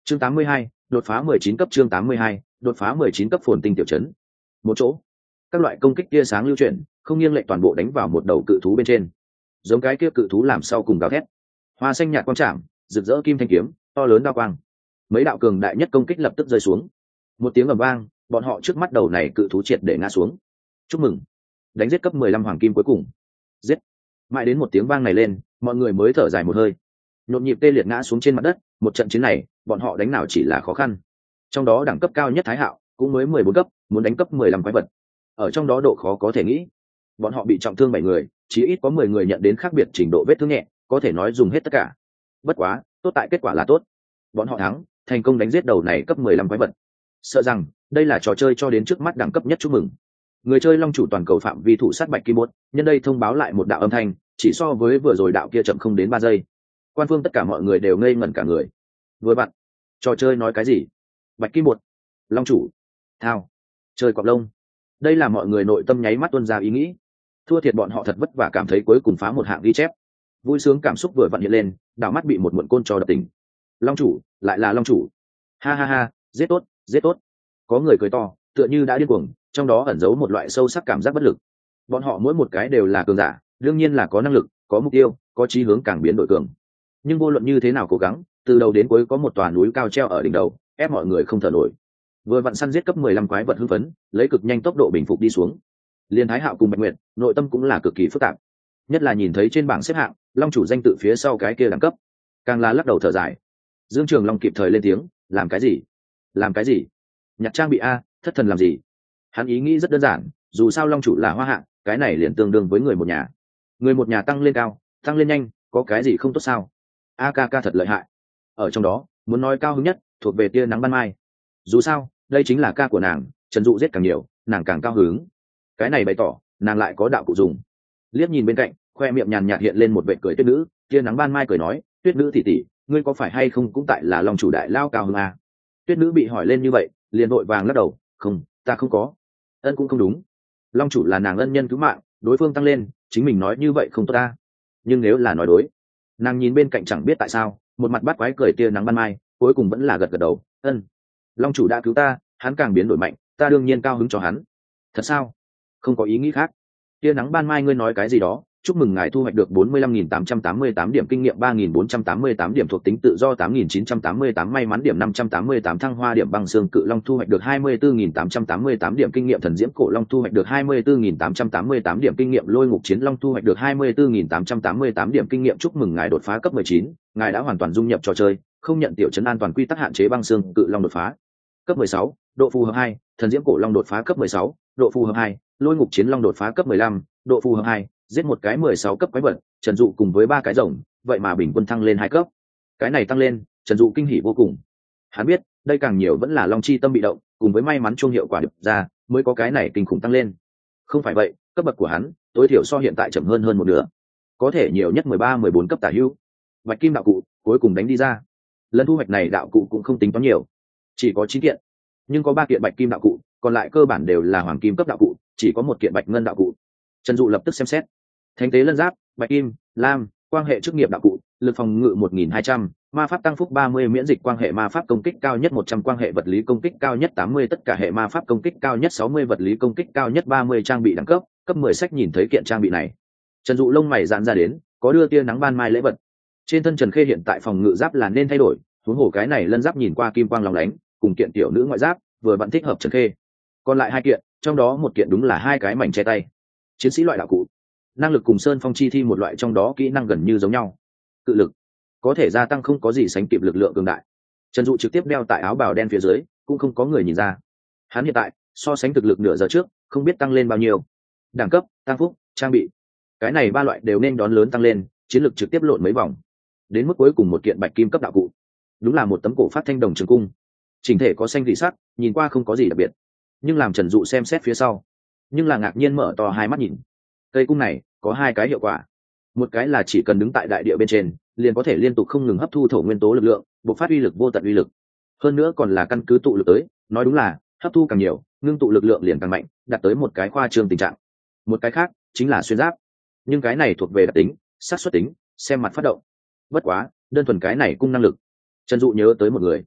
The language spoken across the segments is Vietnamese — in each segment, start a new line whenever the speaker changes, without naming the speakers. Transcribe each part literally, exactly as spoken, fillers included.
chương tám mươi hai, đột phá mười chín cấp. Chương tám mươi hai, đột phá mười chín cấp. Phồn tinh tiểu trấn một chỗ, các loại công kích tia sáng lưu chuyển không nghiêng lệch toàn bộ đánh vào một đầu cự thú bên trên, giống cái kia cự thú làm sau cùng gào thét, hoa xanh nhạt quang trảm rực rỡ kim thanh kiếm to lớn đao quang, mấy đạo cường đại nhất công kích lập tức rơi xuống, một tiếng ầm vang, bọn họ trước mắt đầu này cự thú triệt để ngã xuống. Chúc mừng, đánh giết cấp mười lăm hoàng kim cuối cùng. Giết. Mãi đến một tiếng vang này lên, mọi người mới thở dài một hơi, nhộn nhịp tê liệt ngã xuống trên mặt đất. Một trận chiến này bọn họ đánh nào chỉ là khó khăn, trong đó đẳng cấp cao nhất Thái Hạo cũng mới mười bốn cấp, muốn đánh cấp mười lăm quái vật, ở trong đó độ khó có thể nghĩ. Bọn họ bị trọng thương bảy người, chỉ ít có mười người nhận đến khác biệt trình độ vết thương nhẹ, có thể nói dùng hết tất cả. Bất quá tốt tại kết quả là tốt, bọn họ thắng, thành công đánh giết đầu này cấp mười lăm quái vật. Sợ rằng đây là trò chơi cho đến trước mắt đẳng cấp nhất. Chúc mừng người chơi long chủ toàn cầu phạm vi thủ sát bạch kim bốt, nhân đây thông báo lại một đạo âm thanh, chỉ so với vừa rồi đạo kia chậm không đến ba giây. Quan phương tất cả mọi người đều ngây ngẩn cả người. Vừa bạn trò chơi nói cái gì? Bạch kim bột, long chủ, thao, chơi cọp lông. Đây là mọi người nội tâm nháy mắt tuôn ra ý nghĩ. Thua thiệt bọn họ thật vất vả cảm thấy cuối cùng phá một hạng ghi chép. Vui sướng cảm xúc vừa vặn hiện lên, đảo mắt bị một muộn côn trò đập tỉnh. Long chủ, lại là long chủ. Ha ha ha, giết tốt, giết tốt. Có người cười to, tựa như đã điên cuồng, trong đó ẩn giấu một loại sâu sắc cảm giác bất lực. Bọn họ mỗi một cái đều là cường giả, đương nhiên là có năng lực, có mục tiêu, có chí hướng càng biến đổi cường. Nhưng vô luận như thế nào cố gắng, từ đầu đến cuối có một tòa núi cao treo ở đỉnh đầu, ép mọi người không thở nổi. Vừa vặn săn giết cấp mười lăm quái vật hưng phấn, lấy cực nhanh tốc độ bình phục đi xuống. Liên Thái Hạo cùng Bạch Nguyệt, nội tâm cũng là cực kỳ phức tạp. Nhất là nhìn thấy trên bảng xếp hạng, long chủ danh tự phía sau cái kia đẳng cấp, càng là lắc đầu thở dài. Dương Trường Long kịp thời lên tiếng, làm cái gì? Làm cái gì? Nhặt trang bị a, thất thần làm gì? Hắn ý nghĩ rất đơn giản, dù sao long chủ là hoa hạng, cái này liền tương đương với người một nhà. Người một nhà tăng lên cao, tăng lên nhanh, có cái gì không tốt sao? A ca ca thật lợi hại. Ở trong đó, muốn nói cao hứng nhất, thuộc về tia nắng ban mai. Dù sao, đây chính là ca của nàng, Trần Dụ giết càng nhiều, nàng càng cao hứng. Cái này bày tỏ, nàng lại có đạo cụ dùng. Liếc nhìn bên cạnh, khoe miệng nhàn nhạt hiện lên một vệt cười tuyết nữ, tia nắng ban mai cười nói, tuyết nữ tỷ tỷ, ngươi có phải hay không cũng tại là long chủ đại lao cao hứng à? Tuyết nữ bị hỏi lên như vậy, liền vội vàng lắc đầu, không, ta không có. Ân cũng không đúng, long chủ là nàng ân nhân cứu mạng, đối phương tăng lên, chính mình nói như vậy không tốt ta. Nhưng nếu là nói đối, nàng nhìn bên cạnh chẳng biết tại sao, một mặt bắt quái cười tia nắng ban mai, cuối cùng vẫn là gật gật đầu, ân, long chủ đã cứu ta, hắn càng biến đổi mạnh, ta đương nhiên cao hứng cho hắn. Thật sao? Không có ý nghĩ khác. Tia nắng ban mai ngươi nói cái gì đó, chúc mừng ngài thu hoạch được bốn mươi lăm nghìn tám trăm tám mươi tám điểm kinh nghiệm, ba nghìn bốn trăm tám mươi tám điểm thuộc tính tự do, tám nghìn chín trăm tám mươi tám may mắn điểm, năm trăm tám mươi tám thăng hoa điểm, băng xương cự long thu hoạch được hai mươi tư nghìn tám trăm tám mươi tám điểm kinh nghiệm, thần diễm cổ long thu hoạch được hai mươi tư nghìn tám trăm tám mươi tám điểm kinh nghiệm, lôi ngục chiến long thu hoạch được hai mươi tư nghìn tám trăm tám mươi tám điểm kinh nghiệm. Chúc mừng ngài đột phá cấp mười chín, ngài đã hoàn toàn dung nhập trò chơi, không nhận tiểu trấn an toàn quy tắc hạn chế, băng xương cự long đột phá cấp mười sáu, độ phù hợp hai, thần diễm cổ long đột phá cấp mười sáu, độ phù hợp hai, lôi ngục chiến long đột phá cấp mười lăm, độ phù hợp hai, giết một cái mười sáu cấp quái vật, Trần Dụ cùng với ba cái rồng, vậy mà bình quân thăng lên hai cấp. Cái này tăng lên, Trần Dụ kinh hỉ vô cùng. Hắn biết, đây càng nhiều vẫn là long chi tâm bị động, cùng với may mắn chung hiệu quả được ra, mới có cái này kinh khủng tăng lên. Không phải vậy, cấp bậc của hắn, tối thiểu so hiện tại chậm hơn hơn một nửa. Có thể nhiều nhất mười ba mười bốn cấp tả hữu. Bạch kim đạo cụ, cuối cùng đánh đi ra. Lần thu hoạch này đạo cụ cũng không tính toán nhiều, chỉ có chín kiện. Nhưng có ba kiện bạch kim đạo cụ, còn lại cơ bản đều là hoàng kim cấp đạo cụ, chỉ có một kiện bạch ngân đạo cụ. Trần Dụ lập tức xem xét. Thánh tế lân giáp, bạch kim, lam, quan hệ chức nghiệp đạo cụ, lực phòng ngự một nghìn hai trăm, ma pháp tăng phúc ba mươi, miễn dịch quan hệ ma pháp công kích cao nhất một trăm, quan hệ vật lý công kích cao nhất tám mươi, tất cả hệ ma pháp công kích cao nhất sáu mươi, vật lý công kích cao nhất ba mươi, trang bị đẳng cấp, cấp mười. Sách nhìn thấy kiện trang bị này, Trần Dụ lông mày giãn ra đến, có đưa tia nắng ban mai lễ vật. Trên thân Trần Khê hiện tại phòng ngự giáp là nên thay đổi, huống hồ cái này lân giáp nhìn qua kim quang lóng lánh, cùng kiện tiểu nữ ngoại giáp vừa vặn thích hợp Trần Khê. Còn lại hai kiện, trong đó một kiện đúng là hai cái mảnh che tay, chiến sĩ loại đạo cụ, năng lực cùng sơn phong chi thi một loại trong đó kỹ năng gần như giống nhau. Cự lực có thể gia tăng không có gì sánh kịp lực lượng cường đại. Trần Dụ trực tiếp đeo tại áo bào đen phía dưới, cũng không có người nhìn ra. Hắn hiện tại so sánh thực lực nửa giờ trước không biết tăng lên bao nhiêu. Đẳng cấp, tăng phúc, trang bị, cái này ba loại đều nên đón lớn tăng lên, chiến lực trực tiếp lộn mấy vòng. Đến mức cuối cùng một kiện bạch kim cấp đạo cụ, đúng là một tấm cổ phát thanh đồng trường cung, chỉnh thể có xanh dị sắc, nhìn qua không có gì đặc biệt, nhưng làm Trần Dụ xem xét phía sau, nhưng là ngạc nhiên mở to hai mắt nhìn. Cây cung này có hai cái hiệu quả, một cái là chỉ cần đứng tại đại địa bên trên, liền có thể liên tục không ngừng hấp thu thổ nguyên tố lực lượng, bộc phát uy lực vô tận uy lực. Hơn nữa còn là căn cứ tụ lực tới, nói đúng là hấp thu càng nhiều, ngưng tụ lực lượng liền càng mạnh, đạt tới một cái khoa trương tình trạng. Một cái khác chính là xuyên giáp, nhưng cái này thuộc về đặc tính, xác suất tính, xem mặt phát động. Bất quá, đơn thuần cái này cung năng lực, Trần Dụ nhớ tới một người,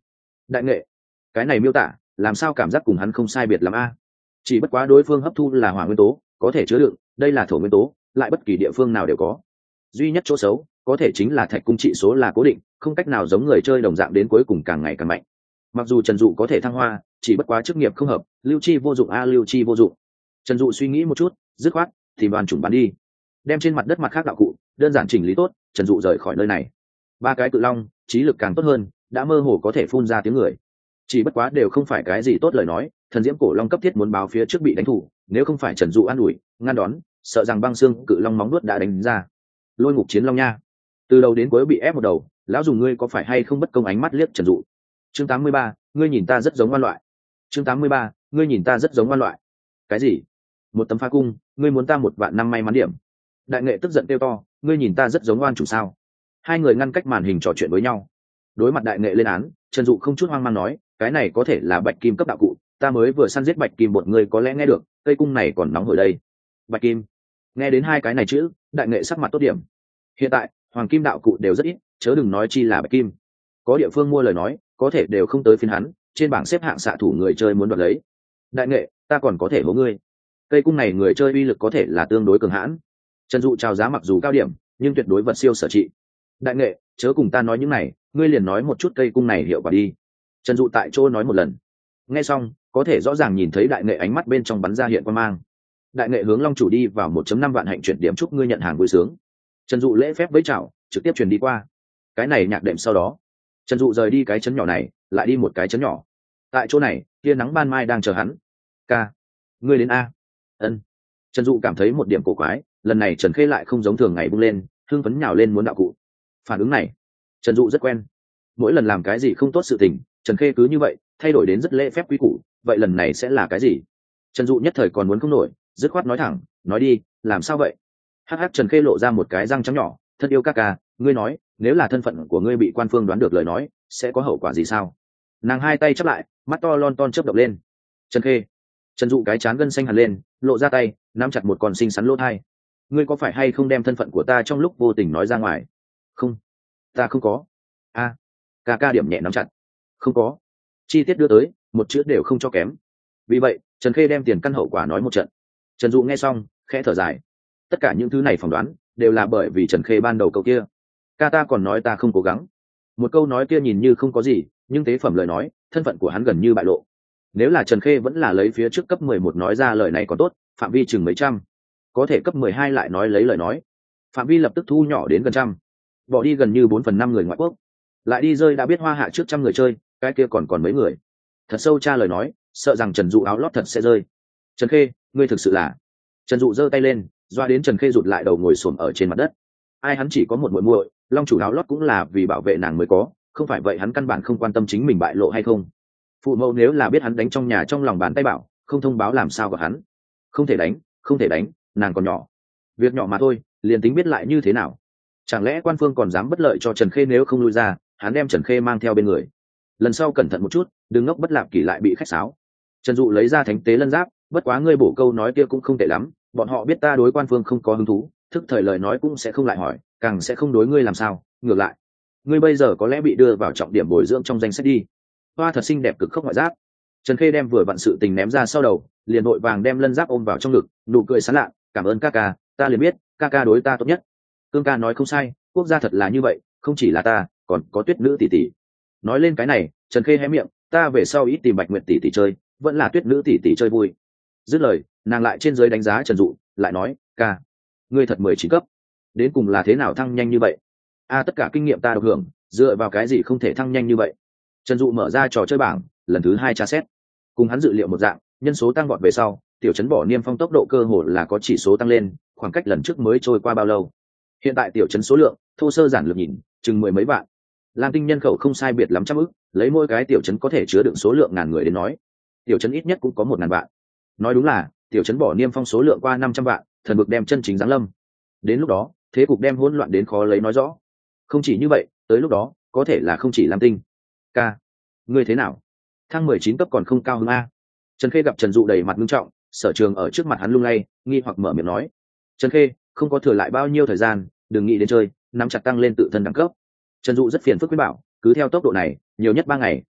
đại nghệ, cái này miêu tả làm sao cảm giác cùng hắn không sai biệt lắm a? Chỉ bất quá đối phương hấp thu là hỏa nguyên tố, có thể chứa đựng, đây là thổ nguyên tố, lại bất kỳ địa phương nào đều có. Duy nhất chỗ xấu có thể chính là thạch cung trị số là cố định, không cách nào giống người chơi đồng dạng đến cuối cùng càng ngày càng mạnh. Mặc dù Trần Dụ có thể thăng hoa, chỉ bất quá chức nghiệp không hợp, lưu chi vô dụng a, lưu chi vô dụng. Trần Dụ suy nghĩ một chút, dứt khoát thì đoàn chủng bắn đi, đem trên mặt đất mặt khác đạo cụ đơn giản chỉnh lý tốt. Trần Dụ rời khỏi nơi này. Ba cái cự long trí lực càng tốt hơn, đã mơ hồ có thể phun ra tiếng người, chỉ bất quá đều không phải cái gì tốt lời nói. Thần diễm cổ long cấp thiết muốn báo phía trước bị đánh thủ, nếu không phải Trần Dụ an ủi ngăn đón, sợ rằng băng xương cự long móng nuốt đã đánh ra. Lôi ngục chiến long nha, từ đầu đến cuối bị ép một đầu, lão dùng ngươi có phải hay không bất công ánh mắt liếc Trần Dụ. Chương tám mươi ba, ngươi nhìn ta rất giống ngoan loại. Chương tám mươi ba, ngươi nhìn ta rất giống ngoan loại. Cái gì? Một tấm phá cung, ngươi muốn ta một vạn năm may mắn điểm? Đại nghệ tức giận kêu to, ngươi nhìn ta rất giống oan chủ sao? Hai người ngăn cách màn hình trò chuyện với nhau. Đối mặt đại nghệ lên án, Trần Dụ không chút hoang mang nói, cái này có thể là bạch kim cấp đạo cụ, ta mới vừa săn giết bạch kim, một người có lẽ nghe được, cây cung này còn nóng hổi đây. Bạch kim. Nghe đến hai cái này chữ, đại nghệ sắc mặt tốt điểm. Hiện tại hoàng kim đạo cụ đều rất ít, chớ đừng nói chi là bạch kim. Có địa phương mua lời nói, có thể đều không tới phiên hắn, trên bảng xếp hạng xạ thủ người chơi muốn đoạt lấy. Đại nghệ, ta còn có thể hố ngươi. Cây cung này người chơi uy lực có thể là tương đối cường hãn. Trần Dụ chào giá mặc dù cao điểm, nhưng tuyệt đối vật siêu sở trị. Đại nghệ, chớ cùng ta nói những này, ngươi liền nói một chút cây cung này hiệu quả đi. Trần Dụ tại chỗ nói một lần. Nghe xong, có thể rõ ràng nhìn thấy đại nghệ ánh mắt bên trong bắn ra hiện quan mang. Đại nghệ hướng long chủ đi vào một phẩy năm vạn hạnh chuyển điểm, chúc ngươi nhận hàng vui sướng. Trần Dụ lễ phép với chào, trực tiếp truyền đi qua. Cái này nhạc đệm sau đó, Trần Dụ rời đi cái chấn nhỏ này, lại đi một cái chấn nhỏ. Tại chỗ này, tia nắng ban mai đang chờ hắn. Ca, ngươi đến a? Ân. Trần Dụ cảm thấy một điểm cổ quái, lần này Trần Khê lại không giống thường ngày bung lên, hưng phấn nhào lên muốn đạo cụ. Phản ứng này, Trần Dụ rất quen. Mỗi lần làm cái gì không tốt sự tình, Trần Khê cứ như vậy thay đổi đến rất lễ phép quý củ. Vậy lần này sẽ là cái gì? Trần Dụ nhất thời còn muốn không nổi, dứt khoát nói thẳng, nói đi, làm sao vậy? Hắc hắc, Trần Khê lộ ra một cái răng trắng nhỏ, thân yêu ca ca, ngươi nói, nếu là thân phận của ngươi bị quan phương đoán được lời nói, sẽ có hậu quả gì sao? Nàng hai tay chắp lại, mắt to lon ton chớp động lên. Trần Khê. Trần Dụ cái chán gân xanh hẳn lên, lộ ra tay, nắm chặt một con xinh xắn lỗ thai. Ngươi có phải hay không đem thân phận của ta trong lúc vô tình nói ra ngoài? Không, ta không có. A, à, ca ca điểm nhẹ nắm chặt. Không có. Chi tiết đưa tới, một chữ đều không cho kém. Vì vậy, Trần Khê đem tiền căn hậu quả nói một trận. Trần Dụ nghe xong, khẽ thở dài. Tất cả những thứ này phỏng đoán đều là bởi vì Trần Khê ban đầu câu kia. Ca ta còn nói ta không cố gắng. Một câu nói kia nhìn như không có gì, nhưng tế phẩm lời nói, thân phận của hắn gần như bại lộ. Nếu là Trần Khê vẫn là lấy phía trước cấp mười một nói ra lời này còn tốt, phạm vi chừng mấy trăm. Có thể cấp mười hai lại nói lấy lời nói, phạm vi lập tức thu nhỏ đến gần trăm, bỏ đi gần như bốn phần năm người ngoại quốc. Lại đi rơi đã biết hoa hạ trước trăm người chơi, cái kia còn còn mấy người. Thật sâu tra lời nói, sợ rằng Trần Dụ áo lót thật sẽ rơi. Trần Khê, ngươi thực sự là... Trần Dụ giơ tay lên, doa đến Trần Khê rụt lại đầu ngồi xổm ở trên mặt đất. Ai hắn chỉ có một muội muội, long chủ áo lót cũng là vì bảo vệ nàng mới có, không phải vậy hắn căn bản không quan tâm chính mình bại lộ hay không. Phụ mẫu nếu là biết hắn đánh trong nhà trong lòng bàn tay bảo, không thông báo làm sao gặp hắn. Không thể đánh, không thể đánh, nàng còn nhỏ. Việc nhỏ mà thôi, liền tính biết lại như thế nào. Chẳng lẽ quan phương còn dám bất lợi cho Trần Khê, nếu không lui ra, hắn đem Trần Khê mang theo bên người. Lần sau cẩn thận một chút, đừng ngốc bất lạp kỳ lại bị khách sáo. Trần Dụ lấy ra thánh tế lân giáp, bất quá ngươi bổ câu nói kia cũng không tệ lắm, bọn họ biết ta đối quan phương không có hứng thú, thức thời lời nói cũng sẽ không lại hỏi, càng sẽ không đối ngươi làm sao. Ngược lại, ngươi bây giờ có lẽ bị đưa vào trọng điểm bồi dưỡng trong danh sách đi. Hoa thật xinh đẹp cực khốc ngoại giáp. Trần Khê đem vừa vặn sự tình ném ra sau đầu, liền vội vàng đem lân giáp ôm vào trong ngực, nụ cười sán lạ, cảm ơn ca ca, ta liền biết ca ca đối ta tốt nhất. Cương ca nói không sai, quốc gia thật là như vậy, không chỉ là ta, còn có tuyết nữ tỷ tỷ. Nói lên cái này, Trần Khê hé miệng, ta về sau ít tìm Bạch Nguyệt tỷ tỷ chơi, vẫn là tuyết nữ tỷ tỷ chơi vui. Dứt lời, nàng lại trên dưới đánh giá Trần Dụ, lại nói, ca, ngươi thật mười chín cấp, đến cùng là thế nào thăng nhanh như vậy? A, tất cả kinh nghiệm ta được hưởng, dựa vào cái gì không thể thăng nhanh như vậy? Trần Dụ mở ra trò chơi bảng, lần thứ hai tra xét, cùng hắn dự liệu một dạng, nhân số tăng vọt về sau, tiểu trấn Bỏ Niêm Phong tốc độ cơ hồ là có chỉ số tăng lên, khoảng cách lần trước mới trôi qua bao lâu. Hiện tại tiểu trấn số lượng, thô sơ giản lược nhìn, chừng mười mấy vạn. Lam Tinh nhân khẩu không sai biệt lắm trăm ức, lấy mỗi cái tiểu trấn có thể chứa đựng số lượng ngàn người đến nói, tiểu trấn ít nhất cũng có một ngàn vạn. Nói đúng là, tiểu trấn Bỏ Niêm Phong số lượng qua năm trăm vạn, thần vực đem chân chính giáng lâm. Đến lúc đó, thế cục đem hỗn loạn đến khó lấy nói rõ. Không chỉ như vậy, tới lúc đó, có thể là không chỉ Lam Tinh. Ca, ngươi thế nào? Thăng mười chín cấp còn không cao hơn a? Trần Khê gặp Trần Dụ đầy mặt nghiêm trọng, Sở Trường ở trước mặt hắn lung lay, nghi hoặc mở miệng nói. Trần Khê, không có thừa lại bao nhiêu thời gian, đừng nghĩ đến chơi, nắm chặt tăng lên tự thân đẳng cấp. Trần Dụ rất phiền phức với bảo, cứ theo tốc độ này, nhiều nhất ba ngày,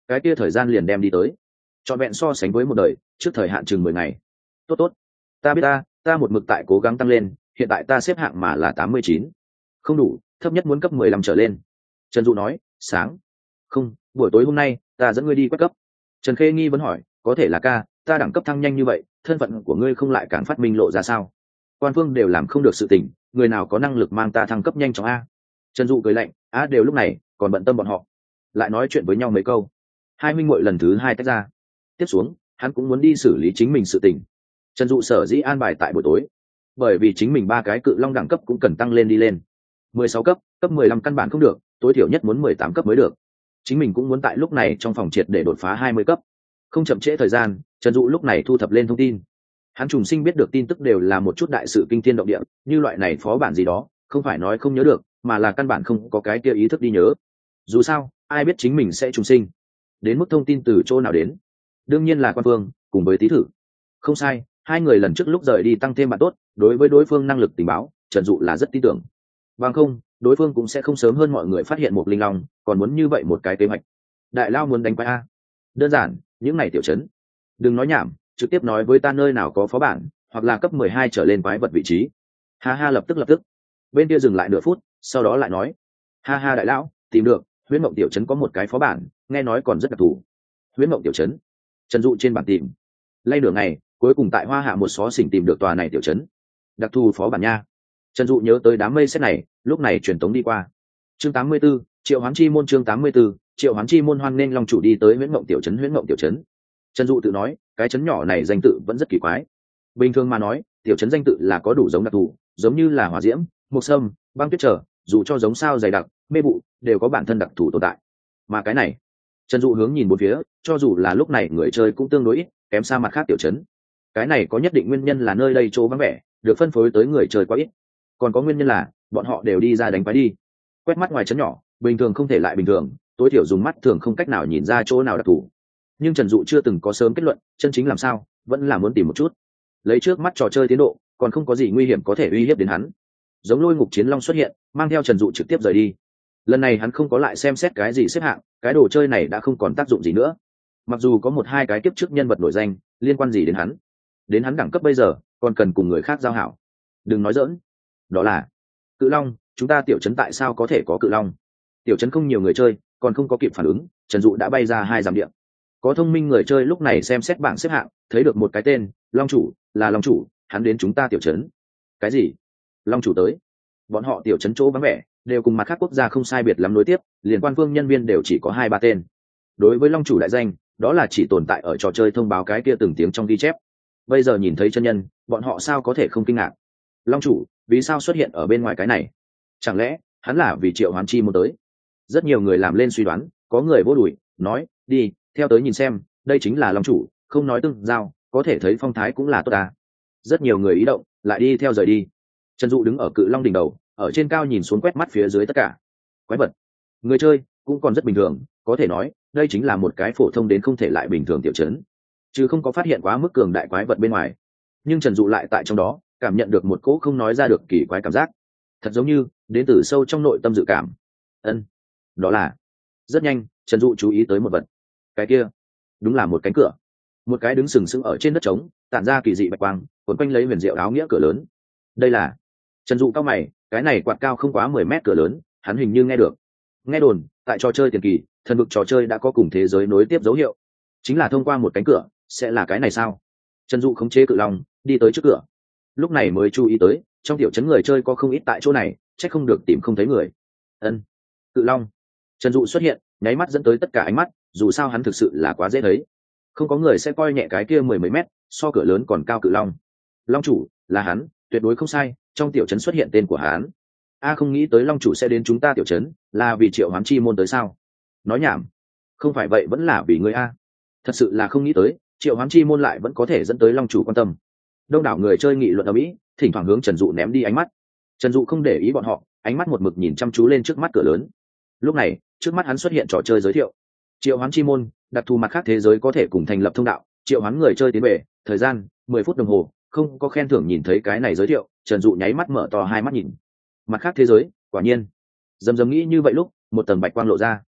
cái kia thời gian liền đem đi tới trọn vẹn so sánh với một đời trước thời hạn chừng mười ngày. Tốt tốt, ta biết ta ta một mực tại cố gắng tăng lên, hiện tại ta xếp hạng mà là tám mươi chín. Không đủ, thấp nhất muốn cấp mười lăm trở lên. Trần Dụ nói. Sáng. Không, buổi tối hôm nay ta dẫn ngươi đi quét cấp. Trần Khê nghi vấn hỏi. Có thể là ca, ta đẳng cấp thăng nhanh như vậy, thân phận của ngươi không lại càng phát minh lộ ra sao? Quan phương đều làm không được sự tình, người nào có năng lực mang ta thăng cấp nhanh chóng a? Trần Dụ cười lạnh. A đều lúc này còn bận tâm bọn họ, lại nói chuyện với nhau mấy câu. Hai huynh muội lần thứ hai tách ra. Tiếp xuống hắn cũng muốn đi xử lý chính mình sự tình. Trần Dụ sở dĩ an bài tại buổi tối, bởi vì chính mình ba cái cự long đẳng cấp cũng cần tăng lên đi lên. mười sáu cấp, cấp mười lăm căn bản không được, tối thiểu nhất muốn mười tám cấp mới được. Chính mình cũng muốn tại lúc này trong phòng triệt để đột phá hai mươi cấp. Không chậm trễ thời gian, Trần Dụ lúc này thu thập lên thông tin. Hắn trùng sinh biết được tin tức đều là một chút đại sự kinh thiên động địa, như loại này phó bản gì đó, không phải nói không nhớ được, mà là căn bản không có cái kia ý thức đi nhớ. Dù sao, ai biết chính mình sẽ trùng sinh. Đến mức thông tin từ chỗ nào đến? Đương nhiên là quan phương, cùng với Tý Thử. Không sai, hai người lần trước lúc rời đi tăng thêm bạn tốt, đối với đối phương năng lực tình báo, Trần Dụ là rất tin tưởng. Bằng không, đối phương cũng sẽ không sớm hơn mọi người phát hiện một linh long, còn muốn như vậy một cái kế hoạch. Đại lao muốn đánh quái a? Đơn giản, những này tiểu trấn. Đừng nói nhảm, trực tiếp nói với ta nơi nào có phó bản, hoặc là cấp mười hai trở lên quái vật vị trí. Ha ha, lập tức lập tức. Bên kia dừng lại nửa phút, sau đó lại nói. Ha ha đại lão, tìm được, Huyễn Mộng tiểu trấn có một cái phó bản, nghe nói còn rất đặc thù. Huyễn Mộng tiểu trấn. Trần Dụ trên bản tìm. Lay nửa ngày, cuối cùng tại Hoa Hạ một xó xỉnh tìm được tòa này tiểu trấn. Đặc thù phó bản nha. Trần Dụ nhớ tới đám mây xét này, lúc này truyền tống đi qua. Chương tám mươi 84, Triệu Hoán Chi môn chương tám mươi 84, Triệu Hoán Chi môn hoan nên Long chủ đi tới Huyễn Mộng tiểu trấn Huyễn Mộng tiểu trấn. Trần Dụ tự nói, cái trấn nhỏ này danh tự vẫn rất kỳ quái. Bình thường mà nói, tiểu trấn danh tự là có đủ giống đặc thù, giống như là hỏa diễm, mộc sâm, băng tuyết trở, dù cho giống sao dày đặc, mê vụ, đều có bản thân đặc thù tồn tại. Mà cái này, Trần Dụ hướng nhìn bốn phía, cho dù là lúc này người chơi cũng tương đối ít, kém xa mặt khác tiểu trấn. Cái này có nhất định nguyên nhân là nơi đây chỗ vắng vẻ, được phân phối tới người chơi quá ít. Còn có nguyên nhân là bọn họ đều đi ra đánh quái đi. Quét mắt ngoài trấn nhỏ, bình thường không thể lại bình thường, tối thiểu dùng mắt thường không cách nào nhìn ra chỗ nào đặc thù. Nhưng Trần Dụ chưa từng có sớm kết luận, chân chính làm sao, vẫn là muốn tìm một chút. Lấy trước mắt trò chơi tiến độ, còn không có gì nguy hiểm có thể uy hiếp đến hắn. Giống Lôi Ngục Chiến Long xuất hiện, mang theo Trần Dụ trực tiếp rời đi. Lần này hắn không có lại xem xét cái gì xếp hạng, cái đồ chơi này đã không còn tác dụng gì nữa. Mặc dù có một hai cái kiếp trước nhân vật nổi danh, liên quan gì đến hắn? Đến hắn đẳng cấp bây giờ, còn cần cùng người khác giao hảo. Đừng nói giỡn. Đó là Cự Long, chúng ta tiểu trấn tại sao có thể có Cự Long? Tiểu trấn không nhiều người chơi, còn không có kịp phản ứng, Trần Dụ đã bay ra hai dặm địa. Có thông minh người chơi lúc này xem xét bảng xếp hạng, thấy được một cái tên, Long chủ, là Long chủ, hắn đến chúng ta tiểu trấn. Cái gì? Long chủ tới? Bọn họ tiểu trấn chỗ vắng vẻ, đều cùng mặt khác quốc gia không sai biệt lắm nối tiếp, liền quan phương nhân viên đều chỉ có hai ba tên. Đối với Long chủ đại danh, đó là chỉ tồn tại ở trò chơi thông báo cái kia từng tiếng trong ghi chép. Bây giờ nhìn thấy chân nhân, bọn họ sao có thể không kinh ngạc? Long chủ, vì sao xuất hiện ở bên ngoài cái này? Chẳng lẽ hắn là vì Triệu Hoán Chi môn tới? Rất nhiều người làm lên suy đoán, có người vô đùi, nói, đi, theo tới nhìn xem, đây chính là Long chủ, không nói tương giao, có thể thấy phong thái cũng là tốt ta. Rất nhiều người ý động, lại đi theo rời đi. Trần Dụ đứng ở Cự Long đỉnh đầu, ở trên cao nhìn xuống quét mắt phía dưới tất cả quái vật. Người chơi cũng còn rất bình thường, có thể nói đây chính là một cái phổ thông đến không thể lại bình thường tiểu trấn, chứ không có phát hiện quá mức cường đại quái vật bên ngoài. Nhưng Trần Dụ lại tại trong đó cảm nhận được một cỗ không nói ra được kỳ quái cảm giác, thật giống như đến từ sâu trong nội tâm dự cảm. Ân, đó là. Rất nhanh, Trần Dụ chú ý tới một vật. Cái kia đúng là một cánh cửa, một cái đứng sừng sững ở trên đất trống, tản ra kỳ dị bạch quang, cuốn quanh lấy huyền diệu áo nghĩa cửa lớn. Đây là. Trần Dụ cao mày, cái này quạt cao không quá mười mét cửa lớn, hắn hình như nghe được. Nghe đồn, tại trò chơi tiền kỳ, thần vực trò chơi đã có cùng thế giới nối tiếp dấu hiệu, chính là thông qua một cánh cửa, sẽ là cái này sao? Trần Dụ khống chế Cự Long, đi tới trước cửa. Lúc này mới chú ý tới, trong tiểu trấn người chơi có không ít tại chỗ này, chắc không được tìm không thấy người. Ân, Cự Long. Trần Dụ xuất hiện, nháy mắt dẫn tới tất cả ánh mắt, dù sao hắn thực sự là quá dễ thấy. Không có người sẽ coi nhẹ cái kia mười mấy mét, so cửa lớn còn cao Cự Long. Long chủ, là hắn, tuyệt đối không sai, trong tiểu trấn xuất hiện tên của hắn. A không nghĩ tới Long chủ sẽ đến chúng ta tiểu trấn, là vì Triệu Hoán Chi môn tới sao? Nói nhảm. Không phải vậy vẫn là vì ngươi a. Thật sự là không nghĩ tới, Triệu Hoán Chi môn lại vẫn có thể dẫn tới Long chủ quan tâm. Đông đảo người chơi nghị luận ở mỹ, thỉnh thoảng hướng Trần Dụ ném đi ánh mắt. Trần Dụ không để ý bọn họ, ánh mắt một mực nhìn chăm chú lên trước mắt cửa lớn. Lúc này, trước mắt hắn xuất hiện trò chơi giới thiệu. Triệu Hoán Chi môn, đặc thù mặt khác thế giới có thể cùng thành lập thông đạo, triệu hoán người chơi tiến về, thời gian mười phút đồng hồ. Không có khen thưởng, nhìn thấy cái này giới thiệu, Trần Dụ nháy mắt mở to hai mắt nhìn. Mặt khác thế giới, quả nhiên. Dầm dầm nghĩ như vậy lúc, một tầng bạch quang lộ ra.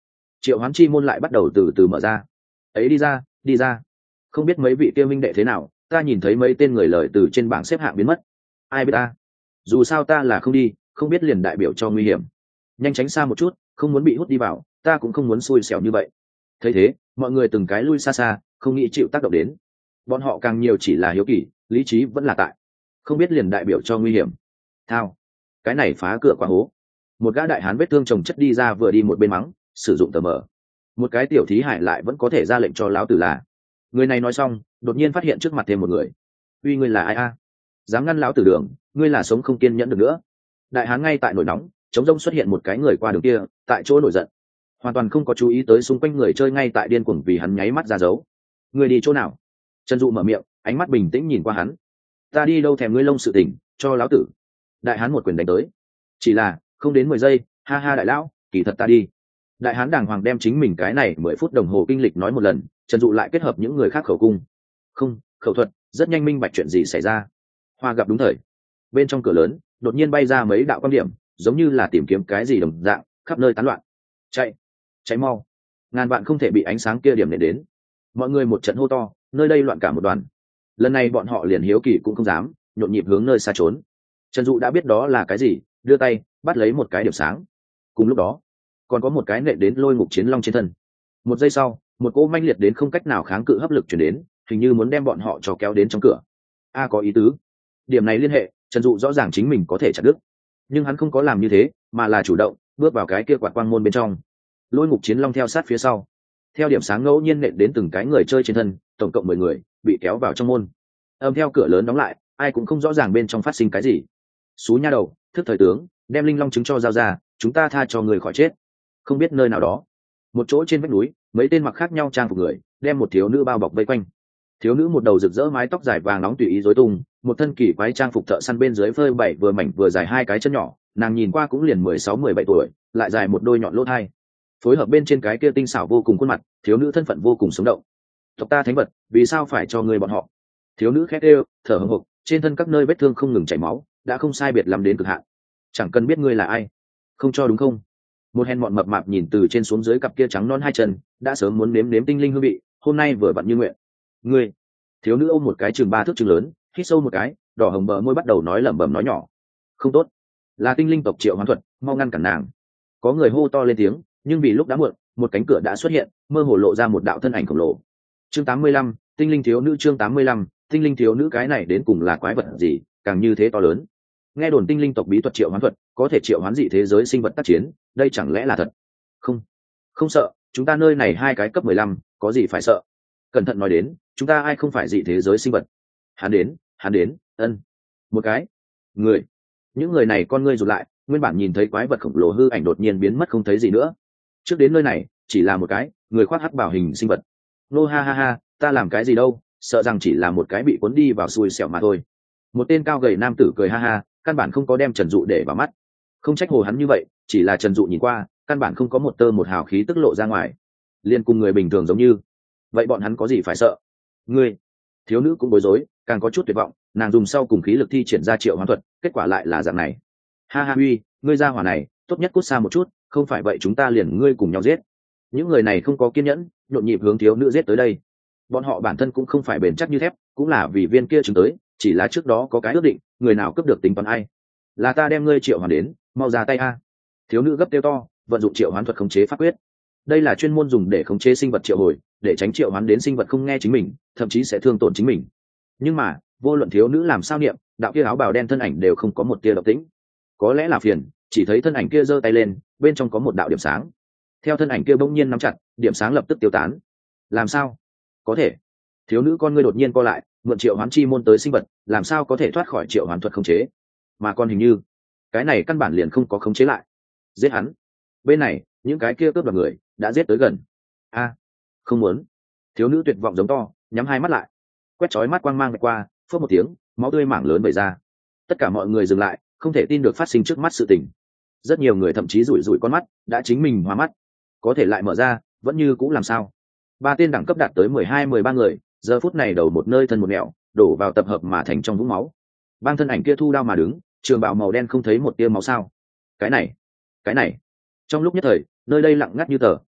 triệu hoán chi môn lại bắt đầu từ từ mở ra. Ấy đi ra, đi ra. Không biết mấy vị kia minh đệ thế nào, ta nhìn thấy mấy tên người lời từ trên bảng xếp hạng biến mất. Ai biết ta? Dù sao ta là không đi, không biết liền đại biểu cho nguy hiểm. Nhanh tránh xa một chút, không muốn bị hút đi vào, ta cũng không muốn xui xẻo như vậy. Thấy thế, mọi người từng cái lui xa xa, không nghĩ chịu tác động đến. Bọn họ càng nhiều chỉ là hiếu kỳ, lý trí vẫn là tại. Không biết liền đại biểu cho nguy hiểm. Thao, cái này phá cửa quả hố. Một gã đại hán vết thương chồng chất đi ra vừa đi một bên mắng, sử dụng tờ mở. Một cái tiểu thí hải lại vẫn có thể ra lệnh cho lão tử là. Người này nói xong, đột nhiên phát hiện trước mặt thêm một người. Uy, ngươi là ai a? Dám ngăn lão tử đường, ngươi là sống không kiên nhẫn được nữa. Đại hán ngay tại nổi nóng, chống rông xuất hiện một cái người qua đường kia, tại chỗ nổi giận, hoàn toàn không có chú ý tới xung quanh người chơi ngay tại điên cuồng vì hắn nháy mắt ra dấu. Người đi chỗ nào? Trần Dụ mở miệng, ánh mắt bình tĩnh nhìn qua hắn. Ta đi đâu thèm ngươi lông sự tình, cho lão tử. Đại hán một quyền đánh tới. Chỉ là không đến mười giây, ha ha đại lão, kỳ thật ta đi. Đại hán đàng hoàng đem chính mình cái này mười phút đồng hồ kinh lịch nói một lần, Trần Dụ lại kết hợp những người khác khẩu cung. Không, khẩu thuật, rất nhanh minh bạch chuyện gì xảy ra. Hoa gặp đúng thời. Bên trong cửa lớn, đột nhiên bay ra mấy đạo quan điểm, giống như là tìm kiếm cái gì đồng dạng, khắp nơi tán loạn. Chạy, cháy mau. Ngàn vạn không thể bị ánh sáng kia điểm để đến. Mọi người một trận hô to, nơi đây loạn cả một đoàn. Lần này bọn họ liền hiếu kỳ cũng không dám, nhộn nhịp hướng nơi xa trốn. Trần Dụ đã biết đó là cái gì, đưa tay bắt lấy một cái điểm sáng. Cùng lúc đó, còn có một cái nện đến lôi ngục chiến long trên thân. Một giây sau, một cỗ manh liệt đến không cách nào kháng cự hấp lực chuyển đến, hình như muốn đem bọn họ cho kéo đến trong cửa. A có ý tứ. Điểm này liên hệ, Trần Dụ rõ ràng chính mình có thể chặt đứt, nhưng hắn không có làm như thế, mà là chủ động bước vào cái kia quạt quang môn bên trong. Lôi ngục chiến long theo sát phía sau, theo điểm sáng ngẫu nhiên nện đến từng cái người chơi trên thân, tổng cộng mười người bị kéo vào trong môn. Âm theo cửa lớn đóng lại, ai cũng không rõ ràng bên trong phát sinh cái gì. Xú nha đầu, thức thời tướng, đem linh long trứng cho giao ra, chúng ta tha cho người khỏi chết. Không biết nơi nào đó, một chỗ trên vách núi, mấy tên mặc khác nhau trang phục người đem một thiếu nữ bao bọc vây quanh. Thiếu nữ một đầu rực rỡ mái tóc dài vàng nóng tùy ý rối tung, một thân kỳ quái trang phục thợ săn bên dưới phơi bảy vừa mảnh vừa dài hai cái chân nhỏ, nàng nhìn qua cũng liền mười sáu mười bảy tuổi, lại dài một đôi nhọn lỗ thai. Phối hợp bên trên cái kia tinh xảo vô cùng khuôn mặt, thiếu nữ thân phận vô cùng sống động. Tộc ta thánh vật, vì sao phải cho người bọn họ? Thiếu nữ khét êu, thở hổn hộc, trên thân các nơi vết thương không ngừng chảy máu, đã không sai biệt lắm đến cực hạn. Chẳng cần biết ngươi là ai, không cho đúng không? Một hèn mọn mập mạp nhìn từ trên xuống dưới cặp kia trắng non hai chân, đã sớm muốn nếm nếm tinh linh hương vị, hôm nay vừa vặn như nguyện. Ngươi, thiếu nữ ôm một cái chừng ba thước chừng lớn, hít sâu một cái, đỏ hồng bờ môi bắt đầu nói lẩm bẩm nói nhỏ. Không tốt, là tinh linh tộc Triệu Hoán Thuật, mau ngăn cản nàng. Có người hô to lên tiếng, nhưng vì lúc đã muộn, một cánh cửa đã xuất hiện, mơ hồ lộ ra một đạo thân ảnh khổng lồ. Chương tám mươi lăm, tinh linh thiếu nữ. Chương tám mươi lăm, tinh linh thiếu nữ. Cái này đến cùng là quái vật gì, càng như thế to lớn. Nghe đồn tinh linh tộc bí thuật triệu hoán thuật, có thể triệu hoán dị thế giới sinh vật tác chiến, đây chẳng lẽ là thật? Không, không sợ, chúng ta nơi này hai cái cấp mười lăm, có gì phải sợ? Cẩn thận nói đến, chúng ta ai không phải dị thế giới sinh vật? Hắn đến, hắn đến, ân. Một cái người, những người này con ngươi rụt lại, nguyên bản nhìn thấy quái vật khổng lồ hư ảnh đột nhiên biến mất không thấy gì nữa. Trước đến nơi này, chỉ là một cái người khoác hắc bảo hình sinh vật. Nô ha ha ha, ta làm cái gì đâu, sợ rằng chỉ là một cái bị cuốn đi vào xui xẻo mà thôi. Một tên cao gầy nam tử cười ha ha, căn bản không có đem Trần Dụ để vào mắt. Không trách hồ hắn như vậy, chỉ là Trần Dụ nhìn qua, căn bản không có một tơ một hào khí tức lộ ra ngoài, liên cùng người bình thường giống như. Vậy bọn hắn có gì phải sợ? Ngươi, thiếu nữ cũng bối rối, càng có chút tuyệt vọng, nàng dùng sau cùng khí lực thi triển ra triệu hoán thuật, kết quả lại là dạng này. Ha ha uy, ngươi ra hỏa này, tốt nhất cút xa một chút, không phải vậy chúng ta liền ngươi cùng nhau giết. Những người này không có kiên nhẫn, nhộn nhịp hướng thiếu nữ giết tới đây. Bọn họ bản thân cũng không phải bền chắc như thép, cũng là vì viên kia chứng tới, chỉ là trước đó có cái ước định, người nào cướp được tính toán ai. Là ta đem ngươi triệu hoán đến, mau ra tay a. Thiếu nữ gấp kêu to, vận dụng triệu hoán thuật khống chế pháp quyết. Đây là chuyên môn dùng để khống chế sinh vật triệu hồi, để tránh triệu hoán đến sinh vật không nghe chính mình, thậm chí sẽ thương tổn chính mình. Nhưng mà, vô luận thiếu nữ làm sao niệm, đạo kia áo bào đen thân ảnh đều không có một tia động tĩnh. Có lẽ là phiền, chỉ thấy thân ảnh kia giơ tay lên, bên trong có một đạo điểm sáng. Theo thân ảnh kia bỗng nhiên nắm chặt, điểm sáng lập tức tiêu tán. Làm sao có thể? Thiếu nữ con ngươi đột nhiên co lại, mượn triệu hoán chi môn tới sinh vật, làm sao có thể thoát khỏi triệu hoán thuật khống chế? Mà còn hình như cái này căn bản liền không có khống chế lại. Giết hắn. Bên này, những cái kia cướp đoạt người đã giết tới gần. A, không muốn. Thiếu nữ tuyệt vọng giống to, nhắm hai mắt lại. Quét chói mắt quang mang qua, phớt một tiếng, máu tươi mảng lớn vẩy ra. Tất cả mọi người dừng lại, không thể tin được phát sinh trước mắt sự tình. Rất nhiều người thậm chí rủi rủi con mắt, đã chính mình hoa mắt. Có thể lại mở ra, vẫn như cũ làm sao? Ba tên đẳng cấp đạt tới mười hai mười ba người, giờ phút này đầu một nơi thân một nẻo, đổ vào tập hợp mà thành trong vũng máu. Bang thân ảnh kia thu đao mà đứng, trường bào màu đen không thấy một tia máu sao? Cái này, cái này. Trong lúc nhất thời, nơi đây lặng ngắt như tờ,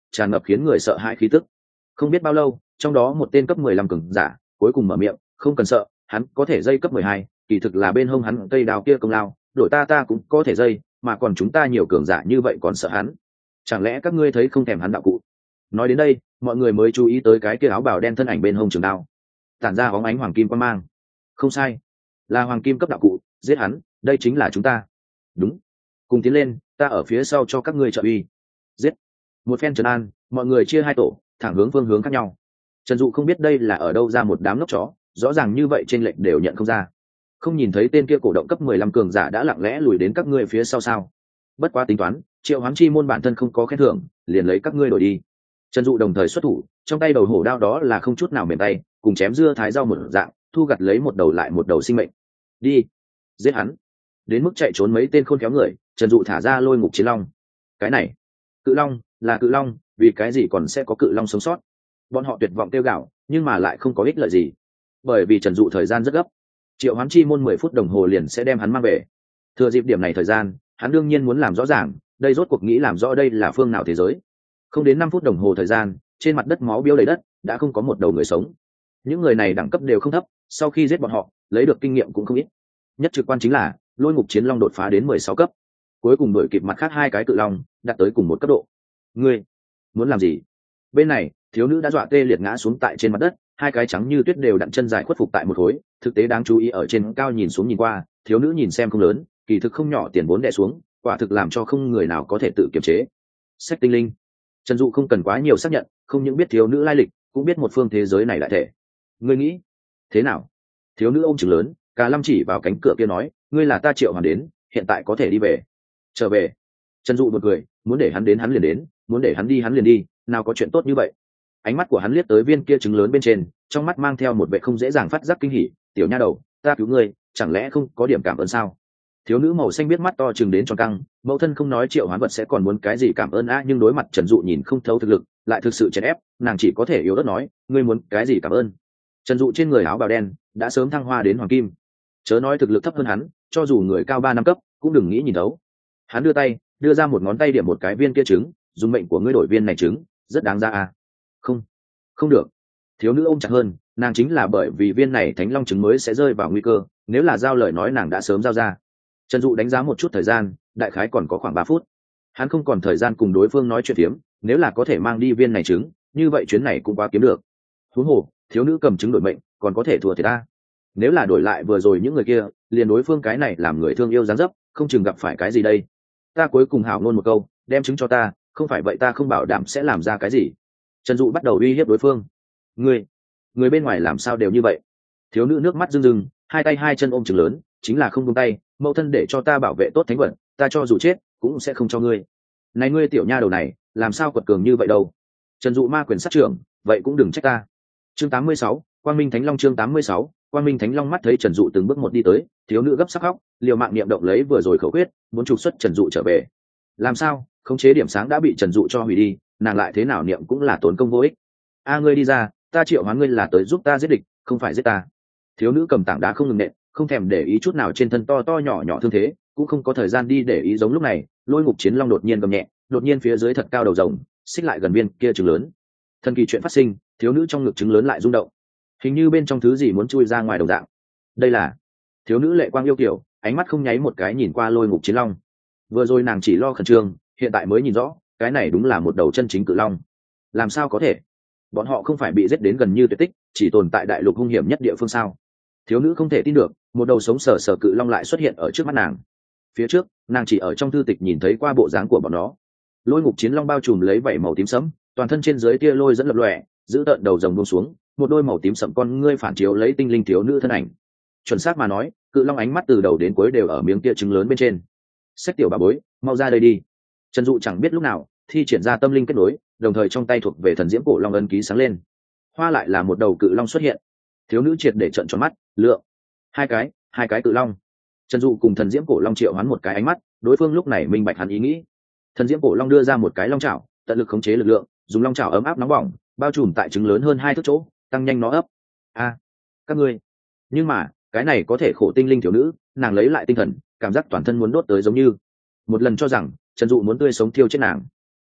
tràn ngập khiến người sợ hãi khí tức. Không biết bao lâu, trong đó một tên cấp mười lăm cường giả cuối cùng mở miệng, không cần sợ, hắn có thể dây cấp mười hai, kỳ thực là bên hông hắn cây đao kia công lao, đổi ta ta cũng có thể dây, mà còn chúng ta nhiều cường giả như vậy còn sợ hắn, chẳng lẽ các ngươi thấy không thèm hắn đạo cụ? Nói đến đây, mọi người mới chú ý tới cái kia áo bào đen thân ảnh bên hông trường đao, tản ra bóng ánh hoàng kim quang mang. Không sai, là hoàng kim cấp đạo cụ, giết hắn, đây chính là chúng ta. Đúng, cùng tiến lên, ta ở phía sau cho các ngươi trợ uy. Giết. Một phen trấn an, mọi người chia hai tổ, thẳng hướng phương hướng khác nhau. Trần Dụ không biết đây là ở đâu ra một đám lốc chó, rõ ràng như vậy trên lệnh đều nhận không ra. Không nhìn thấy tên kia cổ động cấp mười lăm cường giả đã lặng lẽ lùi đến các ngươi phía sau sao? Bất quá tính toán, Triệu Hoán Chi môn bản thân không có khen thưởng, liền lấy các ngươi đổi đi. Trần Dụ đồng thời xuất thủ, trong tay đầu hổ đao đó là không chút nào mềm tay, cùng chém dưa thái rau một dạng, thu gặt lấy một đầu lại một đầu sinh mệnh. Đi, giết hắn. Đến mức chạy trốn mấy tên khôn khéo người, Trần Dụ thả ra lôi ngục chiến long. Cái này, cự long, là cự long, vì cái gì còn sẽ có cự long sống sót? Bọn họ tuyệt vọng tiêu gạo, nhưng mà lại không có ích lợi gì, bởi vì Trần Dụ thời gian rất gấp. Triệu Hoán Chi môn mười phút đồng hồ liền sẽ đem hắn mang về. Thừa dịp điểm này thời gian, hắn đương nhiên muốn làm rõ ràng, đây rốt cuộc nghĩ làm rõ đây là phương nào thế giới. Không đến năm phút đồng hồ thời gian, trên mặt đất máu biếu đầy đất, đã không có một đầu người sống. Những người này đẳng cấp đều không thấp, sau khi giết bọn họ, lấy được kinh nghiệm cũng không ít. Nhất trực quan chính là, lôi ngục chiến long đột phá đến mười sáu cấp, cuối cùng đuổi kịp mặt khác hai cái cự long, đạt tới cùng một cấp độ. Ngươi muốn làm gì? Bên này, thiếu nữ đã dọa tê liệt ngã xuống tại trên mặt đất, hai cái trắng như tuyết đều đặn chân dài khuất phục tại một khối. Thực tế đáng chú ý ở trên cao nhìn xuống nhìn qua, thiếu nữ nhìn xem không lớn, kỳ thực không nhỏ tiền vốn đè xuống, quả thực làm cho không người nào có thể tự kiềm chế. Sách tinh linh. Trần Dụ không cần quá nhiều xác nhận, không những biết thiếu nữ lai lịch, cũng biết một phương thế giới này đại thể. Ngươi nghĩ thế nào? Thiếu nữ ôm chừng lớn, Cà Lâm chỉ vào cánh cửa kia nói, ngươi là ta triệu hoàn đến, hiện tại có thể đi về. Trở về. Trần Dụ bật cười, muốn để hắn đến hắn liền đến, muốn để hắn đi hắn liền đi, nào có chuyện tốt như vậy. Ánh mắt của hắn liếc tới viên kia trứng lớn bên trên, trong mắt mang theo một vẻ không dễ dàng phát giác kinh hỉ. Tiểu nha đầu, ta cứu ngươi, chẳng lẽ không có điểm cảm ơn sao? Thiếu nữ màu xanh biết mắt to chừng đến tròn căng, mẫu thân không nói triệu hoán vật sẽ còn muốn cái gì cảm ơn a, nhưng đối mặt Trần Dụ nhìn không thấu thực lực, lại thực sự chèn ép, nàng chỉ có thể yếu ớt nói, ngươi muốn cái gì cảm ơn? Trần Dụ trên người áo bào đen đã sớm thăng hoa đến hoàng kim, chớ nói thực lực thấp hơn hắn, cho dù người cao ba năm cấp cũng đừng nghĩ nhìn thấu. Hắn đưa tay, đưa ra một ngón tay điểm một cái viên kia trứng, dùng mệnh của ngươi đổi viên này trứng, rất đáng ra à? Không, không được. Thiếu nữ ôm chặt hơn, nàng chính là bởi vì viên này thánh long trứng mới sẽ rơi vào nguy cơ, nếu là giao lời nói nàng đã sớm giao ra. Trần Dụ đánh giá một chút thời gian, đại khái còn có khoảng ba phút. Hắn không còn thời gian cùng đối phương nói chuyện phiếm, nếu là có thể mang đi viên này trứng, như vậy chuyến này cũng quá kiếm được. Huống hồ, thiếu nữ cầm trứng đổi mệnh, còn có thể thua thiệt ta. Nếu là đổi lại vừa rồi những người kia, liền đối phương cái này làm người thương yêu dáng dấp, không chừng gặp phải cái gì đây. Ta cuối cùng hảo ngôn một câu, đem trứng cho ta, không phải vậy ta không bảo đảm sẽ làm ra cái gì. Trần Dụ bắt đầu uy hiếp đối phương. Người, người bên ngoài làm sao đều như vậy? Thiếu nữ nước mắt rưng rưng, hai tay hai chân ôm trứng lớn, chính là không buông tay, mẫu thân để cho ta bảo vệ tốt thánh vật, ta cho dù chết cũng sẽ không cho ngươi. Này ngươi tiểu nha đầu này, làm sao quật cường như vậy đâu? Trần Dụ ma quyền sát trưởng, vậy cũng đừng trách ta. Chương tám mươi sáu, Quang Minh Thánh Long. Chương tám mươi sáu, Quang Minh Thánh Long. Mắt thấy Trần Dụ từng bước một đi tới, thiếu nữ gấp sắc khóc, liều mạng niệm động lấy vừa rồi khẩu quyết, muốn trục xuất Trần Dụ trở về. Làm sao? Khống chế điểm sáng đã bị Trần Dụ cho hủy đi, nàng lại thế nào niệm cũng là tốn công vô ích. A ngươi đi ra, ta triệu hoán ngươi là tới giúp ta giết địch, không phải giết ta. Thiếu nữ cầm tảng đá không ngừng nện, không thèm để ý chút nào trên thân to to nhỏ nhỏ thương thế, cũng không có thời gian đi để ý. Giống lúc này, lôi ngục chiến long đột nhiên gầm nhẹ, đột nhiên phía dưới thật cao đầu rồng xích lại gần viên kia trứng lớn. Thần kỳ chuyện phát sinh, thiếu nữ trong ngực trứng lớn lại rung động, hình như bên trong thứ gì muốn chui ra ngoài đồng dạng. Đây là thiếu nữ lệ quang yêu kiểu, ánh mắt không nháy một cái nhìn qua lôi ngục chiến long. Vừa rồi nàng chỉ lo khẩn trương, hiện tại mới nhìn rõ, cái này đúng là một đầu chân chính cự long. Làm sao có thể? Bọn họ không phải bị giết đến gần như tuyệt tích, chỉ tồn tại đại lục hung hiểm nhất địa phương sao? Thiếu nữ không thể tin được, một đầu sống sờ sờ cự long lại xuất hiện ở trước mắt nàng. Phía trước, nàng chỉ ở trong thư tịch nhìn thấy qua bộ dáng của bọn nó. Lôi ngục chiến long bao trùm lấy vảy màu tím sẫm, toàn thân trên dưới tia lôi dẫn lập lòe, giữ tợn đầu rồng buông xuống, một đôi màu tím sẫm con ngươi phản chiếu lấy tinh linh thiếu nữ thân ảnh. Chuẩn xác mà nói, cự long ánh mắt từ đầu đến cuối đều ở miếng tia trứng lớn bên trên. Xách tiểu bà bối, mau ra đây đi. Trần Dụ chẳng biết lúc nào thi triển ra tâm linh kết nối, đồng thời trong tay thuộc về thần diễm cổ long ấn ký sáng lên. Hoa lại là một đầu cự long xuất hiện. Thiếu nữ triệt để trợn tròn mắt, lượng hai cái hai cái cự long. Trần Dụ cùng thần diễm cổ long triệu hoán một cái ánh mắt, đối phương lúc này minh bạch hắn ý nghĩ. Thần diễm cổ long đưa ra một cái long chảo, tận lực khống chế lực lượng, dùng long chảo ấm áp nóng bỏng bao trùm tại trứng lớn hơn hai thước chỗ, tăng nhanh nó ấp. A, các ngươi. Nhưng mà cái này có thể khổ tinh linh thiếu nữ, nàng lấy lại tinh thần, cảm giác toàn thân muốn đốt tới giống như một lần cho rằng Trần Dụ muốn tươi sống thiêu chết nàng.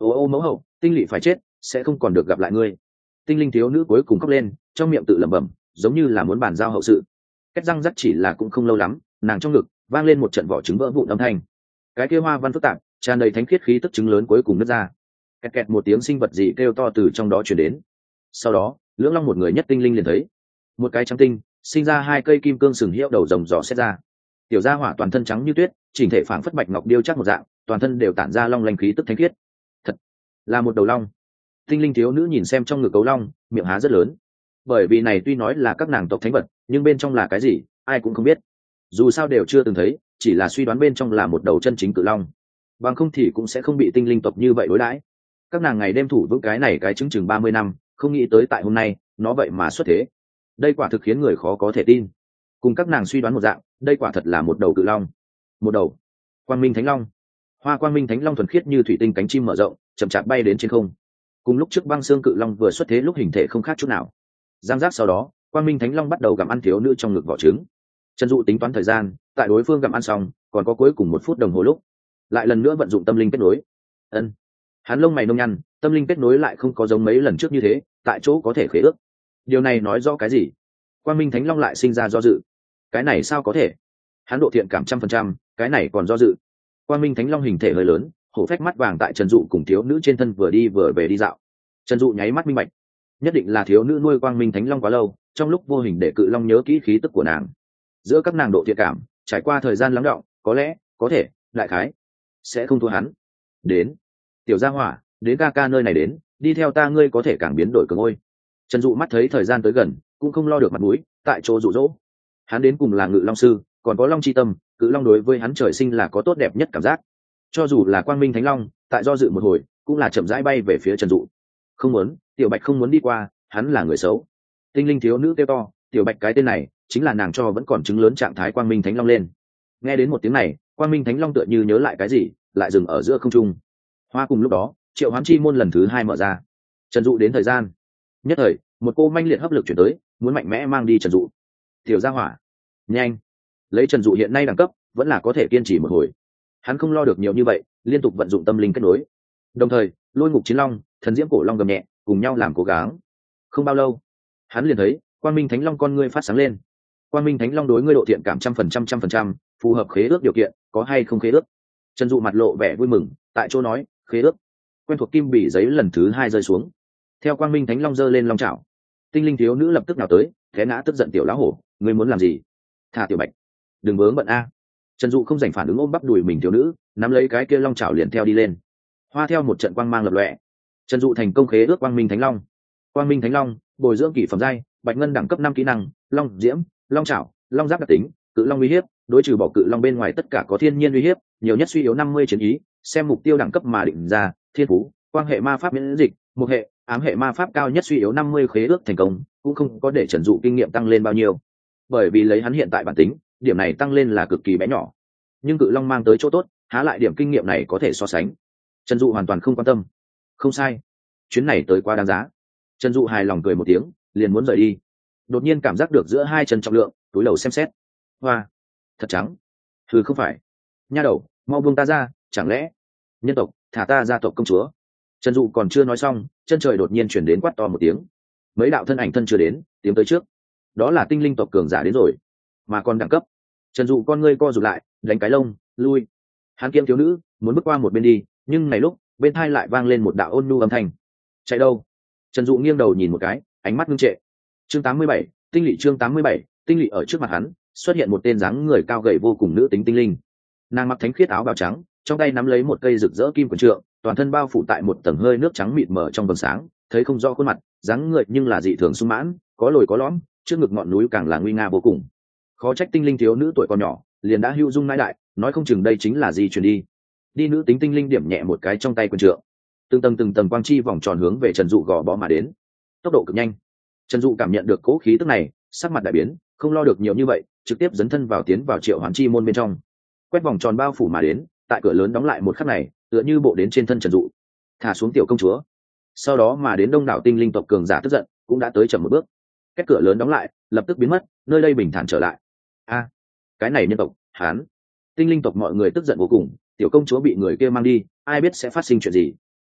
ô ô mẫu hậu, tinh lỵ phải chết, sẽ không còn được gặp lại ngươi. Tinh linh thiếu nữ cuối cùng khóc lên, trong miệng tự lẩm bẩm, giống như là muốn bàn giao hậu sự. Cách răng rắc chỉ là cũng không lâu lắm, nàng trong ngực vang lên một trận vỏ trứng vỡ vụn âm thanh. Cái kia hoa văn phức tạp, tràn đầy thánh khiết khí tức trứng lớn cuối cùng nứt ra. Kẹt kẹt một tiếng sinh vật dị kêu to từ trong đó truyền đến. Sau đó, lưỡng long một người nhất tinh linh liền thấy một cái trắng tinh, sinh ra hai cây kim cương sừng hiệu đầu rồng giò xét ra. Tiểu gia hỏa toàn thân trắng như tuyết, chỉnh thể phảng phất bạch ngọc điêu chắc một dạng, toàn thân đều tản ra long lanh khí tức thánh khiết. Thật là một đầu long. Tinh linh thiếu nữ nhìn xem trong ngực cấu long, miệng há rất lớn. Bởi vì này tuy nói là các nàng tộc thánh vật, nhưng bên trong là cái gì, ai cũng không biết. Dù sao đều chưa từng thấy, chỉ là suy đoán bên trong là một đầu chân chính cự long. Bằng không thì cũng sẽ không bị tinh linh tộc như vậy đối đãi. Các nàng ngày đêm thủ vững cái này cái chứng chừng ba mươi năm, không nghĩ tới tại hôm nay, nó vậy mà xuất thế. Đây quả thực khiến người khó có thể tin. Cùng các nàng suy đoán một dạng, đây quả thật là một đầu cự long. Một đầu Quang Minh Thánh Long. Hoa Quang Minh Thánh Long thuần khiết như thủy tinh, cánh chim mở rộng, chậm chạp bay đến trên không. Cùng lúc trước băng xương cự long vừa xuất thế lúc hình thể không khác chút nào. Giang giác sau đó, Quang Minh Thánh Long bắt đầu gặm ăn thiếu nữ trong ngực vỏ trứng. Trần Dụ tính toán thời gian, tại đối phương gặm ăn xong, còn có cuối cùng một phút đồng hồ lúc, lại lần nữa vận dụng tâm linh kết nối. Ân. Hắn lông mày nông nhăn, tâm linh kết nối lại không có giống mấy lần trước như thế, tại chỗ có thể khế ước. Điều này nói rõ cái gì? Quang Minh Thánh Long lại sinh ra do dự. Cái này sao có thể? Hắn độ thiện cảm trăm phần trăm, cái này còn do dự. Quang Minh Thánh Long hình thể hơi lớn, hổ phách mắt vàng tại Trần Dụ cùng thiếu nữ trên thân vừa đi vừa về đi dạo. Trần Dụ nháy mắt minh bạch, nhất định là thiếu nữ nuôi Quang Minh Thánh Long quá lâu, trong lúc vô hình để cự long nhớ kỹ khí tức của nàng. Giữa các nàng độ thiện cảm, trải qua thời gian lắng đọng, có lẽ, có thể, đại khái sẽ không thua hắn. Đến, tiểu gia hỏa, đến ca ca nơi này đến, đi theo ta, ngươi có thể càng biến đổi cường ôi. Trần Dụ mắt thấy thời gian tới gần, cũng không lo được mặt mũi, tại chỗ dụ dỗ. Hắn đến cùng là ngự long sư, còn có long chi tâm, cự long đối với hắn trời sinh là có tốt đẹp nhất cảm giác. Cho dù là Quang Minh Thánh Long, tại do dự một hồi, cũng là chậm rãi bay về phía Trần Dụ. Không muốn, tiểu bạch không muốn đi qua, hắn là người xấu. Tinh linh thiếu nữ kêu to, tiểu bạch cái tên này chính là nàng cho vẫn còn trứng lớn trạng thái Quang Minh Thánh Long lên. Nghe đến một tiếng này, Quang Minh Thánh Long tựa như nhớ lại cái gì, lại dừng ở giữa không trung. Hoa cùng lúc đó, triệu hoán chi môn lần thứ hai mở ra. Trần Dụ đến thời gian, nhất thời một cô manh liệt hấp lực chuyển tới, muốn mạnh mẽ mang đi Trần Dụ. Tiểu gia hỏa, nhanh, lấy Trần Dụ hiện nay đẳng cấp, vẫn là có thể kiên trì một hồi. Hắn không lo được nhiều như vậy, liên tục vận dụng tâm linh kết nối, đồng thời lôi ngục chiến long, thần diễm cổ long gầm nhẹ, cùng nhau làm cố gắng. Không bao lâu, hắn liền thấy Quang Minh Thánh Long con ngươi phát sáng lên. Quang Minh Thánh Long đối ngươi độ thiện cảm trăm phần trăm trăm phần trăm, phù hợp khế ước điều kiện, có hay không khế ước? Trần Dụ mặt lộ vẻ vui mừng, tại chỗ nói, khế ước. Quen thuộc kim bỉ giấy lần thứ hai rơi xuống. Theo Quang Minh Thánh Long giơ lên long chảo, tinh linh thiếu nữ lập tức nào tới, té ngã tức giận tiểu lão hổ, ngươi muốn làm gì? Thả tiểu bạch, đừng vướng bận a. Trần Dụ không dành phản ứng, ôm bắp đùi mình thiếu nữ, nắm lấy cái kia long chảo liền theo đi lên. Hoa theo một trận quang mang lập lòe, Trần Dụ thành công khế ước Quang Minh Thánh Long. Quang Minh Thánh Long, bồi dưỡng kỷ phẩm giai, bạch ngân đẳng cấp năm kỹ năng, long diễm, long chảo, long giáp đặc tính, cự long uy hiếp, đối trừ bỏ cự long bên ngoài tất cả có thiên nhiên uy hiếp, nhiều nhất suy yếu năm mươi chiến ý, xem mục tiêu đẳng cấp mà định ra, thiên phú, quang hệ ma pháp miễn dịch, một hệ, ám hệ ma pháp cao nhất suy yếu năm mươi khế ước thành công, cũng không có để Trần Dụ kinh nghiệm tăng lên bao nhiêu. Bởi vì lấy hắn hiện tại bản tính, điểm này tăng lên là cực kỳ bé nhỏ. Nhưng cự long mang tới chỗ tốt, há lại điểm kinh nghiệm này có thể so sánh. Trần Dụ hoàn toàn không quan tâm. Không sai, chuyến này tới quá đáng giá. Trần Dụ hài lòng cười một tiếng, liền muốn rời đi. Đột nhiên cảm giác được giữa hai chân trọng lượng, túi đầu xem xét. Hoa, thật trắng. Thử không phải. Nha đầu, mau buông ta ra, chẳng lẽ nhân tộc thả ta ra tộc công chúa? Trần Dụ còn chưa nói xong, chân trời đột nhiên chuyển đến quát to một tiếng. Mấy đạo thân ảnh thân chưa đến, tiến tới trước. Đó là tinh linh tộc cường giả đến rồi, mà còn đẳng cấp. Trần Dụ con ngươi co rụt lại, đánh cái lông, lui. Hắn kiếm thiếu nữ muốn bước qua một bên đi, nhưng này lúc bên thai lại vang lên một đạo ôn nhu âm thanh. Chạy đâu? Trần Dụ nghiêng đầu nhìn một cái, ánh mắt ngưng trệ. Chương tám mươi bảy, tinh lỵ. Chương tám mươi bảy, tinh lỵ. Ở trước mặt hắn xuất hiện một tên dáng người cao gầy vô cùng nữ tính tinh linh. Nàng mặc thánh khiết áo bào trắng, trong tay nắm lấy một cây rực rỡ kim quần trượng, toàn thân bao phủ tại một tầng hơi nước trắng mịt mờ trong vầng sáng, thấy không rõ khuôn mặt, dáng người nhưng là dị thường sung mãn, có lồi có lõm, trước ngực ngọn núi càng là nguy nga vô cùng. Khó trách tinh linh thiếu nữ tuổi còn nhỏ liền đã hữu dung nãi đại, nói không chừng đây chính là di truyền đi. Đi nữ tính tinh linh điểm nhẹ một cái trong tay quần trượng, từng tầng từng tầng quang chi vòng tròn hướng về Trần Dụ gò bó mà đến, tốc độ cực nhanh. Trần Dụ cảm nhận được cỗ khí tức này, sắc mặt đại biến, không lo được nhiều như vậy, trực tiếp dấn thân vào tiến vào triệu hoán chi môn bên trong, quét vòng tròn bao phủ mà đến. Tại cửa lớn đóng lại một khắc này, tựa như bộ đến trên thân Trần Dụ, thả xuống tiểu công chúa. Sau đó mà đến đông đảo tinh linh tộc cường giả tức giận, cũng đã tới chậm một bước. Cách cửa lớn đóng lại, lập tức biến mất, nơi đây bình thản trở lại. A, cái này nhân tộc, hán, tinh linh tộc mọi người tức giận vô cùng, tiểu công chúa bị người kia mang đi, ai biết sẽ phát sinh chuyện gì.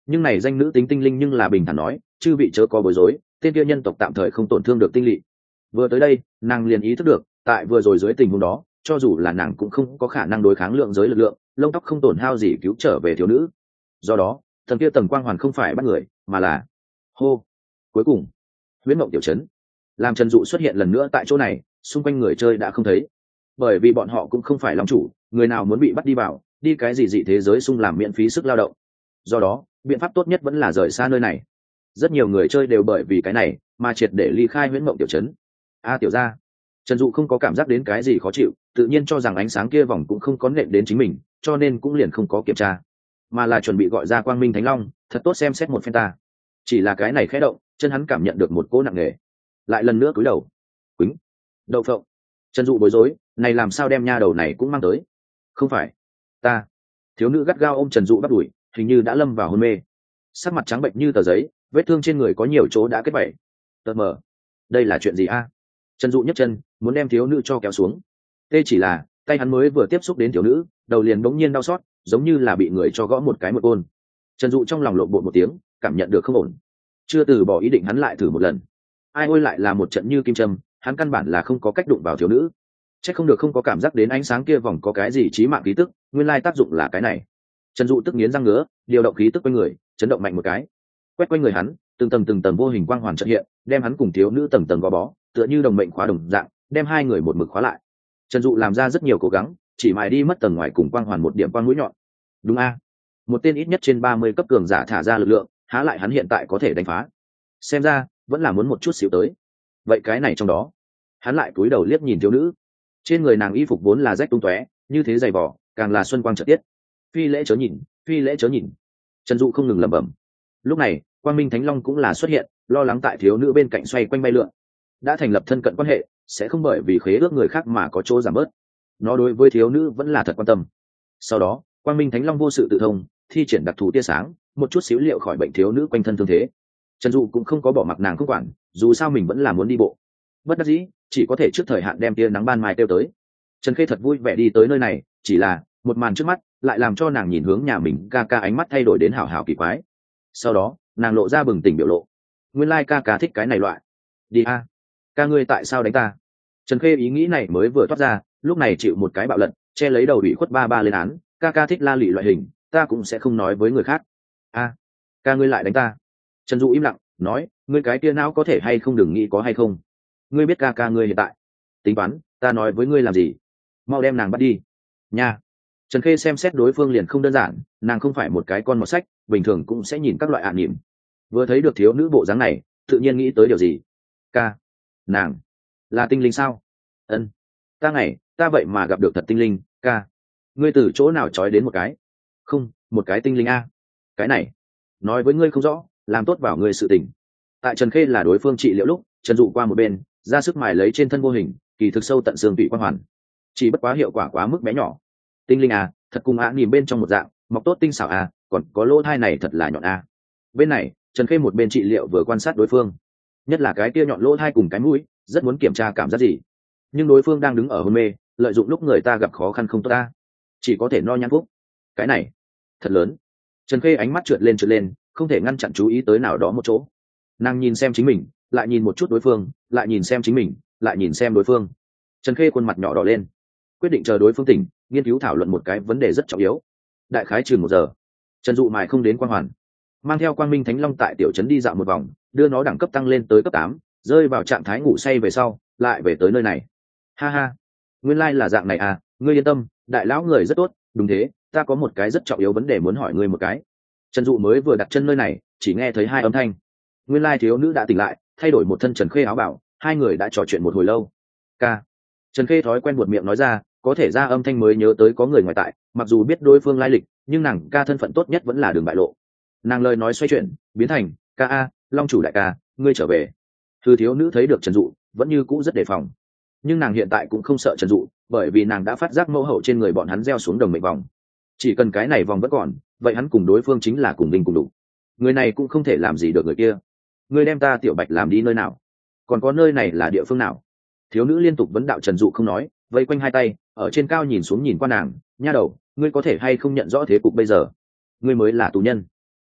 nhưng này danh nữ tính tinh linh nhưng là bình thản nói, chư vị chớ có bối rối, tên kia nhân tộc tạm thời không tổn thương được tinh lỵ. Vừa tới đây nàng liền ý thức được, tại vừa rồi dưới tình huống đó cho dù là nàng cũng không có khả năng đối kháng lượng giới lực lượng, lông tóc không tổn hao gì cứu trở về thiếu nữ. Do đó tầng kia tầng quang hoàn không phải bắt người mà là hô. Cuối cùng huyễn mộng tiểu trấn làm Trần Dụ xuất hiện lần nữa tại chỗ này, xung quanh người chơi đã không thấy, bởi vì bọn họ cũng không phải long chủ, người nào muốn bị bắt đi vào đi cái gì dị thế giới xung làm miễn phí sức lao động. Do đó biện pháp tốt nhất vẫn là rời xa nơi này. Rất nhiều người chơi đều bởi vì cái này mà triệt để ly khai huyễn mộng tiểu trấn. A tiểu gia, Trần Dụ không có cảm giác đến cái gì khó chịu, tự nhiên cho rằng ánh sáng kia vòng cũng không có nện đến chính mình, cho nên cũng liền không có kiểm tra, mà là chuẩn bị gọi ra Quang Minh Thánh Long thật tốt xem xét một phen ta. Chỉ là cái này khẽ động, chân hắn cảm nhận được một cỗ nặng nề, lại lần nữa cúi đầu. Quýnh, đậu phộng. Trần Dụ bối rối, này làm sao đem nha đầu này cũng mang tới? Không phải ta. Thiếu nữ gắt gao ôm Trần Dụ bắt đuổi, hình như đã lâm vào hôn mê, sắc mặt trắng bệnh như tờ giấy, vết thương trên người có nhiều chỗ đã kết vảy. Tờ mờ, đây là chuyện gì a? Trần Dụ nhấc chân muốn đem thiếu nữ cho kéo xuống, tê chỉ là tay hắn mới vừa tiếp xúc đến thiếu nữ, đầu liền bỗng nhiên đau xót, giống như là bị người cho gõ một cái một côn. Trần Dụ trong lòng lộn bột một tiếng, cảm nhận được không ổn, chưa từ bỏ ý định hắn lại thử một lần. Ai ôi, lại là một trận như kim châm, hắn căn bản là không có cách đụng vào thiếu nữ. Chắc không được không có cảm giác đến ánh sáng kia vòng có cái gì chí mạng khí tức, nguyên lai tác dụng là cái này. Trần Dụ tức nghiến răng ngứa, điều động khí tức quanh người, chấn động mạnh một cái, quét quanh người hắn, từng tầng từng tầng vô hình quang hoàn chợt hiện, đem hắn cùng thiếu nữ tầng tầng gò bó, tựa như đồng mệnh khóa đồng dạng, đem hai người một mực khóa lại. Trần Dụ làm ra rất nhiều cố gắng, chỉ mài đi mất tầng ngoài cùng quang hoàn một điểm quang mũi nhọn. Đúng a, một tên ít nhất trên ba mươi cấp cường giả thả ra lực lượng, há lại hắn hiện tại có thể đánh phá. Xem ra vẫn là muốn một chút xíu tới. Vậy cái này trong đó, hắn lại cúi đầu liếc nhìn thiếu nữ, trên người nàng y phục vốn là rách tung tóe, như thế dày vỏ, càng là xuân quang chợt tiết. Phi lễ chớ nhìn, phi lễ chớ nhìn. Trần Dụ không ngừng lẩm bẩm. Lúc này Quang Minh Thánh Long cũng là xuất hiện, lo lắng tại thiếu nữ bên cạnh xoay quanh bay lượn. Đã thành lập thân cận quan hệ, sẽ không bởi vì khế ước người khác mà có chỗ giảm bớt. Nó đối với thiếu nữ vẫn là thật quan tâm. Sau đó Quang Minh Thánh Long vô sự tự thông, thi triển đặc thù tia sáng, một chút xíu liệu khỏi bệnh thiếu nữ quanh thân thương thế. Trần Dụ cũng không có bỏ mặc nàng không quản, dù sao mình vẫn là muốn đi bộ. Bất đắc dĩ, chỉ có thể trước thời hạn đem tia nắng ban mai tiêu tới. Trần Khê thật vui vẻ đi tới nơi này, chỉ là một màn trước mắt lại làm cho nàng nhìn hướng nhà mình ca ca ánh mắt thay đổi đến hảo hảo kỳ quái. Sau đó nàng lộ ra bừng tỉnh biểu lộ, nguyên lai ca ca thích cái này loại. Đi a, ca ngươi tại sao đánh ta? Trần Khê ý nghĩ này mới vừa thoát ra, lúc này chịu một cái bạo lật, che lấy đầu bị khuất ba ba lên án, ca ca thích la lị loại hình, ta cũng sẽ không nói với người khác. A, ca ngươi lại đánh ta? Trần Dụ im lặng nói, ngươi cái kia não có thể hay không đừng nghĩ có hay không. Ngươi biết ca ca ngươi hiện tại tính toán, ta nói với ngươi làm gì? Mau đem nàng bắt đi nha. Trần Khê xem xét đối phương liền không đơn giản, nàng không phải một cái con mọt sách, bình thường cũng sẽ nhìn các loại ạn niệm. Vừa thấy được thiếu nữ bộ dáng này, tự nhiên nghĩ tới điều gì. Ca, nàng là tinh linh sao? Ân, ta ngày ta vậy mà gặp được thật tinh linh. Ca, ngươi từ chỗ nào trói đến một cái? Không, một cái tinh linh a. Cái này nói với ngươi không rõ, làm tốt vào ngươi sự tình. Tại Trần Khê là đối phương trị liệu lúc, Trần Dụ qua một bên ra sức mài lấy trên thân vô hình, kỳ thực sâu tận xương tủy quan hoàn, chỉ bất quá hiệu quả quá mức bé nhỏ. Tinh linh à, thật cùng á nhìn bên trong một dạng, mọc tốt tinh xảo à, còn có lỗ thai này thật là nhọn à. Bên này Trần Khê một bên trị liệu vừa quan sát đối phương, nhất là cái kia nhọn lỗ thai cùng cái mũi, rất muốn kiểm tra cảm giác gì, nhưng đối phương đang đứng ở hôn mê, lợi dụng lúc người ta gặp khó khăn không tốt ta, chỉ có thể no nhãn phúc. Cái này thật lớn. Trần Khê ánh mắt trượt lên trượt lên, không thể ngăn chặn chú ý tới nào đó một chỗ. Nàng nhìn xem chính mình, lại nhìn một chút đối phương, lại nhìn xem chính mình, lại nhìn xem đối phương. Trần Khê khuôn mặt nhỏ đỏ lên, quyết định chờ đối phương tỉnh, nghiên cứu thảo luận một cái vấn đề rất trọng yếu. Đại khái chừng một giờ, Trần Dụ mài không đến quang hoàn, mang theo Quang Minh Thánh Long tại tiểu trấn đi dạo một vòng, đưa nó đẳng cấp tăng lên tới cấp tám, rơi vào trạng thái ngủ say về sau, lại về tới nơi này. Ha ha, nguyên lai là dạng này à, ngươi yên tâm, đại lão người rất tốt. Đúng thế, ta có một cái rất trọng yếu vấn đề muốn hỏi ngươi một cái. Trần Dụ mới vừa đặt chân nơi này, chỉ nghe thấy hai âm thanh. Nguyên lai thiếu nữ đã tỉnh lại, thay đổi một thân Trần Khê áo bảo, hai người đã trò chuyện một hồi lâu. Ca, Trần Khê thói quen buột miệng nói ra, có thể ra âm thanh mới nhớ tới có người ngoài tại, mặc dù biết đối phương lai lịch, nhưng nàng ca thân phận tốt nhất vẫn là đường bại lộ. Nàng lời nói xoay chuyển biến thành, ca a, Long chủ đại ca, ngươi trở về. Thư thiếu nữ thấy được Trần Dụ, vẫn như cũ rất đề phòng, nhưng nàng hiện tại cũng không sợ Trần Dụ, bởi vì nàng đã phát giác mẫu hậu trên người bọn hắn gieo xuống đồng mệnh vòng. Chỉ cần cái này vòng vẫn còn, vậy hắn cùng đối phương chính là cùng đinh cùng đủ. Người này cũng không thể làm gì được người kia. Ngươi đem ta tiểu bạch làm đi nơi nào? Còn có nơi này là địa phương nào? Thiếu nữ liên tục vấn đạo Trần Dụ không nói, vây quanh hai tay ở trên cao nhìn xuống nhìn qua nàng. Nha đầu, ngươi có thể hay không nhận rõ thế cục bây giờ? Ngươi mới là tù nhân.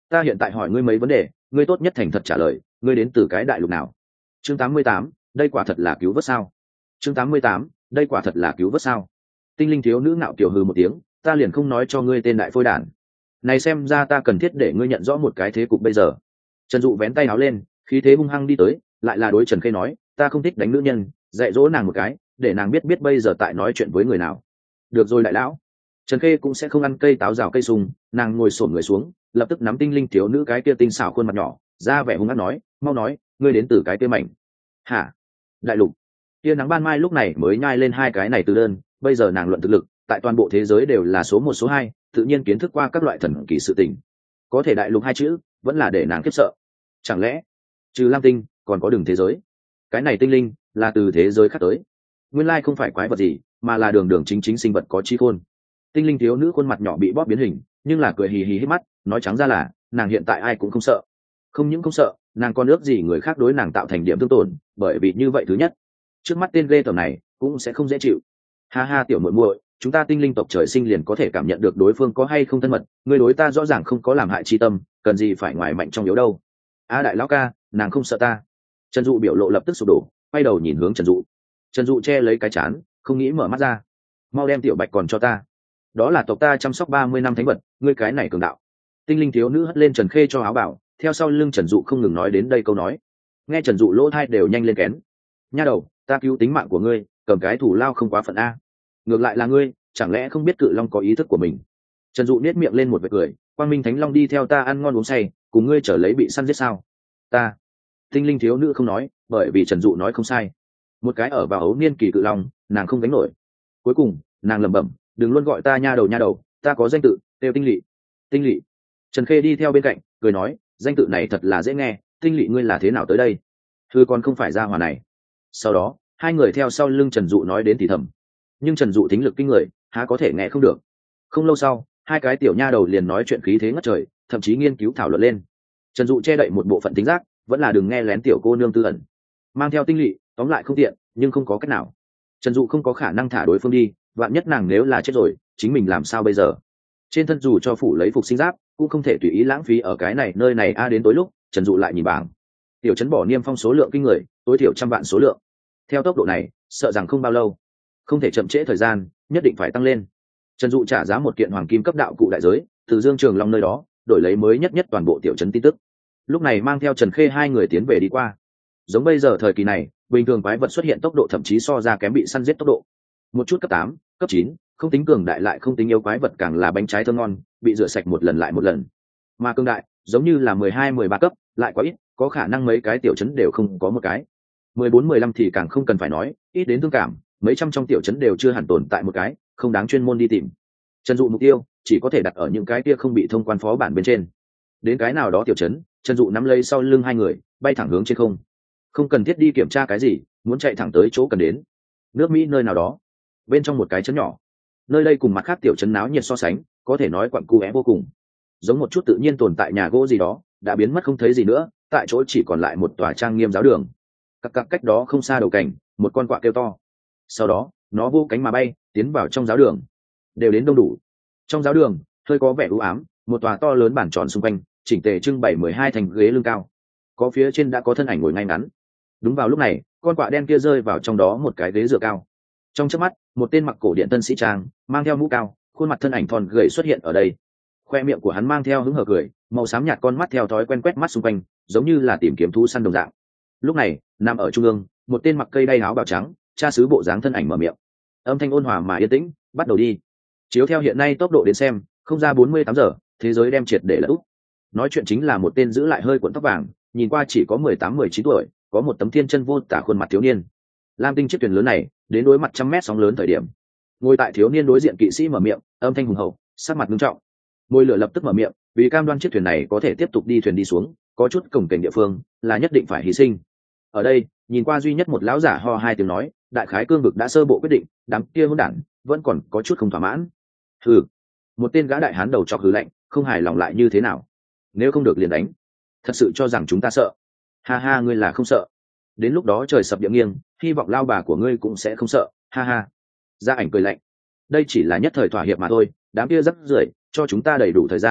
ta hiện tại hỏi ngươi mấy vấn đề, ngươi tốt nhất thành thật trả lời, ngươi đến từ cái đại lục nào? Chương tám mươi tám, đây quả thật là cứu vớt sao? Chương tám mươi tám, đây quả thật là cứu vớt sao? Tinh linh thiếu nữ ngạo kiều hừ một tiếng, ta liền không nói cho ngươi tên đại phôi đản. Này xem ra ta cần thiết để ngươi nhận rõ một cái thế cục bây giờ. Trần Dụ vén tay áo lên, khí thế hung hăng đi tới, lại là đối Trần Khê nói, ta không thích đánh nữ nhân, dạy dỗ nàng một cái, để nàng biết biết bây giờ tại nói chuyện với người nào. Được rồi đại lão. Trần Khê cũng sẽ không ăn cây táo rào cây sung, nàng ngồi xổm người xuống, lập tức nắm tinh linh thiếu nữ cái kia tinh xảo khuôn mặt nhỏ, ra vẻ hung ác nói, mau nói, ngươi đến từ cái kia mảnh. Hả? Đại lục. Tia nắng ban mai lúc này mới nhai lên hai cái này từ đơn, bây giờ nàng luận thực lực, tại toàn bộ thế giới đều là số một số hai, tự nhiên kiến thức qua các loại thần kỳ sự tình. Có thể đại lục hai chữ, vẫn là để nàng khiếp sợ. Chẳng lẽ, trừ Lam Tinh, còn có đường thế giới? Cái này tinh linh, là từ thế giới khác tới. Nguyên lai không phải quái vật gì, mà là đường đường chính chính sinh vật có trí khôn. Tinh linh thiếu nữ khuôn mặt nhỏ bị bóp biến hình, nhưng là cười hì hì hít mắt, nói trắng ra là, nàng hiện tại ai cũng không sợ. Không những không sợ, nàng còn ước gì người khác đối nàng tạo thành điểm thương tổn, bởi vì như vậy thứ nhất, trước mắt tên ghê tởm này cũng sẽ không dễ chịu. Ha ha tiểu muội muội, chúng ta tinh linh tộc trời sinh liền có thể cảm nhận được đối phương có hay không thân mật, ngươi đối ta rõ ràng không có làm hại chi tâm, cần gì phải ngoài mạnh trong yếu đâu. A đại lão ca, nàng không sợ ta. Trần Dụ biểu lộ lập tức sụp đổ, quay đầu nhìn hướng Trần Dụ. Trần Dụ che lấy cái chán, không nghĩ mở mắt ra. Mau đem tiểu bạch còn cho ta, đó là tộc ta chăm sóc ba mươi năm thánh vật, ngươi cái này cường đạo. Tinh linh thiếu nữ hất lên Trần Khê cho áo bảo, theo sau lưng Trần Dụ không ngừng nói đến đây câu nói. Nghe Trần Dụ lỗ thai đều nhanh lên kén. Nha đầu, ta cứu tính mạng của ngươi, cầm cái thủ lao không quá phận a. Ngược lại là ngươi, chẳng lẽ không biết cự long có ý thức của mình? Trần Dụ nét miệng lên một vệt cười, quang minh thánh long đi theo ta ăn ngon uống say, cùng ngươi trở lấy bị săn giết sao? Ta. Tinh linh thiếu nữ không nói, bởi vì Trần Dụ nói không sai. Một cái ở vào ấu niên kỳ cự long, nàng không gánh nổi. Cuối cùng, nàng lẩm bẩm, đừng luôn gọi ta nha đầu nha đầu, ta có danh tự, tiêu tinh lỵ. Tinh lỵ. Trần Khê đi theo bên cạnh, cười nói, danh tự này thật là dễ nghe, tinh lỵ ngươi là thế nào tới đây? Thư còn không phải ra hòa này. Sau đó, hai người theo sau lưng Trần Dụ nói đến thì thầm. Nhưng Trần Dụ thính lực kinh người, há có thể nghe không được. Không lâu sau, hai cái tiểu nha đầu liền nói chuyện khí thế ngất trời, thậm chí nghiên cứu thảo luận lên. Trần Dụ che đậy một bộ phận tính giác, vẫn là đừng nghe lén tiểu cô nương tư ẩn. Mang theo tinh lỵ, tóm lại không tiện, nhưng không có cách nào. Trần Dụ không có khả năng thả đối phương đi, vạn nhất nàng nếu là chết rồi, chính mình làm sao bây giờ? Trên thân dù cho phủ lấy phục sinh giáp, cũng không thể tùy ý lãng phí ở cái này nơi này a. Đến tối lúc, Trần Dụ lại nhìn bảng, tiểu trấn bỏ niêm phong số lượng kinh người, tối thiểu trăm vạn số lượng. Theo tốc độ này, sợ rằng không bao lâu, không thể chậm trễ thời gian, nhất định phải tăng lên. Trần Dụ trả giá một kiện hoàng kim cấp đạo cụ đại giới, từ Dương Trường Long nơi đó đổi lấy mới nhất nhất toàn bộ tiểu trấn tin tức. Lúc này mang theo Trần Khê hai người tiến về đi qua. Giống bây giờ thời kỳ này, bình thường quái vật xuất hiện tốc độ thậm chí so ra kém bị săn giết tốc độ. Một chút cấp tám, cấp chín, không tính cường đại lại không tính yếu quái vật càng là bánh trái thơm ngon, bị rửa sạch một lần lại một lần. Mà cường đại, giống như là mười hai, mười ba cấp, lại quá ít, có khả năng mấy cái tiểu trấn đều không có một cái. mười bốn, mười lăm thì càng không cần phải nói, ít đến thương cảm, mấy trăm trong tiểu trấn đều chưa hẳn tồn tại một cái, không đáng chuyên môn đi tìm. Trần Dụ mục tiêu chỉ có thể đặt ở những cái kia không bị thông quan phó bản bên trên. Đến cái nào đó tiểu trấn, Trần Dụ nắm lấy sau lưng hai người, bay thẳng hướng trên không. Không cần thiết đi kiểm tra cái gì, muốn chạy thẳng tới chỗ cần đến. Nước Mỹ nơi nào đó, bên trong một cái trấn nhỏ. Nơi đây cùng mặt khác tiểu trấn náo nhiệt so sánh, có thể nói quặn cu é vô cùng. Giống một chút tự nhiên tồn tại nhà gỗ gì đó, đã biến mất không thấy gì nữa, tại chỗ chỉ còn lại một tòa trang nghiêm giáo đường. Các các cách đó không xa đầu cảnh, một con quạ kêu to. Sau đó, nó vô cánh mà bay, tiến vào trong giáo đường. Đều đến đông đủ. Trong giáo đường, hơi có vẻ u ám, một tòa to lớn bản tròn xung quanh, chỉnh tề trưng bày mười hai thành ghế lưng cao. Có phía trên đã có thân ảnh ngồi ngay ngắn. Đúng vào lúc này, con quạ đen kia rơi vào trong đó một cái ghế dựa cao. Trong chớp mắt, một tên mặc cổ điện tân sĩ trang, mang theo mũ cao, khuôn mặt thân ảnh thon gầy xuất hiện ở đây. Khoe miệng của hắn mang theo hứng hở cười, màu xám nhạt con mắt theo thói quen quét mắt xung quanh, giống như là tìm kiếm thú săn đồng dạng. Lúc này, nằm ở trung ương, một tên mặc cây đay áo bào trắng, cha xứ bộ dáng thân ảnh mở miệng. Âm thanh ôn hòa mà yên tĩnh, bắt đầu đi. Chiếu theo hiện nay tốc độ đến xem, không ra bốn mươi tám giờ, thế giới đem triệt để lật úp. Nói chuyện chính là một tên giữ lại hơi cuộn tóc vàng, nhìn qua chỉ có mười tám mười chín tuổi, có một tấm thiên chân vô tả khuôn mặt thiếu niên. Lam Tinh chiếc thuyền lớn này, đến đối mặt trăm mét sóng lớn thời điểm. Ngồi tại thiếu niên đối diện kỵ sĩ mở miệng, âm thanh hùng hậu, sắc mặt nghiêm trọng. Môi lửa lập tức mở miệng, vì cam đoan chiếc thuyền này có thể tiếp tục đi thuyền đi xuống, có chút cổng kềnh địa phương, là nhất định phải hy sinh. Ở đây, nhìn qua duy nhất một lão giả ho hai tiếng nói, đại khái cương vực đã sơ bộ quyết định, đám kia hỗn đản vẫn còn có chút không thỏa mãn. Hừ. Một tên gã đại hán đầu chọc hừ lạnh, không hài lòng lại như thế nào? Nếu không được liền đánh. Thật sự cho rằng chúng ta sợ? Ha ha, ngươi là không sợ. Đến lúc đó trời sập địa nghiêng, hy vọng lao bà của ngươi cũng sẽ không sợ. Ha ha. Gia ảnh cười lạnh. Đây chỉ là nhất thời thỏa hiệp mà thôi, đám kia rất rưởi, cho chúng ta đầy đủ thời gian,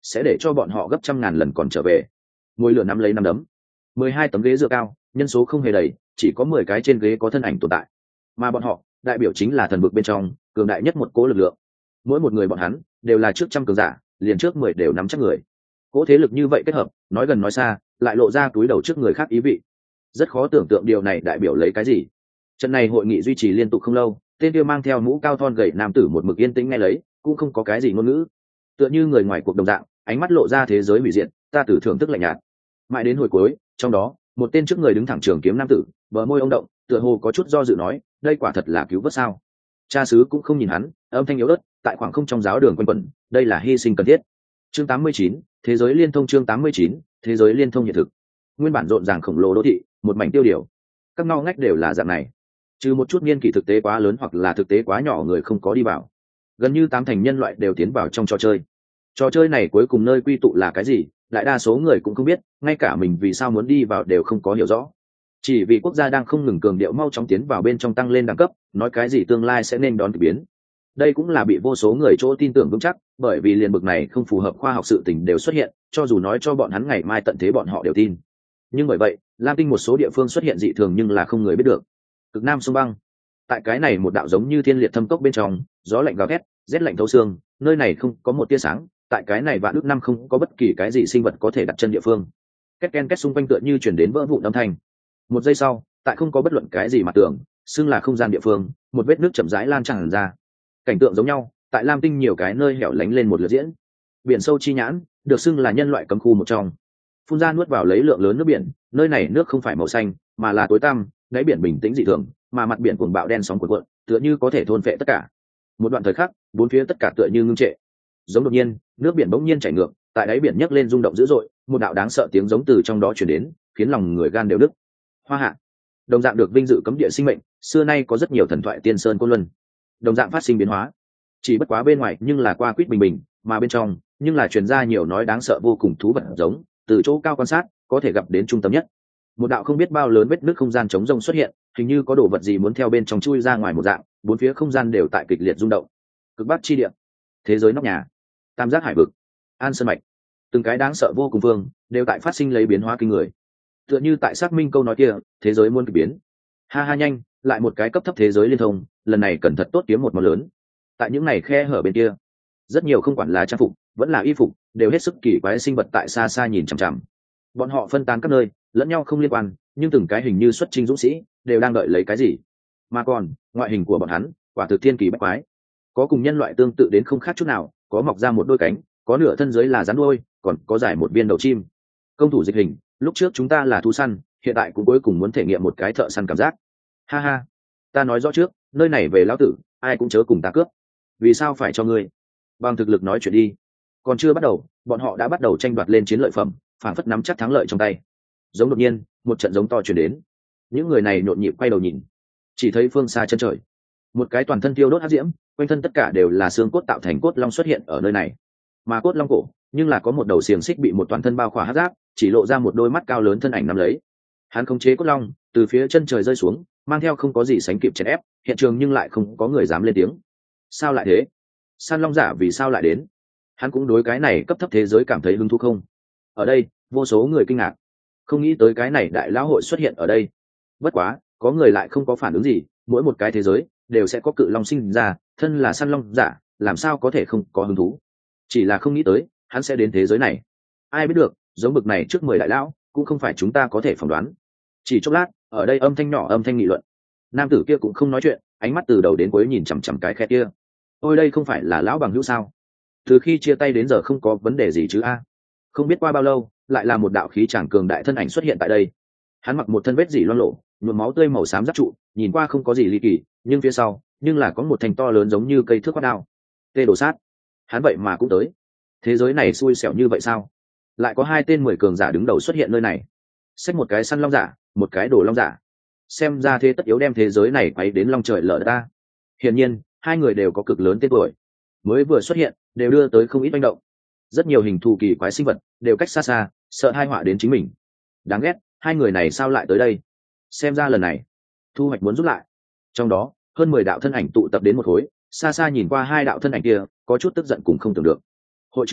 sẽ để cho bọn họ gấp trăm ngàn lần còn trở về. Ngồi lửa nắm lấy năm đấm, mười hai tấm ghế dựa cao, nhân số không hề đầy, chỉ có mười cái trên ghế có thân ảnh tồn tại, mà bọn họ đại biểu chính là thần vực bên trong cường đại nhất một cỗ lực lượng. Mỗi một người bọn hắn đều là trước trăm cường giả, liền trước mười đều nắm chắc người. Cỗ thế lực như vậy kết hợp, nói gần nói xa, lại lộ ra túi đầu trước người khác ý vị. Rất khó tưởng tượng điều này đại biểu lấy cái gì. Trận này hội nghị duy trì liên tục không lâu, tên kia mang theo mũ cao thon gầy nam tử một mực yên tĩnh nghe lấy, cũng không có cái gì ngôn ngữ, tựa như người ngoài cuộc đồng dạng, ánh mắt lộ ra thế giới hủy diệt, ta tử thưởng thức lạnh nhạt. Mãi đến hồi cuối, trong đó một tên trước người đứng thẳng trường kiếm nam tử, bờ môi ông động, tựa hồ có chút do dự nói, đây quả thật là cứu vớt sao? Cha xứ cũng không nhìn hắn, âm thanh yếu ớt tại khoảng không trong giáo đường quanh quẩn, đây là hy sinh cần thiết. Chương tám mươi chín, thế giới liên thông. Chương tám mươi chín, thế giới liên thông hiện thực. Nguyên bản rộn ràng khổng lồ đô thị, một mảnh tiêu điều, các ngõ ngách đều là dạng này, trừ một chút niên kỷ thực tế quá lớn hoặc là thực tế quá nhỏ người không có đi vào, gần như tám thành nhân loại đều tiến vào trong trò chơi. Trò chơi này cuối cùng nơi quy tụ là cái gì, đại đa số người cũng không biết, ngay cả mình vì sao muốn đi vào đều không có hiểu rõ. Chỉ vì quốc gia đang không ngừng cường điệu mau chóng tiến vào bên trong tăng lên đẳng cấp, nói cái gì tương lai sẽ nên đón kỳ biến. Đây cũng là bị vô số người chỗ tin tưởng vững chắc, bởi vì liền bực này không phù hợp khoa học sự tình đều xuất hiện, cho dù nói cho bọn hắn ngày mai tận thế bọn họ đều tin. Nhưng bởi vậy, Lam Tinh một số địa phương xuất hiện dị thường nhưng là không người biết được. Cực Nam sông băng, tại cái này một đạo giống như thiên liệt thâm cốc bên trong, gió lạnh gào thét, rét lạnh thấu xương, nơi này không có một tia sáng, tại cái này vạn ước năm không có bất kỳ cái gì sinh vật có thể đặt chân địa phương. Két ken két xung quanh tựa như chuyển đến vỡ vụn âm thanh. Một giây sau, tại không có bất luận cái gì mặt tường, xưng là không gian địa phương, một vết nước chậm rãi lan tràn ra. Cảnh tượng giống nhau, tại Lam Tinh nhiều cái nơi hẻo lánh lên một lượt diễn. Biển sâu chi nhãn, được xưng là nhân loại cấm khu một trong. Phun ra nuốt vào lấy lượng lớn nước biển, nơi này nước không phải màu xanh, mà là tối tăm, đáy biển bình tĩnh dị thường, mà mặt biển cuồng bạo đen sóng cuộn cuộn, tựa như có thể thôn phệ tất cả. Một đoạn thời khắc, bốn phía tất cả tựa như ngưng trệ. Giống đột nhiên, nước biển bỗng nhiên chảy ngược, tại đáy biển nhấc lên rung động dữ dội, một đạo đáng sợ tiếng giống từ trong đó truyền đến, khiến lòng người gan đều đứt. Hoa Hạ, đồng dạng được vinh dự cấm địa sinh mệnh, xưa nay có rất nhiều thần thoại tiên sơn côn luân, đồng dạng phát sinh biến hóa. Chỉ bất quá bên ngoài nhưng là qua quýt bình bình, mà bên trong nhưng là truyền ra nhiều nói đáng sợ vô cùng thú vật giống, từ chỗ cao quan sát có thể gặp đến trung tâm nhất. Một đạo không biết bao lớn vết nước không gian trống rông xuất hiện, hình như có đồ vật gì muốn theo bên trong chui ra ngoài một dạng, bốn phía không gian đều tại kịch liệt rung động. Cực Bắc chi địa, thế giới nóc nhà, Tam Giác hải vực, An Sơn mạch, từng cái đáng sợ vô cùng vương đều tại phát sinh lấy biến hóa kinh người. Tựa như tại xác minh câu nói kia, thế giới muôn kỳ biến. Ha ha, nhanh, lại một cái cấp thấp thế giới liên thông, lần này cẩn thận tốt kiếm một món lớn. Tại những này khe hở bên kia, rất nhiều không quản là trang phục vẫn là y phục đều hết sức kỳ quái sinh vật tại xa xa nhìn chằm chằm. Bọn họ phân tán các nơi, lẫn nhau không liên quan, nhưng từng cái hình như xuất chinh dũng sĩ đều đang đợi lấy cái gì. Mà còn ngoại hình của bọn hắn quả thực thiên kỳ bách quái, có cùng nhân loại tương tự đến không khác chút nào, có mọc ra một đôi cánh, có nửa thân dưới là rắn đuôi, còn có giải một viên đầu chim. Công thủ dịch hình, lúc trước chúng ta là thú săn, hiện tại cũng cuối cùng muốn thể nghiệm một cái thợ săn cảm giác. Ha ha, ta nói rõ trước, nơi này về lão tử, ai cũng chớ cùng ta cướp. Vì sao phải cho ngươi? Bằng thực lực nói chuyện đi. Còn chưa bắt đầu, bọn họ đã bắt đầu tranh đoạt lên chiến lợi phẩm, phản phất nắm chắc thắng lợi trong tay. Giống đột nhiên, một trận giống to truyền đến. Những người này nhộn nhịp quay đầu nhìn, chỉ thấy phương xa chân trời, một cái toàn thân tiêu đốt hắc diễm, quanh thân tất cả đều là xương cốt tạo thành cốt long xuất hiện ở nơi này. Mà cốt long cổ, nhưng là có một đầu xiềng xích bị một toàn thân bao khỏa hắc giáp, chỉ lộ ra một đôi mắt cao lớn thân ảnh nắm lấy. Hắn khống chế cốt long, từ phía chân trời rơi xuống, mang theo không có gì sánh kịp chèn ép, hiện trường nhưng lại không có người dám lên tiếng. Sao lại thế? Săn long giả vì sao lại đến? Hắn cũng đối cái này cấp thấp thế giới cảm thấy hứng thú không? Ở đây, vô số người kinh ngạc, không nghĩ tới cái này đại lão hội xuất hiện ở đây. Bất quá, có người lại không có phản ứng gì, mỗi một cái thế giới đều sẽ có cự long sinh ra, thân là săn long giả, làm sao có thể không có hứng thú? Chỉ là không nghĩ tới, hắn sẽ đến thế giới này. Ai biết được, giống bực này trước mười đại lão, cũng không phải chúng ta có thể phỏng đoán. Chỉ chốc lát, ở đây âm thanh nhỏ âm thanh nghị luận. Nam tử kia cũng không nói chuyện, ánh mắt từ đầu đến cuối nhìn chằm chằm cái khe kia. Ôi, đây không phải là lão bằng hữu sao? Từ khi chia tay đến giờ không có vấn đề gì chứ a? Không biết qua bao lâu, lại là một đạo khí tràng cường đại thân ảnh xuất hiện tại đây. Hắn mặc một thân vết dỉ loang lộ, nhuộm máu tươi màu xám giáp trụ, nhìn qua không có gì ly kỳ, nhưng phía sau nhưng là có một thành to lớn giống như cây thước quát đao. Tê Đồ Sát, hắn vậy mà cũng tới. Thế giới này xui xẻo như vậy sao? Lại có hai tên mười cường giả đứng đầu xuất hiện nơi này. Xách một cái săn long giả, một cái đồ long giả. Xem ra thế tất yếu đem thế giới này quay đến long trời lở đất ta. Hiển nhiên, hai người đều có cực lớn tên tuổi, mới vừa xuất hiện đều đưa tới không ít manh động. Rất nhiều hình thù kỳ quái sinh vật đều cách xa xa, sợ hai họa đến chính mình. Đáng ghét, hai người này sao lại tới đây? Xem ra lần này thu hoạch muốn rút lại. Trong đó hơn mười đạo thân ảnh tụ tập đến một khối, xa xa nhìn qua hai đạo thân ảnh kia, có chút tức giận cũng không tưởng được. Hội trưởng,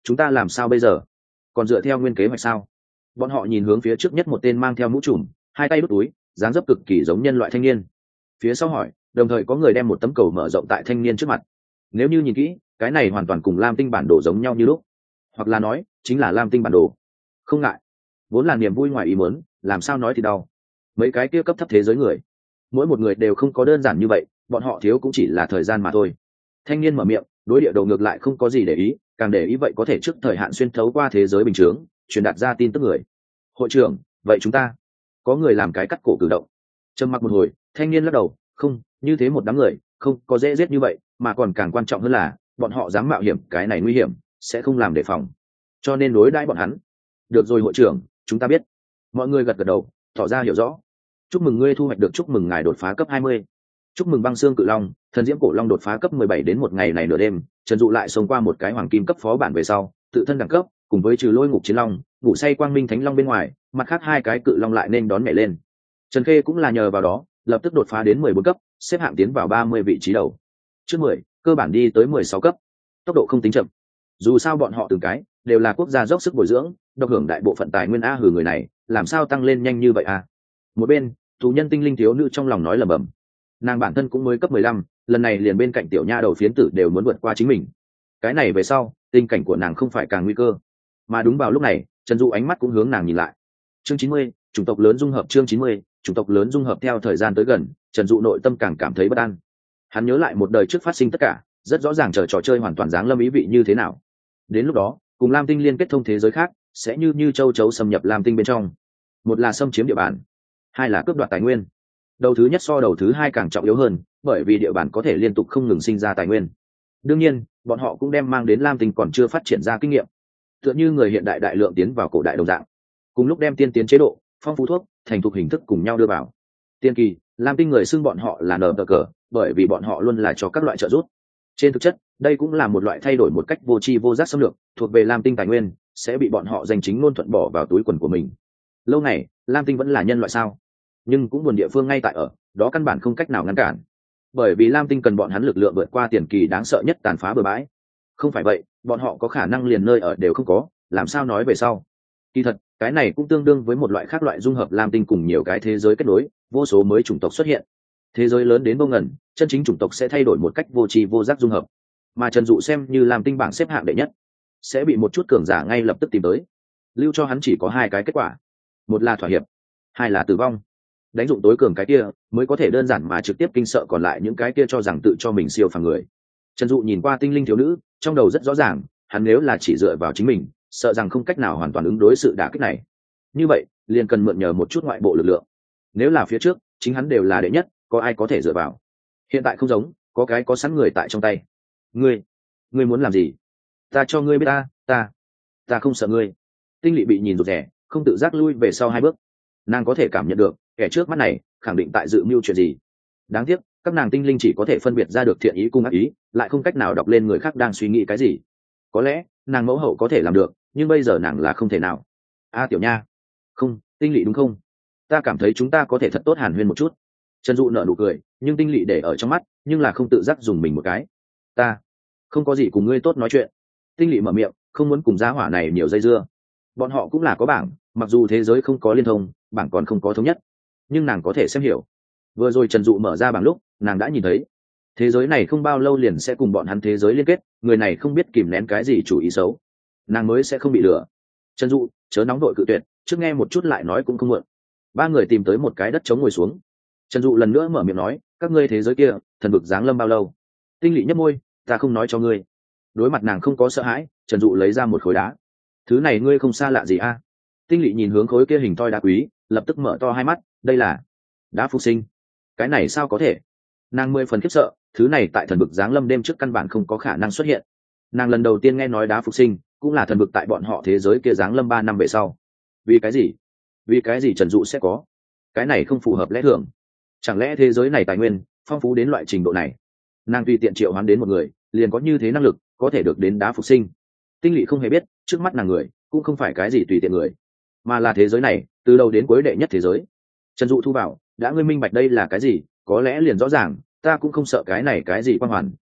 chúng ta làm sao bây giờ? Còn dựa theo nguyên kế hoạch sao? Bọn họ nhìn hướng phía trước nhất một tên mang theo mũ trùm, hai tay đút túi, dáng dấp cực kỳ giống nhân loại thanh niên. Phía sau hỏi, đồng thời có người đem một tấm cầu mở rộng tại thanh niên trước mặt. Nếu như nhìn kỹ, cái này hoàn toàn cùng lam tinh bản đồ giống nhau như lúc, hoặc là nói chính là lam tinh bản đồ. Không ngại, vốn là niềm vui ngoài ý muốn, làm sao nói thì đau. Mấy cái kia cấp thấp thế giới người, mỗi một người đều không có đơn giản như vậy, bọn họ thiếu cũng chỉ là thời gian mà thôi. Thanh niên mở miệng, đối địa đồ ngược lại không có gì để ý, càng để ý vậy có thể trước thời hạn xuyên thấu qua thế giới bình thường, truyền đạt ra tin tức người. Hội trưởng, vậy chúng ta có người làm cái cắt cổ cử động. Trầm mặc một hồi, thanh niên lắc đầu, không, như thế một đám người không có dễ giết như vậy, mà còn càng quan trọng hơn là bọn họ dám mạo hiểm, cái này nguy hiểm sẽ không làm đề phòng, cho nên đối đãi bọn hắn. Được rồi hội trưởng, chúng ta biết. Mọi người gật gật đầu, tỏ ra hiểu rõ. Chúc mừng ngươi thu hoạch được, chúc mừng ngài đột phá cấp hai mươi. Chúc mừng băng xương cự long, thần diễm cổ long đột phá cấp mười bảy. Đến một ngày này nửa đêm, Trần Dụ lại xông qua một cái hoàng kim cấp phó bản về sau, tự thân đẳng cấp cùng với trừ lôi ngục chiến long, ngủ say quang minh thánh long bên ngoài, mặt khác hai cái cự long lại nên đón nhảy lên. Trần Khê cũng là nhờ vào đó, lập tức đột phá đến mười bốn cấp, xếp hạng tiến vào ba mươi vị trí đầu. Trước mười, cơ bản đi tới mười sáu cấp. Tốc độ không tính chậm. Dù sao bọn họ từng cái đều là quốc gia dốc sức bồi dưỡng, độc hưởng đại bộ phận tài nguyên, a hừ người này, làm sao tăng lên nhanh như vậy a? Một bên, tù nhân tinh linh thiếu nữ trong lòng nói lẩm bẩm. Nàng bản thân cũng mới cấp mười lăm, lần này liền bên cạnh tiểu nha đầu phiến tử đều muốn vượt qua chính mình. Cái này về sau, tình cảnh của nàng không phải càng nguy cơ. Mà đúng vào lúc này, Trần Dụ ánh mắt cũng hướng nàng nhìn lại. Chương chín mươi, chủng tộc lớn dung hợp. Chương chín mươi, chủng tộc lớn dung hợp. Theo thời gian tới gần, Trần Dụ nội tâm càng cảm thấy bất an. Hắn nhớ lại một đời trước phát sinh tất cả, rất rõ ràng chờ trò chơi hoàn toàn giáng lâm ý vị như thế nào. Đến lúc đó, cùng Lam Tinh liên kết thông thế giới khác, sẽ như như châu chấu xâm nhập Lam Tinh bên trong. Một là xâm chiếm địa bàn, hai là cướp đoạt tài nguyên. Đầu thứ nhất so đầu thứ hai càng trọng yếu hơn, bởi vì địa bàn có thể liên tục không ngừng sinh ra tài nguyên. Đương nhiên, bọn họ cũng đem mang đến Lam Tinh còn chưa phát triển ra kinh nghiệm, tựa như người hiện đại đại lượng tiến vào cổ đại đồng dạng, cùng lúc đem tiên tiến chế độ, phong phú thuốc, thành thục hình thức cùng nhau đưa vào. Tiên kỳ, Lam Tinh người xưng bọn họ là nờ cờ, bởi vì bọn họ luôn là cho các loại trợ giúp. Trên thực chất, đây cũng là một loại thay đổi một cách vô tri vô giác xâm lược, thuộc về Lam Tinh tài nguyên sẽ bị bọn họ danh chính ngôn thuận bỏ vào túi quần của mình. Lâu này, Lam Tinh vẫn là nhân loại sao? Nhưng cũng buồn địa phương ngay tại ở, đó căn bản không cách nào ngăn cản. Bởi vì Lam Tinh cần bọn hắn lực lượng vượt qua tiền kỳ đáng sợ nhất, tàn phá bừa bãi. Không phải vậy, bọn họ có khả năng liền nơi ở đều không có, làm sao nói về sau. Kỳ thật, cái này cũng tương đương với một loại khác loại dung hợp Lam Tinh cùng nhiều cái thế giới kết nối, vô số mới chủng tộc xuất hiện. Thế giới lớn đến vô ngần, chân chính chủng tộc sẽ thay đổi một cách vô tri vô giác dung hợp. Mà Trần Dụ xem như Lam Tinh bảng xếp hạng đệ nhất, sẽ bị một chút cường giả ngay lập tức tìm tới. Lưu cho hắn chỉ có hai cái kết quả, một là thỏa hiệp, hai là tử vong. Đánh dụng tối cường cái kia mới có thể đơn giản mà trực tiếp kinh sợ còn lại những cái kia cho rằng tự cho mình siêu phàm người. Trần Dụ nhìn qua tinh linh thiếu nữ, trong đầu rất rõ ràng, hắn nếu là chỉ dựa vào chính mình, sợ rằng không cách nào hoàn toàn ứng đối sự đả kích này. Như vậy, liền cần mượn nhờ một chút ngoại bộ lực lượng. Nếu là phía trước, chính hắn đều là đệ nhất, có ai có thể dựa vào. Hiện tại không giống, có cái có sẵn người tại trong tay. Ngươi, ngươi muốn làm gì? Ta cho ngươi biết ta, ta, ta không sợ ngươi. Tinh Lị bị nhìn rụt rè, không tự giác lui về sau hai bước. Nàng có thể cảm nhận được, kẻ trước mắt này khẳng định tại dự mưu chuyện gì. Đáng tiếc, các nàng tinh linh chỉ có thể phân biệt ra được thiện ý cùng ác ý, lại không cách nào đọc lên người khác đang suy nghĩ cái gì. Có lẽ nàng mẫu hậu có thể làm được, nhưng bây giờ nàng là không thể nào. A tiểu nha, không, Tinh Lị đúng không? Ta cảm thấy chúng ta có thể thật tốt hàn huyên một chút. Trần Dụ nở nụ cười, nhưng Tinh Lị để ở trong mắt, nhưng là không tự giác dùng mình một cái. Ta không có gì cùng ngươi tốt nói chuyện. Tinh Lị mở miệng, không muốn cùng gia hỏa này nhiều dây dưa. Bọn họ cũng là có bảng, mặc dù thế giới không có liên thông, bảng còn không có thống nhất, nhưng nàng có thể xem hiểu. Vừa rồi Trần Dụ mở ra bảng lúc, nàng đã nhìn thấy thế giới này không bao lâu liền sẽ cùng bọn hắn thế giới liên kết, người này không biết kìm nén cái gì chủ ý xấu, nàng mới sẽ không bị lừa. Trần Dụ chớ nóng đội cự tuyệt, trước nghe một chút lại nói cũng không muộn. Ba người tìm tới một cái đất trống ngồi xuống. Trần Dụ lần nữa mở miệng nói, các ngươi thế giới kia thần vực giáng lâm bao lâu? Tinh Lị nhếch môi, ta không nói cho ngươi. Đối mặt nàng không có sợ hãi, Trần Dụ lấy ra một khối đá. Thứ này ngươi không xa lạ gì a? Tinh Lị nhìn hướng khối kia hình thoi đá quý, lập tức mở to hai mắt, đây là đá phục sinh. Cái này sao có thể? Nàng mười phần khiếp sợ, thứ này tại thần vực giáng lâm đêm trước căn bản không có khả năng xuất hiện. Nàng lần đầu tiên nghe nói đá phục sinh, cũng là thần vực tại bọn họ thế giới kia giáng lâm ba năm về sau. Vì cái gì? Vì cái gì Trần Dụ sẽ có? Cái này không phù hợp lẽ thường. Chẳng lẽ thế giới này tài nguyên phong phú đến loại trình độ này? Nàng tùy tiện triệu hoán đến một người, liền có như thế năng lực, có thể được đến đá phục sinh. Tinh Lị không hề biết, trước mắt nàng người cũng không phải cái gì tùy tiện người, mà là thế giới này từ đầu đến cuối đệ nhất thế giới. Trần Dụ thu bảo, đã ngươi minh bạch đây là cái gì, có lẽ liền rõ ràng, ta cũng không sợ cái này cái gì quan hoàn,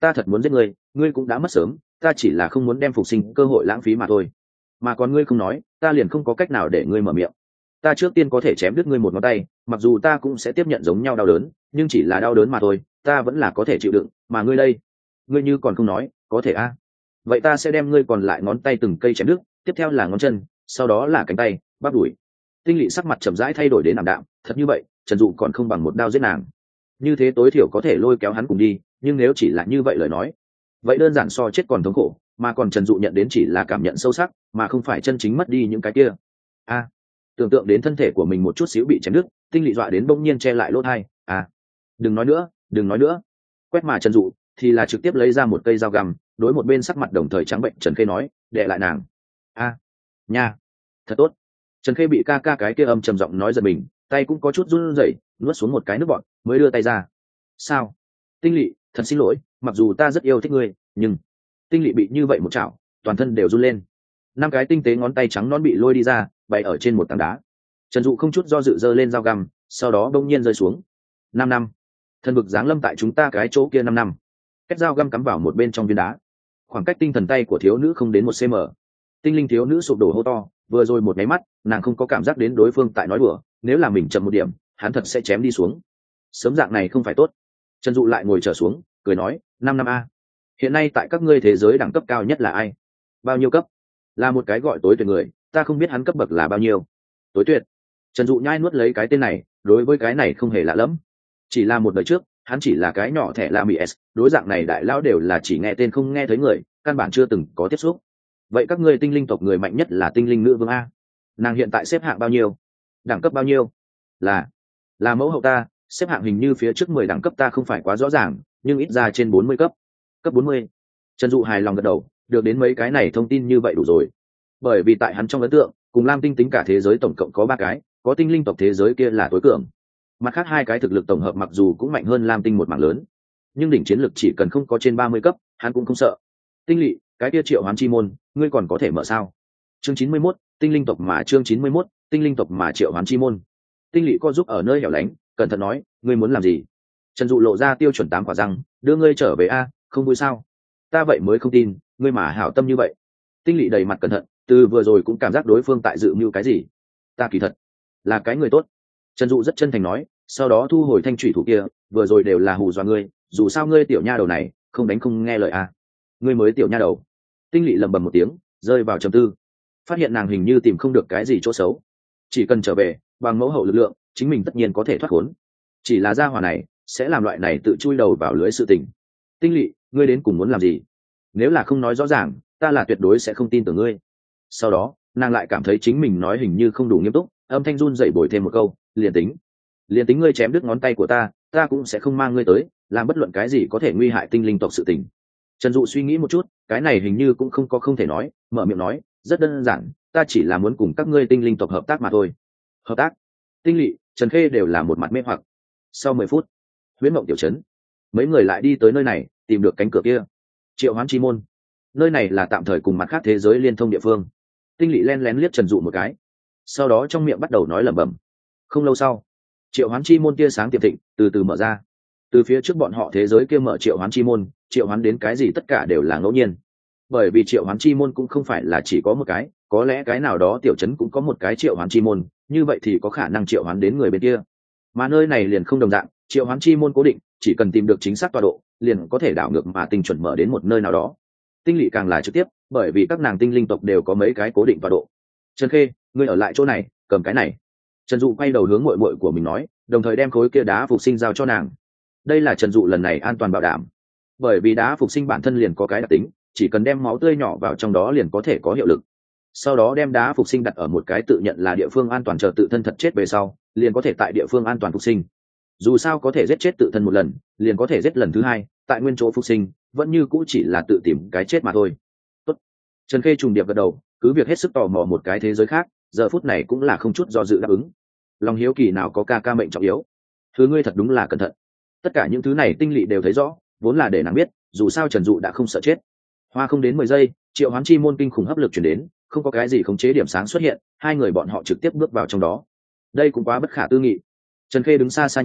ta thật muốn giết ngươi, ngươi cũng đã mất sớm, ta chỉ là không muốn đem phục sinh cơ hội lãng phí mà thôi. Mà còn ngươi không nói, ta liền không có cách nào để ngươi mở miệng. Ta trước tiên có thể chém đứt ngươi một ngón tay, mặc dù ta cũng sẽ tiếp nhận giống nhau đau đớn, nhưng chỉ là đau đớn mà thôi, ta vẫn là có thể chịu đựng. Mà ngươi đây, ngươi như còn không nói, có thể a? À? Vậy ta sẽ đem ngươi còn lại ngón tay từng cây chém đứt, tiếp theo là ngón chân, sau đó là cánh tay, bắp đùi. Tinh Lị sắc mặt chậm rãi thay đổi đến ảm đạm, thật như vậy, Trần Dụ còn không bằng một đao giết nàng. Như thế tối thiểu có thể lôi kéo hắn cùng đi, nhưng nếu chỉ là như vậy lời nói, vậy đơn giản so chết còn thống khổ, mà còn Trần Dụ nhận đến chỉ là cảm nhận sâu sắc, mà không phải chân chính mất đi những cái kia. A, à, tưởng tượng đến thân thể của mình một chút xíu bị chém đứt, Tinh Lị dọa đến bỗng nhiên che lại lỗ tai. À, đừng nói nữa, đừng nói nữa. Quét mà Trần Dụ thì là trực tiếp lấy ra một cây dao găm, đối một bên sắc mặt đồng thời trắng bệnh Trần Khê nói, đệ lại nàng. A, à, nha, thật tốt. Trần Khê bị ca ca cái kia âm trầm giọng nói giật mình, tay cũng có chút run rẩy, nuốt xuống một cái nước bọt, mới đưa tay ra. Sao? Tinh Lị, thật xin lỗi, mặc dù ta rất yêu thích ngươi, nhưng Tinh Lị bị như vậy một chảo, toàn thân đều run lên. Năm cái tinh tế ngón tay trắng nón bị lôi đi ra, bày ở trên một tảng đá. Trần Dụ không chút do dự giơ lên dao găm, sau đó đông nhiên rơi xuống. Năm năm, thần vực giáng lâm tại chúng ta cái chỗ kia năm năm. Cách dao găm cắm vào một bên trong viên đá, khoảng cách tinh thần tay của thiếu nữ không đến một cm. Tinh linh thiếu nữ sụp đổ hô to, vừa rồi một máy mắt, nàng không có cảm giác đến đối phương tại nói đùa, nếu là mình chậm một điểm, hắn thật sẽ chém đi xuống. Sớm dạng này không phải tốt. Trần Dụ lại ngồi trở xuống, cười nói, năm năm a. Hiện nay tại các ngươi thế giới đẳng cấp cao nhất là ai? Bao nhiêu cấp? Là một cái gọi Tối Tuyệt người, ta không biết hắn cấp bậc là bao nhiêu. Tối Tuyệt. Trần Dụ nhai nuốt lấy cái tên này, đối với cái này không hề lạ lẫm. Chỉ là một đời trước, hắn chỉ là cái nhỏ thẻ la mỹ s, đối dạng này đại lão đều là chỉ nghe tên không nghe thấy người, căn bản chưa từng có tiếp xúc. Vậy các ngươi tinh linh tộc người mạnh nhất là tinh linh nữ vương a? Nàng hiện tại xếp hạng bao nhiêu? Đẳng cấp bao nhiêu? Là là mẫu hậu ta, xếp hạng hình như phía trước mười đẳng cấp ta không phải quá rõ ràng, nhưng ít ra trên bốn mươi cấp. Cấp bốn mươi. Trần Dụ hài lòng gật đầu, được đến mấy cái này thông tin như vậy đủ rồi. Bởi vì tại hắn trong ấn tượng, cùng Lam Tinh tính cả thế giới tổng cộng có ba cái, có tinh linh tộc thế giới kia là tối cường. Mặt khác hai cái thực lực tổng hợp mặc dù cũng mạnh hơn Lam Tinh một mảng lớn, nhưng đỉnh chiến lực chỉ cần không có trên ba mươi cấp, hắn cũng không sợ. Tinh Lị, cái kia triệu hoán chi môn, ngươi còn có thể mở sao? Chương chín mươi mốt, tinh linh tộc mà chương chín mươi mốt, tinh linh tộc mà triệu hoán chi môn. Tinh Lị co giúp ở nơi hẻo lánh, cẩn thận nói, ngươi muốn làm gì? Trần Dụ lộ ra tiêu chuẩn tám quả răng, đưa ngươi trở về a, không vui sao? Ta vậy mới không tin, ngươi mà hảo tâm như vậy. Tinh Lị đầy mặt cẩn thận, từ vừa rồi cũng cảm giác đối phương tại dự mưu cái gì. Ta kỳ thật là cái người tốt. Trần Dụ rất chân thành nói, sau đó thu hồi thanh thủy thủ kia, vừa rồi đều là hù dọa ngươi, dù sao ngươi tiểu nha đầu này, không đánh không nghe lời a. Ngươi mới tiểu nha đầu. Tinh Lị lẩm bẩm một tiếng, rơi vào trầm tư, phát hiện nàng hình như tìm không được cái gì chỗ xấu, chỉ cần trở về bằng mẫu hậu lực lượng, chính mình tất nhiên có thể thoát khốn. Chỉ là gia hỏa này sẽ làm loại này tự chui đầu vào lưới sự tình. Tinh Lị, ngươi đến cùng muốn làm gì? Nếu là không nói rõ ràng, ta là tuyệt đối sẽ không tin tưởng ngươi. Sau đó nàng lại cảm thấy chính mình nói hình như không đủ nghiêm túc, âm thanh run dậy bồi thêm một câu, liền tính liền tính ngươi chém đứt ngón tay của ta, ta cũng sẽ không mang ngươi tới làm bất luận cái gì có thể nguy hại tinh linh tộc sự tình. Trần Dụ suy nghĩ một chút, cái này hình như cũng không có không thể nói, mở miệng nói, rất đơn giản, ta chỉ là muốn cùng các ngươi tinh linh tộc hợp tác mà thôi. Hợp tác? Tinh Lị, Trần Khê đều là một mặt mê hoặc. Sau mười phút, huyễn mộng tiểu trấn, mấy người lại đi tới nơi này, tìm được cánh cửa kia. Triệu hoán chi môn. Nơi này là tạm thời cùng mặt khác thế giới liên thông địa phương. Tinh Lị len lén liếc Trần Dụ một cái, sau đó trong miệng bắt đầu nói lẩm bẩm. Không lâu sau, triệu hoán chi môn tia sáng tiệm thịnh từ từ mở ra. Từ phía trước bọn họ thế giới kia mở triệu hoán chi môn, triệu hoán đến cái gì tất cả đều là ngẫu nhiên. Bởi vì triệu hoán chi môn cũng không phải là chỉ có một cái, có lẽ cái nào đó tiểu trấn cũng có một cái triệu hoán chi môn, như vậy thì có khả năng triệu hoán đến người bên kia. Mà nơi này liền không đồng dạng, triệu hoán chi môn cố định, chỉ cần tìm được chính xác tọa độ, liền có thể đảo ngược mà tinh chuẩn mở đến một nơi nào đó. Tinh Lị càng là trực tiếp, bởi vì các nàng tinh linh tộc đều có mấy cái cố định tọa độ. Trần Khê, ngươi ở lại chỗ này, cầm cái này. Trần Dụ quay đầu hướng muội muội của mình nói, đồng thời đem khối kia đá phục sinh giao cho nàng. Đây là Trần Dụ lần này an toàn bảo đảm, bởi vì đá phục sinh bản thân liền có cái đặc tính, chỉ cần đem máu tươi nhỏ vào trong đó liền có thể có hiệu lực. Sau đó đem đá phục sinh đặt ở một cái tự nhận là địa phương an toàn, chờ tự thân thật chết về sau, liền có thể tại địa phương an toàn phục sinh. Dù sao có thể giết chết tự thân một lần, liền có thể giết lần thứ hai, tại nguyên chỗ phục sinh, vẫn như cũ chỉ là tự tìm cái chết mà thôi. Tốt. Trần Khê trùng điệp gật đầu, cứ việc hết sức tò mò một cái thế giới khác, giờ phút này cũng là không chút do dự đáp ứng. Lòng hiếu kỳ nào có ca ca mệnh trọng yếu. Thứ ngươi thật đúng là cẩn thận. Tất cả những thứ này Tinh Lị đều thấy rõ, vốn là để nàng biết, dù sao Trần Dụ đã không sợ chết. Hoa không đến mười giây, triệu hoán chi môn kinh khủng hấp lực chuyển đến, không có cái gì khống chế điểm sáng xuất hiện, hai người bọn họ trực tiếp bước vào trong đó. Đây cũng quá bất khả tư nghị. Trần Khê đứng xa xa nhìn,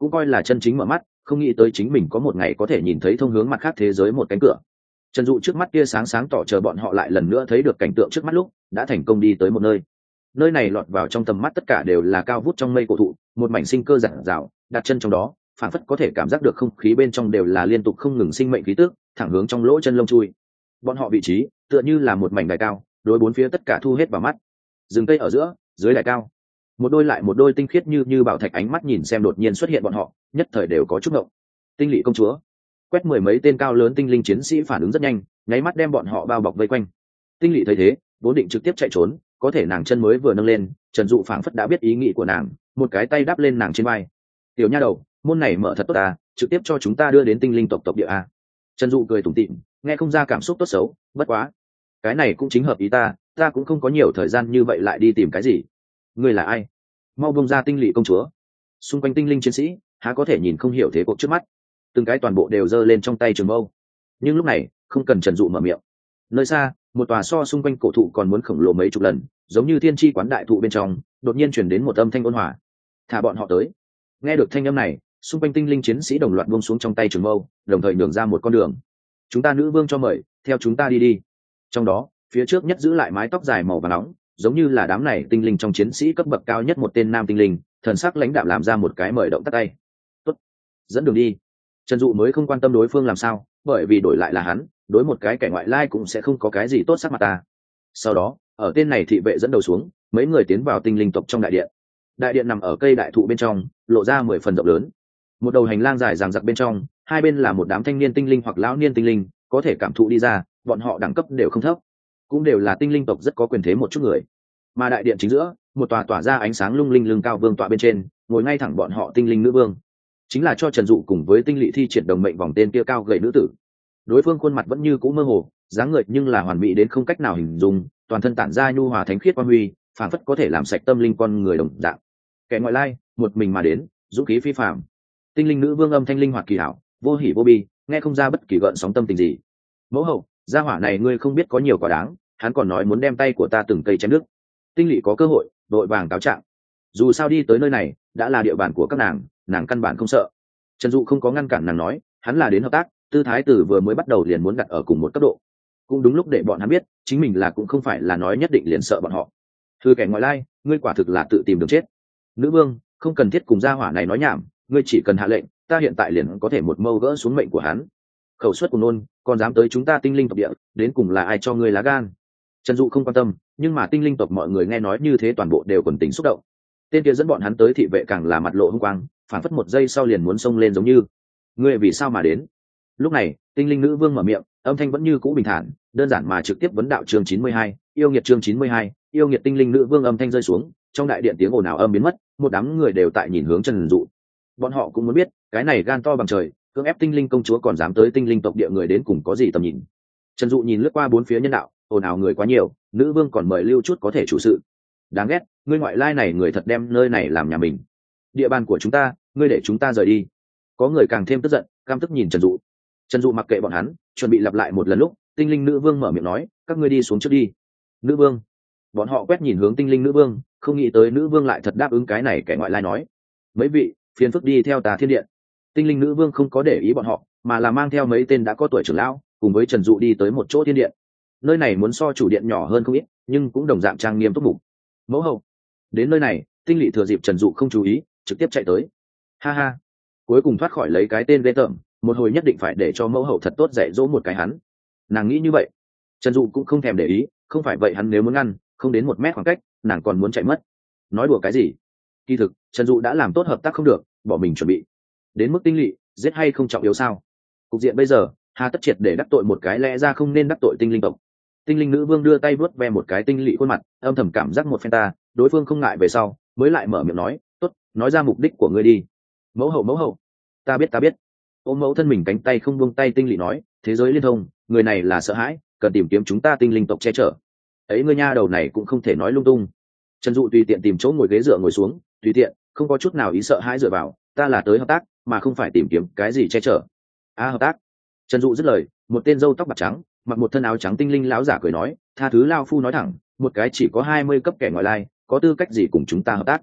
cũng coi là chân chính mở mắt, không nghĩ tới chính mình có một ngày có thể nhìn thấy thông hướng mặt khác thế giới một cánh cửa. Trần Dụ trước mắt kia sáng sáng tỏ chờ bọn họ lại lần nữa thấy được cảnh tượng trước mắt lúc đã thành công đi tới một nơi. Nơi này lọt vào trong tầm mắt tất cả đều là cao vút trong mây cổ thụ, một mảnh sinh cơ rạng rào, đặt chân trong đó phản phất có thể cảm giác được không khí bên trong đều là liên tục không ngừng sinh mệnh khí tức, thẳng hướng trong lỗ chân lông chui. Bọn họ vị trí tựa như là một mảnh đài cao, đối bốn phía tất cả thu hết vào mắt. Rừng cây ở giữa, dưới đài cao, một đôi lại một đôi tinh khiết như như bảo thạch ánh mắt nhìn xem đột nhiên xuất hiện bọn họ, nhất thời đều có chút ngộng. Tinh Lị công chúa, quét mười mấy tên cao lớn tinh linh chiến sĩ phản ứng rất nhanh, nháy mắt đem bọn họ bao bọc vây quanh. Tinh Lị thấy thế, vốn định trực tiếp chạy trốn, có thể nàng chân mới vừa nâng lên, Trần Dụ phảng phất đã biết ý nghĩ của nàng, một cái tay đắp lên nàng trên vai. Tiểu nha đầu, môn này mở thật tốt à, trực tiếp cho chúng ta đưa đến tinh linh tộc tộc địa a. Trần Dụ cười tủm tỉm, nghe không ra cảm xúc tốt xấu, bất quá, cái này cũng chính hợp ý ta, ta cũng không có nhiều thời gian như vậy lại đi tìm cái gì. Ngươi là ai? Mau bông ra Tinh Lị công chúa. Xung quanh tinh linh chiến sĩ há có thể nhìn không hiểu thế cuộc trước mắt, từng cái toàn bộ đều giơ lên trong tay trường mâu. Nhưng lúc này không cần Trần Dụ mở miệng, nơi xa một tòa so xung quanh cổ thụ còn muốn khổng lồ mấy chục lần, giống như thiên chi quán đại thụ bên trong đột nhiên chuyển đến một âm thanh ôn hòa: thả bọn họ tới. Nghe được thanh âm này, xung quanh tinh linh chiến sĩ đồng loạt buông xuống trong tay trường mâu, đồng thời nhường ra một con đường. Chúng ta nữ vương cho mời, theo chúng ta đi đi. Trong đó phía trước nhất giữ lại mái tóc dài màu vàng nóng, giống như là đám này tinh linh trong chiến sĩ cấp bậc cao nhất một tên nam tinh linh, thần sắc lãnh đạm làm ra một cái mời động tắt tay. Tốt, dẫn đường đi. Trần Dụ mới không quan tâm đối phương làm sao, bởi vì đổi lại là hắn, đối một cái kẻ ngoại lai cũng sẽ không có cái gì tốt sắc mặt ta. Sau đó ở tên này thị vệ dẫn đầu xuống, mấy người tiến vào tinh linh tộc trong đại điện. Đại điện nằm ở cây đại thụ bên trong, lộ ra mười phần rộng lớn. Một đầu hành lang dài dằng dặc bên trong, hai bên là một đám thanh niên tinh linh hoặc lão niên tinh linh, có thể cảm thụ đi ra, bọn họ đẳng cấp đều không thấp, cũng đều là tinh linh tộc rất có quyền thế một chút người. Mà đại điện chính giữa, một tòa tỏa ra ánh sáng lung linh lưng cao vương tọa bên trên, ngồi ngay thẳng bọn họ tinh linh nữ vương, chính là cho Trần Dụ cùng với Tinh Lị thi triển đồng mệnh vòng tên kia cao gầy nữ tử. Đối phương khuôn mặt vẫn như cũ mơ hồ, dáng người nhưng là hoàn mỹ đến không cách nào hình dung, toàn thân tản ra nhu hòa thánh khiết quang huy, phảng phất có thể làm sạch tâm linh con người đồng dạng. Kẻ ngoại lai, một mình mà đến, dũng khí phi phàm. Tinh linh nữ vương âm thanh linh hoạt kỳ hảo, vô hỉ vô bi, nghe không ra bất kỳ gợn sóng tâm tình gì. Mẫu hậu, gia hỏa này ngươi không biết có nhiều quá đáng, hắn còn nói muốn đem tay của ta từng cây chém đứt. Tinh Lị có cơ hội, đội vàng cáo trạng. Dù sao đi tới nơi này, đã là địa bàn của các nàng, nàng căn bản không sợ. Trần Dụ không có ngăn cản nàng nói, hắn là đến hợp tác, tư thái từ vừa mới bắt đầu liền muốn đặt ở cùng một cấp độ. Cũng đúng lúc để bọn hắn biết, chính mình là cũng không phải là nói nhất định liền sợ bọn họ. Thư kẻ ngoại lai, ngươi quả thực là tự tìm đường chết. Nữ vương, không cần thiết cùng gia hỏa này nói nhảm, ngươi chỉ cần hạ lệnh, ta hiện tại liền có thể một mâu gỡ xuống mệnh của hắn. Khẩu suất của nôn, còn dám tới chúng ta tinh linh tộc địa, đến cùng là ai cho ngươi lá gan? Trần Dụ không quan tâm, nhưng mà tinh linh tộc mọi người nghe nói như thế toàn bộ đều quần tình xúc động. Tên kia dẫn bọn hắn tới thị vệ càng là mặt lộ hung quang, phản phất một giây sau liền muốn xông lên giống như. Ngươi vì sao mà đến? Lúc này tinh linh nữ vương mở miệng, âm thanh vẫn như cũ bình thản, đơn giản mà trực tiếp vấn đạo. Chương chín mươi hai, yêu nghiệt. Chương chín mươi hai, yêu nghiệt. Tinh linh nữ vương âm thanh rơi xuống, trong đại điện tiếng ồn ào âm biến mất, một đám người đều tại nhìn hướng Trần Dụ. Bọn họ cũng muốn biết, cái này gan to bằng trời, cưỡng ép tinh linh công chúa còn dám tới tinh linh tộc địa người đến cùng có gì tầm nhìn. Trần Dụ nhìn lướt qua bốn phía nhân đạo, ồn ào người quá nhiều, nữ vương còn mời lưu chút có thể chủ sự. Đáng ghét, ngươi ngoại lai này người thật đem nơi này làm nhà mình. Địa bàn của chúng ta, ngươi để chúng ta rời đi. Có người càng thêm tức giận, căm tức nhìn Trần Dụ. Trần Dụ mặc kệ bọn hắn, chuẩn bị lặp lại một lần lúc tinh linh nữ vương mở miệng nói, các ngươi đi xuống trước đi. Nữ vương. Bọn họ quét nhìn hướng tinh linh nữ vương, không nghĩ tới nữ vương lại thật đáp ứng cái này kẻ ngoại lai nói. Mấy vị, phiền phức đi theo Tà Thiên Điện. Tinh linh nữ vương không có để ý bọn họ, mà là mang theo mấy tên đã có tuổi trưởng lão, cùng với Trần Dụ đi tới một chỗ thiên điện. Nơi này muốn so chủ điện nhỏ hơn không ít, nhưng cũng đồng dạng trang nghiêm túc mục. Mẫu hậu. Đến nơi này, Tinh Lị thừa dịp Trần Dụ không chú ý, trực tiếp chạy tới. Ha ha, cuối cùng thoát khỏi lấy cái tên ghê tởm, một hồi nhất định phải để cho mẫu hậu thật tốt dạy dỗ một cái hắn. Nàng nghĩ như vậy. Trần Dụ cũng không thèm để ý, không phải vậy hắn nếu muốn ngăn, không đến một mét khoảng cách, nàng còn muốn chạy mất. Nói đùa cái gì? Kỳ thực, Trần Dụ đã làm tốt hợp tác không được, bỏ mình chuẩn bị. Đến mức Tinh Lị, giết hay không trọng yếu sao? Cục diện bây giờ, hà tất triệt để đắc tội một cái lẽ ra không nên đắc tội tinh linh tộc. Tinh linh nữ vương đưa tay vuốt ve một cái Tinh Lị khuôn mặt, âm thầm cảm giác một phen ta, đối phương không ngại về sau, mới lại mở miệng nói, tốt, nói ra mục đích của ngươi đi. Mẫu hậu mẫu hậu, ta biết ta biết. Ôm mẫu thân mình cánh tay không buông tay Tinh Lị nói, thế giới liên thông, người này là sợ hãi, cần tìm kiếm chúng ta tinh linh tộc che chở. Ấy ngươi nha đầu này cũng không thể nói lung tung. Trần Dụ tùy tiện tìm chỗ ngồi ghế dựa ngồi xuống, tùy tiện, không có chút nào ý sợ hãi dựa vào, ta là tới hợp tác, mà không phải tìm kiếm cái gì che chở. A à, hợp tác. Trần Dụ dứt lời, một tên râu tóc bạc trắng, mặc một thân áo trắng tinh linh lão giả cười nói, tha thứ lao phu nói thẳng, một cái chỉ có hai mươi cấp kẻ ngoại lai, có tư cách gì cùng chúng ta hợp tác?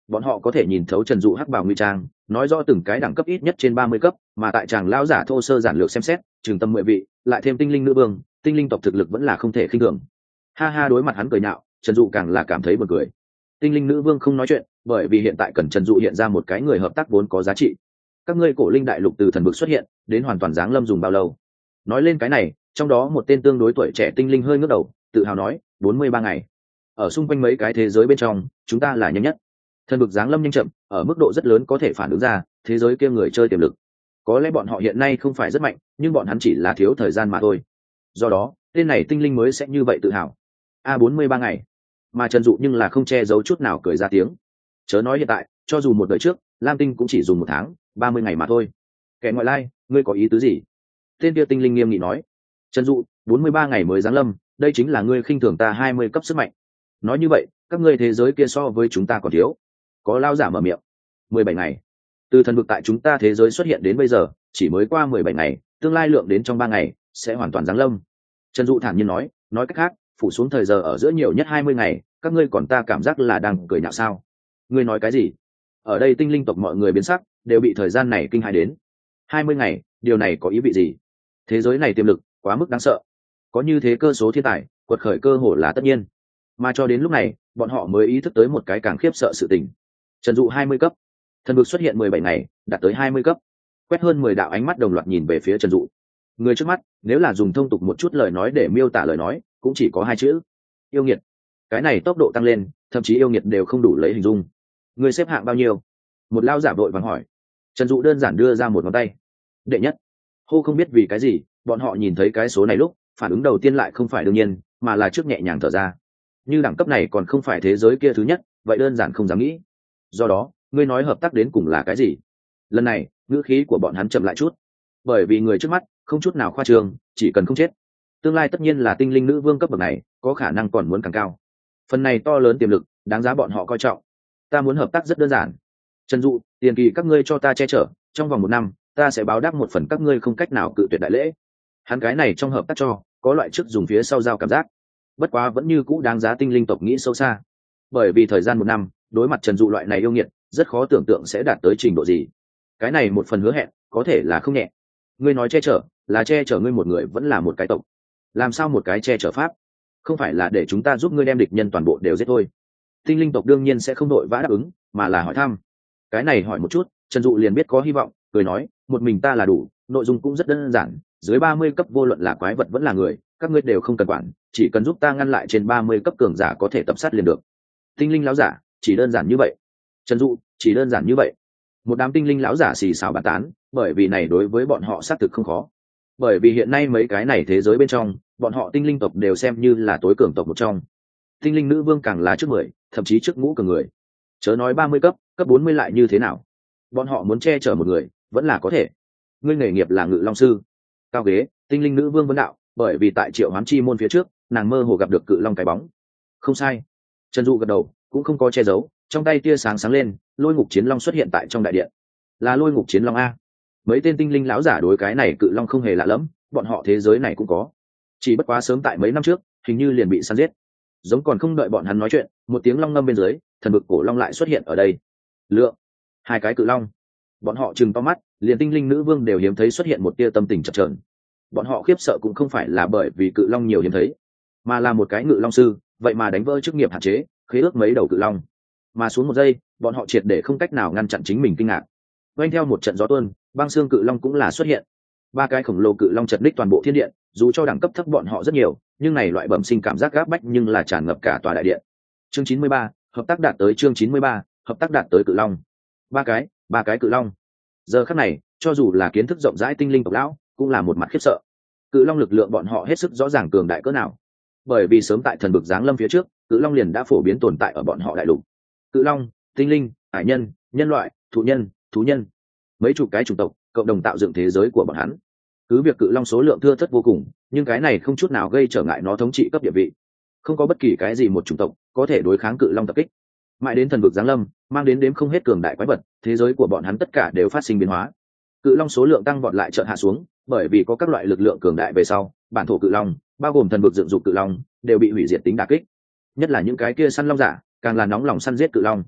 bọn họ có thể nhìn thấu Trần Dụ hắc bào nguy trang, nói rõ từng cái đẳng cấp ít nhất trên ba mươi cấp, mà tại chàng lão giả thô sơ giản lược xem xét, trường tâm mười vị, lại thêm tinh linh nữ vương, tinh linh tộc thực lực vẫn là không thể khinh thường. Ha ha, đối mặt hắn cười nhạo, Trần Dụ càng là cảm thấy buồn cười. Tinh linh nữ vương không nói chuyện, bởi vì hiện tại cần Trần Dụ hiện ra một cái người hợp tác vốn có giá trị. Các ngươi cổ linh đại lục từ thần vực xuất hiện, đến hoàn toàn giáng lâm dùng bao lâu? Nói lên cái này, trong đó một tên tương đối tuổi trẻ tinh linh hơi ngước đầu, tự hào nói, bốn mươi ba ngày. Ở xung quanh mấy cái thế giới bên trong, chúng ta là nhanh nhất. Thần vực giáng lâm nhanh chậm, ở mức độ rất lớn có thể phản ứng ra thế giới kia người chơi tiềm lực. Có lẽ bọn họ hiện nay không phải rất mạnh, nhưng bọn hắn chỉ là thiếu thời gian mà thôi. Do đó, tên này tinh linh mới sẽ như vậy tự hào. A bốn mươi ba ngày. Mà Trần Dụ nhưng là không che giấu chút nào cười ra tiếng. Chớ nói hiện tại, cho dù một đời trước, Lam Tinh cũng chỉ dùng một tháng, ba mươi ngày mà thôi. Kẻ ngoại lai, ngươi có ý tứ gì? Tên kia tinh linh nghiêm nghị nói. Trần Dụ, bốn mươi ba ngày mới giáng lâm, đây chính là ngươi khinh thường ta hai mươi cấp sức mạnh. Nói như vậy, các ngươi thế giới kia so với chúng ta còn thiếu. Có lao giả mở miệng. mười bảy ngày. Từ thần vực tại chúng ta thế giới xuất hiện đến bây giờ, chỉ mới qua mười bảy ngày, tương lai lượng đến trong ba ngày, sẽ hoàn toàn giáng lâm. Trần Dụ thản nhiên nói, nói cách khác, phủ xuống thời giờ ở giữa nhiều nhất hai mươi ngày, các ngươi còn ta cảm giác là đang cười nhạo sao? Ngươi nói cái gì? Ở đây tinh linh tộc mọi người biến sắc, đều bị thời gian này kinh hãi đến. hai mươi ngày, điều này có ý vị gì? Thế giới này tiềm lực quá mức đáng sợ. Có như thế cơ số thiên tài, quật khởi cơ hội là tất nhiên. Mà cho đến lúc này, bọn họ mới ý thức tới một cái càng khiếp sợ sự tình. Trần Dụ hai mươi cấp, thần vực xuất hiện mười bảy ngày, đạt tới hai mươi cấp. Quét hơn mười đạo ánh mắt đồng loạt nhìn về phía Trần Dụ. Người trước mắt, nếu là dùng thông tục một chút lời nói để miêu tả lời nói, cũng chỉ có hai chữ: yêu nghiệt. Cái này tốc độ tăng lên, thậm chí yêu nghiệt đều không đủ lấy hình dung. Người xếp hạng bao nhiêu? Một lao giả vội vàng hỏi. Trần Dụ đơn giản đưa ra một ngón tay. Đệ nhất. Hô, không biết vì cái gì, bọn họ nhìn thấy cái số này lúc, phản ứng đầu tiên lại không phải đương nhiên, mà là trước nhẹ nhàng thở ra. Như đẳng cấp này còn không phải thế giới kia thứ nhất, vậy đơn giản không dám nghĩ. Do đó, ngươi nói hợp tác đến cùng là cái gì? Lần này, ngữ khí của bọn hắn chậm lại chút, bởi vì người trước mắt không chút nào khoa trương, chỉ cần không chết, tương lai tất nhiên là tinh linh nữ vương cấp bậc này, có khả năng còn muốn càng cao. Phần này to lớn tiềm lực, đáng giá bọn họ coi trọng. Ta muốn hợp tác rất đơn giản. Trần Dụ, tiền kỳ các ngươi cho ta che chở, trong vòng một năm, ta sẽ báo đáp một phần các ngươi không cách nào cự tuyệt đại lễ. Hắn cái này trong hợp tác cho, có loại trước dùng phía sau giao cảm giác. Bất quá vẫn như cũ đáng giá tinh linh tộc nghĩ sâu xa. Bởi vì thời gian một năm, đối mặt Trần Dụ loại này yêu nghiệt, rất khó tưởng tượng sẽ đạt tới trình độ gì. Cái này một phần hứa hẹn, có thể là không nhẹ. Ngươi nói che chở, là che chở ngươi một người vẫn là một cái tộc. Làm sao một cái che chở pháp? Không phải là để chúng ta giúp ngươi đem địch nhân toàn bộ đều giết thôi. Tinh linh tộc đương nhiên sẽ không đội vã đáp ứng, mà là hỏi thăm. Cái này hỏi một chút, Trần Dụ liền biết có hy vọng, cười nói, một mình ta là đủ, nội dung cũng rất đơn giản, dưới ba mươi cấp vô luận là quái vật vẫn là người, các ngươi đều không cần quản, chỉ cần giúp ta ngăn lại trên ba mươi cấp cường giả có thể tập sát liền được. Tinh linh lão giả, chỉ đơn giản như vậy. Trần Dụ, chỉ đơn giản như vậy. Một đám tinh linh lão giả xì xào bàn tán, bởi vì này đối với bọn họ xác thực không khó. Bởi vì hiện nay mấy cái này thế giới bên trong, bọn họ tinh linh tộc đều xem như là tối cường tộc một trong. Tinh linh nữ vương càng là trước mười, thậm chí trước ngũ cường người. Chớ nói ba mươi cấp, cấp bốn mươi lại như thế nào? Bọn họ muốn che chở một người, vẫn là có thể. Ngươi nghề nghiệp là ngự long sư. Cao ghế, tinh linh nữ vương vấn đạo, bởi vì tại Triệu Hoán Chi môn phía trước, nàng mơ hồ gặp được cự long cái bóng. Không sai. Trần Dụ gật đầu, cũng không có che giấu, trong tay tia sáng sáng lên, lôi ngục chiến long xuất hiện tại trong đại điện. Là lôi ngục chiến long a. Mấy tên tinh linh lão giả đối cái này cự long không hề lạ lẫm, bọn họ thế giới này cũng có. Chỉ bất quá sớm tại mấy năm trước, hình như liền bị săn giết. Giống còn không đợi bọn hắn nói chuyện, một tiếng long ngâm bên dưới, thần vực cổ long lại xuất hiện ở đây. Lượng, hai cái cự long. Bọn họ trừng to mắt, liền tinh linh nữ vương đều hiếm thấy xuất hiện một tia tâm tình chập chờn. Bọn họ khiếp sợ cũng không phải là bởi vì cự long nhiều hiếm thấy, mà là một cái ngự long sư, vậy mà đánh vỡ chức nghiệp hạn chế, khế ước mấy đầu cự long. Mà xuống một giây, bọn họ triệt để không cách nào ngăn chặn chính mình kinh ngạc. Quanh theo một trận gió tuôn, băng xương cự long cũng là xuất hiện. Ba cái khổng lồ cự long chật ních toàn bộ thiên điện, dù cho đẳng cấp thấp bọn họ rất nhiều, nhưng này loại bẩm sinh cảm giác gáp bách nhưng là tràn ngập cả tòa đại điện. Chương chín mươi ba, hợp tác đạt tới chương chín mươi ba, hợp tác đạt tới cự long. Ba cái, ba cái cự long. Giờ khắc này, cho dù là kiến thức rộng rãi tinh linh tộc lão, cũng là một mặt khiếp sợ. Cự long lực lượng bọn họ hết sức rõ ràng cường đại cỡ nào. Bởi vì sớm tại thần vực giáng lâm phía trước, cự long liền đã phổ biến tồn tại ở bọn họ đại lục. Cự long, tinh linh, hải nhân, nhân loại, thụ nhân, thú nhân, mấy chục cái chủng tộc cộng đồng tạo dựng thế giới của bọn hắn. Cứ việc cự long số lượng thưa thớt vô cùng, nhưng cái này không chút nào gây trở ngại nó thống trị cấp địa vị. Không có bất kỳ cái gì một chủng tộc có thể đối kháng cự long tập kích. Mãi đến thần vực giáng lâm, mang đến đếm không hết cường đại quái vật, thế giới của bọn hắn tất cả đều phát sinh biến hóa. Cự long số lượng tăng vọt lại chợt hạ xuống, bởi vì có các loại lực lượng cường đại về sau, bản thổ cự long, bao gồm thần vực dựng dục cự long, đều bị hủy diệt tính đả kích. Nhất là những cái kia săn long giả, càng là nóng lòng săn giết cự long.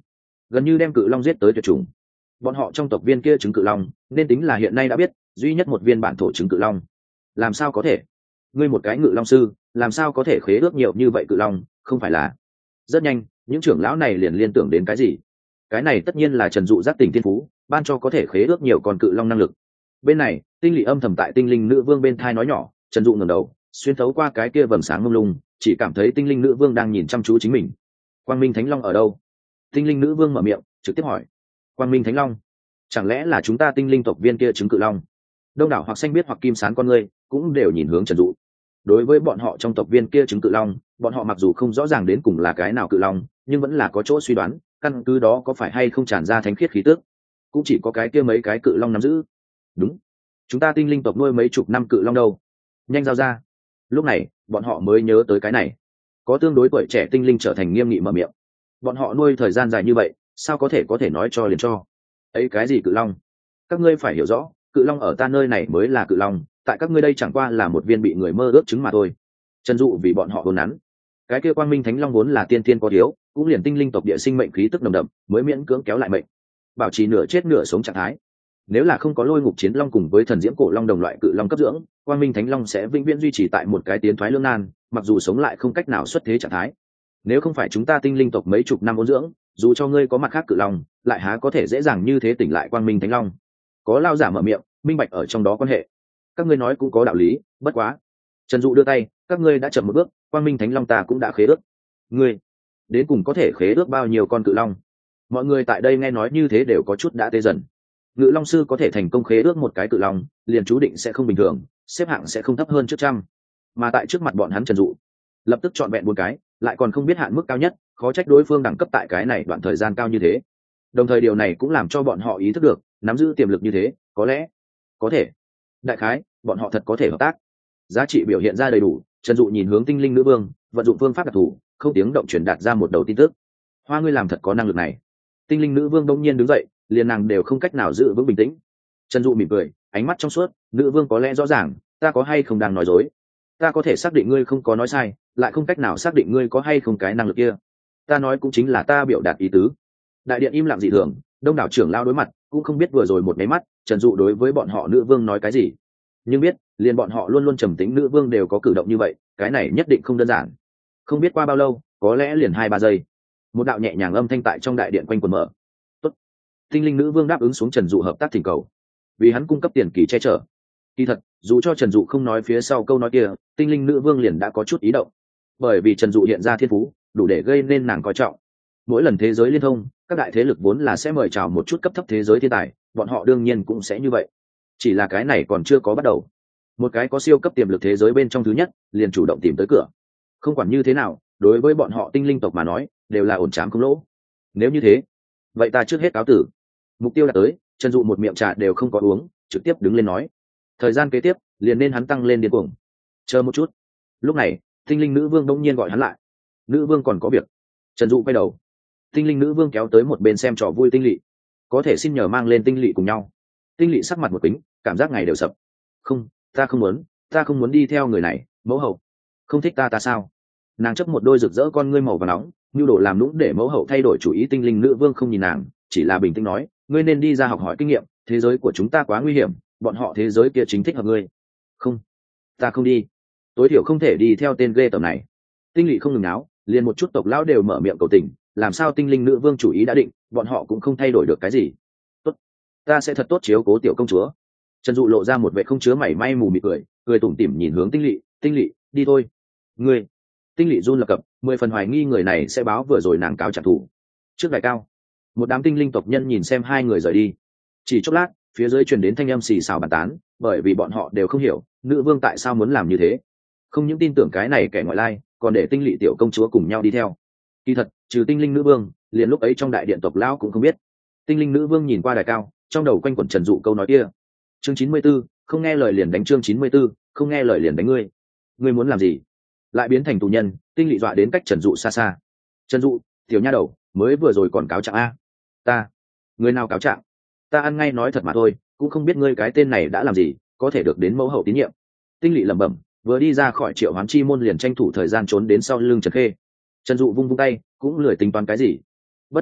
gần như đem cự long giết tới tuyệt chủng. Bọn họ trong tộc viên kia trứng cự long nên tính là hiện nay đã biết duy nhất một viên bản thổ trứng cự long. Làm sao có thể? Ngươi một cái ngự long sư làm sao có thể khế ước nhiều như vậy cự long? Không phải là? Rất nhanh những trưởng lão này liền liên tưởng đến cái gì. Cái này tất nhiên là Trần Dụ giác tỉnh thiên phú ban cho có thể khế ước nhiều con cự long năng lực. Bên này Tinh Lỵ âm thầm tại Tinh Linh Nữ Vương bên thai nói nhỏ. Trần Dụ ngẩng đầu xuyên thấu qua cái kia vầng sáng mông lung, chỉ cảm thấy Tinh Linh Nữ Vương đang nhìn chăm chú chính mình. Quang Minh Thánh Long ở đâu? Tinh Linh Nữ Vương mở miệng trực tiếp hỏi. Quang Minh Thánh Long? Chẳng lẽ là chúng ta Tinh Linh tộc viên kia trứng cự long? Đông đảo hoặc xanh biết hoặc kim sán con ngươi cũng đều nhìn hướng Trần Dụ. Đối với bọn họ trong tộc viên kia trứng cự long, bọn họ mặc dù không rõ ràng đến cùng là cái nào cự long, nhưng vẫn là có chỗ suy đoán, căn cứ đó có phải hay không tràn ra thánh khiết khí tức. Cũng chỉ có cái kia mấy cái cự long nắm giữ. Đúng, chúng ta Tinh Linh tộc nuôi mấy chục năm cự long đâu. Nhanh giao ra. Lúc này bọn họ mới nhớ tới cái này. Có tương đối tuổi trẻ tinh linh trở thành nghiêm nghị mở miệng. Bọn họ nuôi thời gian dài như vậy, sao có thể có thể nói cho liền cho? Ấy cái gì cự long? Các ngươi phải hiểu rõ, cự long ở ta nơi này mới là cự long, tại các ngươi đây chẳng qua là một viên bị người mơ ước trứng mà thôi. Trần Dụ vì bọn họ hôn nắn. Cái kia Quang Minh Thánh Long vốn là tiên tiên có thiếu, cũng liền tinh linh tộc địa sinh mệnh khí tức nồng đậm, mới miễn cưỡng kéo lại mệnh, bảo trì nửa chết nửa sống trạng thái. Nếu là không có Lôi Ngục Chiến Long cùng với Thần Diễm Cổ Long đồng loại cự long cấp dưỡng, Quang Minh Thánh Long sẽ vĩnh viễn duy trì tại một cái tiến thoái lưỡng nan, mặc dù sống lại không cách nào xuất thế trạng thái. Nếu không phải chúng ta tinh linh tộc mấy chục năm ôn dưỡng, dù cho ngươi có mặt khác cự long, lại há có thể dễ dàng như thế tỉnh lại Quang Minh Thánh Long. Có lao giả mở miệng, minh bạch ở trong đó quan hệ. Các ngươi nói cũng có đạo lý, bất quá. Trần Dụ đưa tay, các ngươi đã chậm một bước, Quang Minh Thánh Long ta cũng đã khế ước. Ngươi, đến cùng có thể khế ước bao nhiêu con cự long? Mọi người tại đây nghe nói như thế đều có chút đã tê dần. Ngự long sư có thể thành công khế ước một cái cự long, liền chú định sẽ không bình thường, xếp hạng sẽ không thấp hơn trước trăm. Mà tại trước mặt bọn hắn Trần Dụ, lập tức chọn vẹn bốn cái, lại còn không biết hạn mức cao nhất, khó trách đối phương đẳng cấp tại cái này đoạn thời gian cao như thế. Đồng thời điều này cũng làm cho bọn họ ý thức được, nắm giữ tiềm lực như thế, có lẽ, có thể, đại khái, bọn họ thật có thể hợp tác. Giá trị biểu hiện ra đầy đủ, Trần Dụ nhìn hướng Tinh Linh Nữ Vương, vận dụng phương pháp đặc thù, không tiếng động truyền đạt ra một đầu tin tức. Hoa ngươi làm thật có năng lực này. Tinh Linh Nữ Vương đông nhiên đứng dậy, liền nàng đều không cách nào giữ vững bình tĩnh. Trần Dụ mỉm cười, ánh mắt trong suốt, Nữ Vương có lẽ rõ ràng, ta có hay không đang nói dối. Ta có thể xác định ngươi không có nói sai, lại không cách nào xác định ngươi có hay không cái năng lực kia. Ta nói cũng chính là ta biểu đạt ý tứ. Đại điện im lặng dị thường, đông đảo trưởng lao đối mặt, cũng không biết vừa rồi một cái mắt, Trần Dụ đối với bọn họ Nữ Vương nói cái gì. Nhưng biết, liền bọn họ luôn luôn trầm tĩnh Nữ Vương đều có cử động như vậy, cái này nhất định không đơn giản. Không biết qua bao lâu, có lẽ liền hai ba giây, một đạo nhẹ nhàng âm thanh tại trong đại điện quanh quần mở. Tốt. Tinh Linh Nữ Vương đáp ứng xuống Trần Dụ hợp tác thỉnh cầu, vì hắn cung cấp tiền kỳ che chở. Kỳ thật, dù cho Trần Dụ không nói phía sau câu nói kia, Tinh Linh Nữ Vương liền đã có chút ý động, bởi vì Trần Dụ hiện ra thiên phú, đủ để gây nên nàng coi trọng. Mỗi lần thế giới liên thông, các đại thế lực vốn là sẽ mời chào một chút cấp thấp thế giới thiên tài, bọn họ đương nhiên cũng sẽ như vậy. Chỉ là cái này còn chưa có bắt đầu. Một cái có siêu cấp tiềm lực thế giới bên trong thứ nhất, liền chủ động tìm tới cửa. Không quản như thế nào, đối với bọn họ tinh linh tộc mà nói, đều là ổn trám không lỗ. Nếu như thế, vậy ta trước hết cáo tử. Mục tiêu đã tới, Trần Dụ một miệng trà đều không có uống, trực tiếp đứng lên nói. Thời gian kế tiếp, liền nên hắn tăng lên điên cuồng. Chờ một chút. Lúc này, Tinh Linh Nữ Vương đông nhiên gọi hắn lại. Nữ Vương còn có việc. Trần Dụ quay đầu. Tinh Linh Nữ Vương kéo tới một bên xem trò vui Tinh Lỵ. Có thể xin nhờ mang lên Tinh Lỵ cùng nhau. Tinh Lỵ sắc mặt một kính, cảm giác ngày đều sập. Không, ta không muốn, ta không muốn đi theo người này, mẫu hậu. Không thích ta ta sao? Nàng chấp một đôi rực rỡ con ngươi màu và nóng, nhu đồ làm nũng để mẫu hậu thay đổi chủ ý. Tinh Linh Nữ Vương không nhìn nàng, chỉ là bình tĩnh nói, ngươi nên đi ra học hỏi kinh nghiệm, thế giới của chúng ta quá nguy hiểm, bọn họ thế giới kia chính thích hợp ngươi. Không, ta không đi, tối thiểu không thể đi theo tên ghê tởm này. Tinh Lỵ không ngừng náo, liền một chút tộc lão đều mở miệng cầu tình, làm sao Tinh Linh Nữ Vương chủ ý đã định, bọn họ cũng không thay đổi được cái gì. Tốt, ta sẽ thật tốt chiếu cố tiểu công chúa. Trần Dụ lộ ra một vẻ không chứa mảy may mù mịt cười, cười tủm tỉm nhìn hướng Tinh Lỵ, Tinh Lỵ, đi thôi. Ngươi. Tinh Lỵ run lập cập, mười phần hoài nghi người này sẽ báo vừa rồi nàng cáo trả thù. Trước đài cao, một đám tinh linh tộc nhân nhìn xem hai người rời đi. Chỉ chốc lát, phía dưới truyền đến thanh âm xì xào bàn tán, bởi vì bọn họ đều không hiểu Nữ Vương tại sao muốn làm như thế. Không những tin tưởng cái này kẻ ngoại lai, còn để Tinh Lỵ tiểu công chúa cùng nhau đi theo. Kỳ thật, trừ Tinh Linh Nữ Vương, liền lúc ấy trong đại điện tộc lão cũng không biết. Tinh Linh Nữ Vương nhìn qua đài cao, trong đầu quanh quẩn Trần Dụ câu nói kia. Chương chín mươi 4, không nghe lời liền đánh. Chương chín mươi 4, không nghe lời liền đánh ngươi. Ngươi muốn làm gì? Lại biến thành tù nhân. Tinh Lỵ dọa đến cách Trần Dụ xa xa. Trần Dụ, tiểu nha đầu, mới vừa rồi còn cáo trạng a. Ta, người nào cáo trạng? Ta ăn ngay nói thật mà thôi, cũng không biết ngươi cái tên này đã làm gì, có thể được đến mẫu hậu tín nhiệm. Tinh Lỵ lẩm bẩm, vừa đi ra khỏi Triệu Hoán Chi môn liền tranh thủ thời gian trốn đến sau lưng Trần Khê. Trần Dụ vung vung tay, cũng lười tính toán cái gì. Bất quá,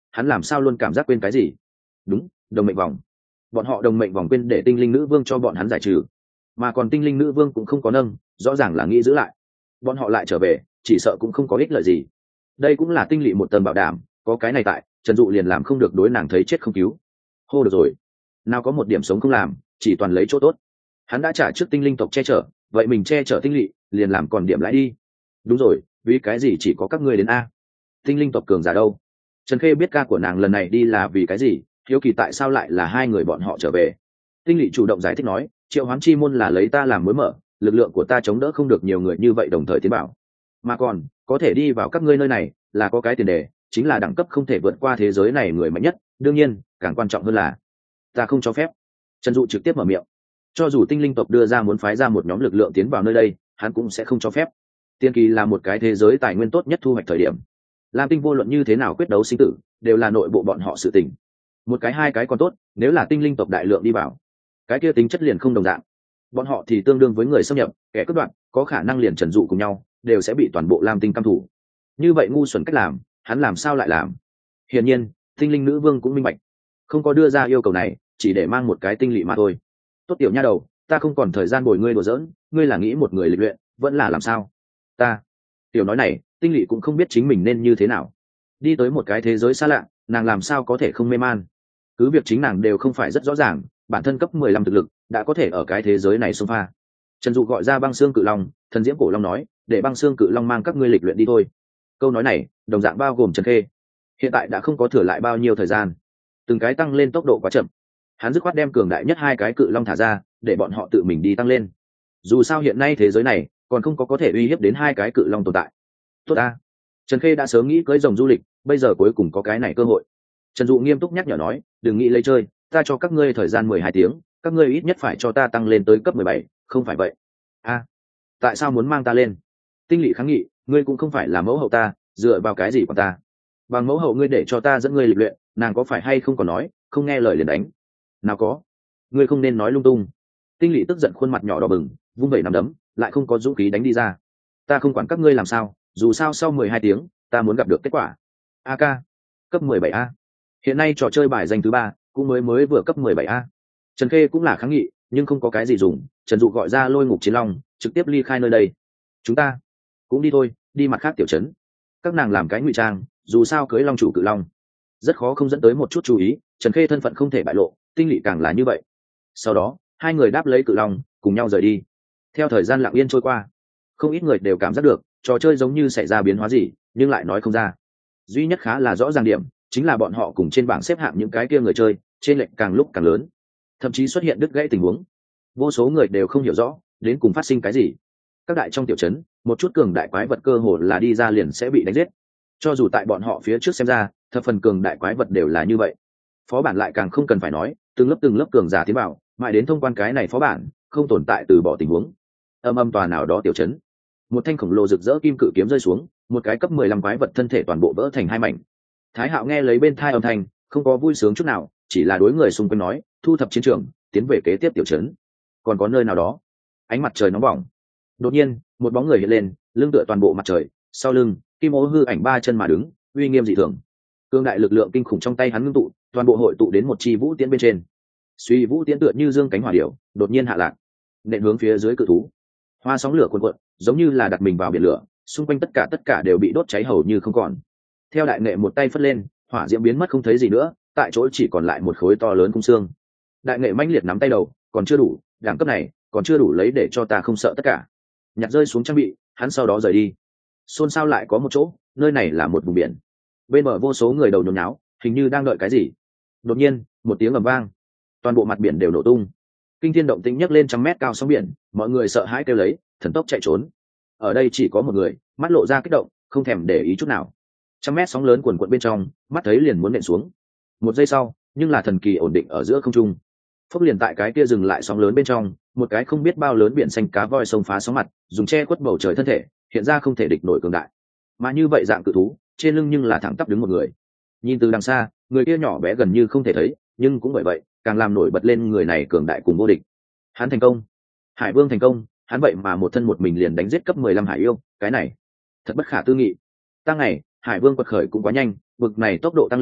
hắn làm sao luôn cảm giác quên cái gì. Đúng, đồng mệnh vòng. Bọn họ đồng mệnh vòng quên để tinh linh nữ vương cho bọn hắn giải trừ, mà còn tinh linh nữ vương cũng không có nâng, rõ ràng là nghĩ giữ lại. Bọn họ lại trở về, chỉ sợ cũng không có ích lợi gì. Đây cũng là tinh lỵ một tầng bảo đảm, có cái này tại, Trần Dụ liền làm không được đối nàng thấy chết không cứu. Hô được rồi, nào có một điểm sống không làm, chỉ toàn lấy chỗ tốt. Hắn đã trả trước tinh linh tộc che chở, vậy mình che chở tinh lỵ, liền làm còn điểm lại đi. Đúng rồi, vì cái gì chỉ có các ngươi đến a? Tinh linh tộc cường giả đâu? Trần Khê biết ca của nàng lần này đi là vì cái gì, hiếu kỳ tại sao lại là hai người bọn họ trở về. Tinh lỵ chủ động giải thích nói, triệu hoán chi môn là lấy ta làm mối mở, lực lượng của ta chống đỡ không được nhiều người như vậy đồng thời tiến bảo, mà còn có thể đi vào các ngươi nơi này là có cái tiền đề, chính là đẳng cấp không thể vượt qua thế giới này người mạnh nhất. Đương nhiên càng quan trọng hơn là ta không cho phép. Trần Dụ trực tiếp mở miệng, cho dù tinh linh tộc đưa ra muốn phái ra một nhóm lực lượng tiến vào nơi đây, hắn cũng sẽ không cho phép. Tiên kỳ là một cái thế giới tài nguyên tốt nhất thu hoạch thời điểm, lam tinh vô luận như thế nào quyết đấu sinh tử đều là nội bộ bọn họ sự tình. Một cái hai cái còn tốt, nếu là tinh linh tộc đại lượng đi vào, cái kia tính chất liền không đồng dạng. Bọn họ thì tương đương với người xâm nhập, kẻ cướp đoạt, có khả năng liền Trần Dụ cùng nhau đều sẽ bị toàn bộ lam tinh căm thủ. Như vậy ngu xuẩn cách làm, hắn làm sao lại làm? Hiển nhiên tinh linh nữ vương cũng minh bạch, không có đưa ra yêu cầu này chỉ để mang một cái tinh lỵ mà thôi. Tốt tiểu nha đầu, ta không còn thời gian bồi ngươi đùa giỡn, ngươi là nghĩ một người lịch luyện vẫn là làm sao? Ta tiểu nói này, tinh lỵ cũng không biết chính mình nên như thế nào. Đi tới một cái thế giới xa lạ, nàng làm sao có thể không mê man? Cứ việc chính nàng đều không phải rất rõ ràng, bản thân cấp mười lăm thực lực đã có thể ở cái thế giới này xông pha. Trần Dụ gọi ra băng xương cự long, thần diễm cổ long nói, để băng xương cự long mang các ngươi lịch luyện đi thôi. Câu nói này đồng dạng bao gồm Trần Khê. Hiện tại đã không có thừa lại bao nhiêu thời gian, từng cái tăng lên tốc độ quá chậm. Hắn dứt khoát đem cường đại nhất hai cái cự long thả ra, để bọn họ tự mình đi tăng lên. Dù sao hiện nay thế giới này còn không có có thể uy hiếp đến hai cái cự long tồn tại. Tốt ta, Trần Khê đã sớm nghĩ cưới rồng du lịch, bây giờ cuối cùng có cái này cơ hội. Trần Dụ nghiêm túc nhắc nhở nói, đừng nghĩ lấy chơi, ta cho các ngươi thời gian mười hai tiếng, các ngươi ít nhất phải cho ta tăng lên tới cấp mười bảy, không phải vậy? A, à, tại sao muốn mang ta lên? Tinh lỵ kháng nghị, ngươi cũng không phải là mẫu hậu ta, dựa vào cái gì của ta? Bằng mẫu hậu ngươi để cho ta dẫn ngươi lịch luyện, nàng có phải hay không còn nói, không nghe lời liền đánh? Nào có, ngươi không nên nói lung tung. Tinh lỵ tức giận khuôn mặt nhỏ đỏ bừng, vung vẩy nắm đấm, lại không có dũng khí đánh đi ra. Ta không quản các ngươi làm sao, dù sao sau mười hai tiếng, ta muốn gặp được kết quả. A ca, cấp mười bảy a. Hiện nay trò chơi bài danh thứ ba cũng mới mới vừa cấp mười bảy a. Trần Khê cũng là kháng nghị, nhưng không có cái gì dùng. Trần Dụ gọi ra lôi ngục chiến long, trực tiếp ly khai nơi đây. Chúng ta cũng đi thôi, đi mặt khác tiểu trấn. Các nàng làm cái ngụy trang, dù sao cưới long chủ cự long rất khó không dẫn tới một chút chú ý. Trần Khê thân phận không thể bại lộ, tinh lỵ càng là như vậy. Sau đó hai người đáp lấy cự long cùng nhau rời đi. Theo thời gian lặng yên trôi qua, không ít người đều cảm giác được trò chơi giống như xảy ra biến hóa gì, nhưng lại nói không ra. Duy nhất khá là rõ ràng điểm chính là bọn họ cùng trên bảng xếp hạng những cái kia người chơi trên lệnh càng lúc càng lớn, thậm chí xuất hiện đứt gãy tình huống. Vô số người đều không hiểu rõ đến cùng phát sinh cái gì. Các đại trong tiểu trấn, một chút cường đại quái vật cơ hồ là đi ra liền sẽ bị đánh giết. Cho dù tại bọn họ phía trước xem ra thập phần cường đại quái vật đều là như vậy, phó bản lại càng không cần phải nói, từng lớp từng lớp cường giả tiến vào, mãi đến thông quan cái này phó bản không tồn tại từ bỏ tình huống. Âm âm tòa nào đó tiểu trấn, một thanh khổng lồ rực rỡ kim cự kiếm rơi xuống, một cái cấp mười lăm quái vật thân thể toàn bộ vỡ thành hai mảnh. Thái Hạo nghe lấy bên thai âm thanh, không có vui sướng chút nào, chỉ là đối người xung quanh nói, thu thập chiến trường, tiến về kế tiếp tiểu trấn. Còn có nơi nào đó, ánh mặt trời nóng bỏng. Đột nhiên, một bóng người hiện lên, lưng tựa toàn bộ mặt trời, sau lưng, kim ô hư ảnh ba chân mà đứng, uy nghiêm dị thường. Cương đại lực lượng kinh khủng trong tay hắn ngưng tụ, toàn bộ hội tụ đến một chi vũ tiễn bên trên. Suy vũ tiễn tựa như dương cánh hỏa điểu, đột nhiên hạ lạc, nện hướng phía dưới cự thú. Hoa sóng lửa cuồn cuộn, giống như là đặt mình vào biển lửa, xung quanh tất cả tất cả đều bị đốt cháy hầu như không còn. Theo đại nghệ một tay phất lên, hỏa diễm biến mất không thấy gì nữa, tại chỗ chỉ còn lại một khối to lớn cung xương. Đại nghệ mãnh liệt nắm tay đầu, còn chưa đủ, đẳng cấp này còn chưa đủ lấy để cho ta không sợ tất cả. Nhặt rơi xuống trang bị, hắn sau đó rời đi. Xôn xao lại có một chỗ, nơi này là một vùng biển. Bên bờ vô số người đầu nhốn nháo, hình như đang đợi cái gì. Đột nhiên, một tiếng ầm vang, toàn bộ mặt biển đều nổ tung. Kinh thiên động tĩnh nhấc lên trăm mét cao sóng biển, mọi người sợ hãi kêu lấy, thần tốc chạy trốn. Ở đây chỉ có một người, mắt lộ ra kích động, không thèm để ý chút nào. Trăm mét sóng lớn cuồn cuộn bên trong, mắt thấy liền muốn nện xuống. Một giây sau, nhưng là thần kỳ ổn định ở giữa không trung. Phốc liền tại cái kia dừng lại sóng lớn bên trong, một cái không biết bao lớn biển xanh cá voi sông phá sóng mặt, dùng che khuất bầu trời thân thể, hiện ra không thể địch nổi cường đại. Mà như vậy dạng cự thú, trên lưng nhưng là thẳng tắp đứng một người. Nhìn từ đằng xa, người kia nhỏ bé gần như không thể thấy, nhưng cũng bởi vậy, càng làm nổi bật lên người này cường đại cùng vô địch. Hắn thành công, Hải Vương thành công, hắn vậy mà một thân một mình liền đánh giết cấp mười lăm hải yêu, cái này thật bất khả tư nghị. Tăng ngày, Hải Vương quật khởi cũng quá nhanh, bực này tốc độ tăng lên,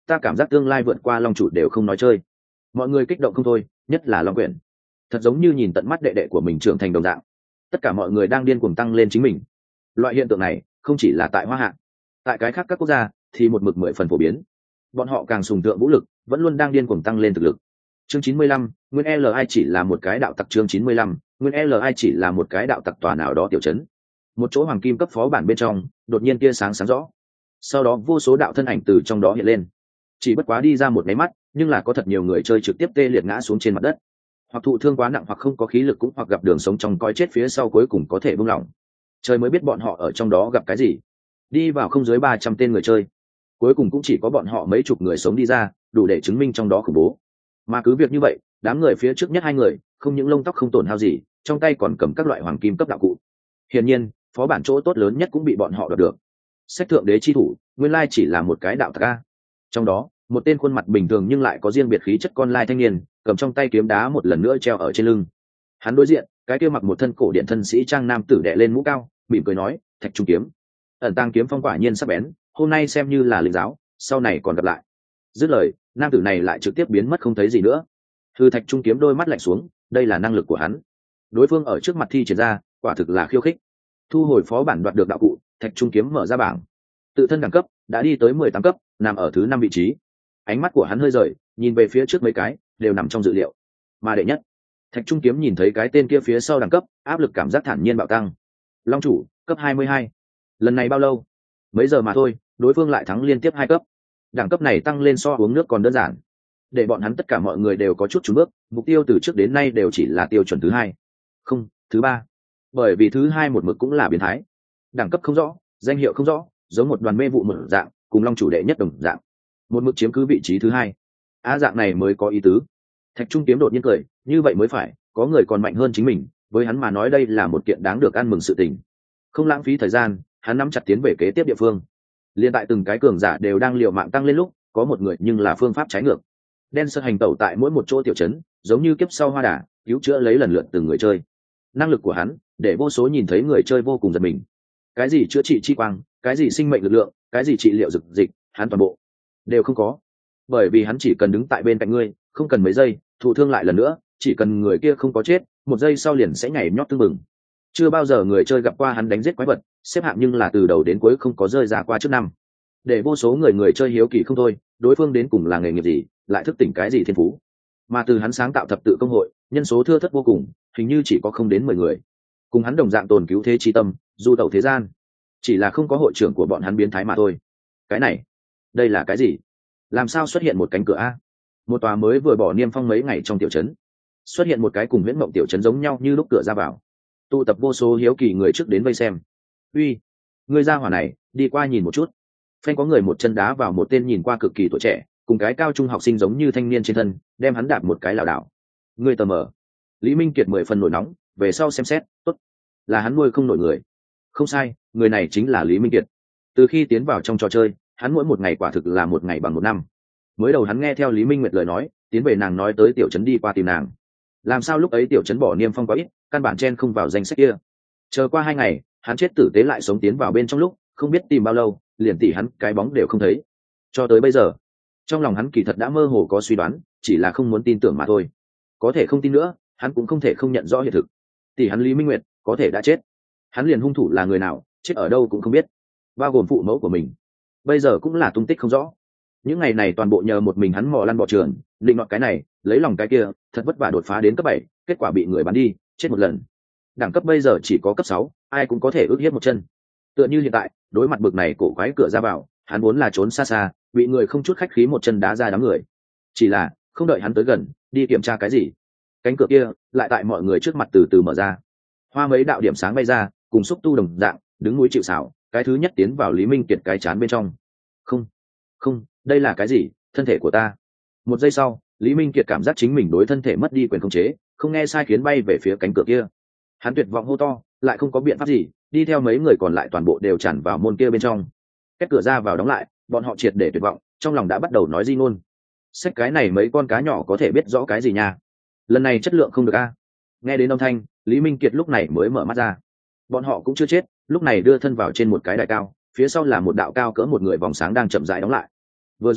ta cảm giác tương lai vượt qua long chủ đều không nói chơi. Mọi người kích động không thôi, nhất là long quyển, thật giống như nhìn tận mắt đệ đệ của mình trưởng thành đồng dạng. Tất cả mọi người đang điên cuồng tăng lên chính mình. Loại hiện tượng này không chỉ là tại Hoa Hạ, tại cái khác các quốc gia thì một mực mười phần phổ biến. Bọn họ càng sùng thượng vũ lực, vẫn luôn đang điên cuồng tăng lên thực lực. Chương chín mươi lăm, nguyên L I chỉ là một cái đạo tặc. Chương chín mươi lăm, nguyên L I chỉ là một cái đạo tặc. Tòa nào đó tiểu trấn, một chỗ hoàng kim cấp phó bản bên trong, đột nhiên tia sáng sáng rõ. Sau đó vô số đạo thân ảnh từ trong đó hiện lên. Chỉ bất quá đi ra một cái mắt, nhưng là có thật nhiều người chơi trực tiếp tê liệt ngã xuống trên mặt đất, hoặc thụ thương quá nặng, hoặc không có khí lực, cũng hoặc gặp đường sống trong coi chết phía sau cuối cùng có thể buông lỏng. Trời mới biết bọn họ ở trong đó gặp cái gì. Đi vào không dưới ba trăm tên người chơi, cuối cùng cũng chỉ có bọn họ mấy chục người sống đi ra, đủ để chứng minh trong đó khủng bố. Mà cứ việc như vậy, đám người phía trước nhất hai người không những lông tóc không tổn hao gì, trong tay còn cầm các loại hoàng kim cấp đạo cụ. Hiển nhiên phó bản chỗ tốt lớn nhất cũng bị bọn họ đoạt được. Sách thượng đế chi thủ nguyên lai chỉ là một cái đạo tặc a. Trong đó một tên khuôn mặt bình thường nhưng lại có riêng biệt khí chất con lai thanh niên, cầm trong tay kiếm đá một lần nữa treo ở trên lưng. Hắn đối diện cái kia mặc một thân cổ điện thân sĩ trang nam tử đệ lên mũ cao, mỉm cười nói, Thạch Trung kiếm, ẩn tàng kiếm phong quả nhiên sắc bén, hôm nay xem như là linh giáo, sau này còn gặp lại. Dứt lời, nam tử này lại trực tiếp biến mất không thấy gì nữa. Thư Thạch Trung kiếm đôi mắt lạnh xuống, đây là năng lực của hắn. Đối phương ở trước mặt thi triển ra, quả thực là khiêu khích. Thu hồi phó bản đoạt được đạo cụ, Thạch Trung kiếm mở ra bảng, tự thân đẳng cấp đã đi tới mười tám cấp, nằm ở thứ năm vị trí. Ánh mắt của hắn hơi rời, nhìn về phía trước mấy cái, đều nằm trong dự liệu. Mà đệ nhất, Thạch Trung kiếm nhìn thấy cái tên kia phía sau đẳng cấp, áp lực cảm giác thản nhiên bạo tăng. Long chủ, cấp hai mươi hai. Lần này bao lâu? Mấy giờ mà thôi, đối phương lại thắng liên tiếp hai cấp. Đẳng cấp này tăng lên so uống nước còn đơn giản. Để bọn hắn tất cả mọi người đều có chút chùn bước, mục tiêu từ trước đến nay đều chỉ là tiêu chuẩn thứ hai, không, thứ ba. Bởi vì thứ hai một mực cũng là biến thái. Đẳng cấp không rõ, danh hiệu không rõ, giống một đoàn mê vụ một dạng, cùng long chủ đệ nhất đồng dạng, một mực chiếm cứ vị trí thứ hai. Á dạng này mới có ý tứ. Thạch Trung kiếm đột nhiên cười, như vậy mới phải, có người còn mạnh hơn chính mình, với hắn mà nói đây là một kiện đáng được ăn mừng sự tình. Không lãng phí thời gian, hắn nắm chặt tiến về kế tiếp địa phương. Liên tại từng cái cường giả đều đang liều mạng tăng lên lúc, có một người nhưng là phương pháp trái ngược. Đen sơ hành tẩu tại mỗi một chỗ tiểu trấn, giống như kiếp sau hoa đà, cứu chữa lấy lần lượt từng người chơi. Năng lực của hắn để vô số nhìn thấy người chơi vô cùng giật mình. Cái gì chữa trị chi quang, cái gì sinh mệnh lực lượng, cái gì trị liệu dược dịch, hắn toàn bộ đều không có. Bởi vì hắn chỉ cần đứng tại bên cạnh ngươi, không cần mấy giây, thụ thương lại lần nữa, chỉ cần người kia không có chết, một giây sau liền sẽ nhảy nhót tưng bừng. Chưa bao giờ người chơi gặp qua hắn đánh giết quái vật, xếp hạng nhưng là từ đầu đến cuối không có rơi ra qua trước năm. Để vô số người người chơi hiếu kỳ không thôi, đối phương đến cùng là nghề nghiệp gì, lại thức tỉnh cái gì thiên phú. Mà từ hắn sáng tạo thập tự công hội, nhân số thưa thớt vô cùng, hình như chỉ có không đến mười người. Cùng hắn đồng dạng tồn cứu thế chi tâm, du tẩu thế gian, chỉ là không có hội trưởng của bọn hắn biến thái mà thôi. Cái này, đây là cái gì? Làm sao xuất hiện một cánh cửa a? Một tòa mới vừa bỏ niêm phong mấy ngày trong tiểu trấn, xuất hiện một cái cùng huyễn mộng tiểu trấn giống nhau như lúc cửa ra vào, tụ tập vô số hiếu kỳ người trước đến vây xem. Uy, người ra hỏa này, đi qua nhìn một chút. Phanh có người một chân đá vào một tên nhìn qua cực kỳ tuổi trẻ, cùng cái cao trung học sinh giống như thanh niên trên thân, đem hắn đạp một cái lảo đảo. Người tờ mờ. Lý Minh Kiệt mười phần nổi nóng, về sau xem xét, tốt, là hắn nuôi không nổi người. Không sai, người này chính là Lý Minh Kiệt. Từ khi tiến vào trong trò chơi, hắn mỗi một ngày quả thực là một ngày bằng một năm. Mới đầu hắn nghe theo Lý Minh Nguyệt lời nói, tiến về nàng nói tới tiểu trấn đi qua tìm nàng. Làm sao lúc ấy tiểu trấn bỏ niêm phong quá ít, căn bản chen không vào danh sách kia. Chờ qua hai ngày, hắn chết tử tế lại sống tiến vào bên trong lúc, không biết tìm bao lâu, liền tỉ hắn cái bóng đều không thấy. Cho tới bây giờ, trong lòng hắn kỳ thật đã mơ hồ có suy đoán, chỉ là không muốn tin tưởng mà thôi. Có thể không tin nữa, hắn cũng không thể không nhận rõ hiện thực. Tỷ hắn Lý Minh Nguyệt có thể đã chết, hắn liền hung thủ là người nào, chết ở đâu cũng không biết, bao gồm phụ mẫu của mình, bây giờ cũng là tung tích không rõ. Những ngày này toàn bộ nhờ một mình hắn mò lăn bò trường, định nọt cái này, lấy lòng cái kia, thật vất vả đột phá đến cấp bảy, kết quả bị người bắn đi, chết một lần. Đẳng cấp bây giờ chỉ có cấp sáu, ai cũng có thể ước hiếp một chân. Tựa như hiện tại, đối mặt bực này cổ quái cửa ra vào, hắn vốn là trốn xa xa, bị người không chút khách khí một chân đá ra đám người. Chỉ là không đợi hắn tới gần, đi kiểm tra cái gì, cánh cửa kia lại tại mọi người trước mặt từ từ mở ra. Hoa mấy đạo điểm sáng bay ra, cùng xúc tu đồng dạng, đứng núi chịu sào, cái thứ nhất tiến vào Lý Minh Kiệt cái chán bên trong. Không, không, đây là cái gì? Thân thể của ta. Một giây sau, Lý Minh Kiệt cảm giác chính mình đối thân thể mất đi quyền khống chế, không nghe sai khiến bay về phía cánh cửa kia. Hắn tuyệt vọng hô to, lại không có biện pháp gì, đi theo mấy người còn lại toàn bộ đều tràn vào môn kia bên trong. Cách cửa ra vào đóng lại, bọn họ triệt để tuyệt vọng, trong lòng đã bắt đầu nói di ngôn. Xách cái này mấy con cá nhỏ có thể biết rõ cái gì nha? Lần này chất lượng không được a. Nghe đến âm thanh, Lý Minh Kiệt lúc này mới mở mắt ra. Bọn họ cũng chưa chết, lúc này đưa thân vào trên một cái đài cao, phía sau là một đạo cao cỡ một người vòng sáng đang chậm rãi đóng lại. Vừa rồi,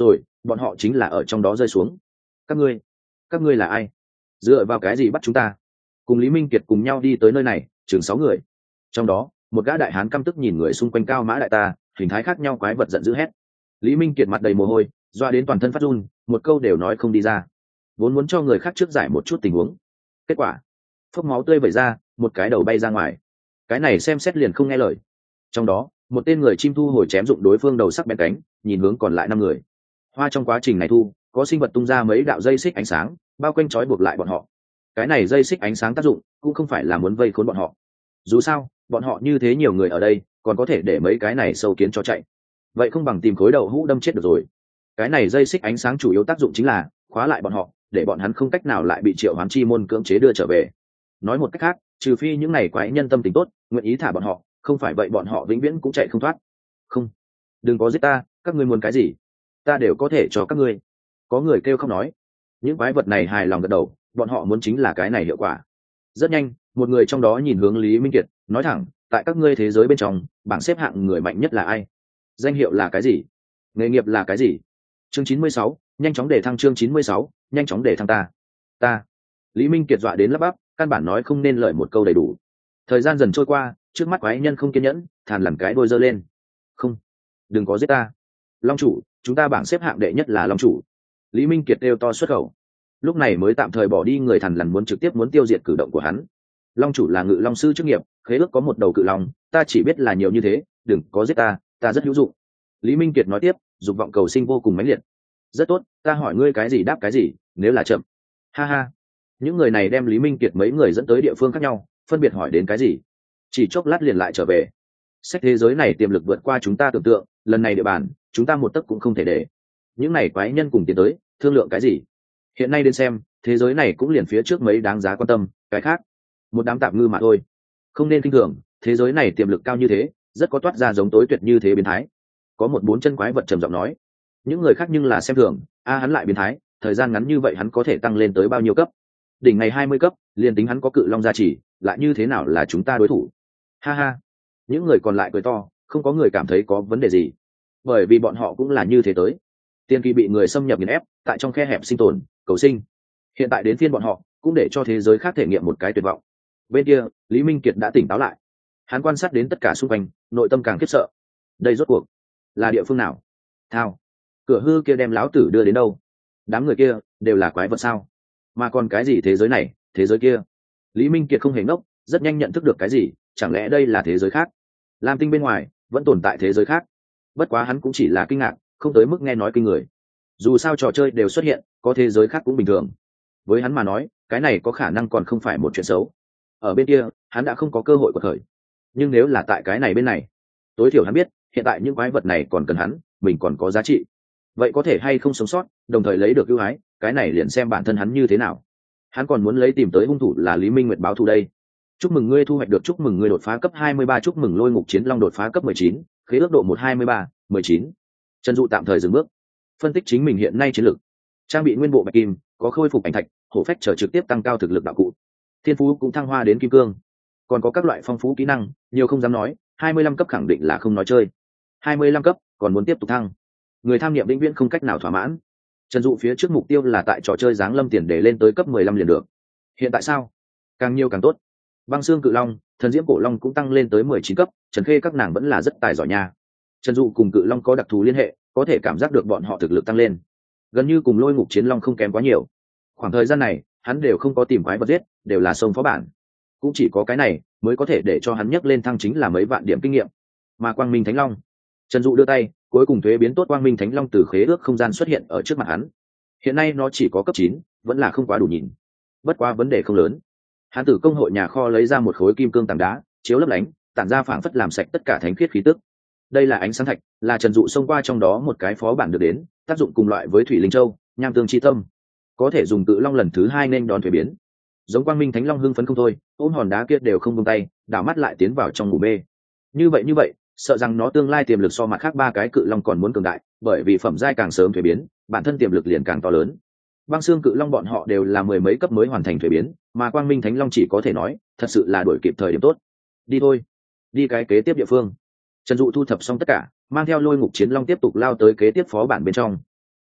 bọn họ chính là ở trong đó rơi xuống. Các ngươi các ngươi là ai? Dựa vào cái gì bắt chúng ta? Cùng Lý Minh Kiệt cùng nhau đi tới nơi này chừng sáu người, trong đó một gã đại hán căm tức nhìn người xung quanh cao mã đại ta hình thái khác nhau quái vật giận dữ hét. Lý Minh Kiệt mặt đầy mồ hôi, doa đến toàn thân phát run, một câu đều nói không đi ra. Vốn muốn cho người khác trước giải một chút tình huống, kết quả phốc máu tươi vẩy ra, một cái đầu bay ra ngoài. Cái này xem xét liền không nghe lời. Trong đó một tên người chim thu hồi chém dụng đối phương đầu sắc bén cánh, nhìn hướng còn lại năm người. Hoa trong quá trình này thu có sinh vật tung ra mấy đạo dây xích ánh sáng bao quanh trói buộc lại bọn họ. Cái này dây xích ánh sáng tác dụng cũng không phải là muốn vây khốn bọn họ, dù sao bọn họ như thế nhiều người ở đây còn có thể để mấy cái này sâu kiến cho chạy, vậy không bằng tìm khối đậu hũ đâm chết được rồi. Cái này dây xích ánh sáng chủ yếu tác dụng chính là khóa lại bọn họ, để bọn hắn không cách nào lại bị triệu hoán chi môn cưỡng chế đưa trở về. Nói một cách khác, trừ phi những này quái nhân tâm tình tốt nguyện ý thả bọn họ, không phải vậy bọn họ vĩnh viễn cũng chạy không thoát. Không, đừng có giết ta, các ngươi muốn cái gì ta đều có thể cho các ngươi. Có người kêu không nói. Những quái vật này hài lòng gật đầu, bọn họ muốn chính là cái này hiệu quả. Rất nhanh một người trong đó nhìn hướng Lý Minh Kiệt nói thẳng, tại các ngươi thế giới bên trong bảng xếp hạng người mạnh nhất là ai? Danh hiệu là cái gì? Nghề nghiệp là cái gì? Chương chín mươi sáu, nhanh chóng để thăng. Chương chín mươi sáu, nhanh chóng để thăng. Ta ta Lý Minh Kiệt dọa đến lắp bắp, căn bản nói không nên lời một câu đầy đủ. Thời gian dần trôi qua, trước mắt quái nhân không kiên nhẫn, thàn lằn cái đôi giơ lên. Không, đừng có giết ta. Long chủ, chúng ta bảng xếp hạng đệ nhất là Long chủ. Lý Minh Kiệt đều to xuất khẩu. Lúc này mới tạm thời bỏ đi người thằn lằn muốn trực tiếp muốn tiêu diệt cử động của hắn. Long chủ là ngự long sư chức nghiệp, khế ước có một đầu cự long, ta chỉ biết là nhiều như thế, đừng có giết ta, ta rất hữu dụng. Lý Minh Kiệt nói tiếp, dục vọng cầu sinh vô cùng mãnh liệt. Rất tốt, ta hỏi ngươi cái gì đáp cái gì, nếu là chậm. Ha ha. Những người này đem Lý Minh Kiệt mấy người dẫn tới địa phương khác nhau, phân biệt hỏi đến cái gì. Chỉ chốc lát liền lại trở về. Sách thế giới này tiềm lực vượt qua chúng ta tưởng tượng, lần này địa bàn, chúng ta một tấc cũng không thể để. Những này quái nhân cùng tiến tới, thương lượng cái gì? Hiện nay đến xem, thế giới này cũng liền phía trước mấy đáng giá quan tâm, cái khác một đám tạp ngư mà thôi. Không nên kinh thường, thế giới này tiềm lực cao như thế, rất có toát ra giống tối tuyệt như thế biến thái. Có một bốn chân quái vật trầm giọng nói. Những người khác nhưng là xem thường, a hắn lại biến thái, thời gian ngắn như vậy hắn có thể tăng lên tới bao nhiêu cấp? Đỉnh ngày hai mươi cấp, liền tính hắn có cự long gia trì, lại như thế nào là chúng ta đối thủ? Ha ha. Những người còn lại cười to, không có người cảm thấy có vấn đề gì, bởi vì bọn họ cũng là như thế tới. Tiên kỳ bị người xâm nhập nghiền ép, tại trong khe hẹp sinh tồn, cầu sinh. Hiện tại đến phiên bọn họ, cũng để cho thế giới khác thể nghiệm một cái tuyệt vọng. Bên kia, Lý Minh Kiệt đã tỉnh táo lại. Hắn quan sát đến tất cả xung quanh, nội tâm càng khiếp sợ. Đây rốt cuộc là địa phương nào? Thao, cửa hư kia đem lão tử đưa đến đâu? Đám người kia đều là quái vật sao? Mà còn cái gì thế giới này, thế giới kia? Lý Minh Kiệt không hề ngốc, rất nhanh nhận thức được cái gì, chẳng lẽ đây là thế giới khác? Lam tinh bên ngoài vẫn tồn tại thế giới khác. Bất quá hắn cũng chỉ là kinh ngạc, không tới mức nghe nói kinh người. Dù sao trò chơi đều xuất hiện, có thế giới khác cũng bình thường. Với hắn mà nói, cái này có khả năng còn không phải một chuyện xấu. Ở bên kia, hắn đã không có cơ hội quật khởi. Nhưng nếu là tại cái này bên này, tối thiểu hắn biết, hiện tại những quái vật này còn cần hắn, mình còn có giá trị. Vậy có thể hay không sống sót, đồng thời lấy được ưu ái, cái này liền xem bản thân hắn như thế nào. Hắn còn muốn lấy tìm tới hung thủ là Lý Minh Nguyệt báo thù đây. Chúc mừng ngươi thu hoạch được, chúc mừng ngươi đột phá cấp hai mươi ba, chúc mừng Lôi Ngục Chiến Long đột phá cấp mười chín, khế ước độ một hai mươi ba, mười chín. Trần Dụ tạm thời dừng bước, phân tích chính mình hiện nay chiến lược. Trang bị nguyên bộ bạch kim, có khôi phục ảnh thạch, hổ phách trở trực tiếp tăng cao thực lực đạo cụ. Thiên phú cũng thăng hoa đến kim cương, còn có các loại phong phú kỹ năng, nhiều không dám nói, hai mươi lăm cấp khẳng định là không nói chơi. hai mươi lăm cấp, còn muốn tiếp tục thăng. Người tham nghiệm vĩnh viễn không cách nào thỏa mãn. Trần Dụ phía trước mục tiêu là tại trò chơi giáng lâm tiền để lên tới cấp mười lăm liền được. Hiện tại sao? Càng nhiều càng tốt. Băng xương cự long, thần diễm cổ long cũng tăng lên tới mười chín cấp, Trần Khê các nàng vẫn là rất tài giỏi nha. Trần Dụ cùng cự long có đặc thù liên hệ, có thể cảm giác được bọn họ thực lực tăng lên, gần như cùng Lôi Ngục Chiến Long không kém quá nhiều. Khoảng thời gian này hắn đều không có tìm quái vật giết, đều là sông phó bản, cũng chỉ có cái này mới có thể để cho hắn nhấc lên thăng chính là mấy vạn điểm kinh nghiệm. Mà Quang Minh Thánh Long, Trần Dụ đưa tay cuối cùng thuế biến tốt Quang Minh Thánh Long từ khế ước không gian xuất hiện ở trước mặt hắn. Hiện nay nó chỉ có cấp chín, vẫn là không quá đủ nhìn. Bất quá vấn đề không lớn. Hắn từ công hội nhà kho lấy ra một khối kim cương tảng đá, chiếu lấp lánh, tản ra phảng phất làm sạch tất cả thánh khiết khí tức. Đây là ánh sáng thạch, là Trần Dụ xông qua trong đó một cái phó bản được đến, tác dụng cùng loại với thủy linh châu, nham tương chi tâm, có thể dùng cự long lần thứ hai nên đón thuế biến. Giống Quang Minh Thánh Long hưng phấn không thôi, ôm hòn đá kia đều không buông tay, đảo mắt lại tiến vào trong ngủ mê. Như vậy như vậy, sợ rằng nó tương lai tiềm lực so mặt khác ba cái cự long còn muốn cường đại, bởi vì phẩm giai càng sớm thuế biến, bản thân tiềm lực liền càng to lớn. Băng xương cự long bọn họ đều là mười mấy cấp mới hoàn thành thuế biến, mà Quang Minh Thánh Long chỉ có thể nói, thật sự là đuổi kịp thời điểm tốt. Đi thôi, đi cái kế tiếp địa phương. Trần Dụ thu thập xong tất cả, mang theo Lôi Ngục Chiến Long tiếp tục lao tới kế tiếp phó bản bên trong.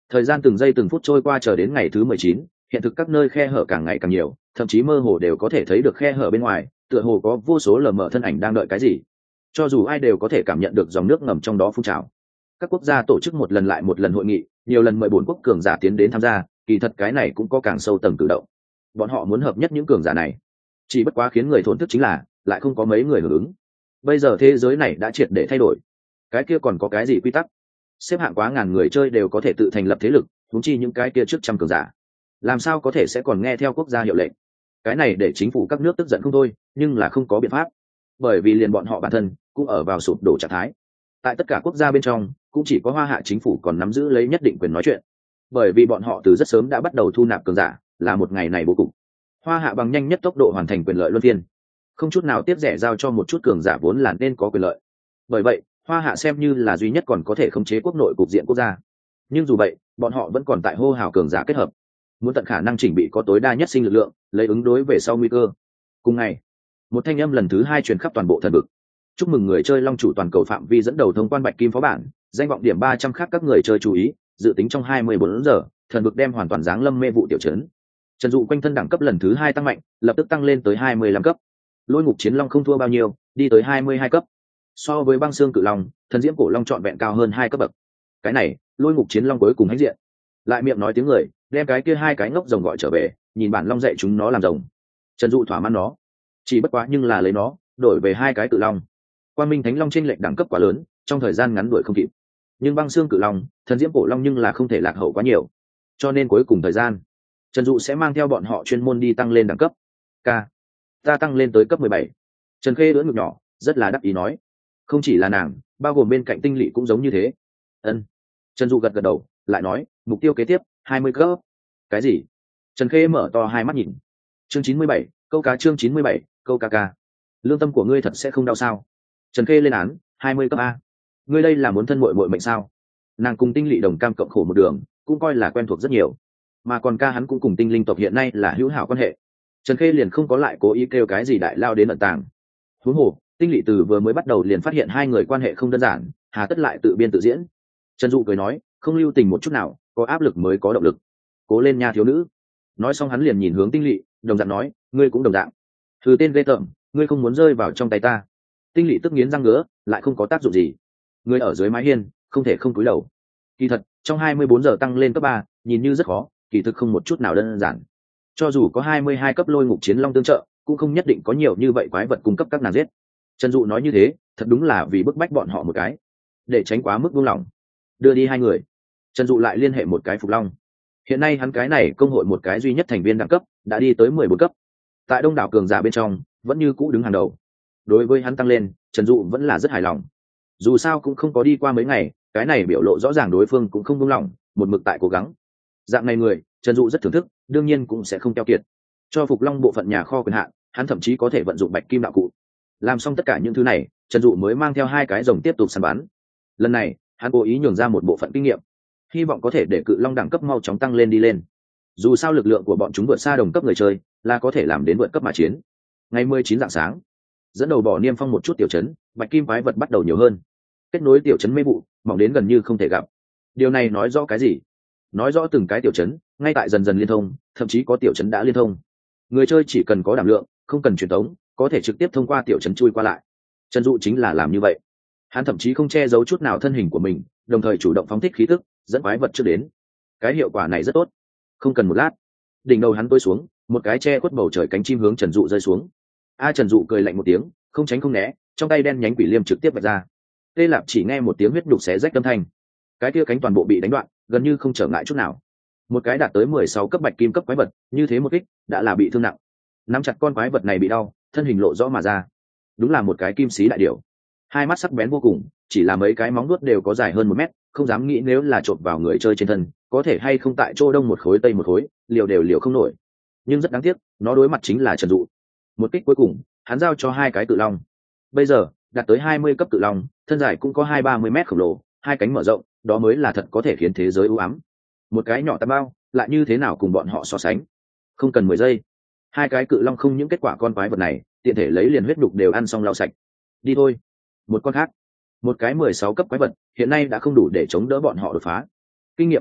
Thời gian từng giây từng phút trôi qua, chờ đến ngày thứ mười chín, hiện thực các nơi khe hở càng ngày càng nhiều, thậm chí mơ hồ đều có thể thấy được khe hở bên ngoài, tựa hồ có vô số lờ mờ thân ảnh đang đợi cái gì. Cho dù ai đều có thể cảm nhận được dòng nước ngầm trong đó phun trào. Các quốc gia tổ chức một lần lại một lần hội nghị, nhiều lần mời bốn quốc cường giả tiến đến tham gia, kỳ thật cái này cũng có càng sâu tầng cử động. Bọn họ muốn hợp nhất những cường giả này, chỉ bất quá khiến người thổn thức chính là lại không có mấy người hưởng ứng. Bây giờ thế giới này đã triệt để thay đổi, cái kia còn có cái gì quy tắc? Xếp hạng quá ngàn người chơi đều có thể tự thành lập thế lực, huống chi những cái kia trước trăm cường giả, làm sao có thể sẽ còn nghe theo quốc gia hiệu lệnh? Cái này để chính phủ các nước tức giận không thôi, nhưng là không có biện pháp, bởi vì liền bọn họ bản thân cũng ở vào sụp đổ trạng thái. Tại tất cả quốc gia bên trong, cũng chỉ có Hoa Hạ chính phủ còn nắm giữ lấy nhất định quyền nói chuyện, bởi vì bọn họ từ rất sớm đã bắt đầu thu nạp cường giả, là một ngày này bố cục. Hoa Hạ bằng nhanh nhất tốc độ hoàn thành quyền lợi luân phiên, không chút nào tiếp rẻ giao cho một chút cường giả vốn là nên có quyền lợi. Bởi vậy, Hoa Hạ xem như là duy nhất còn có thể khống chế quốc nội cục diện quốc gia. Nhưng dù vậy, bọn họ vẫn còn tại hô hào cường giả kết hợp, muốn tận khả năng chỉnh bị có tối đa nhất sinh lực lượng, lấy ứng đối về sau nguy cơ. Cùng ngày, một thanh âm lần thứ hai truyền khắp toàn bộ thần vực. Chúc mừng người chơi Long chủ toàn cầu phạm vi dẫn đầu thông quan bạch kim phó bản, danh vọng điểm ba trăm khác các người chơi chú ý, dự tính trong hai mươi bốn giờ, thần vực đem hoàn toàn giáng lâm mê vụ tiểu trấn. Trần Dụ quanh thân đẳng cấp lần thứ hai tăng mạnh, lập tức tăng lên tới hai mươi lăm cấp. Lôi ngục chiến long không thua bao nhiêu, đi tới hai mươi hai cấp. So với băng xương cự long, thần diễm cổ long trọn vẹn cao hơn hai cấp bậc. Cái này, lôi ngục chiến long cuối cùng hãnh diện. Lại miệng nói tiếng người, đem cái kia hai cái ngốc rồng gọi trở về, nhìn bản long dạy chúng nó làm rồng. Trần Dụ thỏa mãn nó, chỉ bất quá nhưng là lấy nó đổi về hai cái cự long. Quang Minh Thánh Long chênh lệch đẳng cấp quá lớn, trong thời gian ngắn đuổi không kịp. Nhưng băng xương cự long, thần diễm cổ long nhưng là không thể lạc hậu quá nhiều. Cho nên cuối cùng thời gian, Trần Dụ sẽ mang theo bọn họ chuyên môn đi tăng lên đẳng cấp. K, ta tăng lên tới cấp mười bảy. Trần Khê đỡ ngực nhỏ, rất là đắc ý nói. Không chỉ là nàng, bao gồm bên cạnh Tinh Lệ cũng giống như thế. Ân. Trần Dụ gật gật đầu, lại nói, mục tiêu kế tiếp, hai mươi cấp. Cái gì? Trần Khê mở to hai mắt nhìn. Chương chín mươi bảy, câu cá chương chín mươi bảy, câu cá ca. Lương tâm của ngươi thật sẽ không đau sao? Trần Khê lên án, hai mươi cấp a. Ngươi đây là muốn thân muội muội mệnh sao? Nàng cùng Tinh Lệ đồng cam cộng khổ một đường, cũng coi là quen thuộc rất nhiều. Mà còn ca hắn cũng cùng Tinh Linh tộc hiện nay là hữu hảo quan hệ. Trần Khê liền không có lại cố ý kêu cái gì đại lao đến ẩn tàng. Huống hồ, Tinh Lệ từ vừa mới bắt đầu liền phát hiện hai người quan hệ không đơn giản, hà tất lại tự biên tự diễn. Trần Dụ cười nói, không lưu tình một chút nào, có áp lực mới có động lực. Cố lên nha thiếu nữ. Nói xong hắn liền nhìn hướng Tinh Lệ, đồng dạng nói, ngươi cũng đồng dạng. Thứ tên ghê tởm, ngươi không muốn rơi vào trong tay ta. Tinh Lệ tức nghiến răng ngứa, lại không có tác dụng gì. Ngươi ở dưới mái hiên, không thể không cúi đầu. Kỳ thật, trong hai mươi bốn giờ tăng lên cấp ba, nhìn như rất khó, kỳ thực không một chút nào đơn giản. Cho dù có hai mươi hai cấp lôi ngục chiến long tương trợ, cũng không nhất định có nhiều như vậy quái vật cung cấp các nàng giết. Trần Dụ nói như thế, thật đúng là vì bức bách bọn họ một cái, để tránh quá mức buông lỏng. Đưa đi hai người, Trần Dụ lại liên hệ một cái Phục Long. Hiện nay hắn cái này công hội một cái duy nhất thành viên đẳng cấp đã đi tới mười bốn cấp, tại đông đảo cường giả bên trong vẫn như cũ đứng hàng đầu. Đối với hắn tăng lên, Trần Dụ vẫn là rất hài lòng. Dù sao cũng không có đi qua mấy ngày, cái này biểu lộ rõ ràng đối phương cũng không buông lỏng, một mực tại cố gắng. Dạng này người, Trần Dụ rất thưởng thức, đương nhiên cũng sẽ không keo kiệt. Cho Phục Long bộ phận nhà kho quyền hạn, hắn thậm chí có thể vận dụng bạch kim đạo cụ. Làm xong tất cả những thứ này, Trần Dụ mới mang theo hai cái rồng tiếp tục săn bắn. Lần này, hắn cố ý nhường ra một bộ phận kinh nghiệm, hy vọng có thể để cự long đẳng cấp mau chóng tăng lên đi lên. Dù sao lực lượng của bọn chúng vượt xa đồng cấp người chơi, là có thể làm đến vượt cấp mà chiến. Ngày mười chín rạng sáng, dẫn đầu bỏ niêm phong một chút tiểu trấn, bạch kim quái vật bắt đầu nhiều hơn. Kết nối tiểu trấn mê vụ, mỏng đến gần như không thể gặp. Điều này nói rõ cái gì? Nói rõ từng cái tiểu trấn ngay tại dần dần liên thông, thậm chí có tiểu trấn đã liên thông. Người chơi chỉ cần có đảm lượng, không cần truyền tống, có thể trực tiếp thông qua tiểu trấn chui qua lại. Trần Dụ chính là làm như vậy. Hắn thậm chí không che giấu chút nào thân hình của mình, đồng thời chủ động phóng thích khí tức, dẫn quái vật trước đến. Cái hiệu quả này rất tốt. Không cần một lát, đỉnh đầu hắn tối xuống, một cái che khuất bầu trời cánh chim hướng Trần Dụ rơi xuống. A Trần Dụ cười lạnh một tiếng, không tránh không né, trong tay đen nhánh quỷ liêm trực tiếp vạch ra. Tê Lạp chỉ nghe một tiếng huyết đục xé rách âm thanh, cái kia cánh toàn bộ bị đánh đoạn, gần như không trở ngại chút nào. Một cái đạt tới mười sáu cấp bạch kim cấp quái vật, như thế một kích, đã là bị thương nặng. Nắm chặt con quái vật này bị đau, thân hình lộ rõ mà ra. Đúng là một cái kim sĩ đại điểu. Hai mắt sắc bén vô cùng, chỉ là mấy cái móng vuốt đều có dài hơn một mét, không dám nghĩ nếu là chộp vào người chơi trên thân, có thể hay không tại chỗ đông một khối tây một khối, liều đều liều không nổi. Nhưng rất đáng tiếc, nó đối mặt chính là Trần Dụ. Một kích cuối cùng, hắn giao cho hai cái cự long. Bây giờ, đạt tới hai mươi cấp cự long, thân dài cũng có hai ba mươi mét khổng lồ, hai cánh mở rộng, đó mới là thật có thể khiến thế giới u ám. Một cái nhỏ tạm bao, lại như thế nào cùng bọn họ so sánh? Không cần mười giây, hai cái cự long không những kết quả con quái vật này, tiện thể lấy liền huyết đục đều ăn xong lau sạch. Đi thôi. Một con khác, một cái mười sáu cấp quái vật, hiện nay đã không đủ để chống đỡ bọn họ đột phá. Kinh nghiệm quá ít,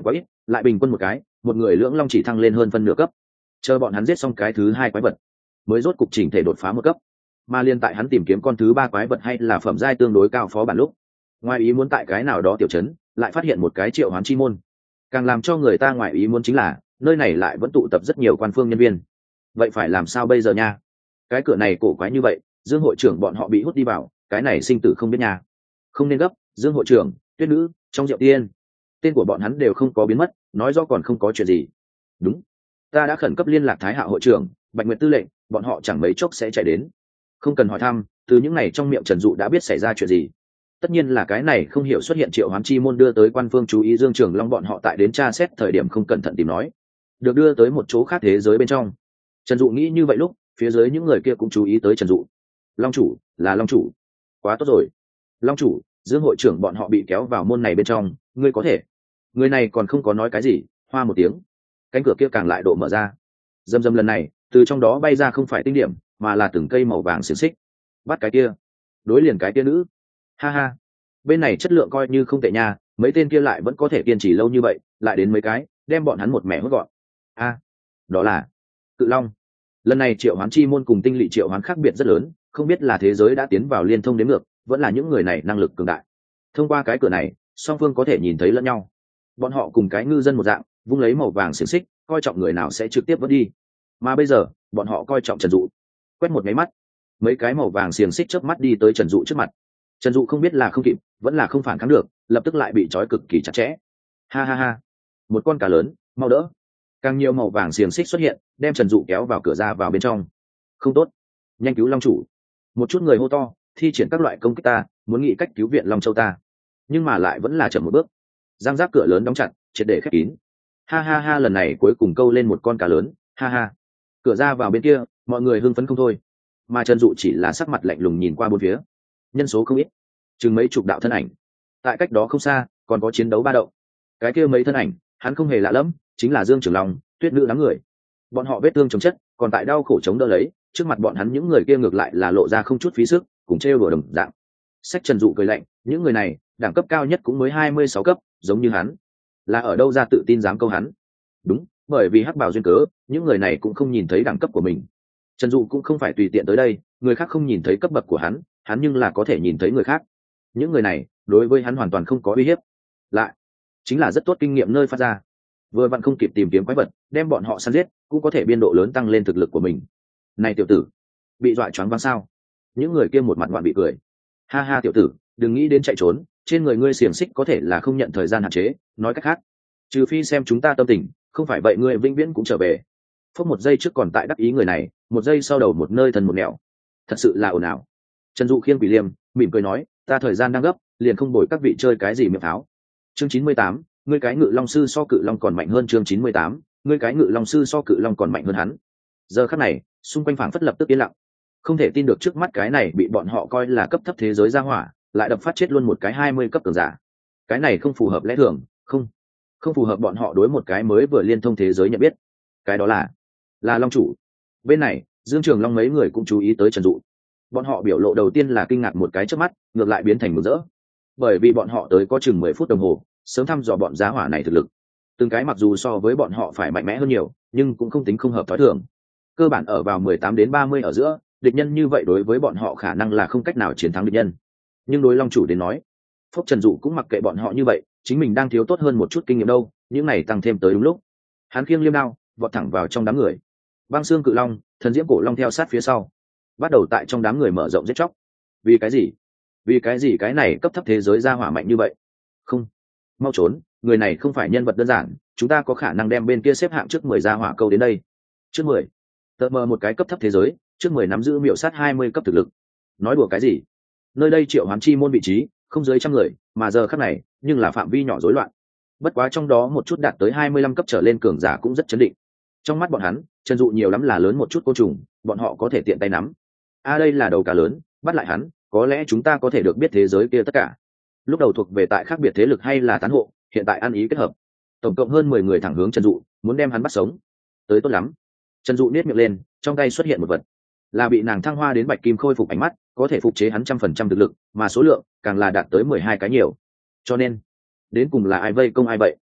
lại bình quân một cái, một người lưỡng long chỉ thăng lên hơn phân nửa cấp. Chờ bọn hắn giết xong cái thứ hai quái vật, mới rốt cục chỉnh thể đột phá một cấp. Mà liên tại hắn tìm kiếm con thứ ba quái vật hay là phẩm giai tương đối cao phó bản lúc, ngoài ý muốn tại cái nào đó tiểu trấn lại phát hiện một cái triệu hoán chi môn. Càng làm cho người ta ngoài ý muốn chính là nơi này lại vẫn tụ tập rất nhiều quan phương nhân viên. Vậy phải làm sao bây giờ nha? Cái cửa này cổ quái như vậy, Dương hội trưởng bọn họ bị hút đi vào, cái này sinh tử không biết nha. Không nên gấp, Dương hội trưởng, Tuyết nữ, trong Diệu Tiên, tên của bọn hắn đều không có biến mất, nói rõ còn không có chuyện gì. Đúng, ta đã khẩn cấp liên lạc Thái Hạo hội trưởng, Bạch Nguyệt tư lệnh, bọn họ chẳng mấy chốc sẽ chạy đến. Không cần hỏi thăm, từ những này trong miệng Trần Dụ đã biết xảy ra chuyện gì. Tất nhiên là cái này không hiểu xuất hiện triệu hoán chi môn đưa tới quan phương chú ý Dương Trường Long bọn họ tại đến tra xét thời điểm không cẩn thận tìm nói, được đưa tới một chỗ khác thế giới bên trong. Trần Dụ nghĩ như vậy lúc, phía dưới những người kia cũng chú ý tới Trần Dụ. Long chủ, là Long chủ. Quá tốt rồi. Long chủ, Dương hội trưởng bọn họ bị kéo vào môn này bên trong, ngươi có thể. Người này còn không có nói cái gì, hoa một tiếng. Cánh cửa kia càng lại độ mở ra. Dầm dầm lần này, từ trong đó bay ra không phải tinh điểm, mà là từng cây màu vàng xiềng xích. Bắt cái kia, đối liền cái kia nữ. Ha ha, bên này chất lượng coi như không tệ nha, mấy tên kia lại vẫn có thể kiên trì lâu như vậy, lại đến mấy cái, đem bọn hắn một mẻ hốt gọn. A, đó là Cự Long. Lần này triệu hoán chi môn cùng tinh lỵ triệu hoán khác biệt rất lớn, không biết là thế giới đã tiến vào liên thông đến ngược, vẫn là những người này năng lực cường đại. Thông qua cái cửa này, song phương có thể nhìn thấy lẫn nhau. Bọn họ cùng cái ngư dân một dạng, vung lấy màu vàng xiềng xích, coi trọng người nào sẽ trực tiếp vớt đi. Mà bây giờ, bọn họ coi trọng Trần Dụ. Quét một cái mắt, mấy cái màu vàng xiềng xích chớp mắt đi tới Trần Dụ trước mặt. Trần Dụ không biết là không kịp, vẫn là không phản kháng được, lập tức lại bị trói cực kỳ chặt chẽ. Ha ha ha, một con cá lớn, mau đỡ. Càng nhiều màu vàng xiềng xích xuất hiện, đem Trần Dụ kéo vào cửa ra vào bên trong. Không tốt, nhanh cứu Long chủ. Một chút người hô to, thi triển các loại công kích ta, muốn nghĩ cách cứu viện Long Châu ta. Nhưng mà lại vẫn là chậm một bước. Giang giác cửa lớn đóng chặt, triệt để khép kín. Ha ha ha, lần này cuối cùng câu lên một con cá lớn, ha ha. Cửa ra vào bên kia, mọi người hưng phấn không thôi. Mà Trần Dụ chỉ là sắc mặt lạnh lùng nhìn qua bốn phía. Nhân số không ít, chừng mấy chục đạo thân ảnh. Tại cách đó không xa, còn có chiến đấu ba động. Cái kia mấy thân ảnh, hắn không hề lạ lẫm, chính là Dương Trường Long, Tuyết nữ đám người. Bọn họ vết thương chống chất, còn tại đau khổ chống đỡ lấy, trước mặt bọn hắn những người kia ngược lại là lộ ra không chút phí sức, cùng trêu đùa đồng dạng. Sách Trần Dụ cười lạnh, những người này, đẳng cấp cao nhất cũng mới hai mươi sáu cấp, giống như hắn. Là ở đâu ra tự tin dám câu hắn? Đúng, bởi vì hắc bào duyên cớ, những người này cũng không nhìn thấy đẳng cấp của mình. Trần Dụ cũng không phải tùy tiện tới đây, người khác không nhìn thấy cấp bậc của hắn, hắn nhưng là có thể nhìn thấy người khác. Những người này, đối với hắn hoàn toàn không có uy hiếp. Lại, chính là rất tốt kinh nghiệm nơi phát ra. Vừa vặn không kịp tìm kiếm quái vật, đem bọn họ săn giết, cũng có thể biên độ lớn tăng lên thực lực của mình. Này tiểu tử, bị dọa choáng váng sao? Những người kia một mặt ngoạn bị cười. Ha ha tiểu tử, đừng nghĩ đến chạy trốn, trên người ngươi xiềng xích có thể là không nhận thời gian hạn chế, nói cách khác, trừ phi xem chúng ta tâm tình, không phải vậy ngươi vĩnh viễn cũng trở về. Phút một giây trước còn tại đắc ý người này, một giây sau đầu một nơi thần một nẻo. Thật sự là ồn ào. Trần Dụ khiêng quỷ liêm, mỉm cười nói, ta thời gian đang gấp, liền không bồi các vị chơi cái gì miệng pháo. Chương chín mươi tám, ngươi cái ngự long sư so cự long còn mạnh hơn. Chương chín mươi tám, ngươi cái ngự long sư so cự long còn mạnh hơn hắn. Giờ khắc này, xung quanh phảng phất lập tức yên lặng. Không thể tin được trước mắt cái này bị bọn họ coi là cấp thấp thế giới ra hỏa, lại đập phát chết luôn một cái hai mươi cấp cường giả. Cái này không phù hợp lẽ thường, không, không phù hợp bọn họ đối một cái mới vừa liên thông thế giới nhận biết. Cái đó là, là Long chủ. Bên này, Dương Trường Long mấy người cũng chú ý tới Trần Dụ. Bọn họ biểu lộ đầu tiên là kinh ngạc một cái trước mắt, ngược lại biến thành mừng rỡ, bởi vì bọn họ tới có chừng mười phút đồng hồ, sớm thăm dò bọn giá hỏa này thực lực. Từng cái mặc dù so với bọn họ phải mạnh mẽ hơn nhiều, nhưng cũng không tính không hợp thói thường. Cơ bản ở vào mười tám đến ba mươi ở giữa, địch nhân như vậy đối với bọn họ khả năng là không cách nào chiến thắng địch nhân. Nhưng đối Long chủ đến nói, Phúc Trần Dụ cũng mặc kệ bọn họ như vậy, chính mình đang thiếu tốt hơn một chút kinh nghiệm đâu, những này tăng thêm tới đúng lúc. Hắn khiêng liêm đao, vọt thẳng vào trong đám người. Băng xương cự long, thần diễm cổ long theo sát phía sau, bắt đầu tại trong đám người mở rộng giết chóc. Vì cái gì? Vì cái gì cái này cấp thấp thế giới ra hỏa mạnh như vậy? Không, mau trốn, người này không phải nhân vật đơn giản, chúng ta có khả năng đem bên kia xếp hạng trước mười ra hỏa câu đến đây. Trước mười, tờ mờ một cái cấp thấp thế giới, trước mười nắm giữ miểu sát hai mươi cấp thực lực. Nói đùa cái gì? Nơi đây triệu hoán chi môn vị trí, không dưới trăm người, mà giờ khắc này, nhưng là phạm vi nhỏ rối loạn. Bất quá trong đó một chút đạt tới hai mươi lăm cấp trở lên cường giả cũng rất chấn định. Trong mắt bọn hắn, Trần Dụ nhiều lắm là lớn một chút côn trùng, bọn họ có thể tiện tay nắm. A đây là đầu cá lớn, bắt lại hắn, có lẽ chúng ta có thể được biết thế giới kia tất cả. Lúc đầu thuộc về tại khác biệt thế lực hay là tán hộ, hiện tại ăn ý kết hợp. Tổng cộng hơn mười người thẳng hướng Trần Dụ, muốn đem hắn bắt sống. Tới tốt lắm. Trần Dụ niết miệng lên, trong tay xuất hiện một vật, là bị nàng thăng hoa đến bạch kim khôi phục ánh mắt, có thể phục chế hắn trăm phần trăm thực lực, mà số lượng càng là đạt tới mười hai cái nhiều. Cho nên, đến cùng là ai vây công ai vậy?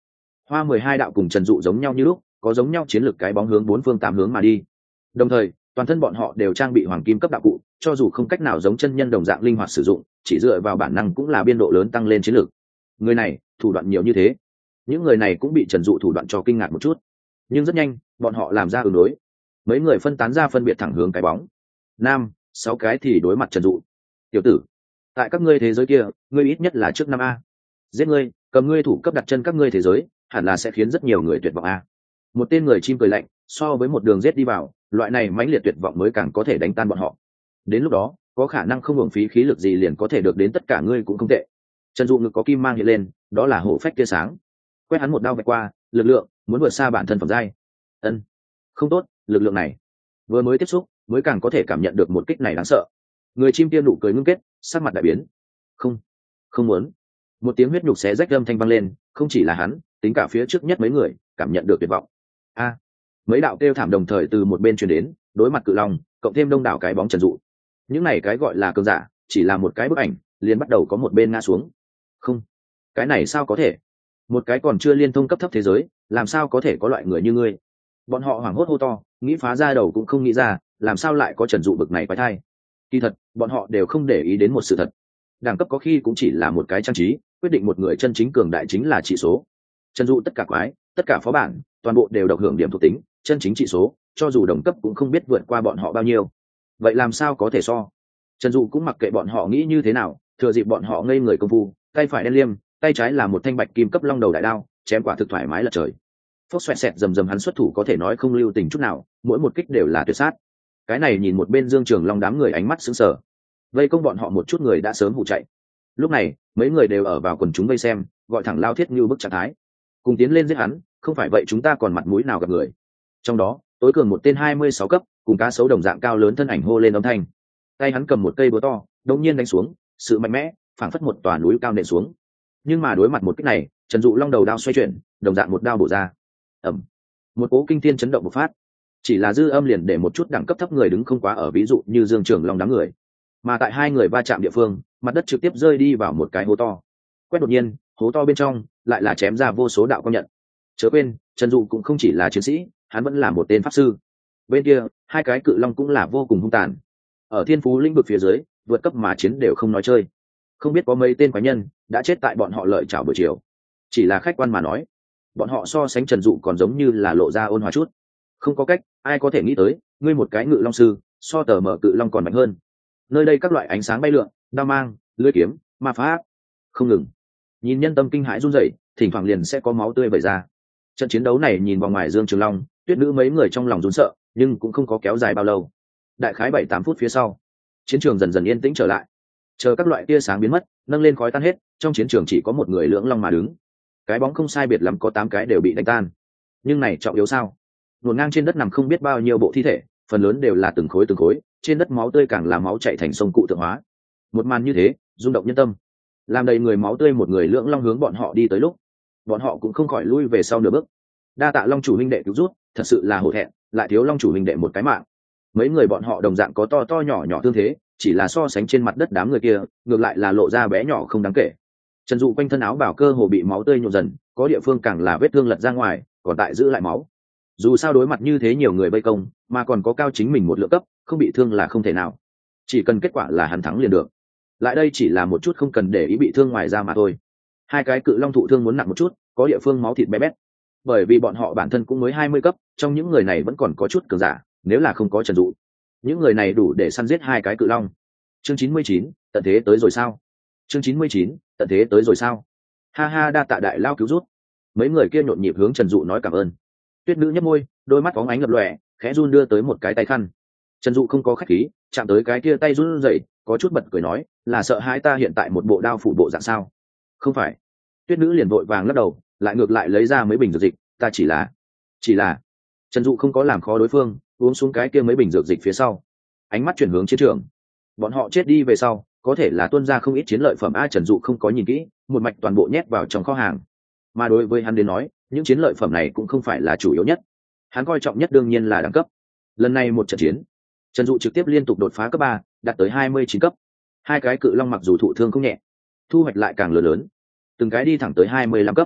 Hoa mười hai đạo cùng Trần Dụ giống nhau như lúc, có giống nhau chiến lược cái bóng hướng bốn phương tám hướng mà đi. Đồng thời, toàn thân bọn họ đều trang bị hoàng kim cấp đạo cụ, cho dù không cách nào giống chân nhân đồng dạng linh hoạt sử dụng, chỉ dựa vào bản năng cũng là biên độ lớn tăng lên chiến lược. Người này, thủ đoạn nhiều như thế. Những người này cũng bị Trần Dụ thủ đoạn cho kinh ngạc một chút. Nhưng rất nhanh, bọn họ làm ra ứng đối. Mấy người phân tán ra phân biệt thẳng hướng cái bóng. Nam, sáu cái thì đối mặt Trần Dụ. Tiểu tử, tại các ngươi thế giới kia, ngươi ít nhất là trước năm a. Giết ngươi, cầm ngươi thủ cấp đặt chân các ngươi thế giới, hẳn là sẽ khiến rất nhiều người tuyệt vọng a. Một tên người chim cười lạnh, so với một đường giết đi vào, loại này mãnh liệt tuyệt vọng mới càng có thể đánh tan bọn họ. Đến lúc đó, có khả năng không hưởng phí khí lực gì liền có thể được đến tất cả ngươi cũng không tệ. Trần Dụ ngực có kim mang hiện lên, đó là hổ phách tia sáng. Quét hắn một đao vạch qua, lực lượng muốn vượt xa bản thân phẩm giai. Ân, không tốt, lực lượng này vừa mới tiếp xúc, mới càng có thể cảm nhận được một kích này đáng sợ. Người chim tiêm nụ cười ngưng kết, sắc mặt đại biến. Không, không muốn. Một tiếng huyết nhục xé rách âm thanh vang lên, không chỉ là hắn, tính cả phía trước nhất mấy người cảm nhận được tuyệt vọng. A, mấy đạo kêu thảm đồng thời từ một bên truyền đến, đối mặt cự long, cộng thêm đông đảo cái bóng Trần Dụ. Những này cái gọi là cường giả, chỉ là một cái bức ảnh, liền bắt đầu có một bên ngã xuống. Không, cái này sao có thể? Một cái còn chưa liên thông cấp thấp thế giới, làm sao có thể có loại người như ngươi? Bọn họ hoảng hốt hô to, nghĩ phá ra đầu cũng không nghĩ ra, làm sao lại có Trần Dụ bực này quái thai. Kỳ thật, bọn họ đều không để ý đến một sự thật. Đẳng cấp có khi cũng chỉ là một cái trang trí, quyết định một người chân chính cường đại chính là chỉ số. Trần Dụ tất cả quái, tất cả phó bản, toàn bộ đều độc hưởng điểm thuộc tính, chân chính chỉ số, cho dù đồng cấp cũng không biết vượt qua bọn họ bao nhiêu. Vậy làm sao có thể so? Trần Dụ cũng mặc kệ bọn họ nghĩ như thế nào, thừa dịp bọn họ ngây người công phu, tay phải đen liêm, tay trái là một thanh bạch kim cấp long đầu đại đao, chém quả thực thoải mái lật trời. Phốc xoẹt xẹt rầm rầm hắn xuất thủ có thể nói không lưu tình chút nào, mỗi một kích đều là tuyệt sát. Cái này nhìn một bên Dương Trường Long đám người ánh mắt sững sờ. Vây công bọn họ một chút người đã sớm hụ chạy. Lúc này, mấy người đều ở vào quần chúng vây xem, gọi thẳng Lao Thiết như bức trạng thái. Cùng tiến lên giết hắn, không phải vậy chúng ta còn mặt mũi nào gặp người. Trong đó, tối cường một tên hai mươi sáu cấp, cùng cá sấu đồng dạng cao lớn thân ảnh hô lên âm thanh. Tay hắn cầm một cây búa to, đột nhiên đánh xuống, sự mạnh mẽ, phảng phất một tòa núi cao nện xuống. Nhưng mà đối mặt một kích này, Trần Dụ long đầu đao xoay chuyển, đồng dạng một đao bổ ra. Ầm. Một cỗ kinh thiên chấn động bộc phát. Chỉ là dư âm liền để một chút đẳng cấp thấp người đứng không quá ở, ví dụ như Dương Trường Long đám người. Mà tại hai người va chạm địa phương, mặt đất trực tiếp rơi đi vào một cái hố to. Quét đột nhiên, hố to bên trong lại là chém ra vô số đạo công nhận. Chớ quên, Trần Dụ cũng không chỉ là chiến sĩ, hắn vẫn là một tên pháp sư. Bên kia, hai cái cự long cũng là vô cùng hung tàn. Ở thiên phú lĩnh vực phía dưới, vượt cấp mà chiến đều không nói chơi. Không biết có mấy tên quái nhân đã chết tại bọn họ lợi chảo buổi chiều. Chỉ là khách quan mà nói, bọn họ so sánh Trần Dụ còn giống như là lộ ra ôn hòa chút. Không có cách, ai có thể nghĩ tới, ngươi một cái ngự long sư, so tờ mở cự long còn mạnh hơn. Nơi đây các loại ánh sáng bay lượn, đao mang, lưỡi kiếm, ma pháp không ngừng. Nhìn nhân tâm kinh hãi run rẩy, thỉnh thoảng liền sẽ có máu tươi vẩy ra. Trận chiến đấu này nhìn vào ngoài Dương Trường Long, Tuyết Nữ mấy người trong lòng run sợ, nhưng cũng không có kéo dài bao lâu. Đại khái bảy tám phút phía sau, chiến trường dần dần yên tĩnh trở lại. Chờ các loại tia sáng biến mất, nâng lên khói tan hết, trong chiến trường chỉ có một người lưỡng long mà đứng. Cái bóng không sai biệt lắm có tám cái đều bị đánh tan. Nhưng này trọng yếu sao? Nổn ngang trên đất nằm không biết bao nhiêu bộ thi thể, phần lớn đều là từng khối từng khối, trên đất máu tươi càng là máu chảy thành sông cụ tượng hóa. Một màn như thế, rung động nhân tâm. Làm đầy người máu tươi một người lưỡng long hướng bọn họ đi tới lúc, bọn họ cũng không khỏi lui về sau nửa bước. Đa tạ Long chủ huynh đệ cứu rút, thật sự là hổ thẹn, lại thiếu Long chủ huynh đệ một cái mạng. Mấy người bọn họ đồng dạng có to to nhỏ nhỏ thương thế, chỉ là so sánh trên mặt đất đám người kia, ngược lại là lộ ra bé nhỏ không đáng kể. Trần Dụ quanh thân áo bảo cơ hồ bị máu tươi nhuộm dần, có địa phương càng là vết thương lật ra ngoài, còn tại giữ lại máu. Dù sao đối mặt như thế nhiều người vây công, mà còn có cao chính mình một lượng cấp, không bị thương là không thể nào. Chỉ cần kết quả là hắn thắng liền được. Lại đây chỉ là một chút không cần để ý bị thương ngoài ra mà thôi. Hai cái cự long thụ thương muốn nặng một chút, có địa phương máu thịt bé bét. Bởi vì bọn họ bản thân cũng mới hai mươi cấp, trong những người này vẫn còn có chút cường giả, nếu là không có Trần Dụ, những người này đủ để săn giết hai cái cự long. Chương chín mươi chín, tận thế tới rồi sao? Chương chín mươi chín, tận thế tới rồi sao? Ha ha, đa tạ đại lao cứu rút. Mấy người kia nhộn nhịp hướng Trần Dụ nói cảm ơn. Tuyết Nữ nhếch môi, đôi mắt phóng ánh lập lòe, khẽ run đưa tới một cái tay khăn. Trần Dụ không có khách khí, chạm tới cái kia tay run rẩy, có chút bật cười nói, là sợ hãi ta hiện tại một bộ đao phủ bộ dạng sao? Không phải. Tuyết Nữ liền vội vàng lắc đầu, lại ngược lại lấy ra mấy bình dược dịch, ta chỉ là chỉ là Trần Dụ không có làm khó đối phương, uống xuống cái kia mấy bình dược dịch phía sau, ánh mắt chuyển hướng chiến trường. Bọn họ chết đi về sau, có thể là tuân ra không ít chiến lợi phẩm. A Trần Dụ không có nhìn kỹ, một mạch toàn bộ nhét vào trong kho hàng. Mà đối với hắn đến nói, những chiến lợi phẩm này cũng không phải là chủ yếu nhất. Hắn coi trọng nhất đương nhiên là đẳng cấp. Lần này một trận chiến, Trần Dụ trực tiếp liên tục đột phá cấp ba, đạt tới hai mươi chín cấp. Hai cái cự long mặc dù thụ thương không nhẹ, thu hoạch lại càng lớn lớn, từng cái đi thẳng tới hai mươi lăm cấp.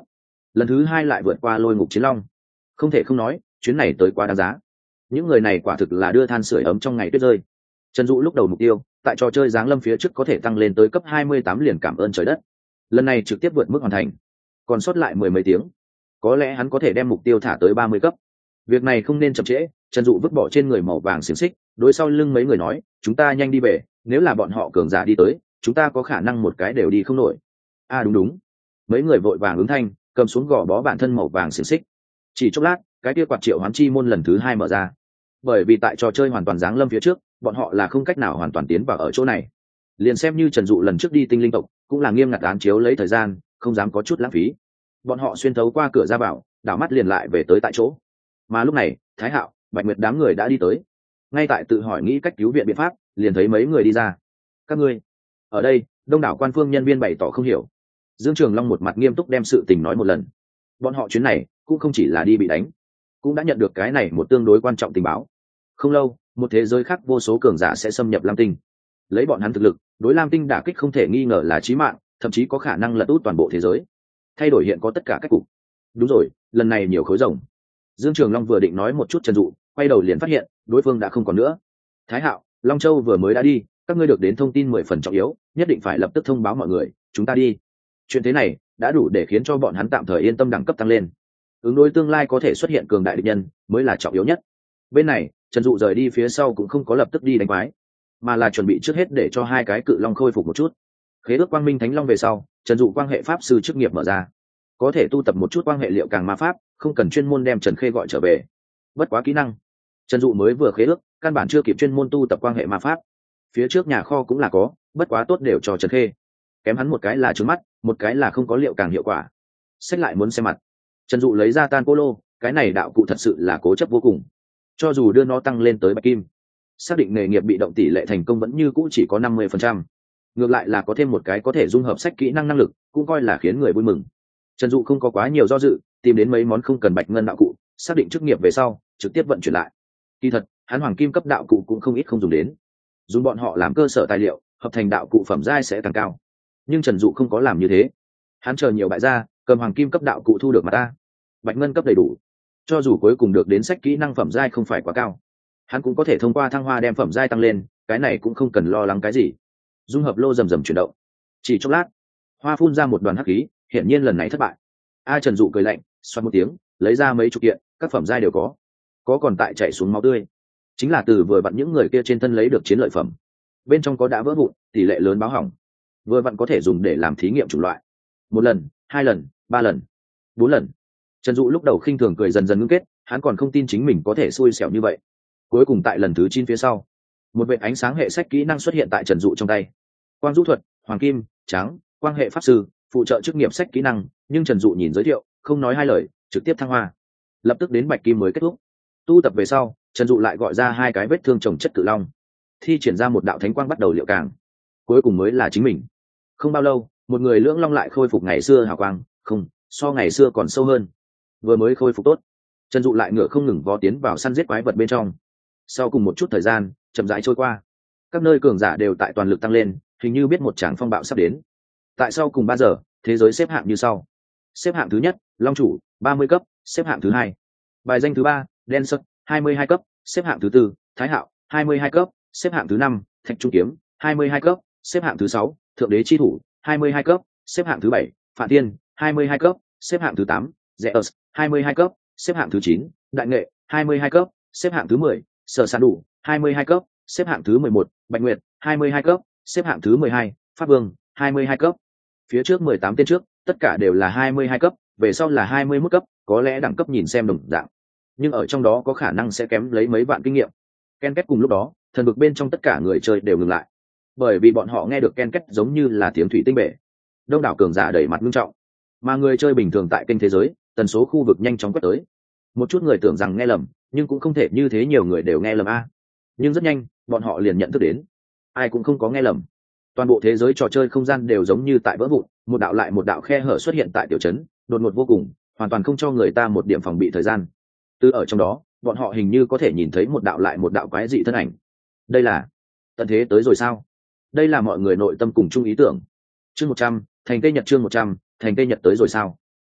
lần thứ hai lại vượt qua lôi ngục chiến long. Không thể không nói, chuyến này tới quá đáng giá. Những người này quả thực là đưa than sưởi ấm trong ngày tuyết rơi. Trần Dụ lúc đầu mục tiêu tại trò chơi giáng lâm phía trước có thể tăng lên tới cấp hai mươi tám liền cảm ơn trời đất, lần này trực tiếp vượt mức hoàn thành, còn sót lại mười mấy tiếng, có lẽ hắn có thể đem mục tiêu thả tới ba mươi cấp. Việc này không nên chậm trễ. Trần Dụ vứt bỏ trên người màu vàng xiềng xích, đối sau lưng mấy người nói, chúng ta nhanh đi về, nếu là bọn họ cường giả đi tới, chúng ta có khả năng một cái đều đi không nổi. À đúng đúng. Mấy người vội vàng ứng thanh, cầm xuống gò bó bản thân màu vàng xiềng xích. Chỉ chốc lát, cái kia quạt triệu hoán chi môn lần thứ hai mở ra. Bởi vì tại trò chơi hoàn toàn giáng lâm phía trước, bọn họ là không cách nào hoàn toàn tiến vào ở chỗ này. Liền xem như Trần Dụ lần trước đi tinh linh tộc, cũng là nghiêm ngặt án chiếu lấy thời gian, không dám có chút lãng phí. Bọn họ xuyên thấu qua cửa ra vào, đảo mắt liền lại về tới tại chỗ. Mà lúc này, Thái Hạo, Bạch Nguyệt đám người đã đi tới. Ngay tại tự hỏi nghĩ cách cứu viện biện pháp, liền thấy mấy người đi ra. Các ngươi ở đây? Đông đảo quan phương nhân viên bày tỏ không hiểu. Dương Trường Long một mặt nghiêm túc đem sự tình nói một lần. Bọn họ chuyến này cũng không chỉ là đi bị đánh, cũng đã nhận được cái này một tương đối quan trọng tình báo. Không lâu, một thế giới khác vô số cường giả sẽ xâm nhập Lam Tinh. Lấy bọn hắn thực lực, đối Lam Tinh đả kích không thể nghi ngờ là chí mạng, thậm chí có khả năng lật út toàn bộ thế giới, thay đổi hiện có tất cả các cục. Đúng rồi, lần này nhiều khối rồng. Dương Trường Long vừa định nói một chút Trần Dụ, quay đầu liền phát hiện đối phương đã không còn nữa. Thái Hạo, Long Châu vừa mới đã đi, các ngươi được đến thông tin mười phần trọng yếu, nhất định phải lập tức thông báo mọi người, chúng ta đi. Chuyện thế này đã đủ để khiến cho bọn hắn tạm thời yên tâm đẳng cấp tăng lên. Ứng đối tương lai có thể xuất hiện cường đại địch nhân mới là trọng yếu nhất. Bên này, Trần Dụ rời đi phía sau cũng không có lập tức đi đánh quái, mà là chuẩn bị trước hết để cho hai cái cự long khôi phục một chút. Khế ước Quang Minh Thánh Long về sau, Trần Dụ quang hệ pháp sư chức nghiệp mở ra, có thể tu tập một chút quang hệ liệu càng ma pháp, không cần chuyên môn đem Trần Khê gọi trở về. Bất quá kỹ năng, Trần Dụ mới vừa khế ước, căn bản chưa kịp chuyên môn tu tập quang hệ ma pháp. Phía trước nhà kho cũng là có, bất quá tốt đều cho Trần Khê. Kém hắn một cái là trướng mắt, một cái là không có liệu càng hiệu quả. Xét lại muốn xem mặt. Trần Dụ lấy ra tan cô lô, cái này đạo cụ thật sự là cố chấp vô cùng. Cho dù đưa nó tăng lên tới bạch kim, xác định nghề nghiệp bị động tỷ lệ thành công vẫn như cũ chỉ có năm mươi phần trăm. Ngược lại là có thêm một cái có thể dung hợp sách kỹ năng năng lực, cũng coi là khiến người vui mừng. Trần Dụ không có quá nhiều do dự, tìm đến mấy món không cần bạch ngân đạo cụ, xác định chức nghiệp về sau, trực tiếp vận chuyển lại. Kỳ thật, hắn hoàng kim cấp đạo cụ cũng không ít không dùng đến. Dùng bọn họ làm cơ sở tài liệu, hợp thành đạo cụ phẩm giai sẽ càng cao. Nhưng Trần Dụ không có làm như thế. Hắn chờ nhiều bại gia, cầm hoàng kim cấp đạo cụ thu được mà ta. Bạch ngân cấp đầy đủ. Cho dù cuối cùng được đến sách kỹ năng phẩm giai không phải quá cao, hắn cũng có thể thông qua thăng hoa đem phẩm giai tăng lên, cái này cũng không cần lo lắng cái gì. Dung hợp lô rầm rầm chuyển động. Chỉ chốc lát, hoa phun ra một đoàn hắc khí, hiển nhiên lần này thất bại. A Trần Dụ cười lạnh, xoát một tiếng, lấy ra mấy chục kiện, các phẩm giai đều có. Có còn tại chảy xuống máu tươi, chính là từ vừa vặn những người kia trên thân lấy được chiến lợi phẩm. Bên trong có đã vỡ vụn, tỷ lệ lớn báo hỏng. Vừa vặn có thể dùng để làm thí nghiệm chủng loại. Một lần, hai lần, ba lần, bốn lần. Trần Dụ lúc đầu khinh thường cười dần dần ngưng kết, hắn còn không tin chính mình có thể xui xẻo như vậy. Cuối cùng tại lần thứ chín phía sau, một vệt ánh sáng hệ sách kỹ năng xuất hiện tại Trần Dụ trong tay. Quang du thuật, hoàng kim, trắng, quang hệ pháp sư, phụ trợ chức nghiệp sách kỹ năng, nhưng Trần Dụ nhìn giới thiệu, không nói hai lời, trực tiếp thăng hoa. Lập tức đến bạch kim mới kết thúc. Tu tập về sau, Trần Dụ lại gọi ra hai cái vết thương trồng chất cự long, thi triển ra một đạo thánh quang bắt đầu liệu càng. Cuối cùng mới là chính mình. Không bao lâu, một người lưỡng long lại khôi phục ngày xưa hào quang, không, so ngày xưa còn sâu hơn. Vừa mới khôi phục tốt, Trần Dụ lại ngựa không ngừng vó tiến vào săn giết quái vật bên trong. Sau cùng một chút thời gian chậm rãi trôi qua, các nơi cường giả đều tại toàn lực tăng lên, hình như biết một tràng phong bạo sắp đến. Tại sau cùng ba giờ, thế giới xếp hạng như sau. Xếp hạng thứ nhất, Long Chủ, ba mươi cấp. Xếp hạng thứ hai, bài danh thứ ba, Đen Sật, hai mươi hai cấp. Xếp hạng thứ tư, Thái Hạo, hai mươi hai cấp. Xếp hạng thứ năm, Thạch Trung Kiếm, hai mươi hai cấp. Xếp hạng thứ sáu, Thượng Đế Chi Thủ, hai mươi hai cấp. Xếp hạng thứ bảy, Phạn Tiên, hai mươi hai cấp. Xếp hạng thứ tám, Zeus, hai mươi hai cấp. Xếp hạng thứ chín, Đại Nghệ, hai mươi hai cấp. Xếp hạng thứ mười, Sở Sản Đủ, hai mươi hai cấp. Xếp hạng thứ mười một, Bạch Nguyệt, hai mươi hai cấp. Xếp hạng thứ mười hai, Pháp Vương, hai mươi hai cấp. Phía trước mười tám tên trước, tất cả đều là hai mươi hai cấp, về sau là hai mươi mốt cấp, có lẽ đẳng cấp nhìn xem đồng dạng, nhưng ở trong đó có khả năng sẽ kém lấy mấy vạn kinh nghiệm. Ken két cùng lúc đó, thần vực bên trong tất cả người chơi đều ngừng lại, bởi vì bọn họ nghe được ken két giống như là tiếng thủy tinh bể. Đông đảo cường giả đẩy mặt nghiêm trọng, mà người chơi bình thường tại kênh thế giới, tần số khu vực nhanh chóng quét tới. Một chút người tưởng rằng nghe lầm, nhưng cũng không thể như thế nhiều người đều nghe lầm a. Nhưng rất nhanh, bọn họ liền nhận thức đến, ai cũng không có nghe lầm. Toàn bộ thế giới trò chơi không gian đều giống như tại vỡ vụn, một đạo lại một đạo khe hở xuất hiện tại tiểu trấn, đột ngột vô cùng, hoàn toàn không cho người ta một điểm phòng bị thời gian. Từ ở trong đó, bọn họ hình như có thể nhìn thấy một đạo lại một đạo quái dị thân ảnh. Đây là tận thế tới rồi sao? Đây là mọi người nội tâm cùng chung ý tưởng. Chương một trăm, thành tây nhật chương một trăm, thành tây nhật tới rồi sao?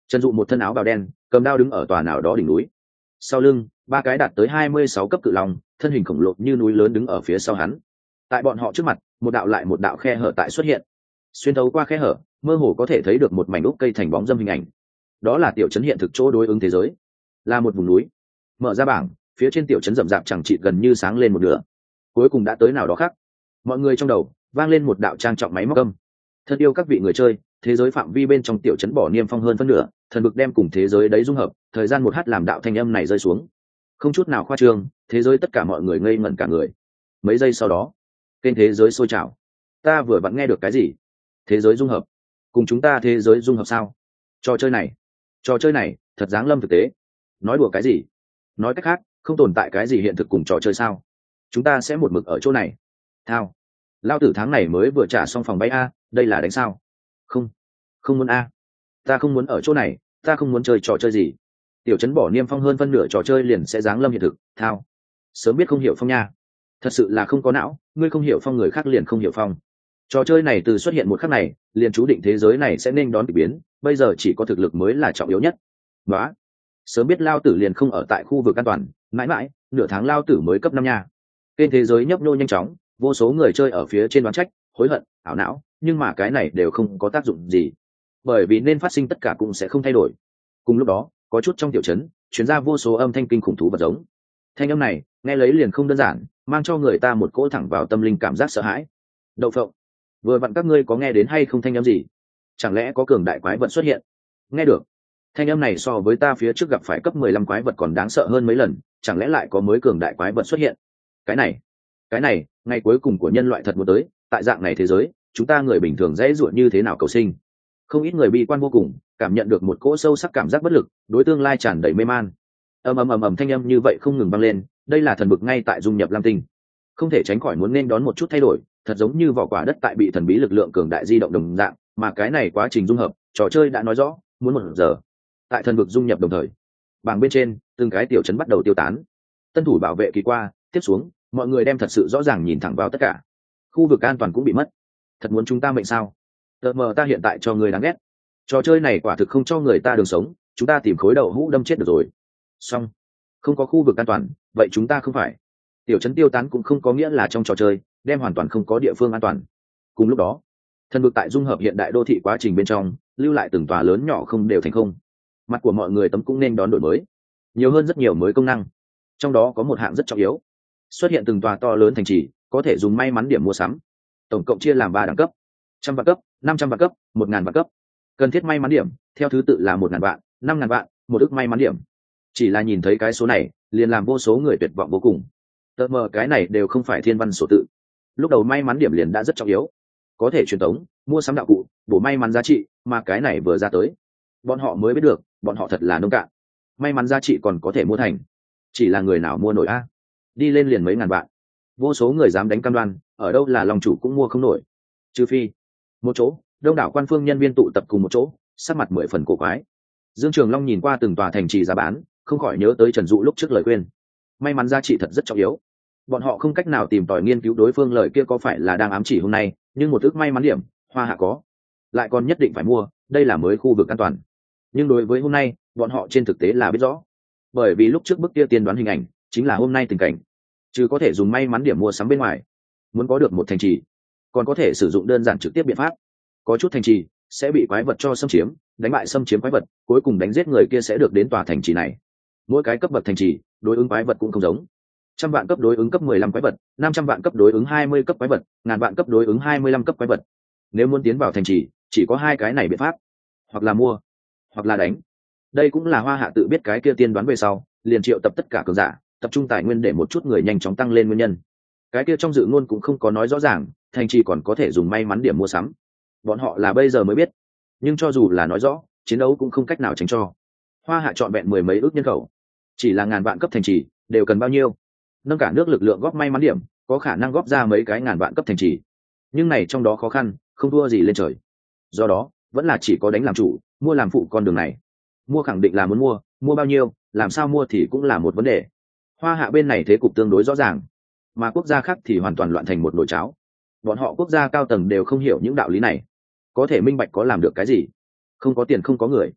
Trần Dụ một thân áo bào đen, cầm đao đứng ở tòa nào đó đỉnh núi. Sau lưng, ba cái đạt tới hai mươi sáu cấp cự long, thân hình khổng lồ như núi lớn đứng ở phía sau hắn. Tại bọn họ trước mặt, một đạo lại một đạo khe hở tại xuất hiện. Xuyên thấu qua khe hở, mơ hồ có thể thấy được một mảnh ốc cây thành bóng dâm hình ảnh. Đó là tiểu trấn hiện thực chỗ đối ứng thế giới, là một vùng núi. Mở ra bảng, phía trên tiểu trấn rậm rạp chẳng chịt gần như sáng lên một nửa. Cuối cùng đã tới nào đó khác. Mọi người trong đầu vang lên một đạo trang trọng máy móc âm. Thân yêu các vị người chơi, thế giới phạm vi bên trong tiểu trấn bỏ niêm phong hơn phân nửa, thần vực đem cùng thế giới đấy dung hợp, thời gian một h làm đạo thanh âm này rơi xuống. Không chút nào khoa trương, thế giới tất cả mọi người ngây ngẩn cả người. Mấy giây sau đó, kênh thế giới sôi trào. Ta vừa vặn nghe được cái gì? Thế giới dung hợp? Cùng chúng ta thế giới dung hợp sao? Trò chơi này, trò chơi này thật giáng lâm thực tế. Nói đùa cái gì? Nói cách khác, không tồn tại cái gì hiện thực cùng trò chơi sao? Chúng ta sẽ một mực ở chỗ này. Thao, lao tử tháng này mới vừa trả xong phòng bay a, đây là đánh sao? Không, không muốn a. Ta không muốn ở chỗ này, ta không muốn chơi trò chơi gì. Tiểu trấn bỏ niêm phong hơn phân nửa trò chơi liền sẽ giáng lâm hiện thực. Thao, sớm biết không hiểu phong nha. Thật sự là không có não, ngươi không hiểu phong người khác liền không hiểu phong. Trò chơi này từ xuất hiện một khắc này, liền chú định thế giới này sẽ nên đón kỳ biến, bây giờ chỉ có thực lực mới là trọng yếu nhất. Đó, sớm biết lao tử liền không ở tại khu vực an toàn, mãi mãi, nửa tháng lao tử mới cấp năm nha. Kênh thế giới nhấp nhô nhanh chóng, vô số người chơi ở phía trên đoán trách, hối hận, ảo não, nhưng mà cái này đều không có tác dụng gì, bởi vì nên phát sinh tất cả cũng sẽ không thay đổi. Cùng lúc đó, có chút trong tiểu trấn truyền ra vô số âm thanh kinh khủng thú vật giống. Thanh âm này nghe lấy liền không đơn giản, mang cho người ta một cỗ thẳng vào tâm linh cảm giác sợ hãi. Đậu phộng, vừa vặn các ngươi có nghe đến hay không thanh âm gì? Chẳng lẽ có cường đại quái vật xuất hiện? Nghe được. Thanh âm này so với ta phía trước gặp phải cấp mười lăm quái vật còn đáng sợ hơn mấy lần, chẳng lẽ lại có mới cường đại quái vật xuất hiện? Cái này, cái này, ngày cuối cùng của nhân loại thật muốn tới, tại dạng này thế giới, chúng ta người bình thường dễ dụa như thế nào cầu sinh? Không ít người bi quan vô cùng, cảm nhận được một cỗ sâu sắc cảm giác bất lực, đối tương lai tràn đầy mê man. Ầm ầm ầm ầm thanh âm như vậy không ngừng vang lên, đây là thần vực ngay tại dung nhập lam tinh, không thể tránh khỏi muốn nên đón một chút thay đổi, thật giống như vỏ quả đất tại bị thần bí lực lượng cường đại di động đồng dạng, mà cái này quá trình dung hợp, trò chơi đã nói rõ, muốn một giờ. Tại thần vực dung nhập đồng thời, bảng bên trên, từng cái tiểu trấn bắt đầu tiêu tán. Tân thủ bảo vệ kỳ qua, tiếp xuống, mọi người đem thật sự rõ ràng nhìn thẳng vào tất cả. Khu vực an toàn cũng bị mất. Thật muốn chúng ta mệnh sao? Tờ mờ ta hiện tại cho người đáng ghét. Trò chơi này quả thực không cho người ta đường sống, chúng ta tìm khối đầu hũ đâm chết được rồi. Xong, không có khu vực an toàn, vậy chúng ta không phải. Tiểu trấn tiêu tán cũng không có nghĩa là trong trò chơi đem hoàn toàn không có địa phương an toàn. Cùng lúc đó, thần vực tại dung hợp hiện đại đô thị quá trình bên trong, lưu lại từng tòa lớn nhỏ không đều thành không. Mặt của mọi người tấm cũng nên đón đổi mới, nhiều hơn rất nhiều mới công năng. Trong đó có một hạng rất trọng yếu, xuất hiện từng tòa to lớn thành trì, có thể dùng may mắn điểm mua sắm. Tổng cộng chia làm ba đẳng cấp: trăm vạn cấp, năm trăm vạn cấp, một ngàn vạn cấp. Cần thiết may mắn điểm theo thứ tự là một ngàn vạn, năm ngàn vạn, một ức may mắn điểm. Chỉ là nhìn thấy cái số này, liền làm vô số người tuyệt vọng vô cùng. Tờ mờ cái này đều không phải thiên văn số tự. Lúc đầu may mắn điểm liền đã rất trọng yếu, có thể truyền tống, mua sắm đạo cụ, bổ may mắn giá trị, mà cái này vừa ra tới, bọn họ mới biết được, bọn họ thật là nông cạn. May mắn giá trị còn có thể mua thành, chỉ là người nào mua nổi a? Đi lên liền mấy ngàn vạn, vô số người dám đánh cam đoan, ở đâu là lòng chủ cũng mua không nổi. Trừ phi một chỗ, đông đảo quan phương nhân viên tụ tập cùng một chỗ, sắc mặt mười phần cổ quái. Dương Trường Long nhìn qua từng tòa thành trì giá bán, không khỏi nhớ tới Trần Dụ lúc trước lời khuyên. May mắn giá trị thật rất trọng yếu. Bọn họ không cách nào tìm tòi nghiên cứu đối phương lời kia có phải là đang ám chỉ hôm nay, nhưng một ước may mắn điểm, Hoa Hạ có, lại còn nhất định phải mua, đây là mới khu vực an toàn. Nhưng đối với hôm nay, bọn họ trên thực tế là biết rõ, bởi vì lúc trước bức kia tiên đoán hình ảnh chính là hôm nay tình cảnh. Chứ có thể dùng may mắn điểm mua sắm bên ngoài, muốn có được một thành trì, còn có thể sử dụng đơn giản trực tiếp biện pháp. Có chút thành trì sẽ bị quái vật cho xâm chiếm, đánh bại xâm chiếm quái vật, cuối cùng đánh giết người kia sẽ được đến tòa thành trì này. Mỗi cái cấp bậc thành trì đối ứng quái vật cũng không giống. Trăm vạn cấp đối ứng cấp mười lăm quái vật, năm trăm vạn cấp đối ứng hai mươi cấp quái vật, ngàn vạn cấp đối ứng hai mươi lăm cấp quái vật. Nếu muốn tiến vào thành trì, chỉ có hai cái này biện pháp, hoặc là mua, hoặc là đánh. Đây cũng là Hoa Hạ tự biết cái kia tiên đoán về sau, liền triệu tập tất cả cường giả, tập trung tài nguyên để một chút người nhanh chóng tăng lên nguyên nhân. Cái kia trong dự ngôn cũng không có nói rõ ràng, thành trì còn có thể dùng may mắn điểm mua sắm. Bọn họ là bây giờ mới biết, nhưng cho dù là nói rõ, chiến đấu cũng không cách nào tránh cho. Hoa Hạ trọn vẹn mười mấy ước nhân khẩu, chỉ là ngàn vạn cấp thành trì đều cần bao nhiêu? Nâng cả nước lực lượng góp may mắn điểm, có khả năng góp ra mấy cái ngàn vạn cấp thành trì, nhưng này trong đó khó khăn không thua gì lên trời. Do đó vẫn là chỉ có đánh làm chủ, mua làm phụ con đường này. Mua khẳng định là muốn mua, mua bao nhiêu, làm sao mua thì cũng là một vấn đề. Hoa Hạ bên này thế cục tương đối rõ ràng, mà quốc gia khác thì hoàn toàn loạn thành một nồi cháo. Bọn họ quốc gia cao tầng đều không hiểu những đạo lý này, có thể minh bạch có làm được cái gì? Không có tiền không có người.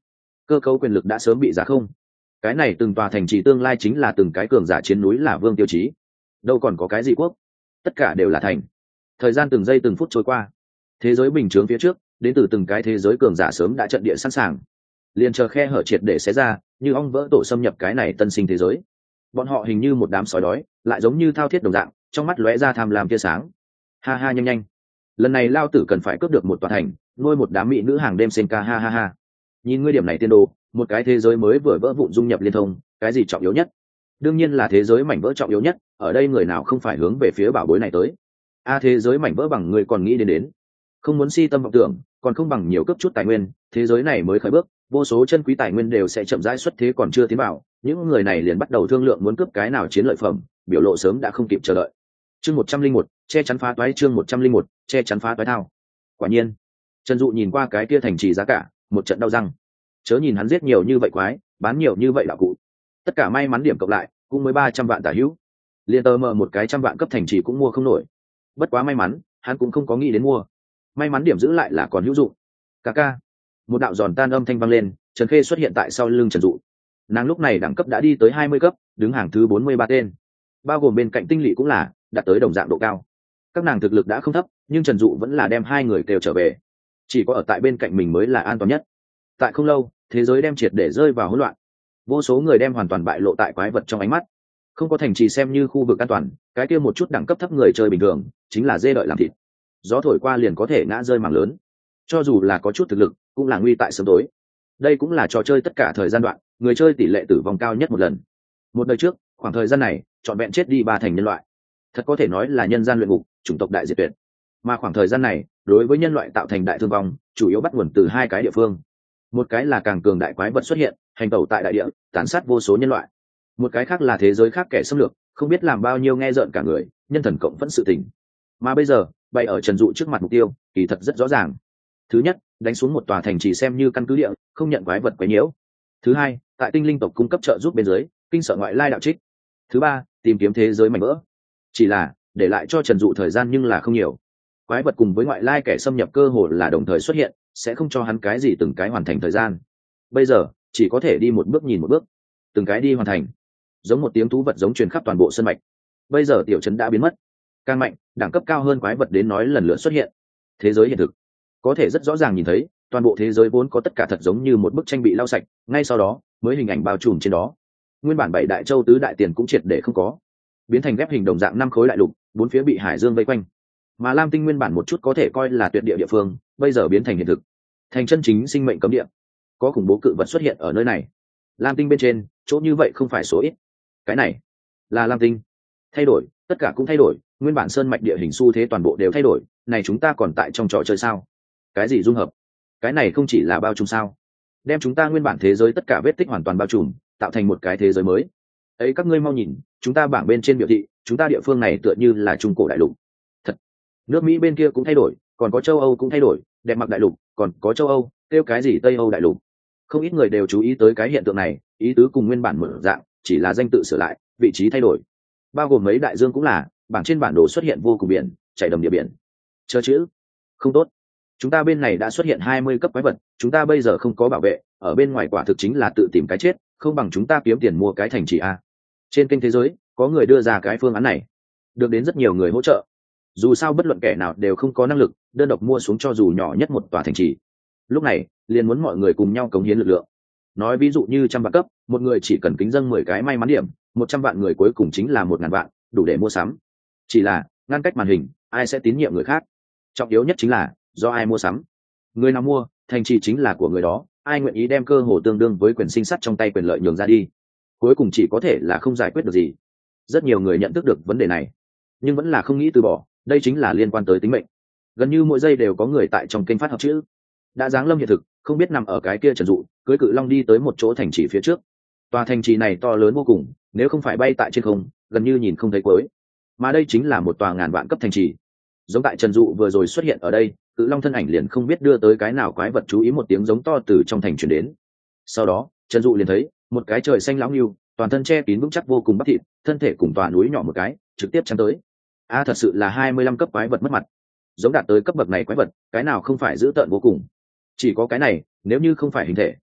cơ cấu quyền lực đã sớm bị giá không. Cái này từng tòa thành trì tương lai chính là từng cái cường giả chiến núi là vương tiêu chí, đâu còn có cái gì quốc, tất cả đều là thành. Thời gian từng giây từng phút trôi qua, thế giới bình chướng phía trước đến từ từng cái thế giới cường giả sớm đã trận địa sẵn sàng, liền chờ khe hở triệt để xé ra, như ong vỡ tổ xâm nhập cái này tân sinh thế giới. Bọn họ hình như một đám sói đói, lại giống như thao thiết đồng dạng, trong mắt lóe ra tham lam tia sáng. Ha ha, nhanh nhanh, lần này lao tử cần phải cướp được một tòa thành, nuôi một đám mỹ nữ hàng đêm sen ca. Ha ha ha, nhìn ngươi điểm này tiên đồ, một cái thế giới mới vừa vỡ vụn dung nhập liên thông, cái gì trọng yếu nhất? Đương nhiên là thế giới mảnh vỡ trọng yếu nhất, ở đây người nào không phải hướng về phía bảo bối này tới. A, thế giới mảnh vỡ bằng người còn nghĩ đến đến, không muốn si tâm vọng tưởng, còn không bằng nhiều cấp chút tài nguyên, thế giới này mới khởi bước, vô số chân quý tài nguyên đều sẽ chậm rãi xuất thế, còn chưa tiến vào, những người này liền bắt đầu thương lượng muốn cướp cái nào chiến lợi phẩm, biểu lộ sớm đã không kịp chờ đợi. Chương một trăm linh một, che chắn phá toái. Chương một trăm linh một, che chắn phá toái thao. Quả nhiên, Trần Dụ nhìn qua cái kia thành trì giá cả, một trận đau răng. Chớ nhìn hắn giết nhiều như vậy quái, bán nhiều như vậy đạo cụ, tất cả may mắn điểm cộng lại cũng mới ba trăm vạn tả hữu, liền tờ mờ một cái trăm vạn cấp thành trì cũng mua không nổi. Bất quá may mắn, hắn cũng không có nghĩ đến mua. May mắn điểm giữ lại là còn hữu dụng. Ca ca. Một đạo giòn tan âm thanh vang lên, Trần Khê xuất hiện tại sau lưng Trần Dụ. Nàng lúc này đẳng cấp đã đi tới hai mươi cấp, đứng hàng thứ bốn mươi ba tên, bao gồm bên cạnh Tinh Lỵ cũng là đạt tới đồng dạng độ cao. Các nàng thực lực đã không thấp, nhưng Trần Dụ vẫn là đem hai người kêu trở về. Chỉ có ở tại bên cạnh mình mới là an toàn nhất. Tại không lâu, thế giới đem triệt để rơi vào hỗn loạn. Vô số người đem hoàn toàn bại lộ tại quái vật trong ánh mắt. Không có thành trì xem như khu vực an toàn, cái kia một chút đẳng cấp thấp người chơi bình thường chính là dê đợi làm thịt. Gió thổi qua liền có thể ngã rơi mảng lớn. Cho dù là có chút thực lực, cũng là nguy tại sớm tối. Đây cũng là trò chơi tất cả thời gian đoạn, người chơi tỷ lệ tử vong cao nhất một lần. Một đời trước, khoảng thời gian này, trọn vẹn chết đi ba thành nhân loại. Thật có thể nói là nhân gian luyện ngục, chủng tộc đại diệt tuyệt. Mà khoảng thời gian này, đối với nhân loại tạo thành đại thương vong, chủ yếu bắt nguồn từ hai cái địa phương. Một cái là càng cường đại quái vật xuất hiện, hành tẩu tại đại địa, tàn sát vô số nhân loại. Một cái khác là thế giới khác kẻ xâm lược, không biết làm bao nhiêu nghe rợn cả người, nhân thần cộng vẫn sự tình. Mà bây giờ, bày ở Trần Dụ trước mặt mục tiêu, kỳ thật rất rõ ràng. Thứ nhất, đánh xuống một tòa thành trì xem như căn cứ địa, không nhận quái vật quấy nhiễu. Thứ hai, tại tinh linh tộc cung cấp trợ giúp bên dưới, kinh sợ ngoại lai đạo trích. Thứ ba, tìm kiếm thế giới mảnh vỡ. Chỉ là để lại cho Trần Dụ thời gian nhưng là không nhiều. Quái vật cùng với ngoại lai kẻ xâm nhập cơ hồ là đồng thời xuất hiện, sẽ không cho hắn cái gì từng cái hoàn thành thời gian. Bây giờ chỉ có thể đi một bước nhìn một bước, từng cái đi hoàn thành. Giống một tiếng thú vật giống truyền khắp toàn bộ sân mạch. Bây giờ tiểu trấn đã biến mất, càng mạnh, đẳng cấp cao hơn quái vật đến nói lần lượt xuất hiện. Thế giới hiện thực có thể rất rõ ràng nhìn thấy, toàn bộ thế giới vốn có tất cả thật giống như một bức tranh bị lau sạch, ngay sau đó mới hình ảnh bao trùm trên đó. Nguyên bản bảy đại châu tứ đại tiền cũng triệt để không có, biến thành ghép hình đồng dạng năm khối đại lục, bốn phía bị hải dương vây quanh. Mà Lam Tinh nguyên bản một chút có thể coi là tuyệt địa địa phương, bây giờ biến thành hiện thực, thành chân chính sinh mệnh cấm địa. Có khủng bố cự vật xuất hiện ở nơi này. Lam Tinh bên trên, chỗ như vậy không phải số ít. Cái này là Lam Tinh. Thay đổi, tất cả cũng thay đổi, nguyên bản sơn mạch địa hình xu thế toàn bộ đều thay đổi. Này chúng ta còn tại trong trò chơi sao? Cái gì dung hợp? Cái này không chỉ là bao trùm sao? Đem chúng ta nguyên bản thế giới tất cả vết tích hoàn toàn bao trùm, tạo thành một cái thế giới mới. Ấy các ngươi mau nhìn, chúng ta bảng bên trên biểu thị, chúng ta địa phương này tựa như là trung cổ đại lục. Thật. Nước Mỹ bên kia cũng thay đổi, còn có châu Âu cũng thay đổi, đẹp mặc đại lục, còn có châu Âu, kêu cái gì Tây Âu đại lục. Không ít người đều chú ý tới cái hiện tượng này, ý tứ cùng nguyên bản mở dạng, chỉ là danh tự sửa lại, vị trí thay đổi. Bao gồm mấy đại dương cũng là, bảng trên bản đồ xuất hiện vô cùng biển, chảy đầm địa biển. Chờ chữ, không tốt. Chúng ta bên này đã xuất hiện hai mươi cấp quái vật, chúng ta bây giờ không có bảo vệ, ở bên ngoài quả thực chính là tự tìm cái chết, không bằng chúng ta kiếm tiền mua cái thành trì a. Trên kênh thế giới, có người đưa ra cái phương án này, được đến rất nhiều người hỗ trợ. Dù sao bất luận kẻ nào đều không có năng lực đơn độc mua xuống cho dù nhỏ nhất một tòa thành trì. Lúc này, liền muốn mọi người cùng nhau cống hiến lực lượng. Nói ví dụ như trăm vạn cấp, một người chỉ cần kính dâng mười cái may mắn điểm, một trăm vạn người cuối cùng chính là một ngàn vạn, đủ để mua sắm. Chỉ là, ngăn cách màn hình, ai sẽ tín nhiệm người khác? Trọng yếu nhất chính là do ai mua sắm. Người nào mua, thành trì chính là của người đó, ai nguyện ý đem cơ hồ tương đương với quyền sinh sắt trong tay quyền lợi nhường ra đi. Cuối cùng chỉ có thể là không giải quyết được gì. Rất nhiều người nhận thức được vấn đề này, nhưng vẫn là không nghĩ từ bỏ, đây chính là liên quan tới tính mệnh. Gần như mỗi giây đều có người tại trong kênh phát học chữ. Đã giáng lâm hiện thực, không biết nằm ở cái kia Trần Dụ, cưới cự long đi tới một chỗ thành trì phía trước. Tòa thành trì này to lớn vô cùng, nếu không phải bay tại trên không, gần như nhìn không thấy cuối. Mà đây chính là một tòa ngàn vạn cấp thành trì. Giống tại Trần Dụ vừa rồi xuất hiện ở đây, cự long thân ảnh liền không biết đưa tới cái nào quái vật chú ý một tiếng giống to từ trong thành truyền đến. Sau đó, Trần Dụ liền thấy một cái trời xanh lão nghiêu, toàn thân che kín vững chắc vô cùng bắp thịt, thân thể cùng tòa núi nhỏ một cái, trực tiếp chắn tới. A à, thật sự là hai mươi lăm cấp quái vật mất mặt. Giống đạt tới cấp bậc này quái vật, cái nào không phải dữ tợn vô cùng. Chỉ có cái này, nếu như không phải hình thể,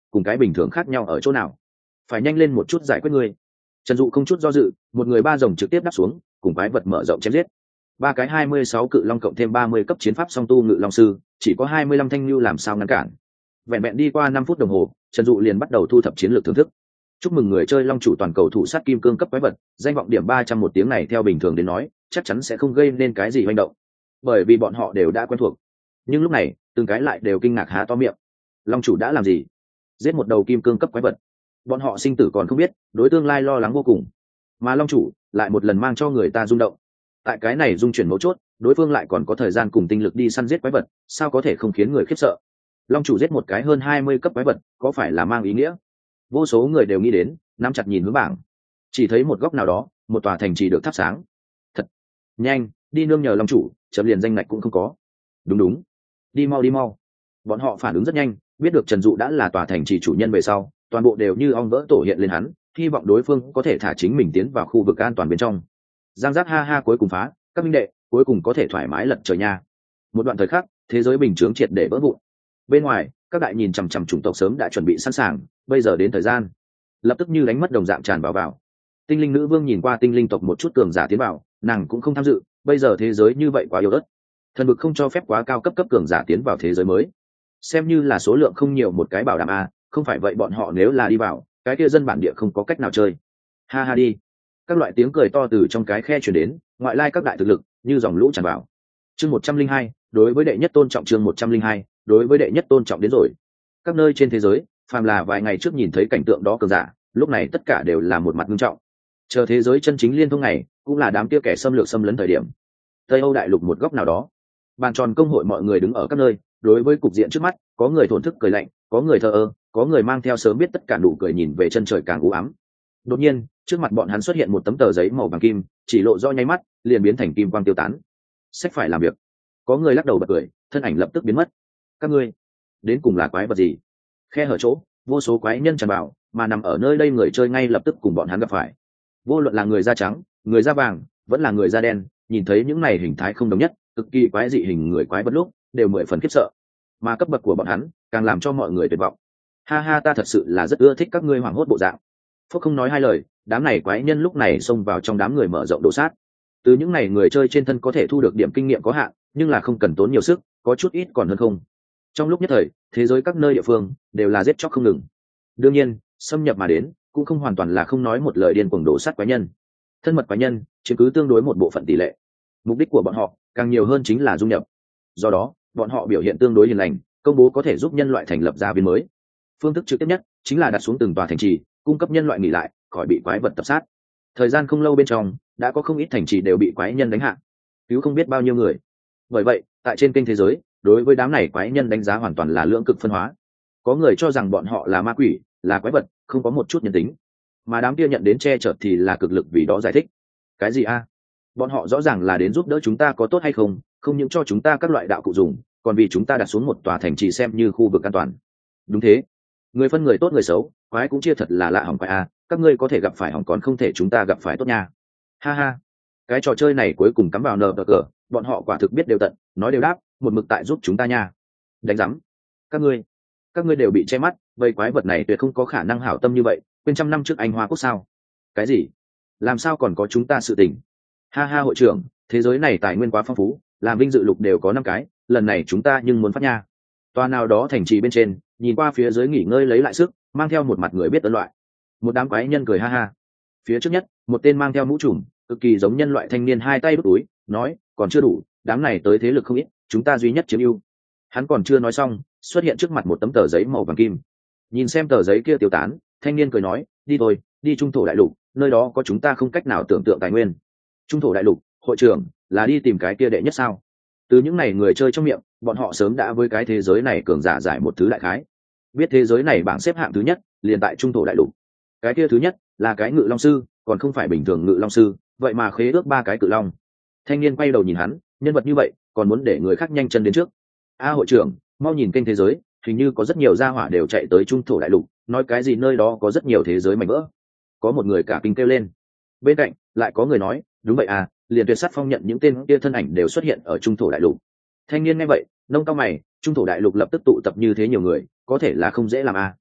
cùng cái bình thường khác nhau ở chỗ nào? Phải nhanh lên một chút giải quyết ngươi. Trần Dụ không chút do dự, một người ba rồng trực tiếp đáp xuống, cùng quái vật mở rộng chém giết. Ba cái hai mươi sáu cự long cộng thêm ba mươi cấp chiến pháp song tu ngự long sư, chỉ có hai mươi lăm thanh lưu làm sao ngăn cản. Vẹn vẹn đi qua năm phút đồng hồ, Trần Dụ liền bắt đầu thu thập chiến lược thưởng thức. Chúc mừng người chơi long chủ toàn cầu thủ sát kim cương cấp quái vật, danh vọng điểm ba trăm một tiếng này theo bình thường đến nói, chắc chắn sẽ không gây nên cái gì hoành động, bởi vì bọn họ đều đã quen thuộc. Nhưng lúc này, từng cái lại đều kinh ngạc há to miệng. Long chủ đã làm gì? Giết một đầu kim cương cấp quái vật. Bọn họ sinh tử còn không biết, đối tương lai lo lắng vô cùng. Mà long chủ lại một lần mang cho người ta rung động. Tại cái này dung chuyển mấu chốt, đối phương lại còn có thời gian cùng tinh lực đi săn giết quái vật, sao có thể không khiến người khiếp sợ? Long chủ giết một cái hơn hai mươi cấp quái vật, có phải là mang ý nghĩa? Vô số người đều nghĩ đến, nắm chặt nhìn hướng bảng. Chỉ thấy một góc nào đó, một tòa thành trì được thắp sáng. Thật nhanh, đi nương nhờ long chủ, chấm liền danh ngạch cũng không có. Đúng đúng, đi mau đi mau. Bọn họ phản ứng rất nhanh, biết được Trần Dụ đã là tòa thành trì chủ nhân về sau, toàn bộ đều như ong vỡ tổ hiện lên hắn, hy vọng đối phương có thể thả chính mình tiến vào khu vực an toàn bên trong. Giang giác ha ha cuối cùng phá, các minh đệ, cuối cùng có thể thoải mái lật trời nha. Một đoạn thời khắc, thế giới bình chướng triệt để vỡ vụn. Bên ngoài, các đại nhìn chằm chằm chủng tộc sớm đã chuẩn bị sẵn sàng, bây giờ đến thời gian, lập tức như đánh mất đồng dạng tràn vào vào. Tinh linh nữ vương nhìn qua tinh linh tộc một chút cường giả tiến vào, nàng cũng không tham dự, bây giờ thế giới như vậy quá yếu ớt, thần vực không cho phép quá cao cấp cấp cường giả tiến vào thế giới mới, xem như là số lượng không nhiều một cái bảo đảm a, không phải vậy bọn họ nếu là đi vào, cái kia dân bản địa không có cách nào chơi. Ha ha đi. Các loại tiếng cười to từ trong cái khe truyền đến, ngoại lai các đại thực lực như dòng lũ tràn vào. Chương một trăm linh hai, đối với đệ nhất tôn trọng. Chương một trăm linh hai, đối với đệ nhất tôn trọng đến rồi. Các nơi trên thế giới, phàm là vài ngày trước nhìn thấy cảnh tượng đó cường giả, lúc này tất cả đều là một mặt nghiêm trọng. Chờ thế giới chân chính liên thông này, cũng là đám kia kẻ xâm lược xâm lấn thời điểm. Tây Âu đại lục một góc nào đó, bàn tròn công hội mọi người đứng ở các nơi, đối với cục diện trước mắt, có người thổn thức cười lạnh, có người thờ ơ, có người mang theo sớm biết tất cả nụ cười nhìn về chân trời càng u ám. Đột nhiên, trước mặt bọn hắn xuất hiện một tấm tờ giấy màu vàng kim, chỉ lộ do nháy mắt, liền biến thành kim quang tiêu tán. Sách phải làm việc. Có người lắc đầu bật cười, thân ảnh lập tức biến mất. Các ngươi, đến cùng là quái vật gì? Khe hở chỗ, vô số quái nhân tràn vào, mà nằm ở nơi đây người chơi ngay lập tức cùng bọn hắn gặp phải. Vô luận là người da trắng, người da vàng, vẫn là người da đen, nhìn thấy những này hình thái không đồng nhất, cực kỳ quái dị hình người quái vật lúc, đều mười phần khiếp sợ. Mà cấp bậc của bọn hắn, càng làm cho mọi người tuyệt vọng. Ha ha, ta thật sự là rất ưa thích các ngươi hoảng hốt bộ dạng. Phúc không nói hai lời, đám này quái nhân lúc này xông vào trong đám người mở rộng đổ sát. Từ những này người chơi trên thân có thể thu được điểm kinh nghiệm có hạn, nhưng là không cần tốn nhiều sức, có chút ít còn hơn không. Trong lúc nhất thời, thế giới các nơi địa phương đều là giết chóc không ngừng. Đương nhiên, xâm nhập mà đến, cũng không hoàn toàn là không nói một lời điên cuồng đổ sát quái nhân. Thân mật quái nhân chiếm cứ tương đối một bộ phận tỷ lệ. Mục đích của bọn họ càng nhiều hơn chính là dung nhập. Do đó, bọn họ biểu hiện tương đối hiền lành, công bố có thể giúp nhân loại thành lập gia viên mới. Phương thức trực tiếp nhất chính là đặt xuống từng tòa thành trì, cung cấp nhân loại nghỉ lại, khỏi bị quái vật tập sát. Thời gian không lâu bên trong, đã có không ít thành trì đều bị quái nhân đánh hạ, cứu không biết bao nhiêu người. Bởi vậy, tại trên kênh thế giới, đối với đám này quái nhân đánh giá hoàn toàn là lưỡng cực phân hóa. Có người cho rằng bọn họ là ma quỷ, là quái vật, không có một chút nhân tính. Mà đám kia nhận đến che chở thì là cực lực vì đó giải thích. Cái gì a? Bọn họ rõ ràng là đến giúp đỡ chúng ta có tốt hay không, không những cho chúng ta các loại đạo cụ dùng, còn vì chúng ta đặt xuống một tòa thành trì xem như khu vực an toàn. Đúng thế, người phân người tốt người xấu, quái cũng chia thật là lạ hỏng quái a, các ngươi có thể gặp phải hỏng còn không thể chúng ta gặp phải tốt nha. Ha ha, cái trò chơi này cuối cùng cắm vào nờ cờ, bọn họ quả thực biết đều tận, nói đều đáp, một mực tại giúp chúng ta nha. Đánh rắm, các ngươi, các ngươi đều bị che mắt, vậy quái vật này tuyệt không có khả năng hảo tâm như vậy, quên trăm năm trước anh Hoa Quốc sao? Cái gì? Làm sao còn có chúng ta sự tình? Ha ha hội trưởng, thế giới này tài nguyên quá phong phú, làm vinh dự lục đều có năm cái, lần này chúng ta nhưng muốn phát nha. Toa nào đó thành trì bên trên, nhìn qua phía dưới nghỉ ngơi lấy lại sức, mang theo một mặt người biết ơn loại. Một đám quái nhân cười ha ha. Phía trước nhất, một tên mang theo mũ trùm, cực kỳ giống nhân loại thanh niên hai tay đút túi, nói, còn chưa đủ, đám này tới thế lực không ít, chúng ta duy nhất chiếm ưu. Hắn còn chưa nói xong, xuất hiện trước mặt một tấm tờ giấy màu vàng kim. Nhìn xem tờ giấy kia tiêu tán, thanh niên cười nói, đi thôi, đi trung thổ đại lục, nơi đó có chúng ta không cách nào tưởng tượng tài nguyên. Trung thổ đại lục, hội trưởng, là đi tìm cái kia đệ nhất sao? Từ những này người chơi trong miệng, bọn họ sớm đã với cái thế giới này cường giả giải một thứ đại khái. Biết thế giới này bảng xếp hạng thứ nhất, liền tại trung thổ đại lục. Cái kia thứ nhất là cái ngự long sư, còn không phải bình thường ngự long sư, vậy mà khế ước ba cái cự long. Thanh niên quay đầu nhìn hắn, nhân vật như vậy, còn muốn để người khác nhanh chân đến trước. A hội trưởng, mau nhìn kênh thế giới, hình như có rất nhiều gia hỏa đều chạy tới trung thổ đại lục, nói cái gì nơi đó có rất nhiều thế giới mảnh vỡ. Có một người cả kinh kêu lên. Bên cạnh lại có người nói, đúng vậy à, liền Tuyệt Sắt Phong nhận những tên kia thân ảnh đều xuất hiện ở trung thổ đại lục. Thanh niên nghe vậy, nông cao mày, trung thổ đại lục lập tức tụ tập như thế nhiều người, có thể là không dễ làm à.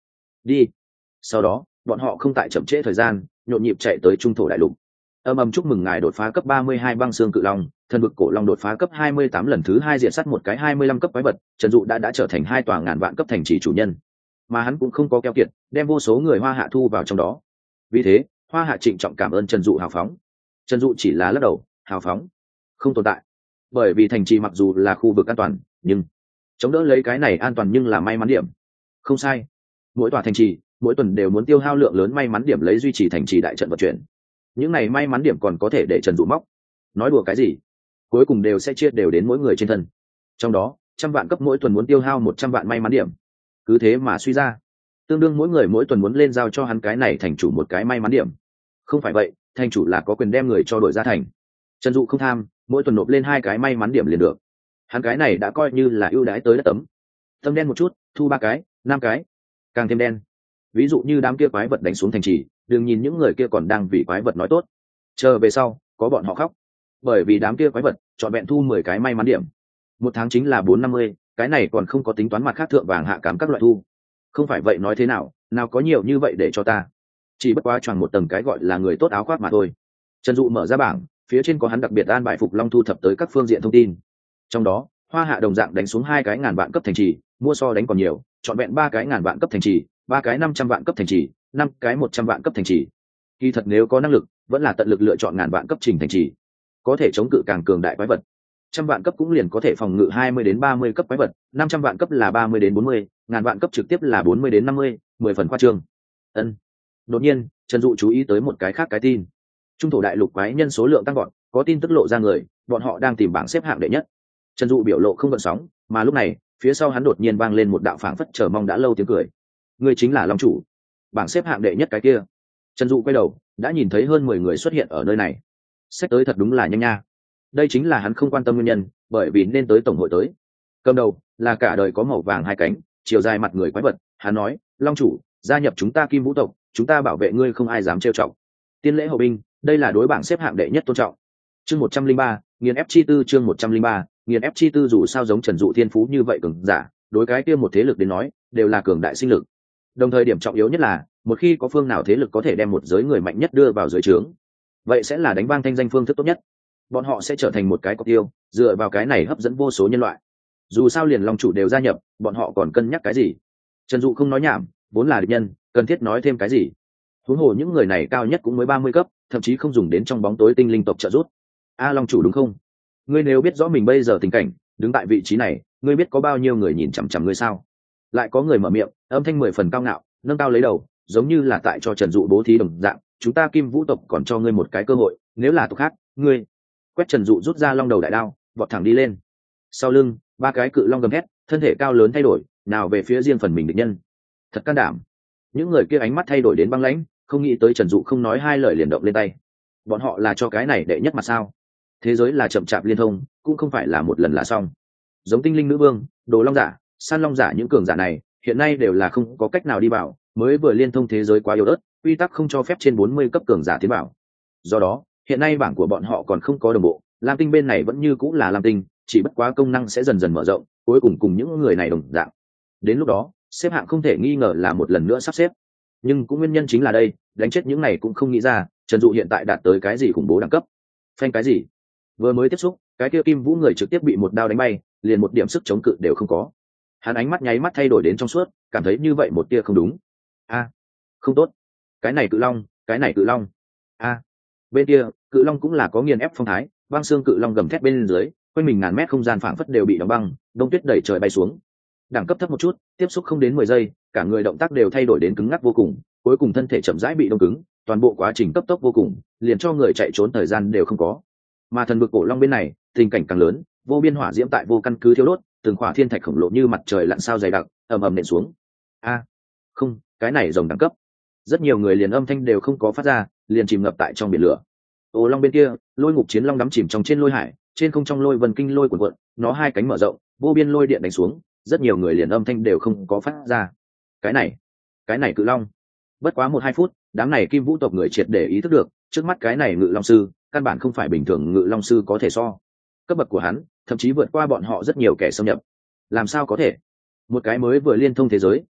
đi. Sau đó bọn họ không tại chậm trễ thời gian, nhộn nhịp chạy tới trung thổ đại lục. Âm ầm chúc mừng ngài đột phá cấp ba mươi hai băng xương cự long, thần vực cổ long đột phá cấp hai mươi tám lần thứ hai, diện sát một cái hai mươi lăm cấp quái vật, Trần Dụ đã đã trở thành hai tòa ngàn vạn cấp thành trì chủ nhân. Mà hắn cũng không có keo kiệt, đem vô số người Hoa Hạ thu vào trong đó. Vì thế, Hoa Hạ trịnh trọng cảm ơn Trần Dụ hào phóng. Trần Dụ chỉ là lắc đầu, hào phóng không tồn tại. Bởi vì thành trì mặc dù là khu vực an toàn, nhưng chống đỡ lấy cái này an toàn nhưng là may mắn điểm. Không sai, mỗi tòa thành trì mỗi tuần đều muốn tiêu hao lượng lớn may mắn điểm lấy duy trì thành trì đại trận vận chuyển. Những này may mắn điểm còn có thể để Trần Dụ móc. Nói đùa cái gì, cuối cùng đều sẽ chia đều đến mỗi người trên thân. Trong đó trăm vạn cấp mỗi tuần muốn tiêu hao một trăm vạn may mắn điểm. Cứ thế mà suy ra, tương đương mỗi người mỗi tuần muốn lên giao cho hắn cái này thành chủ một cái may mắn điểm. Không phải vậy, thành chủ là có quyền đem người cho đổi ra thành. Trần Dụ không tham, mỗi tuần nộp lên hai cái may mắn điểm liền được. Hắn cái này đã coi như là ưu đãi tới đất tấm. Tâm đen một chút, thu ba cái, năm cái, càng thêm đen. Ví dụ như đám kia quái vật đánh xuống thành trì, đừng nhìn những người kia còn đang vì quái vật nói tốt, chờ về sau có bọn họ khóc, bởi vì đám kia quái vật chọn vẹn thu mười cái may mắn điểm. Một tháng chính là bốn năm mươi, cái này còn không có tính toán mặt khác thượng vàng hạ cám các loại thu. Không phải vậy nói thế nào, nào có nhiều như vậy để cho ta. Chỉ bất quá choàng một tầng cái gọi là người tốt áo khoác mà thôi. Trần Dụ mở ra bảng, phía trên có hắn đặc biệt an bài phục long thu thập tới các phương diện thông tin. Trong đó, Hoa Hạ đồng dạng đánh xuống hai cái ngàn vạn cấp thành trì, mua so đánh còn nhiều, chọn vẹn ba cái ngàn vạn cấp thành trì, ba cái năm trăm vạn cấp thành trì, năm cái một trăm vạn cấp thành trì. Kỳ thật nếu có năng lực, vẫn là tận lực lựa chọn ngàn vạn cấp trình thành trì, có thể chống cự càng cường đại quái vật. Trăm vạn cấp cũng liền có thể phòng ngự hai mươi đến ba mươi cấp quái vật, năm trăm vạn cấp là ba mươi đến bốn mươi, ngàn vạn cấp trực tiếp là bốn mươi đến năm mươi, mười phần khoa trương. Ân. Đột nhiên, Trần Dụ chú ý tới một cái khác cái tin. Trung thổ đại lục quái nhân số lượng tăng vọt, có tin tức lộ ra người, bọn họ đang tìm bảng xếp hạng đệ nhất. Trần Dụ biểu lộ không gợn sóng, mà lúc này, phía sau hắn đột nhiên vang lên một đạo phảng phất chờ mong đã lâu tiếng cười. Người chính là Long chủ, bảng xếp hạng đệ nhất cái kia. Trần Dụ quay đầu, đã nhìn thấy hơn mười người xuất hiện ở nơi này. Xét tới thật đúng là nhanh nha. Đây chính là hắn không quan tâm nguyên nhân, bởi vì nên tới tổng hội tới. Cầm đầu là cả đời có màu vàng hai cánh, chiều dài mặt người quái vật. Hắn nói, Long chủ, gia nhập chúng ta Kim Vũ tộc, chúng ta bảo vệ ngươi không ai dám trêu chọc. Tiên lễ hậu binh, đây là đối bảng xếp hạng đệ nhất tôn trọng. Chương một trăm linh ba, nghiền ép chi tư, chương một trăm linh ba, nghiền ép chi tư. Dù sao giống Trần Dụ thiên phú như vậy cường giả, đối cái kia một thế lực đến nói, đều là cường đại sinh lực. Đồng thời điểm trọng yếu nhất là, một khi có phương nào thế lực có thể đem một giới người mạnh nhất đưa vào dưới trướng, vậy sẽ là đánh vang thanh danh phương thức tốt nhất. Bọn họ sẽ trở thành một cái cọc tiêu, dựa vào cái này hấp dẫn vô số nhân loại. Dù sao liền Long chủ đều gia nhập, bọn họ còn cân nhắc cái gì? Trần Dụ không nói nhảm, vốn là địch nhân, cần thiết nói thêm cái gì? Huống hồ những người này cao nhất cũng mới ba mươi cấp, thậm chí không dùng đến trong bóng tối tinh linh tộc trợ giúp. A Long chủ đúng không? Ngươi nếu biết rõ mình bây giờ tình cảnh, đứng tại vị trí này, ngươi biết có bao nhiêu người nhìn chằm chằm ngươi sao? Lại có người mở miệng, âm thanh mười phần cao ngạo, nâng cao lấy đầu, giống như là tại cho Trần Dụ bố thí đồng dạng. Chúng ta Kim Vũ tộc còn cho ngươi một cái cơ hội, nếu là tộc khác, ngươi. Quét. Trần Dụ rút ra long đầu đại đao, vọt thẳng đi lên. Sau lưng, ba cái cự long gầm thét, thân thể cao lớn thay đổi, nào về phía riêng phần mình địch nhân. Thật can đảm. Những người kia ánh mắt thay đổi đến băng lãnh, không nghĩ tới Trần Dụ không nói hai lời liền động lên tay. Bọn họ là cho cái này đệ nhất mà sao? Thế giới là chậm chạp liên thông, cũng không phải là một lần là xong. Giống tinh linh nữ vương, đồ long giả, san long giả, những cường giả này hiện nay đều là không có cách nào đi vào, mới vừa liên thông thế giới quá yếu ớt, quy tắc không cho phép trên bốn mươi cấp cường giả tiến vào. Do đó, hiện nay bảng của bọn họ còn không có đồng bộ, lam tinh bên này vẫn như cũng là lam tinh, chỉ bất quá công năng sẽ dần dần mở rộng, cuối cùng cùng những người này đồng dạng. Đến lúc đó, xếp hạng không thể nghi ngờ là một lần nữa sắp xếp. Nhưng cũng nguyên nhân chính là đây, đánh chết những này cũng không nghĩ ra, Trần Dụ hiện tại đạt tới cái gì khủng bố đẳng cấp. Phanh cái gì? Vừa mới tiếp xúc, cái kia Kim Vũ người trực tiếp bị một đao đánh bay, liền một điểm sức chống cự đều không có. Hắn ánh mắt nháy mắt thay đổi đến trong suốt, cảm thấy như vậy một tia không đúng. A, không tốt. Cái này cự long, cái này cự long. A. Bên kia, cự long cũng là có nghiền ép phong thái, băng xương cự long gầm thét bên dưới, quanh mình ngàn mét không gian phảng phất đều bị đóng băng, đông tuyết đẩy trời bay xuống. Đẳng cấp thấp một chút, tiếp xúc không đến mười giây, cả người động tác đều thay đổi đến cứng ngắc vô cùng, cuối cùng thân thể chậm rãi bị đông cứng, toàn bộ quá trình cấp tốc vô cùng, liền cho người chạy trốn thời gian đều không có. Mà thần vực cổ long bên này, tình cảnh càng lớn, vô biên hỏa diễm tại vô căn cứ thiêu đốt, từng khỏa thiên thạch khổng lồ như mặt trời lặn sao dày đặc, ầm ầm nện xuống. A, không, cái này rồng đẳng cấp. Rất nhiều người liền âm thanh đều không có phát ra, liền chìm ngập tại trong biển lửa. Ô long bên kia, lôi ngục chiến long đắm chìm trong trên lôi hải, trên không trong lôi vân kinh lôi cuộn cuộn, nó hai cánh mở rộng, vô biên lôi điện đánh xuống, rất nhiều người liền âm thanh đều không có phát ra. Cái này, cái này cự long. Bất quá một hai phút, đám này Kim Vũ tộc người triệt để ý thức được, trước mắt cái này ngự long sư, căn bản không phải bình thường ngự long sư có thể so. Cấp bậc của hắn, thậm chí vượt qua bọn họ rất nhiều kẻ xâm nhập. Làm sao có thể? Một cái mới vừa liên thông thế giới,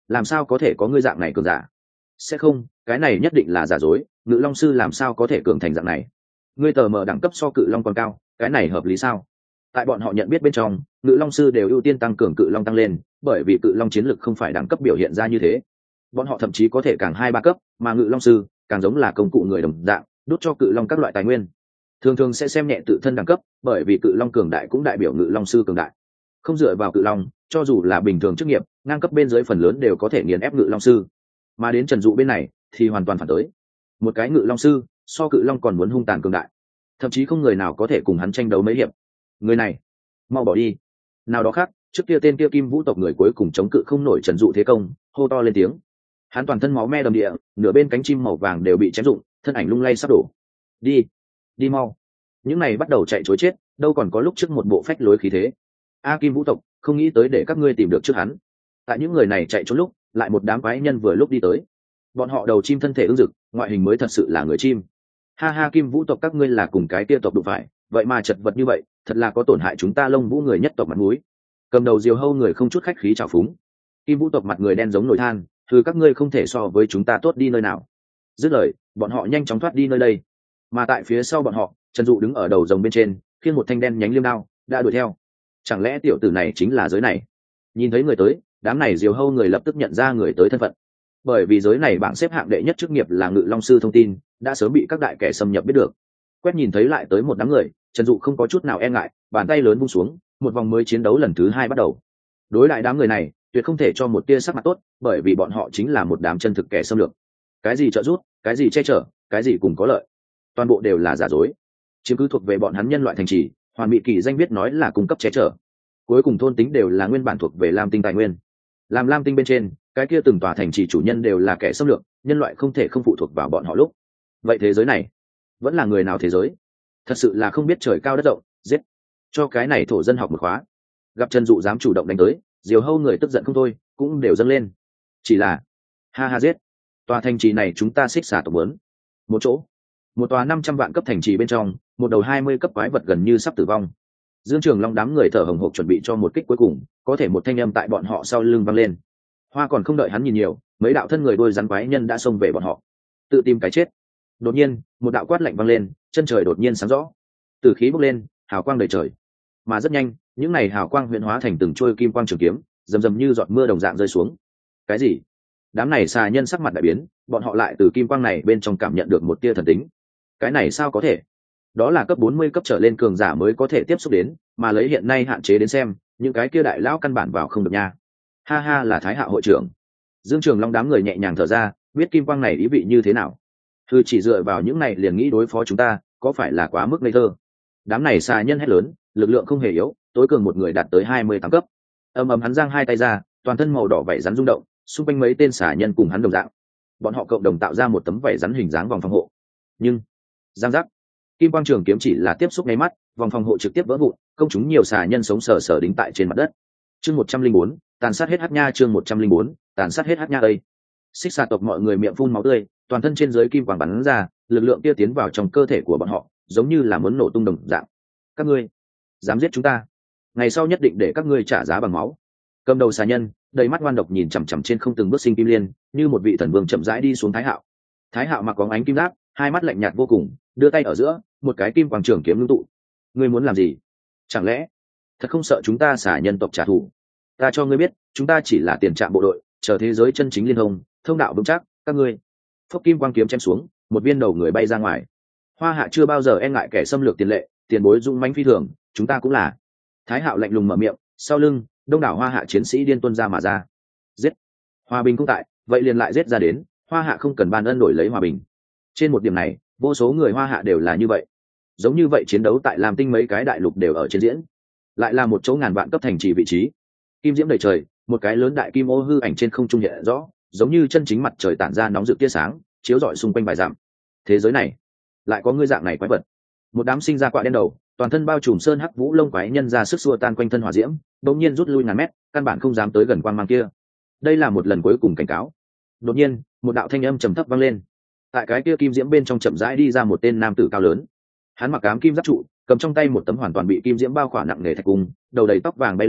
làm sao có thể có ngươi dạng này cường giả? Sẽ không, cái này nhất định là giả dối, ngự long sư làm sao có thể cường thành dạng này? Ngươi tờ mờ đẳng cấp so cự long còn cao, cái này hợp lý sao? Tại bọn họ nhận biết bên trong, ngự long sư đều ưu tiên tăng cường cự long tăng lên, bởi vì cự long chiến lực không phải đẳng cấp biểu hiện ra như thế. Bọn họ thậm chí có thể càng hai ba cấp, mà ngự long sư càng giống là công cụ người đồng dạng, đốt cho cự long các loại tài nguyên. Thường thường sẽ xem nhẹ tự thân đẳng cấp, bởi vì cự long cường đại cũng đại biểu ngự long sư cường đại. Không dựa vào cự long, cho dù là bình thường chức nghiệp, ngang cấp bên dưới phần lớn đều có thể nghiền ép ngự long sư. Mà đến Trần Dụ bên này thì hoàn toàn phản tới. Một cái ngự long sư, so cự long còn muốn hung tàn cường đại, thậm chí không người nào có thể cùng hắn tranh đấu mấy hiệp. Người này, mau bỏ đi. Nào đó khác, trước kia tên kia Kim Vũ tộc người cuối cùng chống cự không nổi Trần Dụ thế công, hô to lên tiếng. Hắn toàn thân máu me đầm địa, nửa bên cánh chim màu vàng đều bị chém rụng, thân ảnh lung lay sắp đổ. Đi, đi mau. Những này bắt đầu chạy trối chết, đâu còn có lúc trước một bộ phách lối khí thế. A Kim Vũ tộc, không nghĩ tới để các ngươi tìm được trước hắn. Tại những người này chạy trốn lúc, lại một đám quái nhân vừa lúc đi tới. Bọn họ đầu chim thân thể ương rực, ngoại hình mới thật sự là người chim. Ha ha, Kim Vũ tộc các ngươi là cùng cái kia tộc đụng phải, vậy mà chật vật như vậy, thật là có tổn hại chúng ta Lông Vũ người nhất tộc mặt mũi. Cầm đầu diều hâu người không chút khách khí chào phúng. Kim Vũ tộc mặt người đen giống nồi than, thứ các ngươi không thể so với chúng ta tốt đi nơi nào. Dứt lời, bọn họ nhanh chóng thoát đi nơi đây. Mà tại phía sau bọn họ, Trần Dụ đứng ở đầu rồng bên trên, khiêng một thanh đen nhánh liêm đao, đã đuổi theo. Chẳng lẽ tiểu tử này chính là giới này? Nhìn thấy người tới, đám này diều hâu người lập tức nhận ra người tới thân phận. Bởi vì giới này bảng xếp hạng đệ nhất chức nghiệp là ngự long sư thông tin, đã sớm bị các đại kẻ xâm nhập biết được. Quét nhìn thấy lại tới một đám người, Trần Dụ không có chút nào e ngại, bàn tay lớn vung xuống, một vòng mới chiến đấu lần thứ hai bắt đầu. Đối lại đám người này, tuyệt không thể cho một tia sắc mặt tốt, bởi vì bọn họ chính là một đám chân thực kẻ xâm lược. Cái gì trợ giúp, cái gì che chở, cái gì cùng có lợi, toàn bộ đều là giả dối. Chiếm cứ thuộc về bọn hắn nhân loại thành trì, hoàn bị kỳ danh viết nói là cung cấp che chở. Cuối cùng thôn tính đều là nguyên bản thuộc về Lam Tinh tài nguyên. Làm Lam Tinh bên trên, cái kia từng tòa thành trì chủ nhân đều là kẻ xâm lược, nhân loại không thể không phụ thuộc vào bọn họ lúc. Vậy thế giới này, vẫn là người nào thế giới? Thật sự là không biết trời cao đất rộng, giết cho cái này thổ dân học một khóa. Gặp Trần Dụ dám chủ động đánh tới, diều hâu người tức giận không thôi, cũng đều dâng lên. Chỉ là, ha ha giết, tòa thành trì này chúng ta xích xả tộc muốn. Một chỗ, một tòa năm trăm vạn cấp thành trì bên trong, một đầu hai mươi cấp quái vật gần như sắp tử vong. Dương Trường Long đám người thở hồng hộc chuẩn bị cho một kích cuối cùng, có thể một thanh âm tại bọn họ sau lưng vang lên. Hoa còn không đợi hắn nhìn nhiều, mấy đạo thân người đôi rắn quái nhân đã xông về bọn họ, tự tìm cái chết. Đột nhiên, một đạo quát lạnh vang lên, chân trời đột nhiên sáng rõ, tử khí bốc lên, hào quang đầy trời. Mà rất nhanh, những này hào quang huyễn hóa thành từng trôi kim quang trường kiếm, rầm rầm như giọt mưa đồng dạng rơi xuống. Cái gì? Đám này xà nhân sắc mặt đại biến, bọn họ lại từ kim quang này bên trong cảm nhận được một tia thần tính. Cái này sao có thể? Đó là cấp bốn mươi cấp trở lên cường giả mới có thể tiếp xúc đến, mà lấy hiện nay hạn chế đến xem, những cái kia đại lão căn bản vào không được nha. Ha ha, là Thái Hạo hội trưởng. Dương Trường Long đám người nhẹ nhàng thở ra, biết kim quang này ý vị như thế nào. Thư chỉ dựa vào những này liền nghĩ đối phó chúng ta, có phải là quá mức ngây thơ? Đám này xà nhân hét lớn, lực lượng không hề yếu, tối cường một người đạt tới hai mươi tám cấp. Ầm ầm hắn giang hai tay ra, toàn thân màu đỏ vảy rắn rung động, xung quanh mấy tên xà nhân cùng hắn đồng dạng. Bọn họ cộng đồng tạo ra một tấm vảy rắn hình dáng vòng phòng hộ. Nhưng, giang giác, kim quang trường kiếm chỉ là tiếp xúc ngay mắt, vòng phòng hộ trực tiếp vỡ vụn, công chúng nhiều xà nhân sống sờ sờ đính tại trên mặt đất. Chương một trăm linh bốn, tàn sát hết hắc nha. Chương một trăm linh bốn, tàn sát hết hắc nha. Đây, xích xà tộc mọi người miệng phun máu tươi, toàn thân trên dưới kim quang bắn ra, lực lượng kia tiến vào trong cơ thể của bọn họ, giống như là muốn nổ tung đồng dạng. Các ngươi dám giết chúng ta, ngày sau nhất định để các ngươi trả giá bằng máu. Cầm đầu xà nhân đầy mắt ngoan độc nhìn chằm chằm trên không từng bước sinh kim liên, như một vị thần vương chậm rãi đi xuống. Thái Hạo Thái Hạo mặc có ánh kim giáp, hai mắt lạnh nhạt vô cùng, đưa tay ở giữa, một cái kim quang trường kiếm ngưng tụ. Ngươi muốn làm gì? Chẳng lẽ thật không sợ chúng ta xả nhân tộc trả thù? Ta cho ngươi biết, chúng ta chỉ là tiền trạm bộ đội, chờ thế giới chân chính liên thông, thông đạo vững chắc. Các ngươi phốc kim quang kiếm chém xuống, một viên đầu người bay ra ngoài. Hoa Hạ chưa bao giờ e ngại kẻ xâm lược tiền lệ, tiền bối dũng mãnh phi thường, chúng ta cũng là. Thái Hạo lạnh lùng mở miệng, sau lưng đông đảo Hoa Hạ chiến sĩ điên tuân ra mà ra. Giết! Hòa bình cũng tại, vậy liền lại giết ra đến. Hoa Hạ không cần ban ân đổi lấy hòa bình. Trên một điểm này, vô số người Hoa Hạ đều là như vậy. Giống như vậy chiến đấu tại Lam Tinh mấy cái đại lục đều ở trên diễn, lại là một chỗ ngàn vạn cấp thành trì vị trí. Kim diễm đầy trời, một cái lớn đại kim ô hư ảnh trên không trung hiện rõ, giống như chân chính mặt trời tản ra nóng rực tia sáng, chiếu rọi xung quanh vài dặm. Thế giới này lại có ngươi dạng này quái vật. Một đám sinh ra quạ đen đầu, toàn thân bao trùm sơn hắc vũ lông quái nhân ra sức xua tan quanh thân hỏa diễm, đột nhiên rút lui ngàn mét, căn bản không dám tới gần quang mang kia. Đây là một lần cuối cùng cảnh cáo. Đột nhiên, một đạo thanh âm trầm thấp vang lên. Tại cái kia kim diễm bên trong chậm rãi đi ra một tên nam tử cao lớn. Hắn mặc ám kim giáp trụ, cầm trong tay một tấm hoàn toàn bị kim diễm bao khỏa nặng nề thạch cung, đầu đầy tóc vàng bay lên,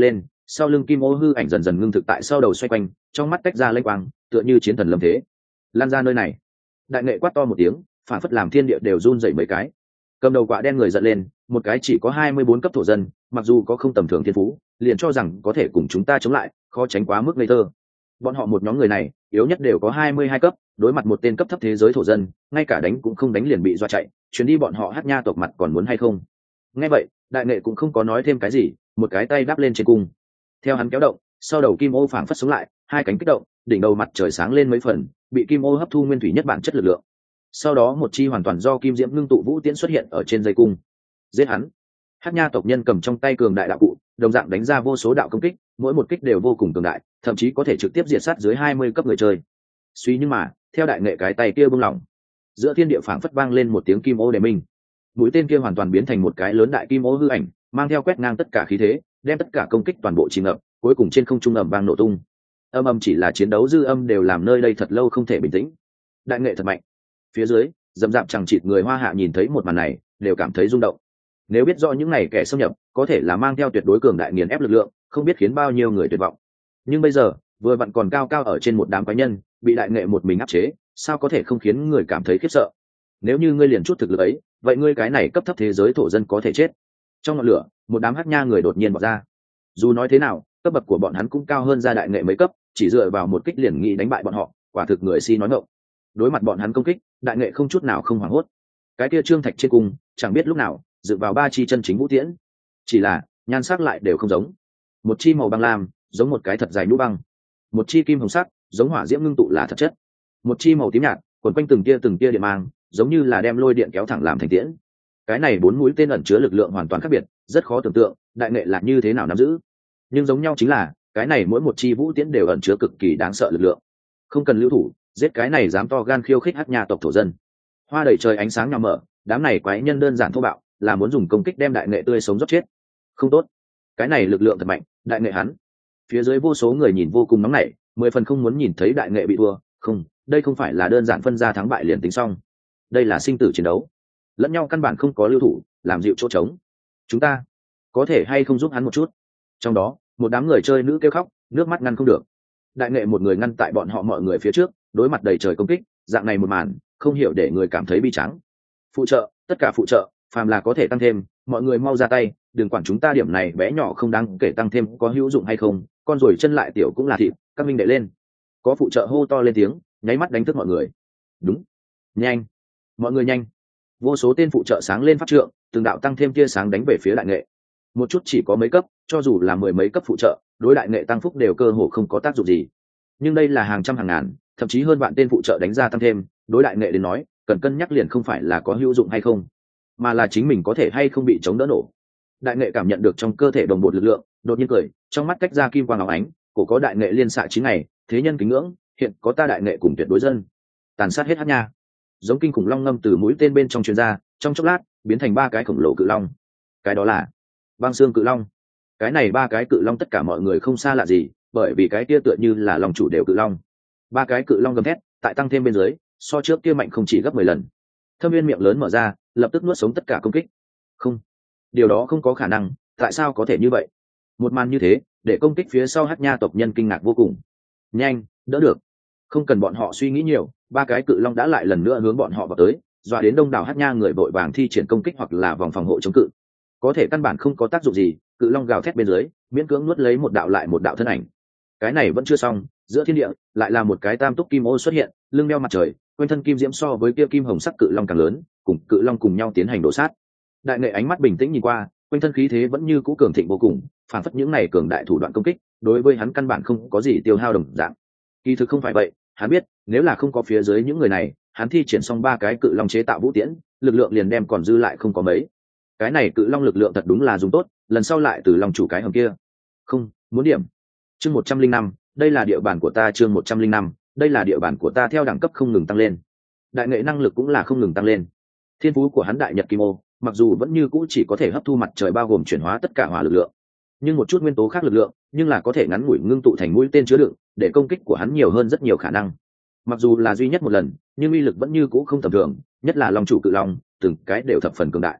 sau lưng kim ô hư ảnh dần dần ngưng thực tại sau đầu xoay quanh, trong mắt tách ra lênh quang, tựa như chiến thần lâm thế. Lan ra nơi này. Đại nghệ quát to một tiếng, phản phất làm thiên địa đều run rẩy mấy cái. Cầm đầu quạ đen người giận lên, một cái chỉ có hai mươi bốn cấp thổ dân, mặc dù có không tầm thường thiên phú, liền cho rằng có thể cùng chúng ta chống lại, khó tránh quá mức ngây thơ. Bọn họ một nhóm người này, yếu nhất đều có hai mươi hai cấp, đối mặt một tên cấp thấp thế giới thổ dân, ngay cả đánh cũng không đánh liền bị dọa chạy, chuyến đi bọn họ Hắc Nha tộc mặt còn muốn hay không? Nghe vậy, đại nghệ cũng không có nói thêm cái gì, một cái tay đáp lên trên cung. Theo hắn kéo động, sau đầu kim ô phảng phất sống lại, hai cánh kích động, đỉnh đầu mặt trời sáng lên mấy phần, bị kim ô hấp thu nguyên thủy nhất bản chất lực lượng. Sau đó một chi hoàn toàn do kim diễm ngưng tụ vũ tiễn xuất hiện ở trên dây cung. Giết hắn. Hắc Nha tộc nhân cầm trong tay cường đại đạo cụ, đồng dạng đánh ra vô số đạo công kích, mỗi một kích đều vô cùng cường đại, thậm chí có thể trực tiếp diệt sát dưới hai mươi cấp người chơi. Suy nhưng mà, theo đại nghệ cái tay kia buông lỏng, giữa thiên địa phảng phất vang lên một tiếng kim ô đề minh. Mũi tên kia hoàn toàn biến thành một cái lớn đại kim ô hư ảnh, mang theo quét ngang tất cả khí thế, đem tất cả công kích toàn bộ chìm ngập, cuối cùng trên không trung ầm vang nổ tung. Âm âm chỉ là chiến đấu dư âm đều làm nơi đây thật lâu không thể bình tĩnh. Đại nghệ thật mạnh. Phía dưới, dầm dạp chẳng chịt người Hoa Hạ nhìn thấy một màn này, đều cảm thấy rung động. Nếu biết rõ những này kẻ xâm nhập có thể là mang theo tuyệt đối cường đại nghiền ép lực lượng, không biết khiến bao nhiêu người tuyệt vọng. Nhưng bây giờ, vừa vặn còn cao cao ở trên một đám quái nhân, bị đại nghệ một mình áp chế, sao có thể không khiến người cảm thấy khiếp sợ? Nếu như ngươi liền chút thực lực ấy, vậy ngươi cái này cấp thấp thế giới thổ dân có thể chết. Trong ngọn lửa, một đám Hắc Nha người đột nhiên bộc ra. Dù nói thế nào, cấp bậc của bọn hắn cũng cao hơn gia đại nghệ mấy cấp, chỉ dựa vào một kích liền nghĩ đánh bại bọn họ, quả thực người si nói ngọng. Đối mặt bọn hắn công kích, đại nghệ không chút nào không hoảng hốt. Cái kia trương thạch trên cung, chẳng biết lúc nào dựa vào ba chi chân chính vũ tiễn, chỉ là nhan sắc lại đều không giống. Một chi màu băng lam, giống một cái thật dài nhũ băng; một chi kim hồng sắc, giống hỏa diễm ngưng tụ là thật chất; một chi màu tím nhạt, quần quanh từng tia từng tia điện mang, giống như là đem lôi điện kéo thẳng làm thành tiễn. Cái này bốn mũi tên ẩn chứa lực lượng hoàn toàn khác biệt, rất khó tưởng tượng đại nghệ là như thế nào nắm giữ. Nhưng giống nhau chính là cái này mỗi một chi vũ tiễn đều ẩn chứa cực kỳ đáng sợ lực lượng. Không cần lưu thủ, giết cái này dám to gan khiêu khích Hắc Nha tộc thổ dân. Hoa đầy trời ánh sáng nhào mở, đám này quái nhân đơn giản thô bạo, là muốn dùng công kích đem đại nghệ tươi sống rót chết. Không tốt, cái này lực lượng thật mạnh, đại nghệ hắn. Phía dưới vô số người nhìn vô cùng nóng nảy, mười phần không muốn nhìn thấy đại nghệ bị thua. Không, đây không phải là đơn giản phân ra thắng bại liền tính xong, đây là sinh tử chiến đấu, lẫn nhau căn bản không có lưu thủ, làm dịu chỗ trống. Chúng ta có thể hay không giúp hắn một chút? Trong đó, một đám người chơi nữ kêu khóc, nước mắt ngăn không được. Đại nghệ một người ngăn tại bọn họ mọi người phía trước, đối mặt đầy trời công kích, dạng này một màn không hiểu để người cảm thấy bi tráng. Phụ trợ, tất cả phụ trợ, phàm là có thể tăng thêm, mọi người mau ra tay, đừng quản chúng ta điểm này bé nhỏ không đáng kể tăng thêm có hữu dụng hay không, con rồi chân lại tiểu cũng là thịt, các minh đệ lên. Có phụ trợ hô to lên tiếng, nháy mắt đánh thức mọi người. Đúng, nhanh, mọi người nhanh. Vô số tên phụ trợ sáng lên pháp trượng, từng đạo tăng thêm tia sáng đánh về phía đại nghệ. Một chút chỉ có mấy cấp, cho dù là mười mấy cấp phụ trợ, đối đại nghệ tăng phúc đều cơ hồ không có tác dụng gì. Nhưng đây là hàng trăm hàng ngàn, thậm chí hơn vạn tên phụ trợ đánh ra tăng thêm, đối đại nghệ đến nói, cần cân nhắc liền không phải là có hữu dụng hay không, mà là chính mình có thể hay không bị chống đỡ nổ. Đại nghệ cảm nhận được trong cơ thể đồng bộ lực lượng, đột nhiên cười, trong mắt tách ra kim quang óng ánh, cổ có đại nghệ liên xạ chín ngày, thế nhân kính ngưỡng, hiện có ta đại nghệ cùng tuyệt đối dân, tàn sát hết Hắc Nha. Giống kinh khủng long ngâm từ mũi tên bên trong truyền ra, trong chốc lát biến thành ba cái khổng lồ cự long. Cái đó là băng xương cự long. Cái này ba cái cự long tất cả mọi người không xa lạ gì, bởi vì cái kia tựa như là long chủ đều cự long. Ba cái cự long gầm thét, tại tăng thêm bên dưới, so trước kia mạnh không chỉ gấp mười lần. Thâm Viên miệng lớn mở ra, lập tức nuốt sống tất cả công kích. Không, điều đó không có khả năng, tại sao có thể như vậy? Một màn như thế, để công kích phía sau Hắc Nha tộc nhân kinh ngạc vô cùng. Nhanh, đỡ được. Không cần bọn họ suy nghĩ nhiều, ba cái cự long đã lại lần nữa hướng bọn họ vào tới, dọa đến đông đảo Hắc Nha người vội vàng thi triển công kích hoặc là vòng phòng hộ chống cự. Có thể căn bản không có tác dụng gì, cự long gào thét bên dưới, miễn cưỡng nuốt lấy một đạo lại một đạo thân ảnh. Cái này vẫn chưa xong, giữa thiên địa lại là một cái tam túc kim ô xuất hiện, lưng đeo mặt trời, quanh thân kim diễm so với kia kim hồng sắc cự long càng lớn, cùng cự long cùng nhau tiến hành đổ sát. Đại nghệ ánh mắt bình tĩnh nhìn qua, quanh thân khí thế vẫn như cũ cường thịnh vô cùng, phản phất những này cường đại thủ đoạn công kích, đối với hắn căn bản không có gì tiêu hao đồng dạng. Kỳ thực không phải vậy, hắn biết, nếu là không có phía dưới những người này, hắn thi triển xong ba cái cự long chế tạo vũ tiễn, lực lượng liền đem còn dư lại không có mấy. Cái này cự long lực lượng thật đúng là dùng tốt, lần sau lại từ long chủ cái hầm kia. Không, muốn điểm. Chương một trăm linh năm, đây là địa bàn của ta, chương một trăm linh năm, đây là địa bàn của ta theo đẳng cấp không ngừng tăng lên. Đại nghệ năng lực cũng là không ngừng tăng lên. Thiên phú của hắn đại nhật kim ô, mặc dù vẫn như cũ chỉ có thể hấp thu mặt trời bao gồm chuyển hóa tất cả hỏa lực lượng, nhưng một chút nguyên tố khác lực lượng, nhưng là có thể ngắn ngủi ngưng tụ thành mũi tên chứa đựng, để công kích của hắn nhiều hơn rất nhiều khả năng. Mặc dù là duy nhất một lần, nhưng uy lực vẫn như cũ không tầm thường, nhất là long chủ cự long, từng cái đều thập phần cường đại.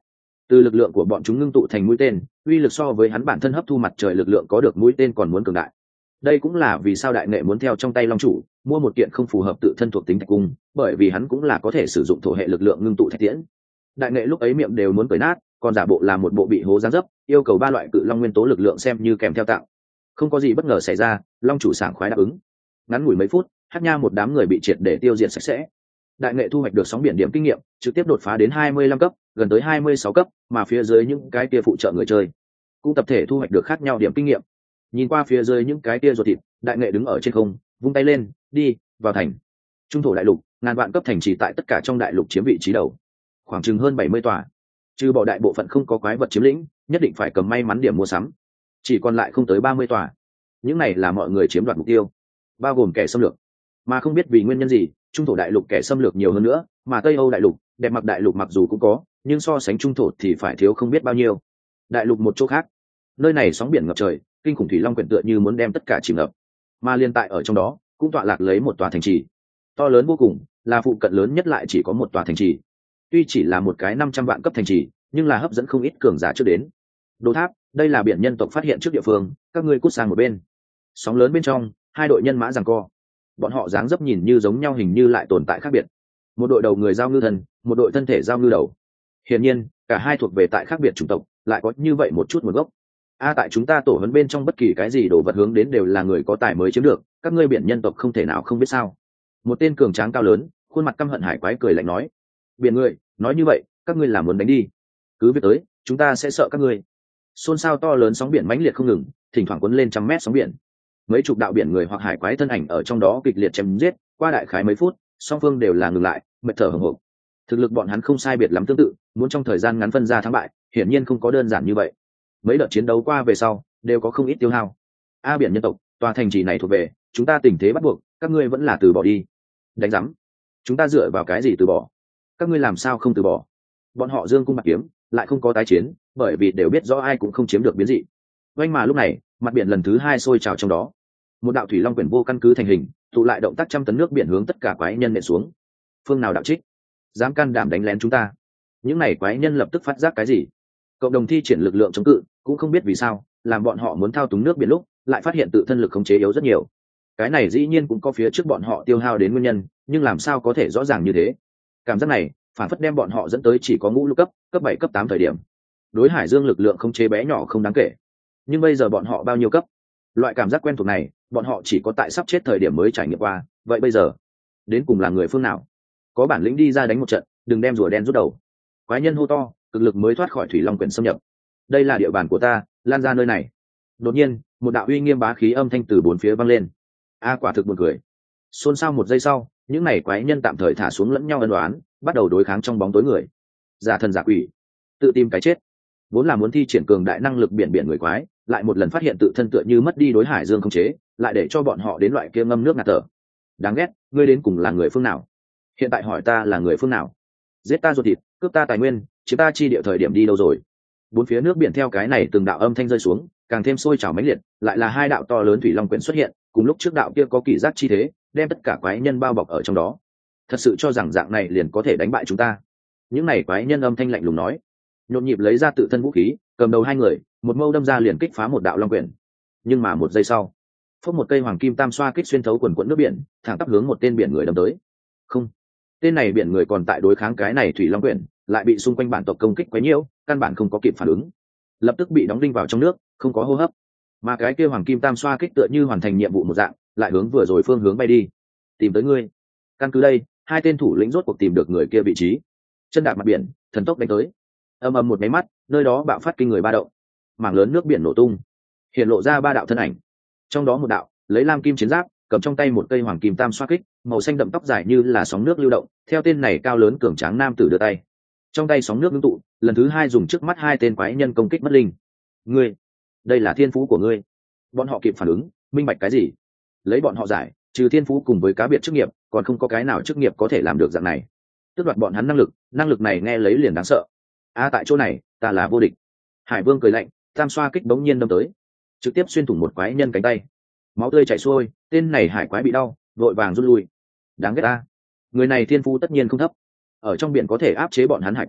từ lực lượng của bọn chúng ngưng tụ thành mũi tên, uy lực so với hắn bản thân hấp thu mặt trời lực lượng có được mũi tên còn muốn cường đại. Đây cũng là vì sao đại nghệ muốn theo trong tay long chủ mua một kiện không phù hợp tự thân thuộc tính thạch cung, bởi vì hắn cũng là có thể sử dụng thổ hệ lực lượng ngưng tụ thạch tiễn. Đại nghệ lúc ấy miệng đều muốn cởi nát, còn giả bộ là một bộ bị hố giáng dấp, yêu cầu ba loại cự long nguyên tố lực lượng xem như kèm theo tạo. Không có gì bất ngờ xảy ra, long chủ sảng khoái đáp ứng. Ngắn ngủi mấy phút, Hắc Nha một đám người bị triệt để tiêu diệt sạch sẽ. Đại nghệ thu hoạch được sóng biển điểm kinh nghiệm, trực tiếp đột phá đến hai mươi lăm cấp, gần tới hai mươi sáu cấp, mà phía dưới những cái kia phụ trợ người chơi cũng tập thể thu hoạch được khác nhau điểm kinh nghiệm. Nhìn qua phía dưới những cái kia ruột thịt, đại nghệ đứng ở trên không, vung tay lên, đi vào thành. Trung thổ đại lục, ngàn vạn cấp thành trì tại tất cả trong đại lục chiếm vị trí đầu, khoảng chừng hơn bảy mươi tòa. Trừ bỏ đại bộ phận không có quái vật chiếm lĩnh, nhất định phải cầm may mắn điểm mua sắm, chỉ còn lại không tới ba mươi tòa. Những này là mọi người chiếm đoạt mục tiêu, bao gồm kẻ xâm lược, mà không biết vì nguyên nhân gì, trung thổ đại lục kẻ xâm lược nhiều hơn nữa, mà Tây Âu đại lục, đẹp mặc đại lục mặc dù cũng có, nhưng so sánh trung thổ thì phải thiếu không biết bao nhiêu. Đại lục một chỗ khác, nơi này sóng biển ngập trời, kinh khủng thủy long quyển tựa như muốn đem tất cả chìm ngập, mà liên tại ở trong đó cũng tọa lạc lấy một tòa thành trì to lớn vô cùng, là phụ cận lớn nhất lại chỉ có một tòa thành trì. Tuy chỉ là một cái năm trăm vạn cấp thành trì, nhưng là hấp dẫn không ít cường giả trước đến. Đồ tháp, đây là biển nhân tộc phát hiện trước địa phương, các ngươi cút sang một bên. Sóng lớn bên trong, hai đội nhân mã giằng co, bọn họ dáng dấp nhìn như giống nhau, hình như lại tồn tại khác biệt. Một đội đầu người giao ngư thần, một đội thân thể giao ngư đầu. Hiển nhiên, cả hai thuộc về tại khác biệt chủng tộc, lại có như vậy một chút nguồn gốc. A tại chúng ta tổ huấn bên trong bất kỳ cái gì đồ vật hướng đến đều là người có tài mới chiếm được, các ngươi biển nhân tộc không thể nào không biết sao. Một tên cường tráng cao lớn, khuôn mặt căm hận hải quái cười lạnh nói: biển người, nói như vậy, các ngươi làm muốn đánh đi, cứ việc tới, chúng ta sẽ sợ các ngươi. Xôn xao to lớn, sóng biển mãnh liệt không ngừng, thỉnh thoảng cuốn lên trăm mét sóng biển. Mấy chục đạo biển người hoặc hải quái thân ảnh ở trong đó kịch liệt chém giết, qua đại khái mấy phút, song phương đều là ngừng lại, mệt thở hổn hển. Thực lực bọn hắn không sai biệt lắm tương tự, muốn trong thời gian ngắn phân ra thắng bại, hiển nhiên không có đơn giản như vậy. Mấy đợt chiến đấu qua về sau, đều có không ít tiêu hao. A biển nhân tộc, tòa thành trì này thuộc về chúng ta, tình thế bắt buộc, các ngươi vẫn là từ bỏ đi. Đánh rắm, chúng ta dựa vào cái gì từ bỏ? Các ngươi làm sao không từ bỏ? Bọn họ dương cung bạc kiếm, lại không có tái chiến, bởi vì đều biết rõ ai cũng không chiếm được biến dị. Vành mà lúc này, mặt biển lần thứ hai sôi trào trong đó. Một đạo thủy long quyển vô căn cứ thành hình, tụ lại động tác trăm tấn nước biển hướng tất cả quái nhân nện xuống. Phương nào đạo trích, dám can đảm đánh lén chúng ta? Những này quái nhân lập tức phát giác cái gì? Cộng đồng thi triển lực lượng chống cự, cũng không biết vì sao, làm bọn họ muốn thao túng nước biển lúc, lại phát hiện tự thân lực khống chế yếu rất nhiều. Cái này dĩ nhiên cũng có phía trước bọn họ tiêu hao đến nguyên nhân, nhưng làm sao có thể rõ ràng như thế? Cảm giác này, phản phất đem bọn họ dẫn tới chỉ có ngũ lục cấp, cấp bảy cấp tám thời điểm. Đối hải dương lực lượng khống chế bé nhỏ không đáng kể, nhưng bây giờ bọn họ bao nhiêu cấp? Loại cảm giác quen thuộc này, bọn họ chỉ có tại sắp chết thời điểm mới trải nghiệm qua. Vậy bây giờ, đến cùng là người phương nào? Có bản lĩnh đi ra đánh một trận, đừng đem rùa đen rút đầu. Quái nhân hô to, cực lực mới thoát khỏi thủy long quyển xâm nhập. Đây là địa bàn của ta, lan ra nơi này. Đột nhiên, một đạo uy nghiêm bá khí âm thanh từ bốn phía vang lên. A quả thực buồn cười. Xôn xao một giây sau, những này quái nhân tạm thời thả xuống lẫn nhau ân đoán, bắt đầu đối kháng trong bóng tối người. Giả thần giả quỷ, tự tìm cái chết. Vốn là muốn thi triển cường đại năng lực biển biển người quái, lại một lần phát hiện tự thân tựa như mất đi đối hải dương không chế, lại để cho bọn họ đến loại kia ngâm nước ngạt thở. Đáng ghét, ngươi đến cùng là người phương nào? Hiện tại hỏi ta là người phương nào? Giết ta ruột thịt, cướp ta tài nguyên, chiếm ta chi địa thời điểm đi đâu rồi? Bốn phía nước biển theo cái này từng đạo âm thanh rơi xuống, càng thêm sôi trào mãnh liệt, lại là hai đạo to lớn thủy long quyển xuất hiện, cùng lúc trước đạo kia có kỳ giác chi thế, đem tất cả quái nhân bao bọc ở trong đó. Thật sự cho rằng dạng này liền có thể đánh bại chúng ta? Những này quái nhân âm thanh lạnh lùng nói, nhộn nhịp lấy ra tự thân vũ khí, cầm đầu hai người, một mâu đâm ra liền kích phá một đạo long quyển. Nhưng mà một giây sau, phốc một cây hoàng kim tam xoa kích xuyên thấu quần quẫn nước biển, thẳng tắp hướng một tên biển người đâm tới. Không, tên này biển người còn tại đối kháng cái này thủy long quyển, lại bị xung quanh bản tộc công kích quấy nhiễu, căn bản không có kịp phản ứng, lập tức bị đóng đinh vào trong nước, không có hô hấp. Mà cái kia hoàng kim tam xoa kích tựa như hoàn thành nhiệm vụ một dạng, lại hướng vừa rồi phương hướng bay đi, tìm tới ngươi. Căn cứ đây, hai tên thủ lĩnh rốt cuộc tìm được người kia vị trí, chân đạp mặt biển, thần tốc đánh tới. Âm ầm một máy mắt, nơi đó bạo phát kinh người ba động, mảng lớn nước biển nổ tung, hiện lộ ra ba đạo thân ảnh. Trong đó một đạo lấy lam kim chiến giáp, cầm trong tay một cây hoàng kim tam xoa kích, màu xanh đậm tóc dài như là sóng nước lưu động, theo tên này cao lớn cường tráng nam tử đưa tay, trong tay sóng nước ngưng tụ, lần thứ hai dùng trước mắt hai tên quái nhân công kích mất linh. Ngươi, đây là thiên phú của ngươi. Bọn họ kịp phản ứng, minh bạch cái gì? Lấy bọn họ giải, trừ thiên phú cùng với cá biệt chức nghiệp, còn không có cái nào chức nghiệp có thể làm được dạng này. Tước đoạt bọn hắn năng lực, năng lực này nghe lấy liền đáng sợ. A tại chỗ này, ta là vô địch. Hải Vương cười lạnh, tam xoa kích bỗng nhiên đâm tới, trực tiếp xuyên thủng một quái nhân cánh tay, máu tươi chảy xuôi, tên này hải quái bị đau, vội vàng rút lui. Đáng ghét ta, người này thiên phú tất nhiên không thấp, ở trong biển có thể áp chế bọn hắn hải quái,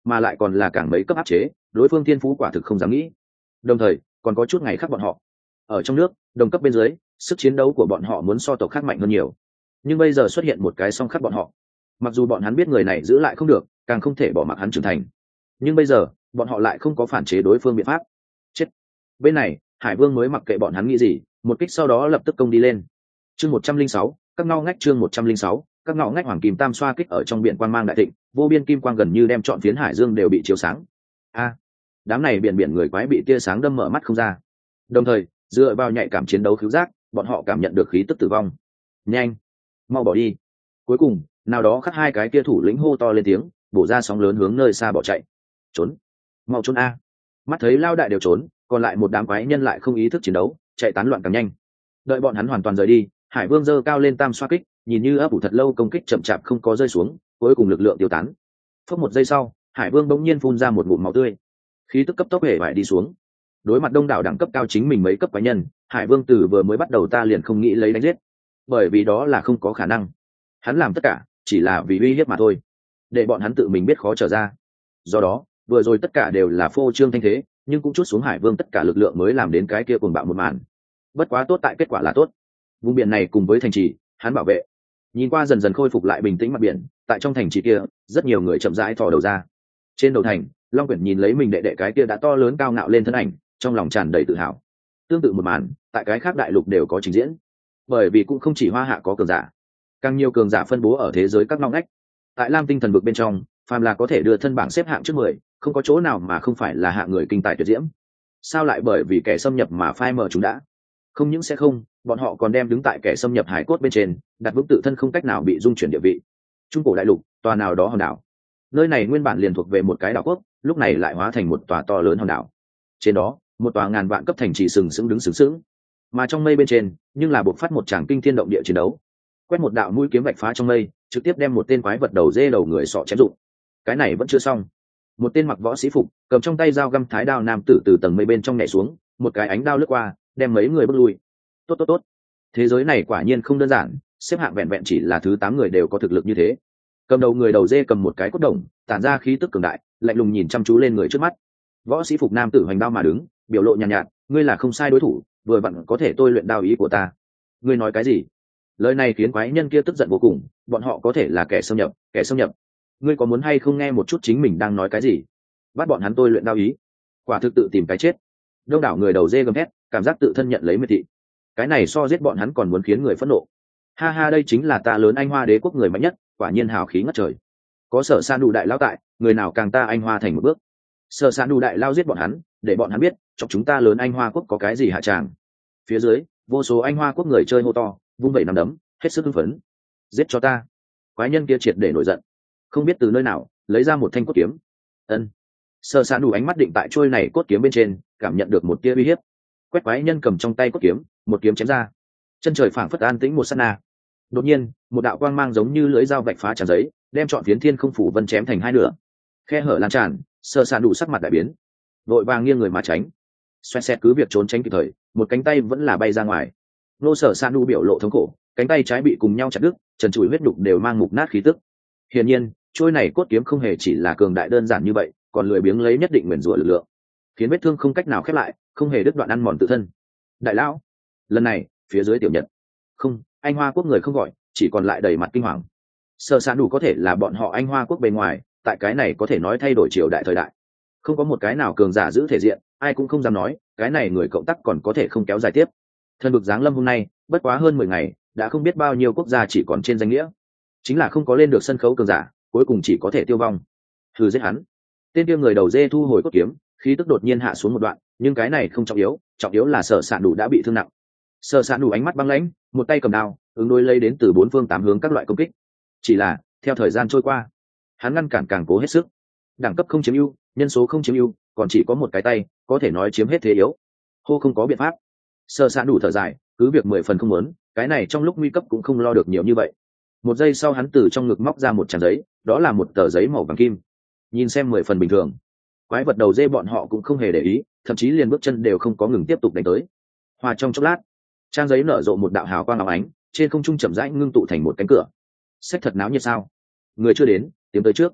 mà lại còn là càng mấy cấp áp chế, đối phương thiên phú quả thực không dám nghĩ. Đồng thời còn có chút ngày khác bọn họ ở trong nước đồng cấp bên dưới, sức chiến đấu của bọn họ muốn so tộc khác mạnh hơn nhiều, nhưng bây giờ xuất hiện một cái song khắc bọn họ, mặc dù bọn hắn biết người này giữ lại không được, càng không thể bỏ mặc hắn trưởng thành, nhưng bây giờ bọn họ lại không có phản chế đối phương biện pháp. Chết. Bên này Hải Vương mới mặc kệ bọn hắn nghĩ gì, một kích sau đó lập tức công đi lên. Chương một trăm linh sáu, các ngao ngách chương một trăm linh sáu, các ngao ngách hoàng kim tam xoa kích ở trong biển quang mang đại thịnh, vô biên kim quang gần như đem trọn phiến hải dương đều bị chiếu sáng. A, đám này biển biển người quái bị tia sáng đâm mở mắt không ra. Đồng thời, dựa vào nhạy cảm chiến đấu khiếu giác, bọn họ cảm nhận được khí tức tử vong. Nhanh, mau bỏ đi. Cuối cùng, nào đó khắc hai cái kia thủ lĩnh hô to lên tiếng, bổ ra sóng lớn hướng nơi xa bỏ chạy. Trốn, mau trốn a. Mắt thấy lao đại đều trốn, còn lại một đám quái nhân lại không ý thức chiến đấu, chạy tán loạn càng nhanh. Đợi bọn hắn hoàn toàn rời đi, Hải Vương giơ cao lên tam xoa kích, nhìn như ấp ủ thật lâu công kích chậm chạp không có rơi xuống, cuối cùng lực lượng tiêu tán. Phốc một giây sau, Hải Vương bỗng nhiên phun ra một ngụm máu tươi, khí tức cấp tốc hề vải đi xuống. Đối mặt đông đảo đẳng cấp cao chính mình mấy cấp quái nhân, Hải Vương từ vừa mới bắt đầu ta liền không nghĩ lấy đánh giết, bởi vì đó là không có khả năng. Hắn làm tất cả chỉ là vì uy hiếp mà thôi, để bọn hắn tự mình biết khó trở ra. Do đó vừa rồi tất cả đều là phô trương thanh thế, nhưng cũng chút xuống Hải Vương tất cả lực lượng mới làm đến cái kia cuồng bạo một màn. Bất quá tốt tại kết quả là tốt, vùng biển này cùng với thành trì hắn bảo vệ. Nhìn qua dần dần khôi phục lại bình tĩnh mặt biển, tại trong thành trì kia rất nhiều người chậm rãi thò đầu ra. Trên đầu thành, Long Quyển nhìn lấy mình đệ đệ cái kia đã to lớn cao ngạo lên thân ảnh, trong lòng tràn đầy tự hào. Tương tự một màn tại cái khác đại lục đều có trình diễn, bởi vì cũng không chỉ Hoa Hạ có cường giả, càng nhiều cường giả phân bố ở thế giới các ngóc ngách. Tại Lam Tinh thần vực bên trong, phàm là có thể đưa thân bảng xếp hạng trước mười, không có chỗ nào mà không phải là hạng người kinh tài tuyệt diễm. Sao lại bởi vì kẻ xâm nhập mà phai mờ chúng đã? Không những sẽ không, bọn họ còn đem đứng tại kẻ xâm nhập hải cốt bên trên, đặt vững tự thân không cách nào bị dung chuyển địa vị. Trung cổ đại lục, tòa nào đó hòn đảo. Nơi này nguyên bản liền thuộc về một cái đảo quốc, lúc này lại hóa thành một tòa to lớn hòn đảo. Trên đó, một tòa ngàn vạn cấp thành trì sừng sững đứng sừng sững, mà trong mây bên trên, nhưng là buộc phát một tràng kinh thiên động địa chiến đấu. Quét một đạo mũi kiếm vạch phá trong mây, trực tiếp đem một tên quái vật đầu dê đầu người sọ chém rụng. Cái này vẫn chưa xong, một tên mặc võ sĩ phục, cầm trong tay dao găm thái đao nam tử từ tầng mây bên trong nhảy xuống, một cái ánh đao lướt qua, đem mấy người bước lui. Tốt tốt tốt, thế giới này quả nhiên không đơn giản, xếp hạng vẹn vẹn chỉ là thứ tám người đều có thực lực như thế. Cầm đầu người đầu dê cầm một cái cốt đồng, tản ra khí tức cường đại, lạnh lùng nhìn chăm chú lên người trước mắt. Võ sĩ phục nam tử hoành đao mà đứng, biểu lộ nhàn nhạt, nhạt, ngươi là không sai đối thủ, vừa vặn có thể tôi luyện đao ý của ta. Ngươi nói cái gì? Lời này khiến quái nhân kia tức giận vô cùng, bọn họ có thể là kẻ xâm nhập, kẻ xâm nhập. Ngươi có muốn hay không nghe một chút chính mình đang nói cái gì? Bắt bọn hắn tôi luyện đao ý, quả thực tự tìm cái chết. Đông đảo người đầu dê gầm thét, cảm giác tự thân nhận lấy miệt thị. Cái này so giết bọn hắn còn muốn khiến người phẫn nộ. Ha ha, đây chính là ta lớn Anh Hoa đế quốc người mạnh nhất, quả nhiên hào khí ngất trời. Có Sở Sa Nù đại lao tại, người nào càng ta Anh Hoa thành một bước. Sở Sa Nù đại lao giết bọn hắn, để bọn hắn biết, trong chúng ta lớn Anh Hoa quốc có cái gì hạ tràng. Phía dưới, vô số Anh Hoa quốc người chơi hô to, vung vẩy nắm đấm, hết sức hưng phấn. Giết cho ta! Quái nhân kia triệt để nổi giận, không biết từ nơi nào lấy ra một thanh cốt kiếm. Ân. Sở Sa Nù ánh mắt định tại trôi này cốt kiếm bên trên, cảm nhận được một tia uy hiếp. Quét quái nhân cầm trong tay cốt kiếm, một kiếm chém ra. Chân trời phảng phất an tĩnh một sát na. Đột nhiên, một đạo quang mang giống như lưỡi dao vạch phá tràn giấy, đem trọn phiến thiên không phủ vân chém thành hai nửa. Khe hở lan tràn, Sở Sa Nù sắc mặt đại biến, vội vàng nghiêng người mà tránh. Xoẹt xẹt cứ việc trốn tránh kịp thời, một cánh tay vẫn là bay ra ngoài. Nô Sở Sa Nù biểu lộ thống khổ, cánh tay trái bị cùng nhau chặt đứt, trần trụi huyết đục đều mang mục nát khí tức. Hiển nhiên, trôi này cốt kiếm không hề chỉ là cường đại đơn giản như vậy, còn lười biếng lấy nhất định nguyền rủa lực lượng, khiến vết thương không cách nào khép lại, không hề đứt đoạn ăn mòn tự thân. Đại lão, lần này phía dưới tiểu nhật, không, Anh Hoa quốc người không gọi, chỉ còn lại đầy mặt kinh hoàng. Sở Sa Nù có thể là bọn họ Anh Hoa quốc bề ngoài, tại cái này có thể nói thay đổi triều đại thời đại, không có một cái nào cường giả giữ thể diện, ai cũng không dám nói cái này người cộng tác còn có thể không kéo dài tiếp. Thần vực giáng lâm hôm nay bất quá hơn mười ngày, đã không biết bao nhiêu quốc gia chỉ còn trên danh nghĩa, chính là không có lên được sân khấu cường giả, cuối cùng chỉ có thể tiêu vong. Thử giết hắn. Tên kia người đầu dê thu hồi cốt kiếm, khí tức đột nhiên hạ xuống một đoạn, nhưng cái này không trọng yếu, trọng yếu là Sở Sa Nù đã bị thương nặng. Sở Sa Nù ánh mắt băng lãnh, một tay cầm đao, ứng đối lấy đến từ bốn phương tám hướng các loại công kích. Chỉ là theo thời gian trôi qua, hắn ngăn cản càng cố hết sức. Đẳng cấp không chiếm ưu, nhân số không chiếm ưu, còn chỉ có một cái tay, có thể nói chiếm hết thế yếu. Hô không có biện pháp. Sở Sa Nù thở dài, cứ việc mười phần không muốn, cái này trong lúc nguy cấp cũng không lo được nhiều như vậy. Một giây sau hắn từ trong ngực móc ra một trang giấy, đó là một tờ giấy màu vàng kim. Nhìn xem mười phần bình thường. Quái vật đầu dê bọn họ cũng không hề để ý, thậm chí liền bước chân đều không có ngừng tiếp tục đánh tới. Hòa trong chốc lát, trang giấy nở rộ một đạo hào quang óng ánh, trên không trung chậm rãi ngưng tụ thành một cánh cửa. Sách thật náo nhiệt sao? Người chưa đến, tiến tới trước.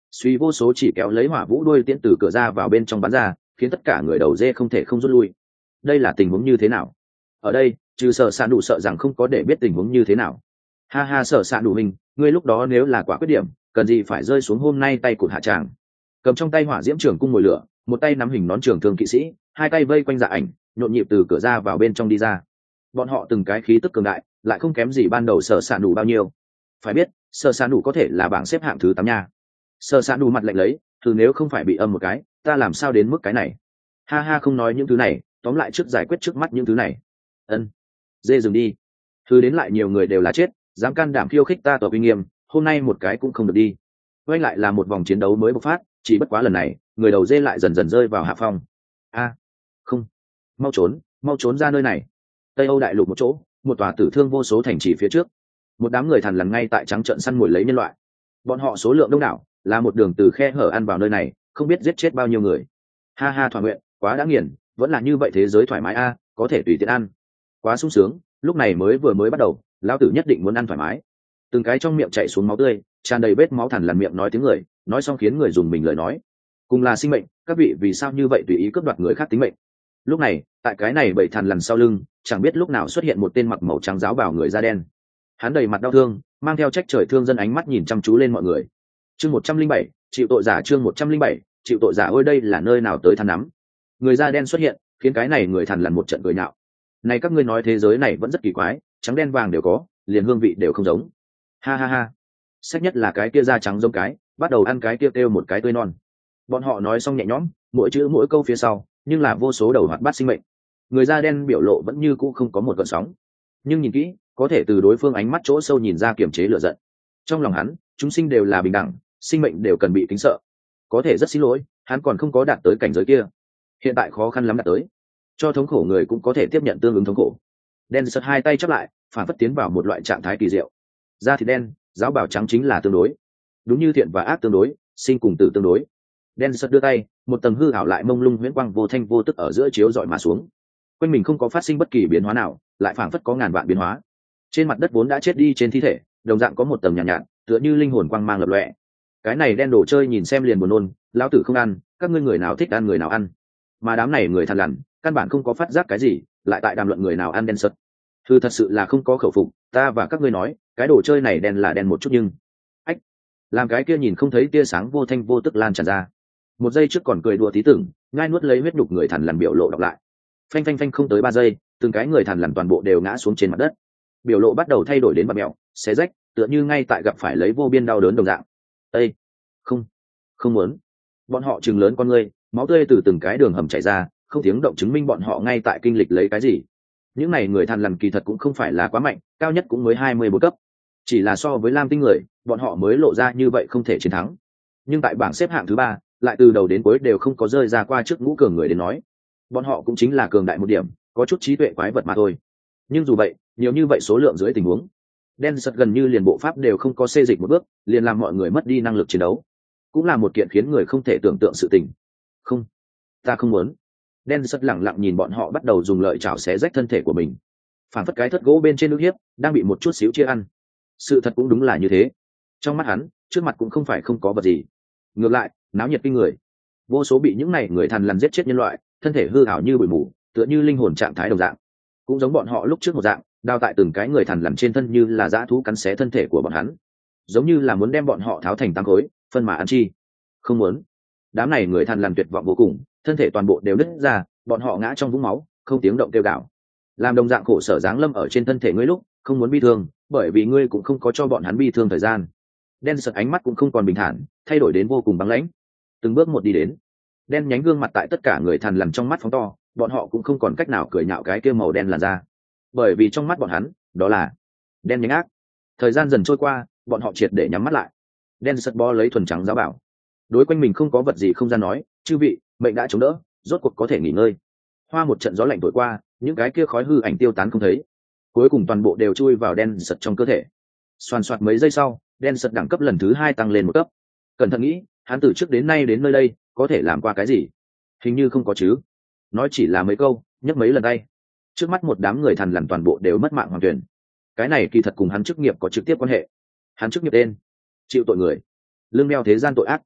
suy vô số chỉ kéo lấy hỏa vũ đuôi tiễn từ cửa ra vào bên trong bắn ra, khiến tất cả người đầu dê không thể không rút lui. Đây là tình huống như thế nào? Ở đây trừ sở s ạ nụ sợ rằng không có để biết tình huống như thế nào. Ha ha, sở s ạ nụ mình, ngươi lúc đó nếu là quả quyết điểm cần gì phải rơi xuống hôm nay tay cụt hạ tràng. Cầm trong tay hỏa diễm trường cung mồi lửa, một tay nắm hình nón trường thương kỵ sĩ, hai tay vây quanh Dạ Ảnh, nhộn nhịp từ cửa ra vào bên trong đi ra. Bọn họ từng cái khí tức cường đại, lại không kém gì ban đầu sở s ạ nụ bao nhiêu. Phải biết sở s ạ nụ có thể là bảng xếp hạng thứ tám nha. Sở s ạ nụ mặt lạnh lấy, từ nếu không phải bị âm một cái, ta làm sao đến mức cái này. Ha ha, không nói những thứ này, tóm lại trước giải quyết trước mắt những thứ này. Ân, dê dừng đi. Thứ đến lại nhiều người đều là chết, dám can đảm khiêu khích ta tộc uy nghiêm, hôm nay một cái cũng không được đi. Quay lại là một vòng chiến đấu mới bộc phát, chỉ bất quá lần này người đầu dê lại dần dần rơi vào hạ phong. A, không, mau trốn, mau trốn ra nơi này. Tây Âu đại lục một chỗ, một tòa tử thương vô số thành trì phía trước, một đám người thằn lằn ngay tại trắng trợn săn mồi lấy nhân loại. Bọn họ số lượng đông đảo, là một đường từ khe hở ăn vào nơi này, không biết giết chết bao nhiêu người. Ha ha, thỏa nguyện, quá đã nghiền, vẫn là như vậy thế giới thoải mái a, có thể tùy tiện ăn, quá sung sướng. Lúc này mới vừa mới bắt đầu, lão tử nhất định muốn ăn thoải mái. Từng cái trong miệng chảy xuống máu tươi, tràn đầy vết máu thằn lằn miệng nói tiếng người, nói xong khiến người dùng mình lời nói. Cùng là sinh mệnh, các vị vì sao như vậy tùy ý cướp đoạt người khác tính mệnh? Lúc này tại cái này bầy thằn lằn sau lưng, chẳng biết lúc nào xuất hiện một tên mặc màu trắng giáo bào người da đen. Hắn đầy mặt đau thương, mang theo trách trời thương dân ánh mắt nhìn chăm chú lên mọi người. Chương một trăm linh bảy, chịu tội giả. Chương một trăm linh bảy, chịu tội giả. Ôi, đây là nơi nào tới than nắm? Người da đen xuất hiện, khiến cái này người thằn lằn một trận cười nhạo. Này các ngươi nói thế giới này vẫn rất kỳ quái, trắng đen vàng đều có, liền hương vị đều không giống. Ha ha ha. Sách nhất là cái kia da trắng giống cái, bắt đầu ăn cái kia kêu một cái tươi non. Bọn họ nói xong nhẹ nhõm, mỗi chữ mỗi câu phía sau, nhưng là vô số đầu hoạt bát sinh mệnh. Người da đen biểu lộ vẫn như cũ không có một gợn sóng, nhưng nhìn kỹ, có thể từ đối phương ánh mắt chỗ sâu nhìn ra kiềm chế lửa giận. Trong lòng hắn, chúng sinh đều là bình đẳng, sinh mệnh đều cần bị kính sợ. Có thể rất xin lỗi, hắn còn không có đạt tới cảnh giới kia. Hiện tại khó khăn lắm đạt tới, cho thống khổ người cũng có thể tiếp nhận tương ứng thống khổ. Đen sật hai tay chắp lại, phản phất tiến vào một loại trạng thái kỳ diệu. Da thịt đen, giáo bào trắng chính là tương đối. Đúng như thiện và ác tương đối, sinh cùng tử tương đối. Đen sật đưa tay, một tầng hư ảo lại mông lung huyễn quang vô thanh vô tức ở giữa chiếu rọi mà xuống. Quanh mình không có phát sinh bất kỳ biến hóa nào, lại phảng phất có ngàn vạn biến hóa. Trên mặt đất vốn đã chết đi trên thi thể, đồng dạng có một tầng nhàn nhạt, nhạt, tựa như linh hồn quang mang lập lòe. Cái này đen đồ chơi nhìn xem liền buồn nôn, lão tử không ăn, các ngươi người nào thích ăn người nào ăn. Mà đám này người thằn lằn, căn bản không có phát giác cái gì, lại tại đàm luận người nào ăn đen sật. Thư thật sự là không có khẩu phục, ta và các ngươi nói, cái đồ chơi này đen là đen một chút nhưng, ách, làm cái kia nhìn không thấy tia sáng vô thanh vô tức lan tràn ra. Một giây trước còn cười đùa tí tưởng, ngai nuốt lấy huyết nhục người thằn lằn biểu lộ đọc lại. Phanh phanh phanh, không tới ba giây, từng cái người thằn lằn toàn bộ đều ngã xuống trên mặt đất. Biểu lộ bắt đầu thay đổi đến bặm mẹo, xé rách, tựa như ngay tại gặp phải lấy vô biên đau đớn đồng dạng. Ê, không, không muốn. Bọn họ trừng lớn con ngươi, máu tươi từ từng cái đường hầm chảy ra, không tiếng động chứng minh bọn họ ngay tại kinh lịch lấy cái gì. Những này người thằn lằn kỳ thật cũng không phải là quá mạnh, cao nhất cũng mới hai mươi bốn cấp. Chỉ là so với Lam Tinh người, bọn họ mới lộ ra như vậy không thể chiến thắng. Nhưng tại bảng xếp hạng thứ ba, lại từ đầu đến cuối đều không có rơi ra qua trước ngũ cường người đến nói. Bọn họ cũng chính là cường đại một điểm, có chút trí tuệ quái vật mà thôi. Nhưng dù vậy, nhiều như vậy số lượng dưới tình huống, đen sật gần như liền bộ pháp đều không có xê dịch một bước, liền làm mọi người mất đi năng lực chiến đấu. Cũng là một kiện khiến người không thể tưởng tượng sự tình. Không, ta không muốn. Đen sật lẳng lặng nhìn bọn họ bắt đầu dùng lợi chảo xé rách thân thể của mình, phản phất cái thất gỗ bên trên nước hiếp đang bị một chút xíu chia ăn. Sự thật cũng đúng là như thế. Trong mắt hắn, trước mặt cũng không phải không có vật gì, ngược lại náo nhiệt kinh người. Vô số bị những này người thằn lằn giết chết nhân loại, thân thể hư ảo như bụi mù, tựa như linh hồn trạng thái đồng dạng. Cũng giống bọn họ lúc trước một dạng, đào tại từng cái người thằn lằn trên thân như là dã thú cắn xé thân thể của bọn hắn, giống như là muốn đem bọn họ tháo thành tám khối, phân mà ăn chi. Không muốn. Đám này người thằn lằn tuyệt vọng vô cùng, thân thể toàn bộ đều nứt ra, bọn họ ngã trong vũng máu, không tiếng động kêu gào. Làm đồng dạng khổ sở giáng lâm ở trên thân thể ngươi lúc, không muốn bi thương, bởi vì ngươi cũng không có cho bọn hắn bi thương thời gian. Đen sật ánh mắt cũng không còn bình thản, thay đổi đến vô cùng băng lãnh. Từng bước một đi đến, đen nhánh gương mặt tại tất cả người thằn lằn trong mắt phóng to, bọn họ cũng không còn cách nào cười nhạo cái kia màu đen làn da, bởi vì trong mắt bọn hắn, đó là đen nhánh ác. Thời gian dần trôi qua, bọn họ triệt để nhắm mắt lại. Đen sật bo lấy thuần trắng giáo bảo, đối quanh mình không có vật gì không gian nói, chư vị, mệnh đã chống đỡ, rốt cuộc có thể nghỉ ngơi. Hoa một trận gió lạnh thổi qua, những cái kia khói hư ảnh tiêu tán không thấy, cuối cùng toàn bộ đều chui vào đen sật trong cơ thể. Xoàn xoạt mấy giây sau, đen sật đẳng cấp lần thứ hai tăng lên một cấp. Cẩn thận nghĩ, hắn từ trước đến nay đến nơi đây có thể làm qua cái gì? Hình như không có chứ. Nói chỉ là mấy câu, nhấc mấy lần tay, trước mắt một đám người thằn lằn toàn bộ đều mất mạng hoàn toàn. Cái này kỳ thật cùng hắn chức nghiệp có trực tiếp quan hệ. Hắn chức nghiệp tên chịu tội người, lương đeo thế gian tội ác,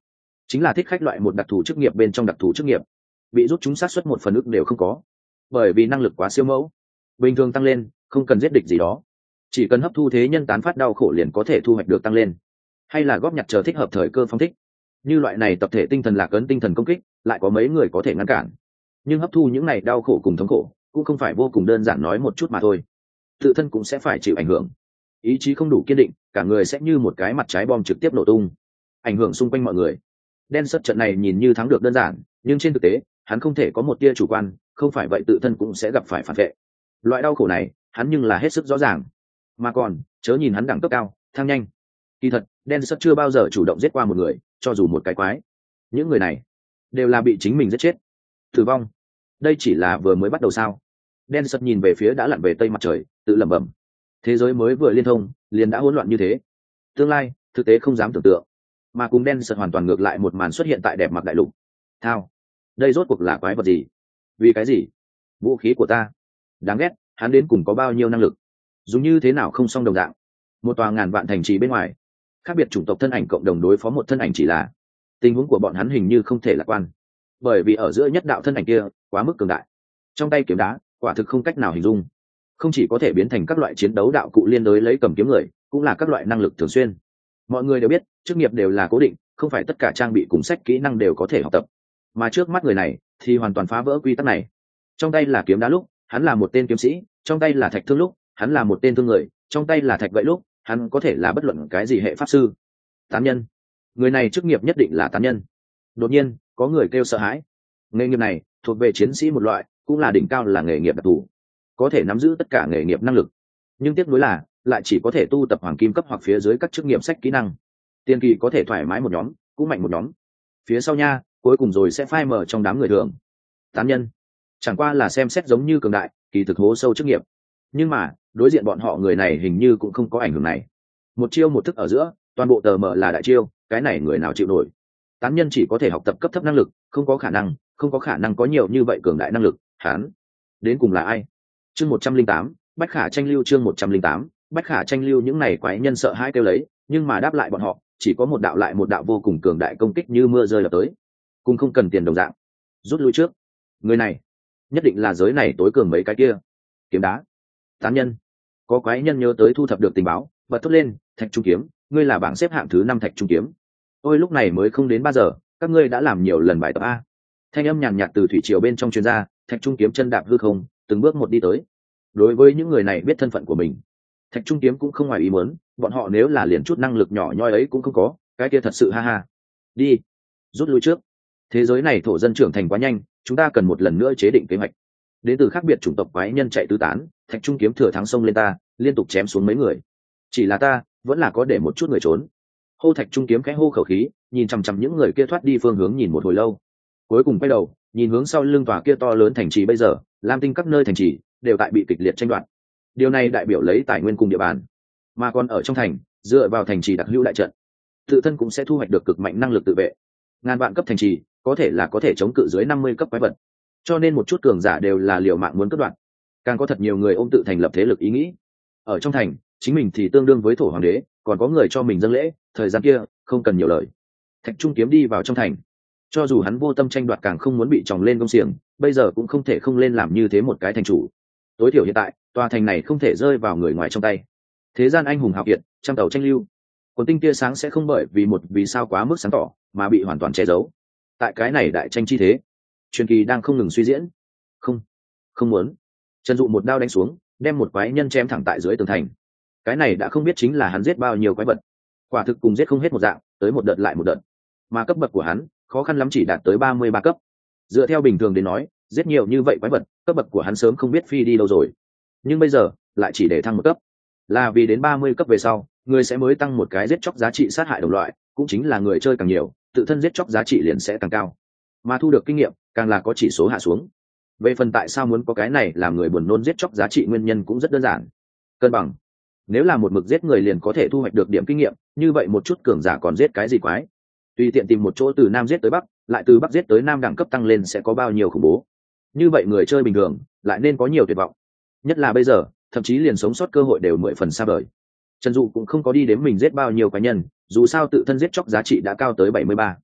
chính là thích khách loại một đặc thù chức nghiệp bên trong đặc thù chức nghiệp, bị rút chúng sát suất một phần ức đều không có, bởi vì năng lực quá siêu mẫu, bình thường tăng lên không cần giết địch gì đó, chỉ cần hấp thu thế nhân tán phát đau khổ liền có thể thu hoạch được tăng lên, hay là góp nhặt chờ thích hợp thời cơ phong thích. Như loại này tập thể tinh thần lạc ấn tinh thần công kích lại có mấy người có thể ngăn cản, nhưng hấp thu những này đau khổ cùng thống khổ cũng không phải vô cùng đơn giản, nói một chút mà thôi, tự thân cũng sẽ phải chịu ảnh hưởng, ý chí không đủ kiên định, cả người sẽ như một cái mặt trái bom trực tiếp nổ tung, ảnh hưởng xung quanh mọi người. Đen sất trận này nhìn như thắng được đơn giản, nhưng trên thực tế hắn không thể có một tia chủ quan, không phải vậy tự thân cũng sẽ gặp phải phản vệ. Loại đau khổ này hắn nhưng là hết sức rõ ràng, mà còn chớ nhìn hắn đẳng cấp cao thăng nhanh, kỳ thật đen sất chưa bao giờ chủ động giết qua một người, cho dù một cái quái. Những người này đều là bị chính mình giết chết, tử vong. Đây chỉ là vừa mới bắt đầu sao? Đen sất nhìn về phía đã lặn về tây mặt trời, tự lẩm bẩm. Thế giới mới vừa liên thông liền đã hỗn loạn như thế, tương lai thực tế không dám tưởng tượng. Mà cùng đen sật hoàn toàn ngược lại một màn xuất hiện tại đẹp mặc đại lục. Thao, đây rốt cuộc là quái vật gì? Vì cái gì? Vũ khí của ta, đáng ghét, hắn đến cùng có bao nhiêu năng lực, dùng như thế nào không xong đồng dạng. Một tòa ngàn vạn thành trì bên ngoài, khác biệt chủng tộc thân ảnh cộng đồng đối phó một thân ảnh, chỉ là tình huống của bọn hắn hình như không thể lạc quan, bởi vì ở giữa nhất đạo thân ảnh kia quá mức cường đại, trong tay kiếm đá quả thực không cách nào hình dung, không chỉ có thể biến thành các loại chiến đấu đạo cụ liên đối lấy cầm kiếm người, cũng là các loại năng lực thường xuyên. Mọi người đều biết chức nghiệp đều là cố định, không phải tất cả trang bị cùng sách kỹ năng đều có thể học tập, mà trước mắt người này thì hoàn toàn phá vỡ quy tắc này. Trong tay là kiếm đá lúc hắn là một tên kiếm sĩ, trong tay là thạch thương lúc hắn là một tên thương người, trong tay là thạch vậy lúc hắn có thể là bất luận cái gì hệ pháp sư. Tán nhân, người này chức nghiệp nhất định là tán nhân. Đột nhiên có người kêu sợ hãi. Nghề nghiệp này thuộc về chiến sĩ một loại, cũng là đỉnh cao, là nghề nghiệp đặc thù, có thể nắm giữ tất cả nghề nghiệp năng lực, nhưng tiếc nuối là lại chỉ có thể tu tập hoàng kim cấp hoặc phía dưới các chức nghiệp sách kỹ năng. Tiên kỳ có thể thoải mái một nhóm, cũng mạnh một nhóm, phía sau nha cuối cùng rồi sẽ phai mờ trong đám người thường. Tán nhân chẳng qua là xem xét giống như cường đại, kỳ thực hố sâu chức nghiệp, nhưng mà đối diện bọn họ người này hình như cũng không có ảnh hưởng này. Một chiêu một thức ở giữa toàn bộ tờ mờ là đại chiêu, cái này người nào chịu nổi? Tán nhân chỉ có thể học tập cấp thấp năng lực, không có khả năng không có khả năng có nhiều như vậy cường đại năng lực. Hắn đến cùng là ai? Chương một trăm linh tám, bách khả tranh lưu. Chương một trăm linh tám, bách khả tranh lưu. Những này quái nhân sợ hãi kêu lấy, nhưng mà đáp lại bọn họ chỉ có một đạo lại một đạo vô cùng cường đại công kích như mưa rơi lập tới, cùng không cần tiền đồng dạng. Rút lui trước, người này nhất định là giới này tối cường mấy cái kia. Kiếm đá, tán nhân. Có quái nhân nhớ tới thu thập được tình báo, bật thốt lên, thạch trung kiếm, ngươi là bảng xếp hạng thứ năm thạch trung kiếm. Ôi lúc này mới không đến ba giờ, các ngươi đã làm nhiều lần bài tập a. Thanh âm nhàn nhạt từ thủy triều bên trong truyền ra, thạch trung kiếm chân đạp hư không, từng bước một đi tới. Đối với những người này biết thân phận của mình, thạch trung kiếm cũng không ngoài ý muốn, bọn họ nếu là liền chút năng lực nhỏ nhoi ấy cũng không có, cái kia thật sự ha ha. Đi, rút lui trước, thế giới này thổ dân trưởng thành quá nhanh, chúng ta cần một lần nữa chế định kế hoạch. Đến từ khác biệt chủng tộc quái nhân chạy tứ tán, thạch trung kiếm thừa thắng xông lên ta, liên tục chém xuống mấy người. Chỉ là ta vẫn là có để một chút người trốn. Hô thạch trung kiếm khẽ hô khẩu khí, nhìn chằm chằm những người kia thoát đi phương hướng nhìn một hồi lâu, cuối cùng quay đầu nhìn hướng sau lưng tòa kia to lớn thành trì. Bây giờ lam tinh các nơi thành trì đều tại bị kịch liệt tranh đoạt, điều này đại biểu lấy tài nguyên cùng địa bàn, mà còn ở trong thành dựa vào thành trì đặc hữu đại trận, tự thân cũng sẽ thu hoạch được cực mạnh năng lực tự vệ. Ngàn vạn cấp thành trì có thể là có thể chống cự dưới năm mươi cấp quái vật, cho nên một chút cường giả đều là liều mạng muốn cướp đoạt. Càng có thật nhiều người ôm tự thành lập thế lực ý nghĩ. Ở trong thành chính mình thì tương đương với thổ hoàng đế, còn có người cho mình dâng lễ. Thời gian kia không cần nhiều lời, thạch trung kiếm đi vào trong thành, cho dù hắn vô tâm tranh đoạt, càng không muốn bị tròng lên công xiềng, bây giờ cũng không thể không lên làm như thế một cái thành chủ. Tối thiểu hiện tại tòa thành này không thể rơi vào người ngoài trong tay. Thế gian anh hùng hào kiệt, trăm tàu tranh lưu, quần tinh tia sáng sẽ không bởi vì một vì sao quá mức sáng tỏ mà bị hoàn toàn che giấu. Tại cái này đại tranh chi thế, truyền kỳ đang không ngừng suy diễn. Không, không muốn. Trần Dụ một đao đánh xuống, đem một quái nhân chém thẳng tại dưới tường thành. Cái này đã không biết chính là hắn giết bao nhiêu quái vật, quả thực cùng giết không hết một dạng, tới một đợt lại một đợt. Mà cấp bậc của hắn khó khăn lắm chỉ đạt tới ba mươi ba cấp. Dựa theo bình thường đến nói, giết nhiều như vậy quái vật, cấp bậc của hắn sớm không biết phi đi đâu rồi. Nhưng bây giờ lại chỉ để thăng một cấp, là vì đến ba mươi cấp về sau, người sẽ mới tăng một cái giết chóc giá trị sát hại đồng loại, cũng chính là người chơi càng nhiều, tự thân giết chóc giá trị liền sẽ càng cao, mà thu được kinh nghiệm càng là có chỉ số hạ xuống. Về phần tại sao muốn có cái này làm người buồn nôn giết chóc giá trị, nguyên nhân cũng rất đơn giản, cân bằng. Nếu là một mực giết người liền có thể thu hoạch được điểm kinh nghiệm, như vậy một chút cường giả còn giết cái gì quái? Tùy tiện tìm một chỗ từ nam giết tới bắc, lại từ bắc giết tới nam, đẳng cấp tăng lên sẽ có bao nhiêu khủng bố. Như vậy người chơi bình thường lại nên có nhiều tuyệt vọng, nhất là bây giờ thậm chí liền sống sót cơ hội đều mười phần xa vời. Trần Dụ cũng không có đi đếm mình giết bao nhiêu cá nhân, dù sao tự thân giết chóc giá trị đã cao tới bảy mươi ba.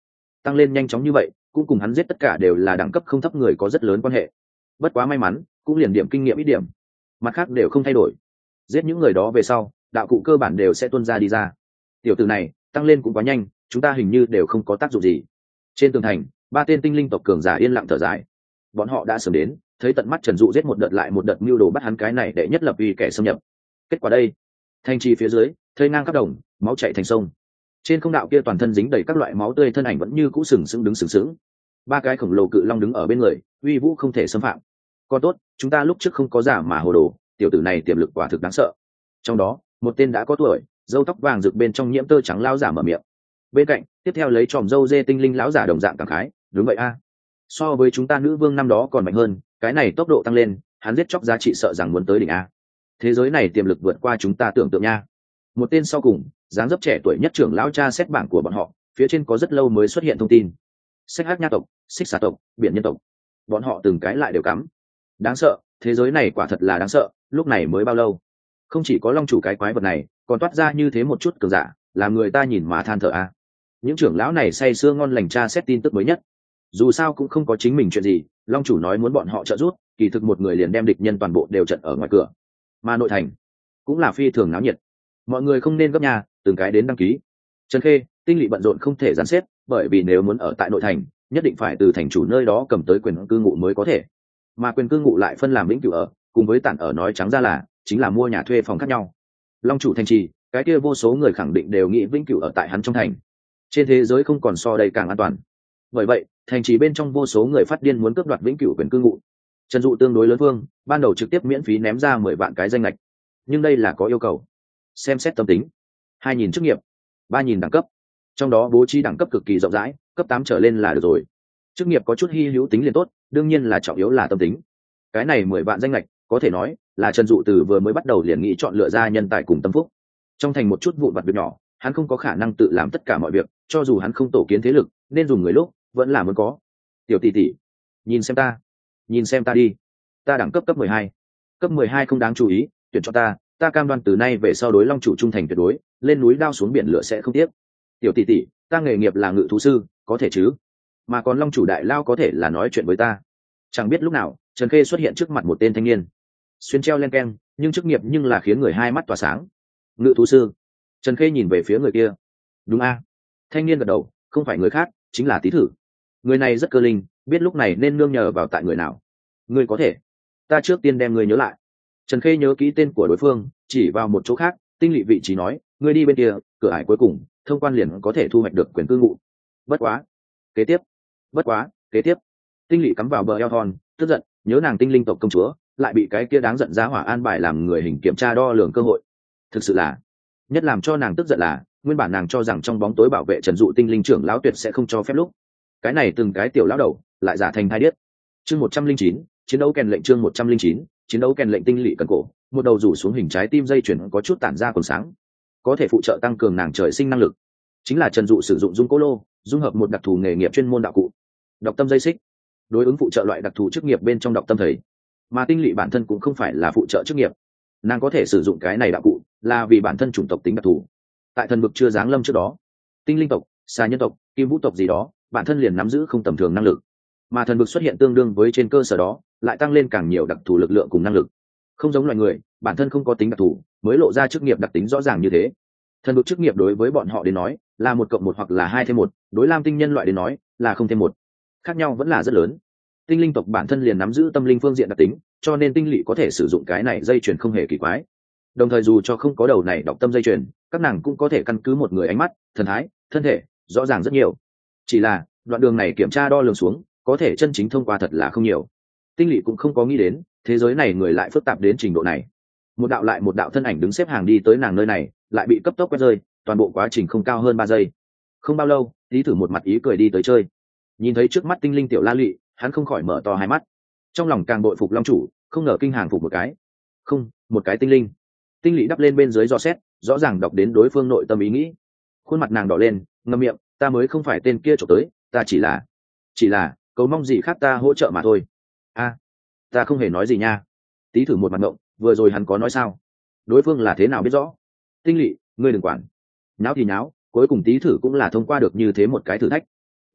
tăng lên nhanh chóng như vậy cũng cùng hắn giết tất cả đều là đẳng cấp không thấp người có rất lớn quan hệ. Bất quá may mắn cũng liền điểm kinh nghiệm ít điểm, mặt khác đều không thay đổi. Giết những người đó về sau đạo cụ cơ bản đều sẽ tuôn ra đi ra. Tiểu tử này tăng lên cũng quá nhanh, chúng ta hình như đều không có tác dụng gì. Trên tường thành ba tên tinh linh tộc cường giả yên lặng thở dài. Bọn họ đã sớm đến, thấy tận mắt Trần Dụ giết một đợt lại một đợt mưu đồ bắt hắn cái này để nhất lập uy kẻ xâm nhập. Kết quả đây, thành trì phía dưới thây ngang khắp đồng, máu chảy thành sông. Trên không đạo kia toàn thân dính đầy các loại máu tươi thân ảnh vẫn như cũ sừng sững đứng sừng sững. Ba cái khổng lồ cự long đứng ở bên người, uy vũ không thể xâm phạm. Còn tốt chúng ta lúc trước không có giả mà hồ đồ, tiểu tử này tiềm lực quả thực đáng sợ. Trong đó một tên đã có tuổi, râu tóc vàng rực bên trong nhiễm tơ trắng lão giả mở miệng. Bên cạnh tiếp theo lấy tròm râu dê tinh linh lão giả đồng dạng cảm khái, đúng vậy a, so với chúng ta nữ vương năm đó còn mạnh hơn, cái này tốc độ tăng lên, hắn giết chóc giá trị sợ rằng muốn tới đỉnh a. Thế giới này tiềm lực vượt qua chúng ta tưởng tượng nha. Một tên sau cùng dáng dấp trẻ tuổi nhất trưởng lão cha xét bảng của bọn họ, phía trên có rất lâu mới xuất hiện thông tin. Xích hắc nha tộc, xích xà tộc, biển nhân tộc, bọn họ từng cái lại đều cắm. Đáng sợ, thế giới này quả thật là đáng sợ. Lúc này mới bao lâu, không chỉ có long chủ cái quái vật này, còn toát ra như thế một chút cường giả, làm người ta nhìn mà than thở a. Những trưởng lão này say sưa ngon lành tra xét tin tức mới nhất. Dù sao cũng không có chính mình chuyện gì, long chủ nói muốn bọn họ trợ giúp, kỳ thực một người liền đem địch nhân toàn bộ đều trận ở ngoài cửa. Mà nội thành cũng là phi thường náo nhiệt, mọi người không nên gấp nhà, từng cái đến đăng ký. Trần Khê, Tinh Lỵ bận rộn không thể gián xếp, bởi vì nếu muốn ở tại nội thành, nhất định phải từ thành chủ nơi đó cầm tới quyền cư ngụ mới có thể. Mà quyền cư ngụ lại phân làm vĩnh cửu ở, cùng với tản ở, nói trắng ra là chính là mua nhà thuê phòng khác nhau. Long chủ thành trì, cái kia vô số người khẳng định đều nghĩ vĩnh cửu ở tại hắn trong thành. Trên thế giới không còn so đây càng an toàn. Bởi vậy, thành trì bên trong vô số người phát điên muốn cướp đoạt vĩnh cửu quyền cư ngụ. Trần Dụ tương đối lớn vương, ban đầu trực tiếp miễn phí ném ra mười vạn cái danh lệch, nhưng đây là có yêu cầu. Xem xét tâm tính, hai nhìn chức nghiệp, ba nhìn đẳng cấp, trong đó bố trí đẳng cấp cực kỳ rộng rãi, cấp tám trở lên là được rồi. Chức nghiệp có chút hy hữu tính liền tốt, đương nhiên là trọng yếu là tâm tính. Cái này mười vạn danh lệch, có thể nói là Trần Dụ từ vừa mới bắt đầu liền nghĩ chọn lựa ra nhân tài cùng tâm phúc. Trong thành một chút vụn vặt việc nhỏ, hắn không có khả năng tự làm tất cả mọi việc, cho dù hắn không tổ kiến thế lực, nên dùng người lúc vẫn là muốn có. Tiểu tỷ tỷ, nhìn xem ta, nhìn xem ta đi, ta đẳng cấp cấp mười hai, cấp mười hai không đáng chú ý, tuyển cho ta, ta cam đoan từ nay về sau đối long chủ trung thành tuyệt đối, lên núi đao xuống biển lửa sẽ không tiếc. Tiểu tỷ tỷ, ta nghề nghiệp là ngự thú sư, có thể chứ? Mà còn long chủ đại lao có thể là nói chuyện với ta. Chẳng biết lúc nào Trần Khê xuất hiện trước mặt một tên thanh niên, xuyên treo len keng, nhưng chức nghiệp nhưng là khiến người hai mắt tỏa sáng. Ngự thú sư. Trần Khê nhìn về phía người kia. Đúng a. Thanh niên gật đầu, không phải người khác, chính là Tý Thử. Người này rất cơ linh, biết lúc này nên nương nhờ vào tại người nào. Ngươi có thể, ta trước tiên đem ngươi nhớ lại. Trần Khê nhớ kỹ tên của đối phương, chỉ vào một chỗ khác, Tinh Lỵ vị trí nói, ngươi đi bên kia, cửa ải cuối cùng, thông quan liền có thể thu hoạch được quyền cư ngụ. Bất quá, kế tiếp, bất quá, kế tiếp. Tinh Lỵ cắm vào bờ eo thon, tức giận, nhớ nàng tinh linh tộc công chúa, lại bị cái kia đáng giận giá hỏa an bài làm người hình kiểm tra đo lường cơ hội. Thực sự là, nhất làm cho nàng tức giận là, nguyên bản nàng cho rằng trong bóng tối bảo vệ Trần Dụ tinh linh trưởng lão tuyệt sẽ không cho phép lúc. Cái này từng cái tiểu lão đầu, lại giả thành thai điếc. Chương một trăm linh chín, chiến đấu kèn lệnh chương một trăm linh chín, chiến đấu kèn lệnh Tinh Lỵ cần cổ, một đầu rủ xuống hình trái tim dây chuyền có chút tản ra còn sáng, có thể phụ trợ tăng cường nàng trời sinh năng lực. Chính là Trần Dụ sử dụng dung cô lô, dung hợp một đặc thù nghề nghiệp chuyên môn đạo cụ. Đọc tâm dây xích, đối ứng phụ trợ loại đặc thù chức nghiệp bên trong đọc tâm thầy. Mà Tinh Lỵ bản thân cũng không phải là phụ trợ chức nghiệp, nàng có thể sử dụng cái này đạo cụ là vì bản thân chủng tộc tính đặc thù. Tại thần vực chưa giáng lâm trước đó, tinh linh tộc, xà nhân tộc, kim vũ tộc gì đó, bản thân liền nắm giữ không tầm thường năng lực, mà thần vực xuất hiện tương đương với trên cơ sở đó lại tăng lên càng nhiều đặc thù lực lượng cùng năng lực. Không giống loài người, bản thân không có tính đặc thù, mới lộ ra chức nghiệp đặc tính rõ ràng như thế. Thần vực chức nghiệp đối với bọn họ đến nói là một cộng một hoặc là hai thêm một, đối lam tinh nhân loại đến nói là không thêm một, khác nhau vẫn là rất lớn. Tinh linh tộc bản thân liền nắm giữ tâm linh phương diện đặc tính, cho nên Tinh Lỵ có thể sử dụng cái này dây chuyền không hề kỳ quái. Đồng thời dù cho không có đầu này đọc tâm dây chuyền, các nàng cũng có thể căn cứ một người ánh mắt, thần thái, thân thể rõ ràng rất nhiều. Chỉ là đoạn đường này kiểm tra đo lường xuống, có thể chân chính thông qua thật là không nhiều. Tinh Lỵ cũng không có nghĩ đến thế giới này người lại phức tạp đến trình độ này. Một đạo lại một đạo thân ảnh đứng xếp hàng đi tới nàng nơi này, lại bị cấp tốc quét rơi, toàn bộ quá trình không cao hơn ba giây. Không bao lâu, Tý Thử một mặt ý cười đi tới chơi. Nhìn thấy trước mắt tinh linh tiểu La Lị, hắn không khỏi mở to hai mắt, trong lòng càng bội phục long chủ, không ngờ kinh hàng phục một cái, không, một cái tinh linh. Tinh Lỵ đắp lên bên dưới dò xét, rõ ràng đọc đến đối phương nội tâm ý nghĩ. Khuôn mặt nàng đỏ lên, ngậm miệng, ta mới không phải tên kia trộm tới, ta chỉ là, chỉ là cầu mong gì khác ta hỗ trợ mà thôi. A, ta không hề nói gì nha. Tý Thử một mặt ngộng, vừa rồi hắn có nói sao? Đối phương là thế nào biết rõ? Tinh Lỵ, ngươi đừng quản. Nháo thì nháo, cuối cùng Tý Thử cũng là thông qua được như thế một cái thử thách.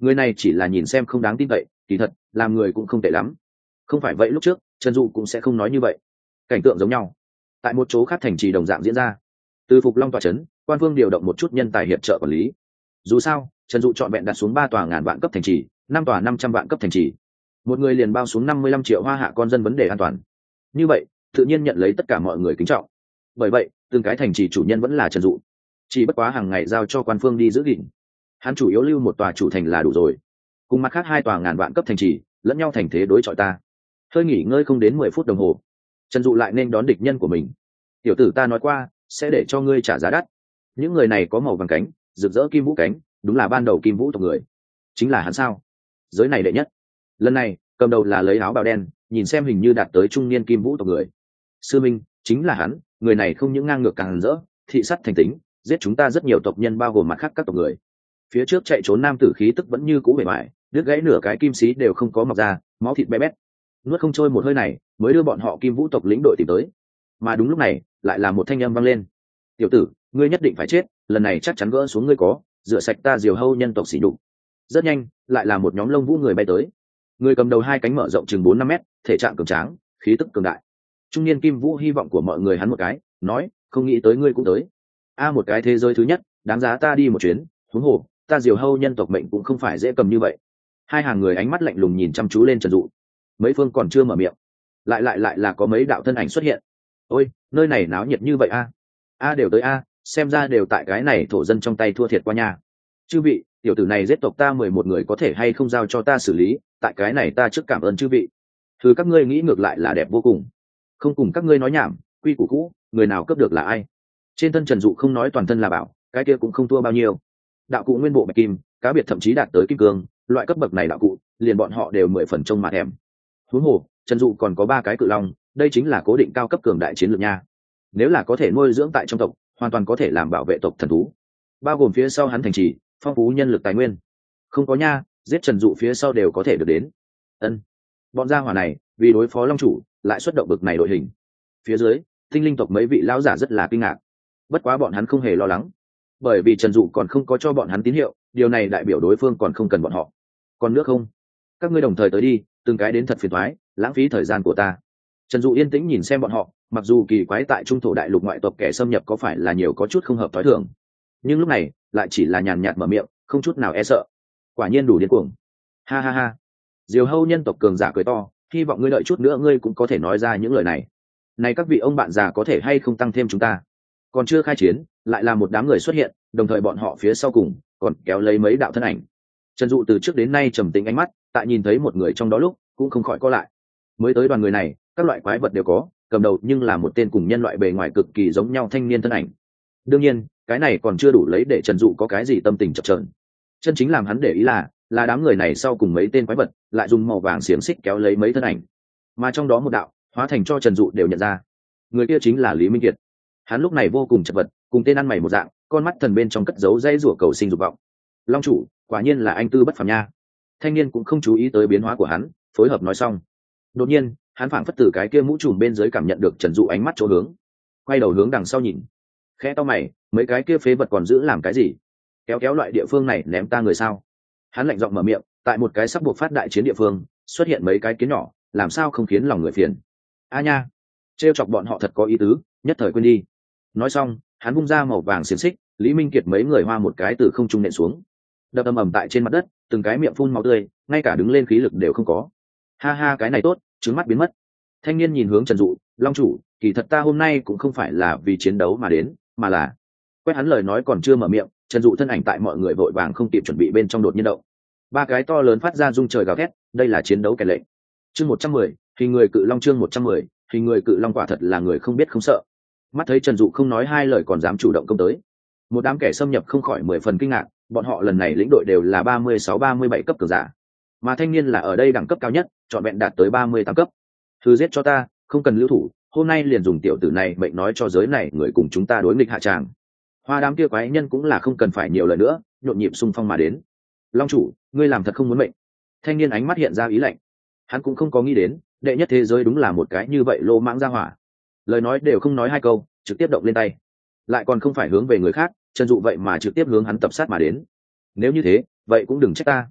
người này chỉ là nhìn xem không đáng tin cậy, kỳ thật làm người cũng không tệ lắm. Không phải vậy lúc trước Trần Dụ cũng sẽ không nói như vậy. Cảnh tượng giống nhau tại một chỗ khác thành trì đồng dạng diễn ra. Từ Phục Long tòa trấn, quan vương điều động một chút nhân tài hiệp trợ quản lý. Dù sao Trần Dụ chọn vẹn đặt xuống ba tòa ngàn vạn cấp thành trì, năm tòa năm trăm vạn cấp thành trì, một người liền bao xuống năm mươi lăm triệu hoa hạ con dân vấn đề an toàn. Như vậy tự nhiên nhận lấy tất cả mọi người kính trọng. Bởi vậy từng cái thành trì chủ nhân vẫn là Trần Dụ, chỉ bất quá hàng ngày giao cho quan phương đi giữ gìn. Hắn chủ yếu lưu một tòa chủ thành là đủ rồi, cùng mặt khác hai tòa ngàn vạn cấp thành trì lẫn nhau thành thế đối chọi ta. Hơi nghỉ ngơi không đến mười phút đồng hồ, Trần Dụ lại nên đón địch nhân của mình. Tiểu tử ta nói qua sẽ để cho ngươi trả giá đắt. Những người này có màu vàng cánh, rực rỡ kim vũ cánh, đúng là ban đầu kim vũ tộc người. Chính là hắn sao? Giới này đệ nhất. Lần này cầm đầu là lấy áo bào đen, nhìn xem hình như đạt tới trung niên kim vũ tộc người. Sư minh, chính là hắn. Người này không những ngang ngược càng rỡ, thị sắt thành tính, giết chúng ta rất nhiều tộc nhân bao gồm mặt khác các tộc người. Phía trước chạy trốn nam tử khí tức vẫn như cũ bề mại, đứt gãy nửa cái kim xí đều không có mọc ra, máu thịt bé bét. Nuốt không trôi một hơi này mới đưa bọn họ kim vũ tộc lĩnh đội tìm tới. Mà đúng lúc này lại là một thanh âm vang lên: tiểu tử, ngươi nhất định phải chết, lần này chắc chắn gỡ xuống ngươi có rửa sạch ta diều hâu nhân tộc xỉ đục. Rất nhanh lại là một nhóm lông vũ người bay tới. Người cầm đầu hai cánh mở rộng chừng bốn năm mét, thể trạng cường tráng, khí tức cường đại. Trung niên kim vũ hy vọng của mọi người hắn một cái, nói: không nghĩ tới ngươi cũng tới. A một cái thế giới thứ nhất, đáng giá ta đi một chuyến. Huống hồ ta diều hâu nhân tộc mệnh cũng không phải dễ cầm như vậy. Hai hàng người ánh mắt lạnh lùng nhìn chăm chú lên Trần Dụ. Mấy phương còn chưa mở miệng, lại lại lại là có mấy đạo thân ảnh xuất hiện. Ôi, nơi này náo nhiệt như vậy a. A đều tới a, xem ra đều tại cái này thổ dân trong tay thua thiệt qua nhà. Chư vị, tiểu tử này giết tộc ta mười một người có thể hay không giao cho ta xử lý, tại cái này ta trước cảm ơn chư vị. Thứ các ngươi nghĩ ngược lại là đẹp vô cùng. Không cùng các ngươi nói nhảm, quy củ cũ, người nào cấp được là ai. Trên thân Trần Dụ không nói toàn thân là bảo, cái kia cũng không thua bao nhiêu. Đạo cụ nguyên bộ bạch kim, cá biệt thậm chí đạt tới kim cương, loại cấp bậc này đạo cụ, liền bọn họ đều mười phần trông mà thèm. Huống hồ Trần Dụ còn có ba cái cự long, đây chính là cố định cao cấp cường đại chiến lược nha. Nếu là có thể nuôi dưỡng tại trong tộc, hoàn toàn có thể làm bảo vệ tộc thần thú, bao gồm phía sau hắn thành trì, phong phú nhân lực tài nguyên. Không có nha, giết Trần Dụ phía sau đều có thể được đến. Ân, bọn gia hỏa này vì đối phó long chủ lại xuất động bực này đội hình. Phía dưới tinh linh tộc mấy vị lão giả rất là kinh ngạc, bất quá bọn hắn không hề lo lắng, bởi vì Trần Dụ còn không có cho bọn hắn tín hiệu, điều này đại biểu đối phương còn không cần bọn họ. Còn nước không, các ngươi đồng thời tới đi, từng cái đến thật phiền toái, lãng phí thời gian của ta. Trần Dụ yên tĩnh nhìn xem bọn họ, mặc dù kỳ quái tại trung thổ đại lục ngoại tộc kẻ xâm nhập có phải là nhiều có chút không hợp thói thường, nhưng lúc này lại chỉ là nhàn nhạt mở miệng, không chút nào e sợ. Quả nhiên đủ điên cuồng. Ha ha ha. Diều hâu nhân tộc cường giả cười to, hy vọng ngươi đợi chút nữa ngươi cũng có thể nói ra những lời này. Này các vị ông bạn già có thể hay không tăng thêm chúng ta. Còn chưa khai chiến, lại là một đám người xuất hiện, đồng thời bọn họ phía sau cùng còn kéo lấy mấy đạo thân ảnh. Trần Dụ từ trước đến nay trầm tĩnh ánh mắt, tại nhìn thấy một người trong đó lúc cũng không khỏi co lại. Mới tới đoàn người này, các loại quái vật đều có, cầm đầu nhưng là một tên cùng nhân loại bề ngoài cực kỳ giống nhau thanh niên thân ảnh. Đương nhiên cái này còn chưa đủ lấy để Trần Dụ có cái gì tâm tình chập chờn. Chân chính làm hắn để ý là là đám người này sau cùng mấy tên quái vật lại dùng màu vàng xiềng xích kéo lấy mấy thân ảnh, mà trong đó một đạo hóa thành cho Trần Dụ đều nhận ra, người kia chính là Lý Minh Kiệt. Hắn lúc này vô cùng chật vật, cùng tên ăn mày một dạng, con mắt thần bên trong cất giấu dây rủa cầu sinh dục vọng. Long chủ, quả nhiên là anh tư bất phàm nha. Thanh niên cũng không chú ý tới biến hóa của hắn, phối hợp nói xong. Đột nhiên hắn phảng phất từ cái kia mũ trùm bên dưới cảm nhận được Trần Dụ ánh mắt chỗ hướng, quay đầu hướng đằng sau nhìn, khẽ to mày, mấy cái kia phế vật còn giữ làm cái gì, kéo kéo loại địa phương này ném ta người sao. Hắn lạnh giọng mở miệng, tại một cái sắp buộc phát đại chiến địa phương xuất hiện mấy cái kiến nhỏ, làm sao không khiến lòng người phiền. A nha, trêu chọc bọn họ thật có ý tứ, nhất thời quên đi. Nói xong hắn vung ra màu vàng xiềng xích, Lý Minh Kiệt mấy người hoa một cái từ không trung nện xuống, đập ầm ầm tại trên mặt đất, từng cái miệng phun máu tươi, ngay cả đứng lên khí lực đều không có. Ha ha, cái này tốt, trứng mắt biến mất. Thanh niên nhìn hướng Trần Dụ, Long chủ, kỳ thật ta hôm nay cũng không phải là vì chiến đấu mà đến, mà là... Quét hắn lời nói còn chưa mở miệng, Trần Dụ thân ảnh tại mọi người vội vàng không kịp chuẩn bị bên trong đột nhiên động. Ba cái to lớn phát ra rung trời gào thét, đây là chiến đấu kẻ lệnh. Chương một trăm mười, hình người cự long. Chương một trăm mười, hình người cự long quả thật là người không biết không sợ. Mắt thấy Trần Dụ không nói hai lời còn dám chủ động công tới, một đám kẻ xâm nhập không khỏi mười phần kinh ngạc. Bọn họ lần này lĩnh đội đều là ba mươi sáu ba mươi bảy cấp cường giả, mà thanh niên là ở đây đẳng cấp cao nhất, trọn vẹn đạt tới ba mươi tám cấp. Thư giết cho ta, không cần lưu thủ, hôm nay liền dùng tiểu tử này mệnh nói cho giới này người cùng chúng ta đối nghịch hạ tràng. Hoa đám kia quái nhân cũng là không cần phải nhiều lời nữa, nhộn nhịp xung phong mà đến. Long chủ, ngươi làm thật không muốn mệnh. Thanh niên ánh mắt hiện ra ý lạnh, hắn cũng không có nghĩ đến đệ nhất thế giới đúng là một cái như vậy lô mãng ra hỏa. Lời nói đều không nói hai câu, trực tiếp động lên tay, lại còn không phải hướng về người khác. Trần Dụ vậy mà trực tiếp hướng hắn tập sát mà đến. Nếu như thế vậy cũng đừng trách ta.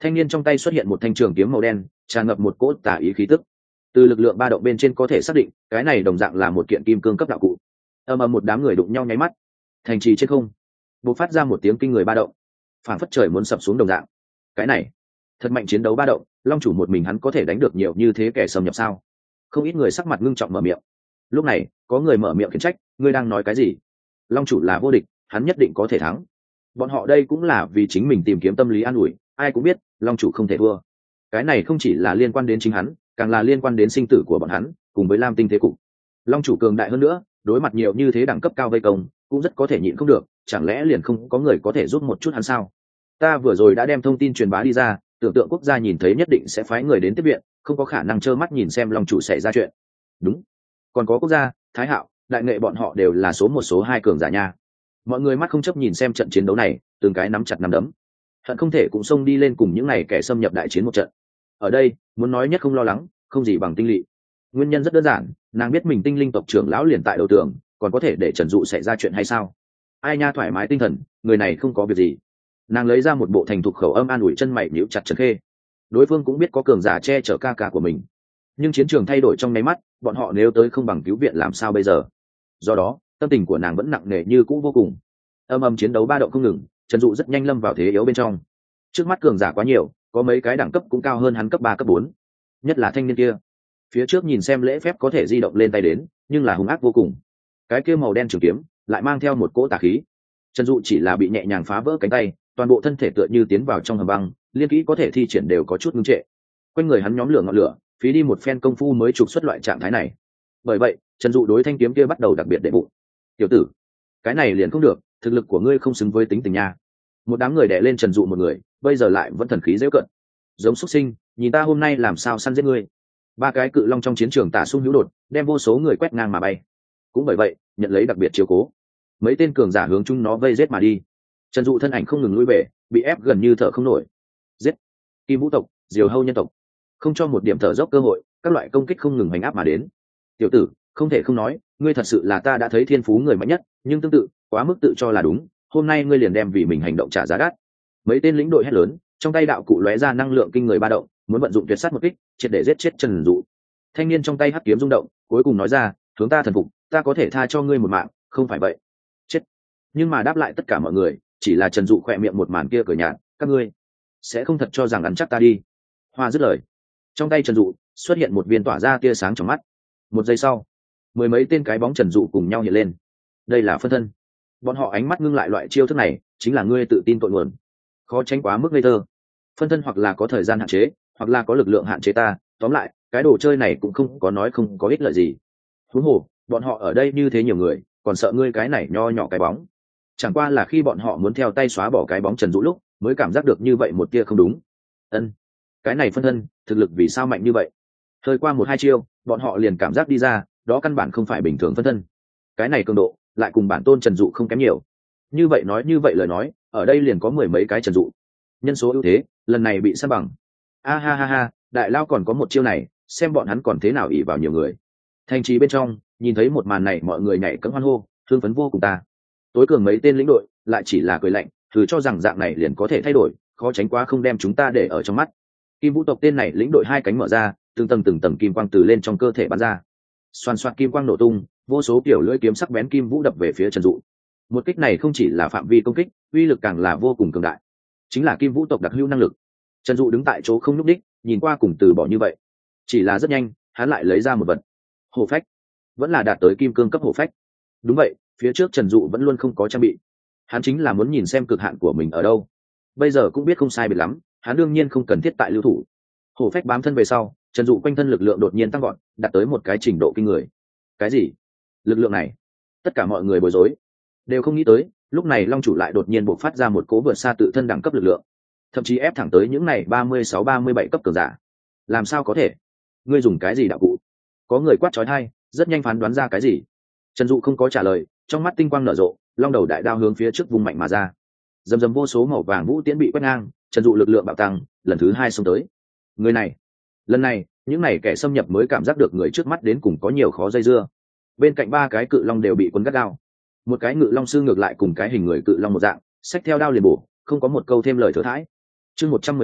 thanh niên trong tay xuất hiện một thanh trường kiếm màu đen, tràn ngập một cỗ tà ý khí tức. Từ lực lượng ba động bên trên có thể xác định cái này đồng dạng là một kiện kim cương cấp đạo cụ. Ầm ầm, một đám người đụng nhau nháy mắt, thành trì trên không bộc phát ra một tiếng kinh người ba động, phảng phất trời muốn sập xuống đồng dạng. Cái này thật mạnh chiến đấu ba động, long chủ một mình hắn có thể đánh được nhiều như thế kẻ xâm nhập sao? Không ít người sắc mặt ngưng trọng mở miệng. Lúc này có người mở miệng khiển trách, ngươi đang nói cái gì? Long chủ là vô địch, hắn nhất định có thể thắng. Bọn họ đây cũng là vì chính mình tìm kiếm tâm lý an ủi, ai cũng biết long chủ không thể thua. Cái này không chỉ là liên quan đến chính hắn, càng là liên quan đến sinh tử của bọn hắn cùng với lam tinh thế cục. Long chủ cường đại hơn nữa, đối mặt nhiều như thế đẳng cấp cao vây công cũng rất có thể nhịn không được, chẳng lẽ liền không có người có thể giúp một chút hắn sao? Ta vừa rồi đã đem thông tin truyền bá đi ra, tưởng tượng quốc gia nhìn thấy nhất định sẽ phái người đến tiếp viện, không có khả năng trơ mắt nhìn xem long chủ xảy ra chuyện. Đúng, còn có quốc gia Thái Hạo, đại nghệ bọn họ đều là số một số hai cường giả nha. Mọi người mắt không chấp nhìn xem trận chiến đấu này, từng cái nắm chặt nắm đấm, hận không thể cũng xông đi lên cùng những này kẻ xâm nhập đại chiến một trận. Ở đây muốn nói nhất không lo lắng, không gì bằng Tinh Lị. Nguyên nhân rất đơn giản, nàng biết mình tinh linh tộc trưởng lão liền tại đầu tường, còn có thể để Trần Dụ xảy ra chuyện hay sao? Ai nha, thoải mái tinh thần, người này không có việc gì. Nàng lấy ra một bộ thành thục khẩu âm an ủi chân mày nhíu chặt Trần Khê. Đối phương cũng biết có cường giả che chở ca ca của mình, nhưng chiến trường thay đổi trong nháy mắt, bọn họ nếu tới không bằng cứu viện làm sao bây giờ? Do đó tâm tình của nàng vẫn nặng nề như cũ vô cùng. Âm âm chiến đấu ba động không ngừng, Trần Dụ rất nhanh lâm vào thế yếu bên trong. Trước mắt cường giả quá nhiều, có mấy cái đẳng cấp cũng cao hơn hắn cấp ba cấp bốn, nhất là thanh niên kia. Phía trước nhìn xem lễ phép có thể di động lên tay đến, nhưng là hung ác vô cùng. Cái kia màu đen trường kiếm lại mang theo một cỗ tà khí. Trần Dụ chỉ là bị nhẹ nhàng phá vỡ cánh tay, toàn bộ thân thể tựa như tiến vào trong hầm băng, liên kỹ có thể thi triển đều có chút ngưng trệ. Quanh người hắn nhóm lửa ngọn lửa, phí đi một phen công phu mới trục xuất loại trạng thái này. Bởi vậy Trần Dụ đối thanh kiếm kia bắt đầu đặc biệt đệ bụng. Tiểu tử, cái này liền không được, thực lực của ngươi không xứng với tính tình nha. Một đám người đè lên Trần Dụ một người, bây giờ lại vẫn thần khí dễ cận. Giống xuất sinh, nhìn ta hôm nay làm sao săn giết ngươi. Ba cái cự long trong chiến trường tả xung hữu đột, đem vô số người quét ngang mà bay. Cũng bởi vậy nhận lấy đặc biệt chiếu cố, mấy tên cường giả hướng chung nó vây giết mà đi. Trần Dụ thân ảnh không ngừng lui về, bị ép gần như thở không nổi. Giết Kim Vũ tộc, Diều Hâu nhân tộc, không cho một điểm thở dốc cơ hội, các loại công kích không ngừng hành áp mà đến. Tiểu tử, không thể không nói, ngươi thật sự là ta đã thấy thiên phú người mạnh nhất, nhưng tương tự quá mức tự cho là đúng, hôm nay ngươi liền đem vì mình hành động trả giá đắt. Mấy tên lĩnh đội hét lớn, trong tay đạo cụ lóe ra năng lượng kinh người ba động, muốn vận dụng tuyệt sát một kích, triệt để giết chết Trần Dụ. Thanh niên trong tay hắc kiếm rung động, cuối cùng nói ra, hướng ta thần phục, ta có thể tha cho ngươi một mạng, không phải vậy chết. Nhưng mà đáp lại tất cả mọi người chỉ là Trần Dụ khỏe miệng một màn kia cười nhạt, các ngươi sẽ không thật cho rằng ăn chắc ta đi. Hoa dứt lời, trong tay Trần Dụ xuất hiện một viên tỏa ra tia sáng trong mắt. Một giây sau, mười mấy tên cái bóng Trần Dụ cùng nhau hiện lên. Đây là phân thân. Bọn họ ánh mắt ngưng lại, loại chiêu thức này chính là ngươi tự tin tội nguồn, khó tránh quá mức ngây thơ. Phân thân hoặc là có thời gian hạn chế, hoặc là có lực lượng hạn chế ta, tóm lại cái đồ chơi này cũng không có nói không có ích lợi gì. Huống hồ bọn họ ở đây như thế nhiều người, còn sợ ngươi cái này nho nhỏ cái bóng. Chẳng qua là khi bọn họ muốn theo tay xóa bỏ cái bóng Trần Dụ lúc, mới cảm giác được như vậy một tia không đúng. Ân, cái này phân thân thực lực vì sao mạnh như vậy? Hơi qua một hai chiêu, bọn họ liền cảm giác đi ra, đó căn bản không phải bình thường phân thân. Cái này cường độ lại cùng bản tôn Trần Dụ không kém nhiều. Như vậy nói như vậy lời nói, ở đây liền có mười mấy cái Trần Dụ. Nhân số ưu thế lần này bị san bằng. A ha ha ha, đại lao còn có một chiêu này, xem bọn hắn còn thế nào ỷ vào nhiều người. Thành trì bên trong nhìn thấy một màn này, mọi người nhảy cẫng hoan hô, thương phấn vô cùng. Ta tối cường mấy tên lĩnh đội lại chỉ là cười lạnh, thử cho rằng dạng này liền có thể thay đổi, khó tránh quá không đem chúng ta để ở trong mắt. Kim Vũ tộc tên này lĩnh đội hai cánh mở ra, từng tầng từng tầng kim quang từ lên trong cơ thể bắn ra. Xoàn xoạt kim quang nổ tung, vô số kiểu lưỡi kiếm sắc bén kim vũ đập về phía Trần Dụ. Một kích này không chỉ là phạm vi công kích, uy lực càng là vô cùng cường đại, chính là Kim Vũ tộc đặc hữu năng lực. Trần Dụ đứng tại chỗ không nhúc đích, nhìn qua cùng từ bỏ như vậy. Chỉ là rất nhanh, hắn lại lấy ra một vật. Hổ phách, vẫn là đạt tới kim cương cấp hổ phách. Đúng vậy, phía trước Trần Dụ vẫn luôn không có trang bị. Hắn chính là muốn nhìn xem cực hạn của mình ở đâu. Bây giờ cũng biết không sai biệt lắm, hắn đương nhiên không cần thiết tại lưu thủ. Hổ phách bám thân về sau, Trần Dụ quanh thân lực lượng đột nhiên tăng gọn, đạt tới một cái trình độ kinh người. Cái gì? Lực lượng này? Tất cả mọi người bối rối, đều không nghĩ tới, lúc này Long chủ lại đột nhiên bộc phát ra một cố vượt xa tự thân đẳng cấp lực lượng, thậm chí ép thẳng tới những này ba mươi sáu ba mươi bảy cấp cường giả. Làm sao có thể? Ngươi dùng cái gì đạo cụ? Có người quát chói tai, rất nhanh phán đoán ra cái gì. Trần Dụ không có trả lời, trong mắt tinh quang nở rộ, long đầu đại đao hướng phía trước vung mạnh mà ra. Dầm dầm vô số màu vàng vũ tiễn bị quét ngang, Trần Dụ lực lượng bạo tăng, lần thứ hai xông tới. Người này, lần này, những này kẻ xâm nhập mới cảm giác được người trước mắt đến cùng có nhiều khó dây dưa. Bên cạnh ba cái cự long đều bị cuốn gắt gao. Một cái ngự long sư ngược lại cùng cái hình người cự long một dạng, xách theo đao liền bổ, không có một câu thêm lời thừa thãi. Chương một trăm mười một,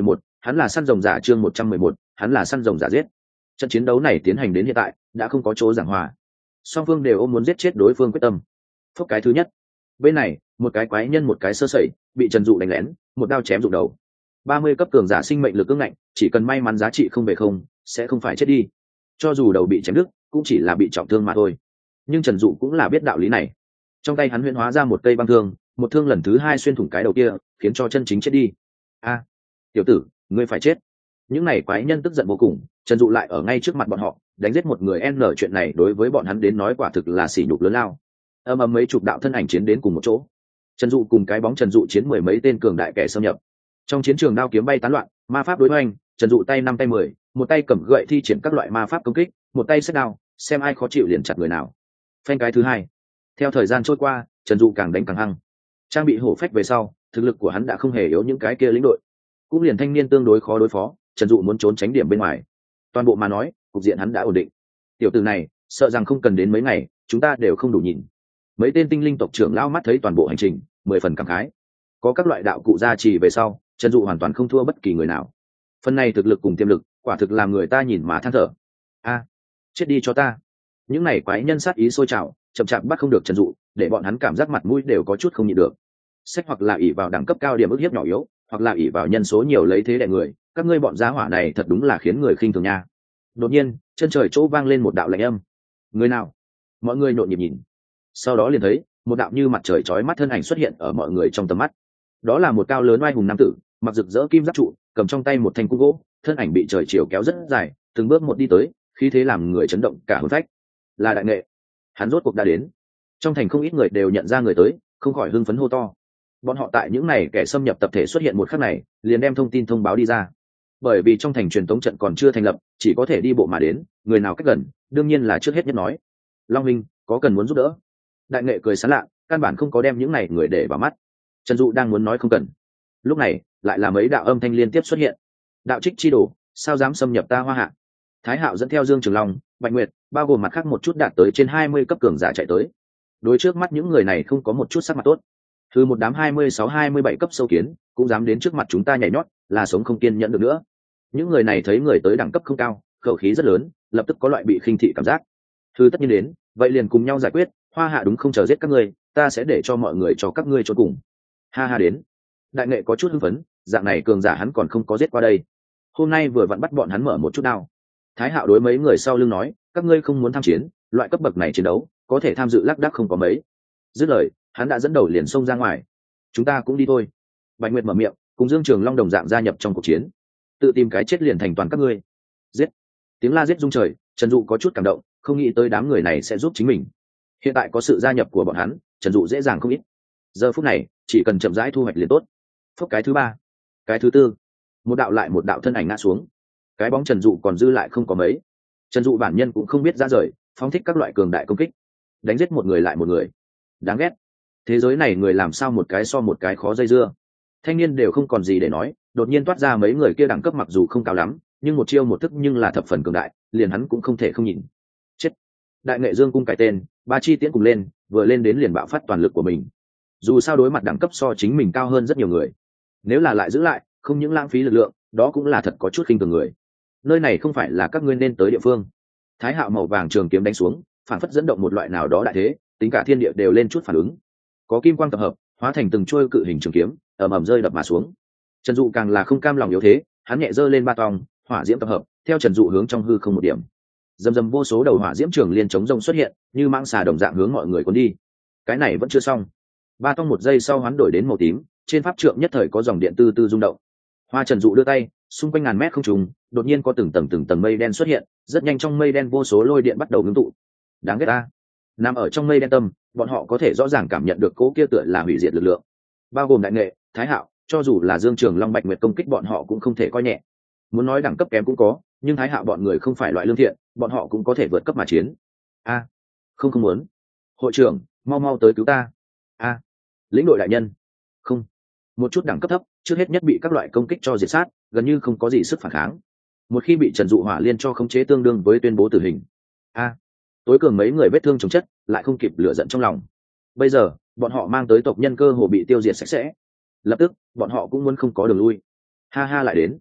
hắn là săn rồng giả chương một trăm mười một, hắn là săn rồng giả giết. Trận chiến đấu này tiến hành đến hiện tại đã không có chỗ giảng hòa, song phương đều ôm muốn giết chết đối phương quyết tâm. Phúc cái thứ nhất, bên này một cái quái nhân một cái sơ sẩy bị Trần Dụ đánh lén, một đao chém rụng đầu. ba mươi cấp cường giả sinh mệnh lực ương ngạnh, chỉ cần may mắn giá trị không về không sẽ không phải chết đi, cho dù đầu bị chém đứt cũng chỉ là bị trọng thương mà thôi. Nhưng Trần Dụ cũng là biết đạo lý này, trong tay hắn huyễn hóa ra một cây băng thương, một thương lần thứ hai xuyên thủng cái đầu kia, khiến cho chân chính chết đi. A, tiểu tử, ngươi phải chết. Những này quái nhân tức giận vô cùng, Trần Dụ lại ở ngay trước mặt bọn họ đánh giết một người n chuyện này đối với bọn hắn đến nói quả thực là sỉ nhục lớn lao. Âm ầm mấy chục đạo thân ảnh chiến đến cùng một chỗ, Trần Dụ cùng cái bóng Trần Dụ chiến mười mấy tên cường đại kẻ xâm nhập. Trong chiến trường đao kiếm bay tán loạn, ma pháp đối hoành, Trần Dụ tay năm tay mười, một tay cầm gậy thi triển các loại ma pháp công kích, một tay xếp đao, xem ai khó chịu liền chặt người nào. Phanh cái thứ hai. Theo thời gian trôi qua, Trần Dụ càng đánh càng hăng. Trang bị hổ phách về sau, thực lực của hắn đã không hề yếu những cái kia lĩnh đội, cũng liền thanh niên tương đối khó đối phó. Trần Dụ muốn trốn tránh điểm bên ngoài, toàn bộ mà nói cục diện hắn đã ổn định. Tiểu tử này sợ rằng không cần đến mấy ngày chúng ta đều không đủ nhìn. Mấy tên tinh linh tộc trưởng lao mắt thấy toàn bộ hành trình mười phần cảm khái, có các loại đạo cụ gia trì về sau, Trần Dụ hoàn toàn không thua bất kỳ người nào. Phần này thực lực cùng tiềm lực quả thực làm người ta nhìn mà than thở. A, chết đi cho ta. Những này quái nhân sát ý sôi trào, chậm chạp bắt không được Trần Dụ, để bọn hắn cảm giác mặt mũi đều có chút không nhịn được. Sách hoặc là ỷ vào đẳng cấp cao điểm ức hiếp nhỏ yếu, hoặc là ỷ vào nhân số nhiều lấy thế đè người, các ngươi bọn gia hỏa này thật đúng là khiến người khinh thường nha. Đột nhiên chân trời chỗ vang lên một đạo lạnh âm. Người nào? Mọi người nhộn nhịp nhìn, sau đó liền thấy một đạo như mặt trời chói mắt thân ảnh xuất hiện ở mọi người trong tầm mắt. Đó là một cao lớn oai hùng nam tử, mặc rực rỡ kim giáp trụ, cầm trong tay một thanh cung gỗ, thân ảnh bị trời chiều kéo rất dài, từng bước một đi tới, khí thế làm người chấn động cả hồn phách. Là Đại Nghệ, hắn rốt cuộc đã đến. Trong thành không ít người đều nhận ra người tới, không khỏi hưng phấn hô to. Bọn họ tại những này kẻ xâm nhập tập thể xuất hiện một khắc này, liền đem thông tin thông báo đi ra. Bởi vì trong thành truyền tống trận còn chưa thành lập, chỉ có thể đi bộ mà đến, người nào cách gần, đương nhiên là trước hết nhất nói. Long Minh, có cần muốn giúp đỡ? Đại Nghệ cười sảng lạ, căn bản không có đem những này người để vào mắt. Trần Dụ đang muốn nói không cần, lúc này lại là mấy đạo âm thanh liên tiếp xuất hiện. Đạo trích chi đồ, sao dám xâm nhập ta Hoa Hạ? Thái Hạo dẫn theo Dương Trường Long, Bạch Nguyệt, bao gồm mặt khác một chút đạt tới trên hai mươi cấp cường giả chạy tới. Đối trước mắt những người này không có một chút sắc mặt tốt. Thư một đám hai mươi sáu hai mươi bảy cấp sâu kiến, cũng dám đến trước mặt chúng ta nhảy nhót, là sống không kiên nhẫn được nữa. Những người này thấy người tới đẳng cấp không cao, khẩu khí rất lớn, lập tức có loại bị khinh thị cảm giác. Thư tất nhiên đến, vậy liền cùng nhau giải quyết, Hoa Hạ đúng không chờ giết các ngươi, ta sẽ để cho mọi người cho các ngươi trốn cùng. Ha ha đến. Đại Nghệ có chút hưng phấn, dạng này cường giả hắn còn không có giết qua đây. Hôm nay vừa vặn bắt bọn hắn mở một chút đao. Thái Hạo đối mấy người sau lưng nói, các ngươi không muốn tham chiến, loại cấp bậc này chiến đấu, có thể tham dự lác đác không có mấy. Dứt lời, hắn đã dẫn đầu liền xông ra ngoài. Chúng ta cũng đi thôi. Bạch Nguyệt mở miệng, cùng Dương Trường Long đồng dạng gia nhập trong cuộc chiến. Tự tìm cái chết liền thành toàn các ngươi. Giết. Tiếng la giết rung trời, Trần Dụ có chút cảm động, không nghĩ tới đám người này sẽ giúp chính mình. Hiện tại có sự gia nhập của bọn hắn, Trần Dụ dễ dàng không ít. Giờ phút này, chỉ cần chậm rãi thu hoạch liền tốt. Phốc cái thứ ba, cái thứ tư, một đạo lại một đạo thân ảnh ngã xuống. Cái bóng Trần Dụ còn dư lại không có mấy. Trần Dụ bản nhân cũng không biết ra rời, phóng thích các loại cường đại công kích, đánh giết một người lại một người. Đáng ghét. Thế giới này người làm sao một cái so một cái khó dây dưa. Thanh niên đều không còn gì để nói, đột nhiên toát ra mấy người kia đẳng cấp mặc dù không cao lắm, nhưng một chiêu một thức nhưng là thập phần cường đại, liền hắn cũng không thể không nhìn. Chết. Đại Nghệ Dương cung cải tên, ba chi tiễn cùng lên, vừa lên đến liền bạo phát toàn lực của mình. Dù sao đối mặt đẳng cấp so chính mình cao hơn rất nhiều người, nếu là lại giữ lại, không những lãng phí lực lượng, đó cũng là thật có chút khinh thường người. Nơi này không phải là các ngươi nên tới địa phương. Thái Hạo màu vàng trường kiếm đánh xuống, phản phất dẫn động một loại nào đó đại thế, tính cả thiên địa đều lên chút phản ứng. Có kim quang tập hợp, hóa thành từng chuôi cự hình trường kiếm, ầm ầm rơi đập mà xuống. Trần Dụ càng là không cam lòng yếu thế, hắn nhẹ giơ lên ba tòng, hỏa diễm tập hợp, theo Trần Dụ hướng trong hư không một điểm. Dầm dầm vô số đầu hỏa diễm trường liên chống rông xuất hiện, như mãng xà đồng dạng hướng mọi người cuốn đi. Cái này vẫn chưa xong. Ba tông một giây sau hoán đổi đến màu tím, trên pháp trượng nhất thời có dòng điện tư tư rung động. Hoa Trần Dụ đưa tay, xung quanh ngàn mét không trùng, đột nhiên có từng tầng từng tầng mây đen xuất hiện, rất nhanh trong mây đen vô số lôi điện bắt đầu ngưng tụ. Đáng ghét ta. Nằm ở trong mây đen tâm, bọn họ có thể rõ ràng cảm nhận được cố kia tựa là hủy diệt lực lượng. Bao gồm Đại Nghệ, Thái Hạo, cho dù là Dương Trường Long Bạch Nguyệt công kích bọn họ cũng không thể coi nhẹ. Muốn nói đẳng cấp kém cũng có, nhưng Thái Hạo bọn người không phải loại lương thiện, bọn họ cũng có thể vượt cấp mà chiến. A, không không muốn. Hội trưởng, mau mau tới cứu ta. A, lĩnh đội đại nhân. Không, một chút đẳng cấp thấp, trước hết nhất bị các loại công kích cho diệt sát, gần như không có gì sức phản kháng. Một khi bị Trần Dụ hỏa liên cho khống chế tương đương với tuyên bố tử hình. A, tối cường mấy người vết thương chồng chất, lại không kịp lửa giận trong lòng. Bây giờ, bọn họ mang tới tộc nhân cơ hồ bị tiêu diệt sạch sẽ. Lập tức, bọn họ cũng muốn không có đường lui. Ha ha lại đến.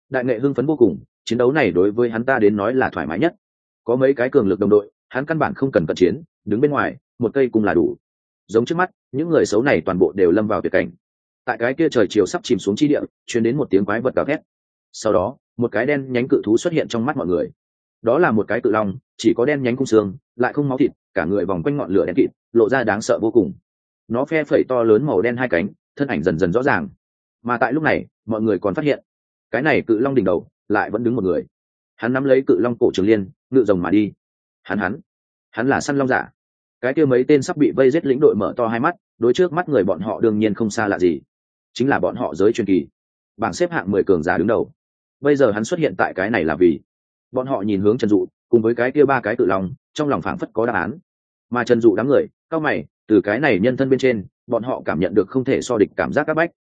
Đại nghệ hưng phấn vô cùng, chiến đấu này đối với hắn ta đến nói là thoải mái nhất. Có mấy cái cường lực đồng đội, hắn căn bản không cần cận chiến, đứng bên ngoài một cây cung là đủ. Giống trước mắt những người xấu này toàn bộ đều lâm vào tuyệt cảnh. Tại cái kia trời chiều sắp chìm xuống chi địa, truyền đến một tiếng quái vật gào thét. Sau đó một cái đen nhánh cự thú xuất hiện trong mắt mọi người. Đó là một cái cự long, chỉ có đen nhánh cung xương, lại không máu thịt, cả người vòng quanh ngọn lửa đen kịt, lộ ra đáng sợ vô cùng. Nó phe phẩy to lớn màu đen hai cánh, thân ảnh dần dần rõ ràng. Mà tại lúc này mọi người còn phát hiện cái này cự long đỉnh đầu lại vẫn đứng một người. Hắn nắm lấy cự long cổ trường liên, ngự rồng mà đi. Hắn hắn, hắn là săn long giả. Cái kia mấy tên sắp bị vây giết lĩnh đội mở to hai mắt, đối trước mắt người bọn họ đương nhiên không xa lạ gì, chính là bọn họ giới truyền kỳ, bảng xếp hạng mười cường giả đứng đầu. Bây giờ hắn xuất hiện tại cái này là vì bọn họ nhìn hướng Trần Dụ cùng với cái kia ba cái cự long, trong lòng phảng phất có đáp án. Mà Trần Dụ đám người cao mày, từ cái này nhân thân bên trên bọn họ cảm nhận được không thể so địch cảm giác các bách.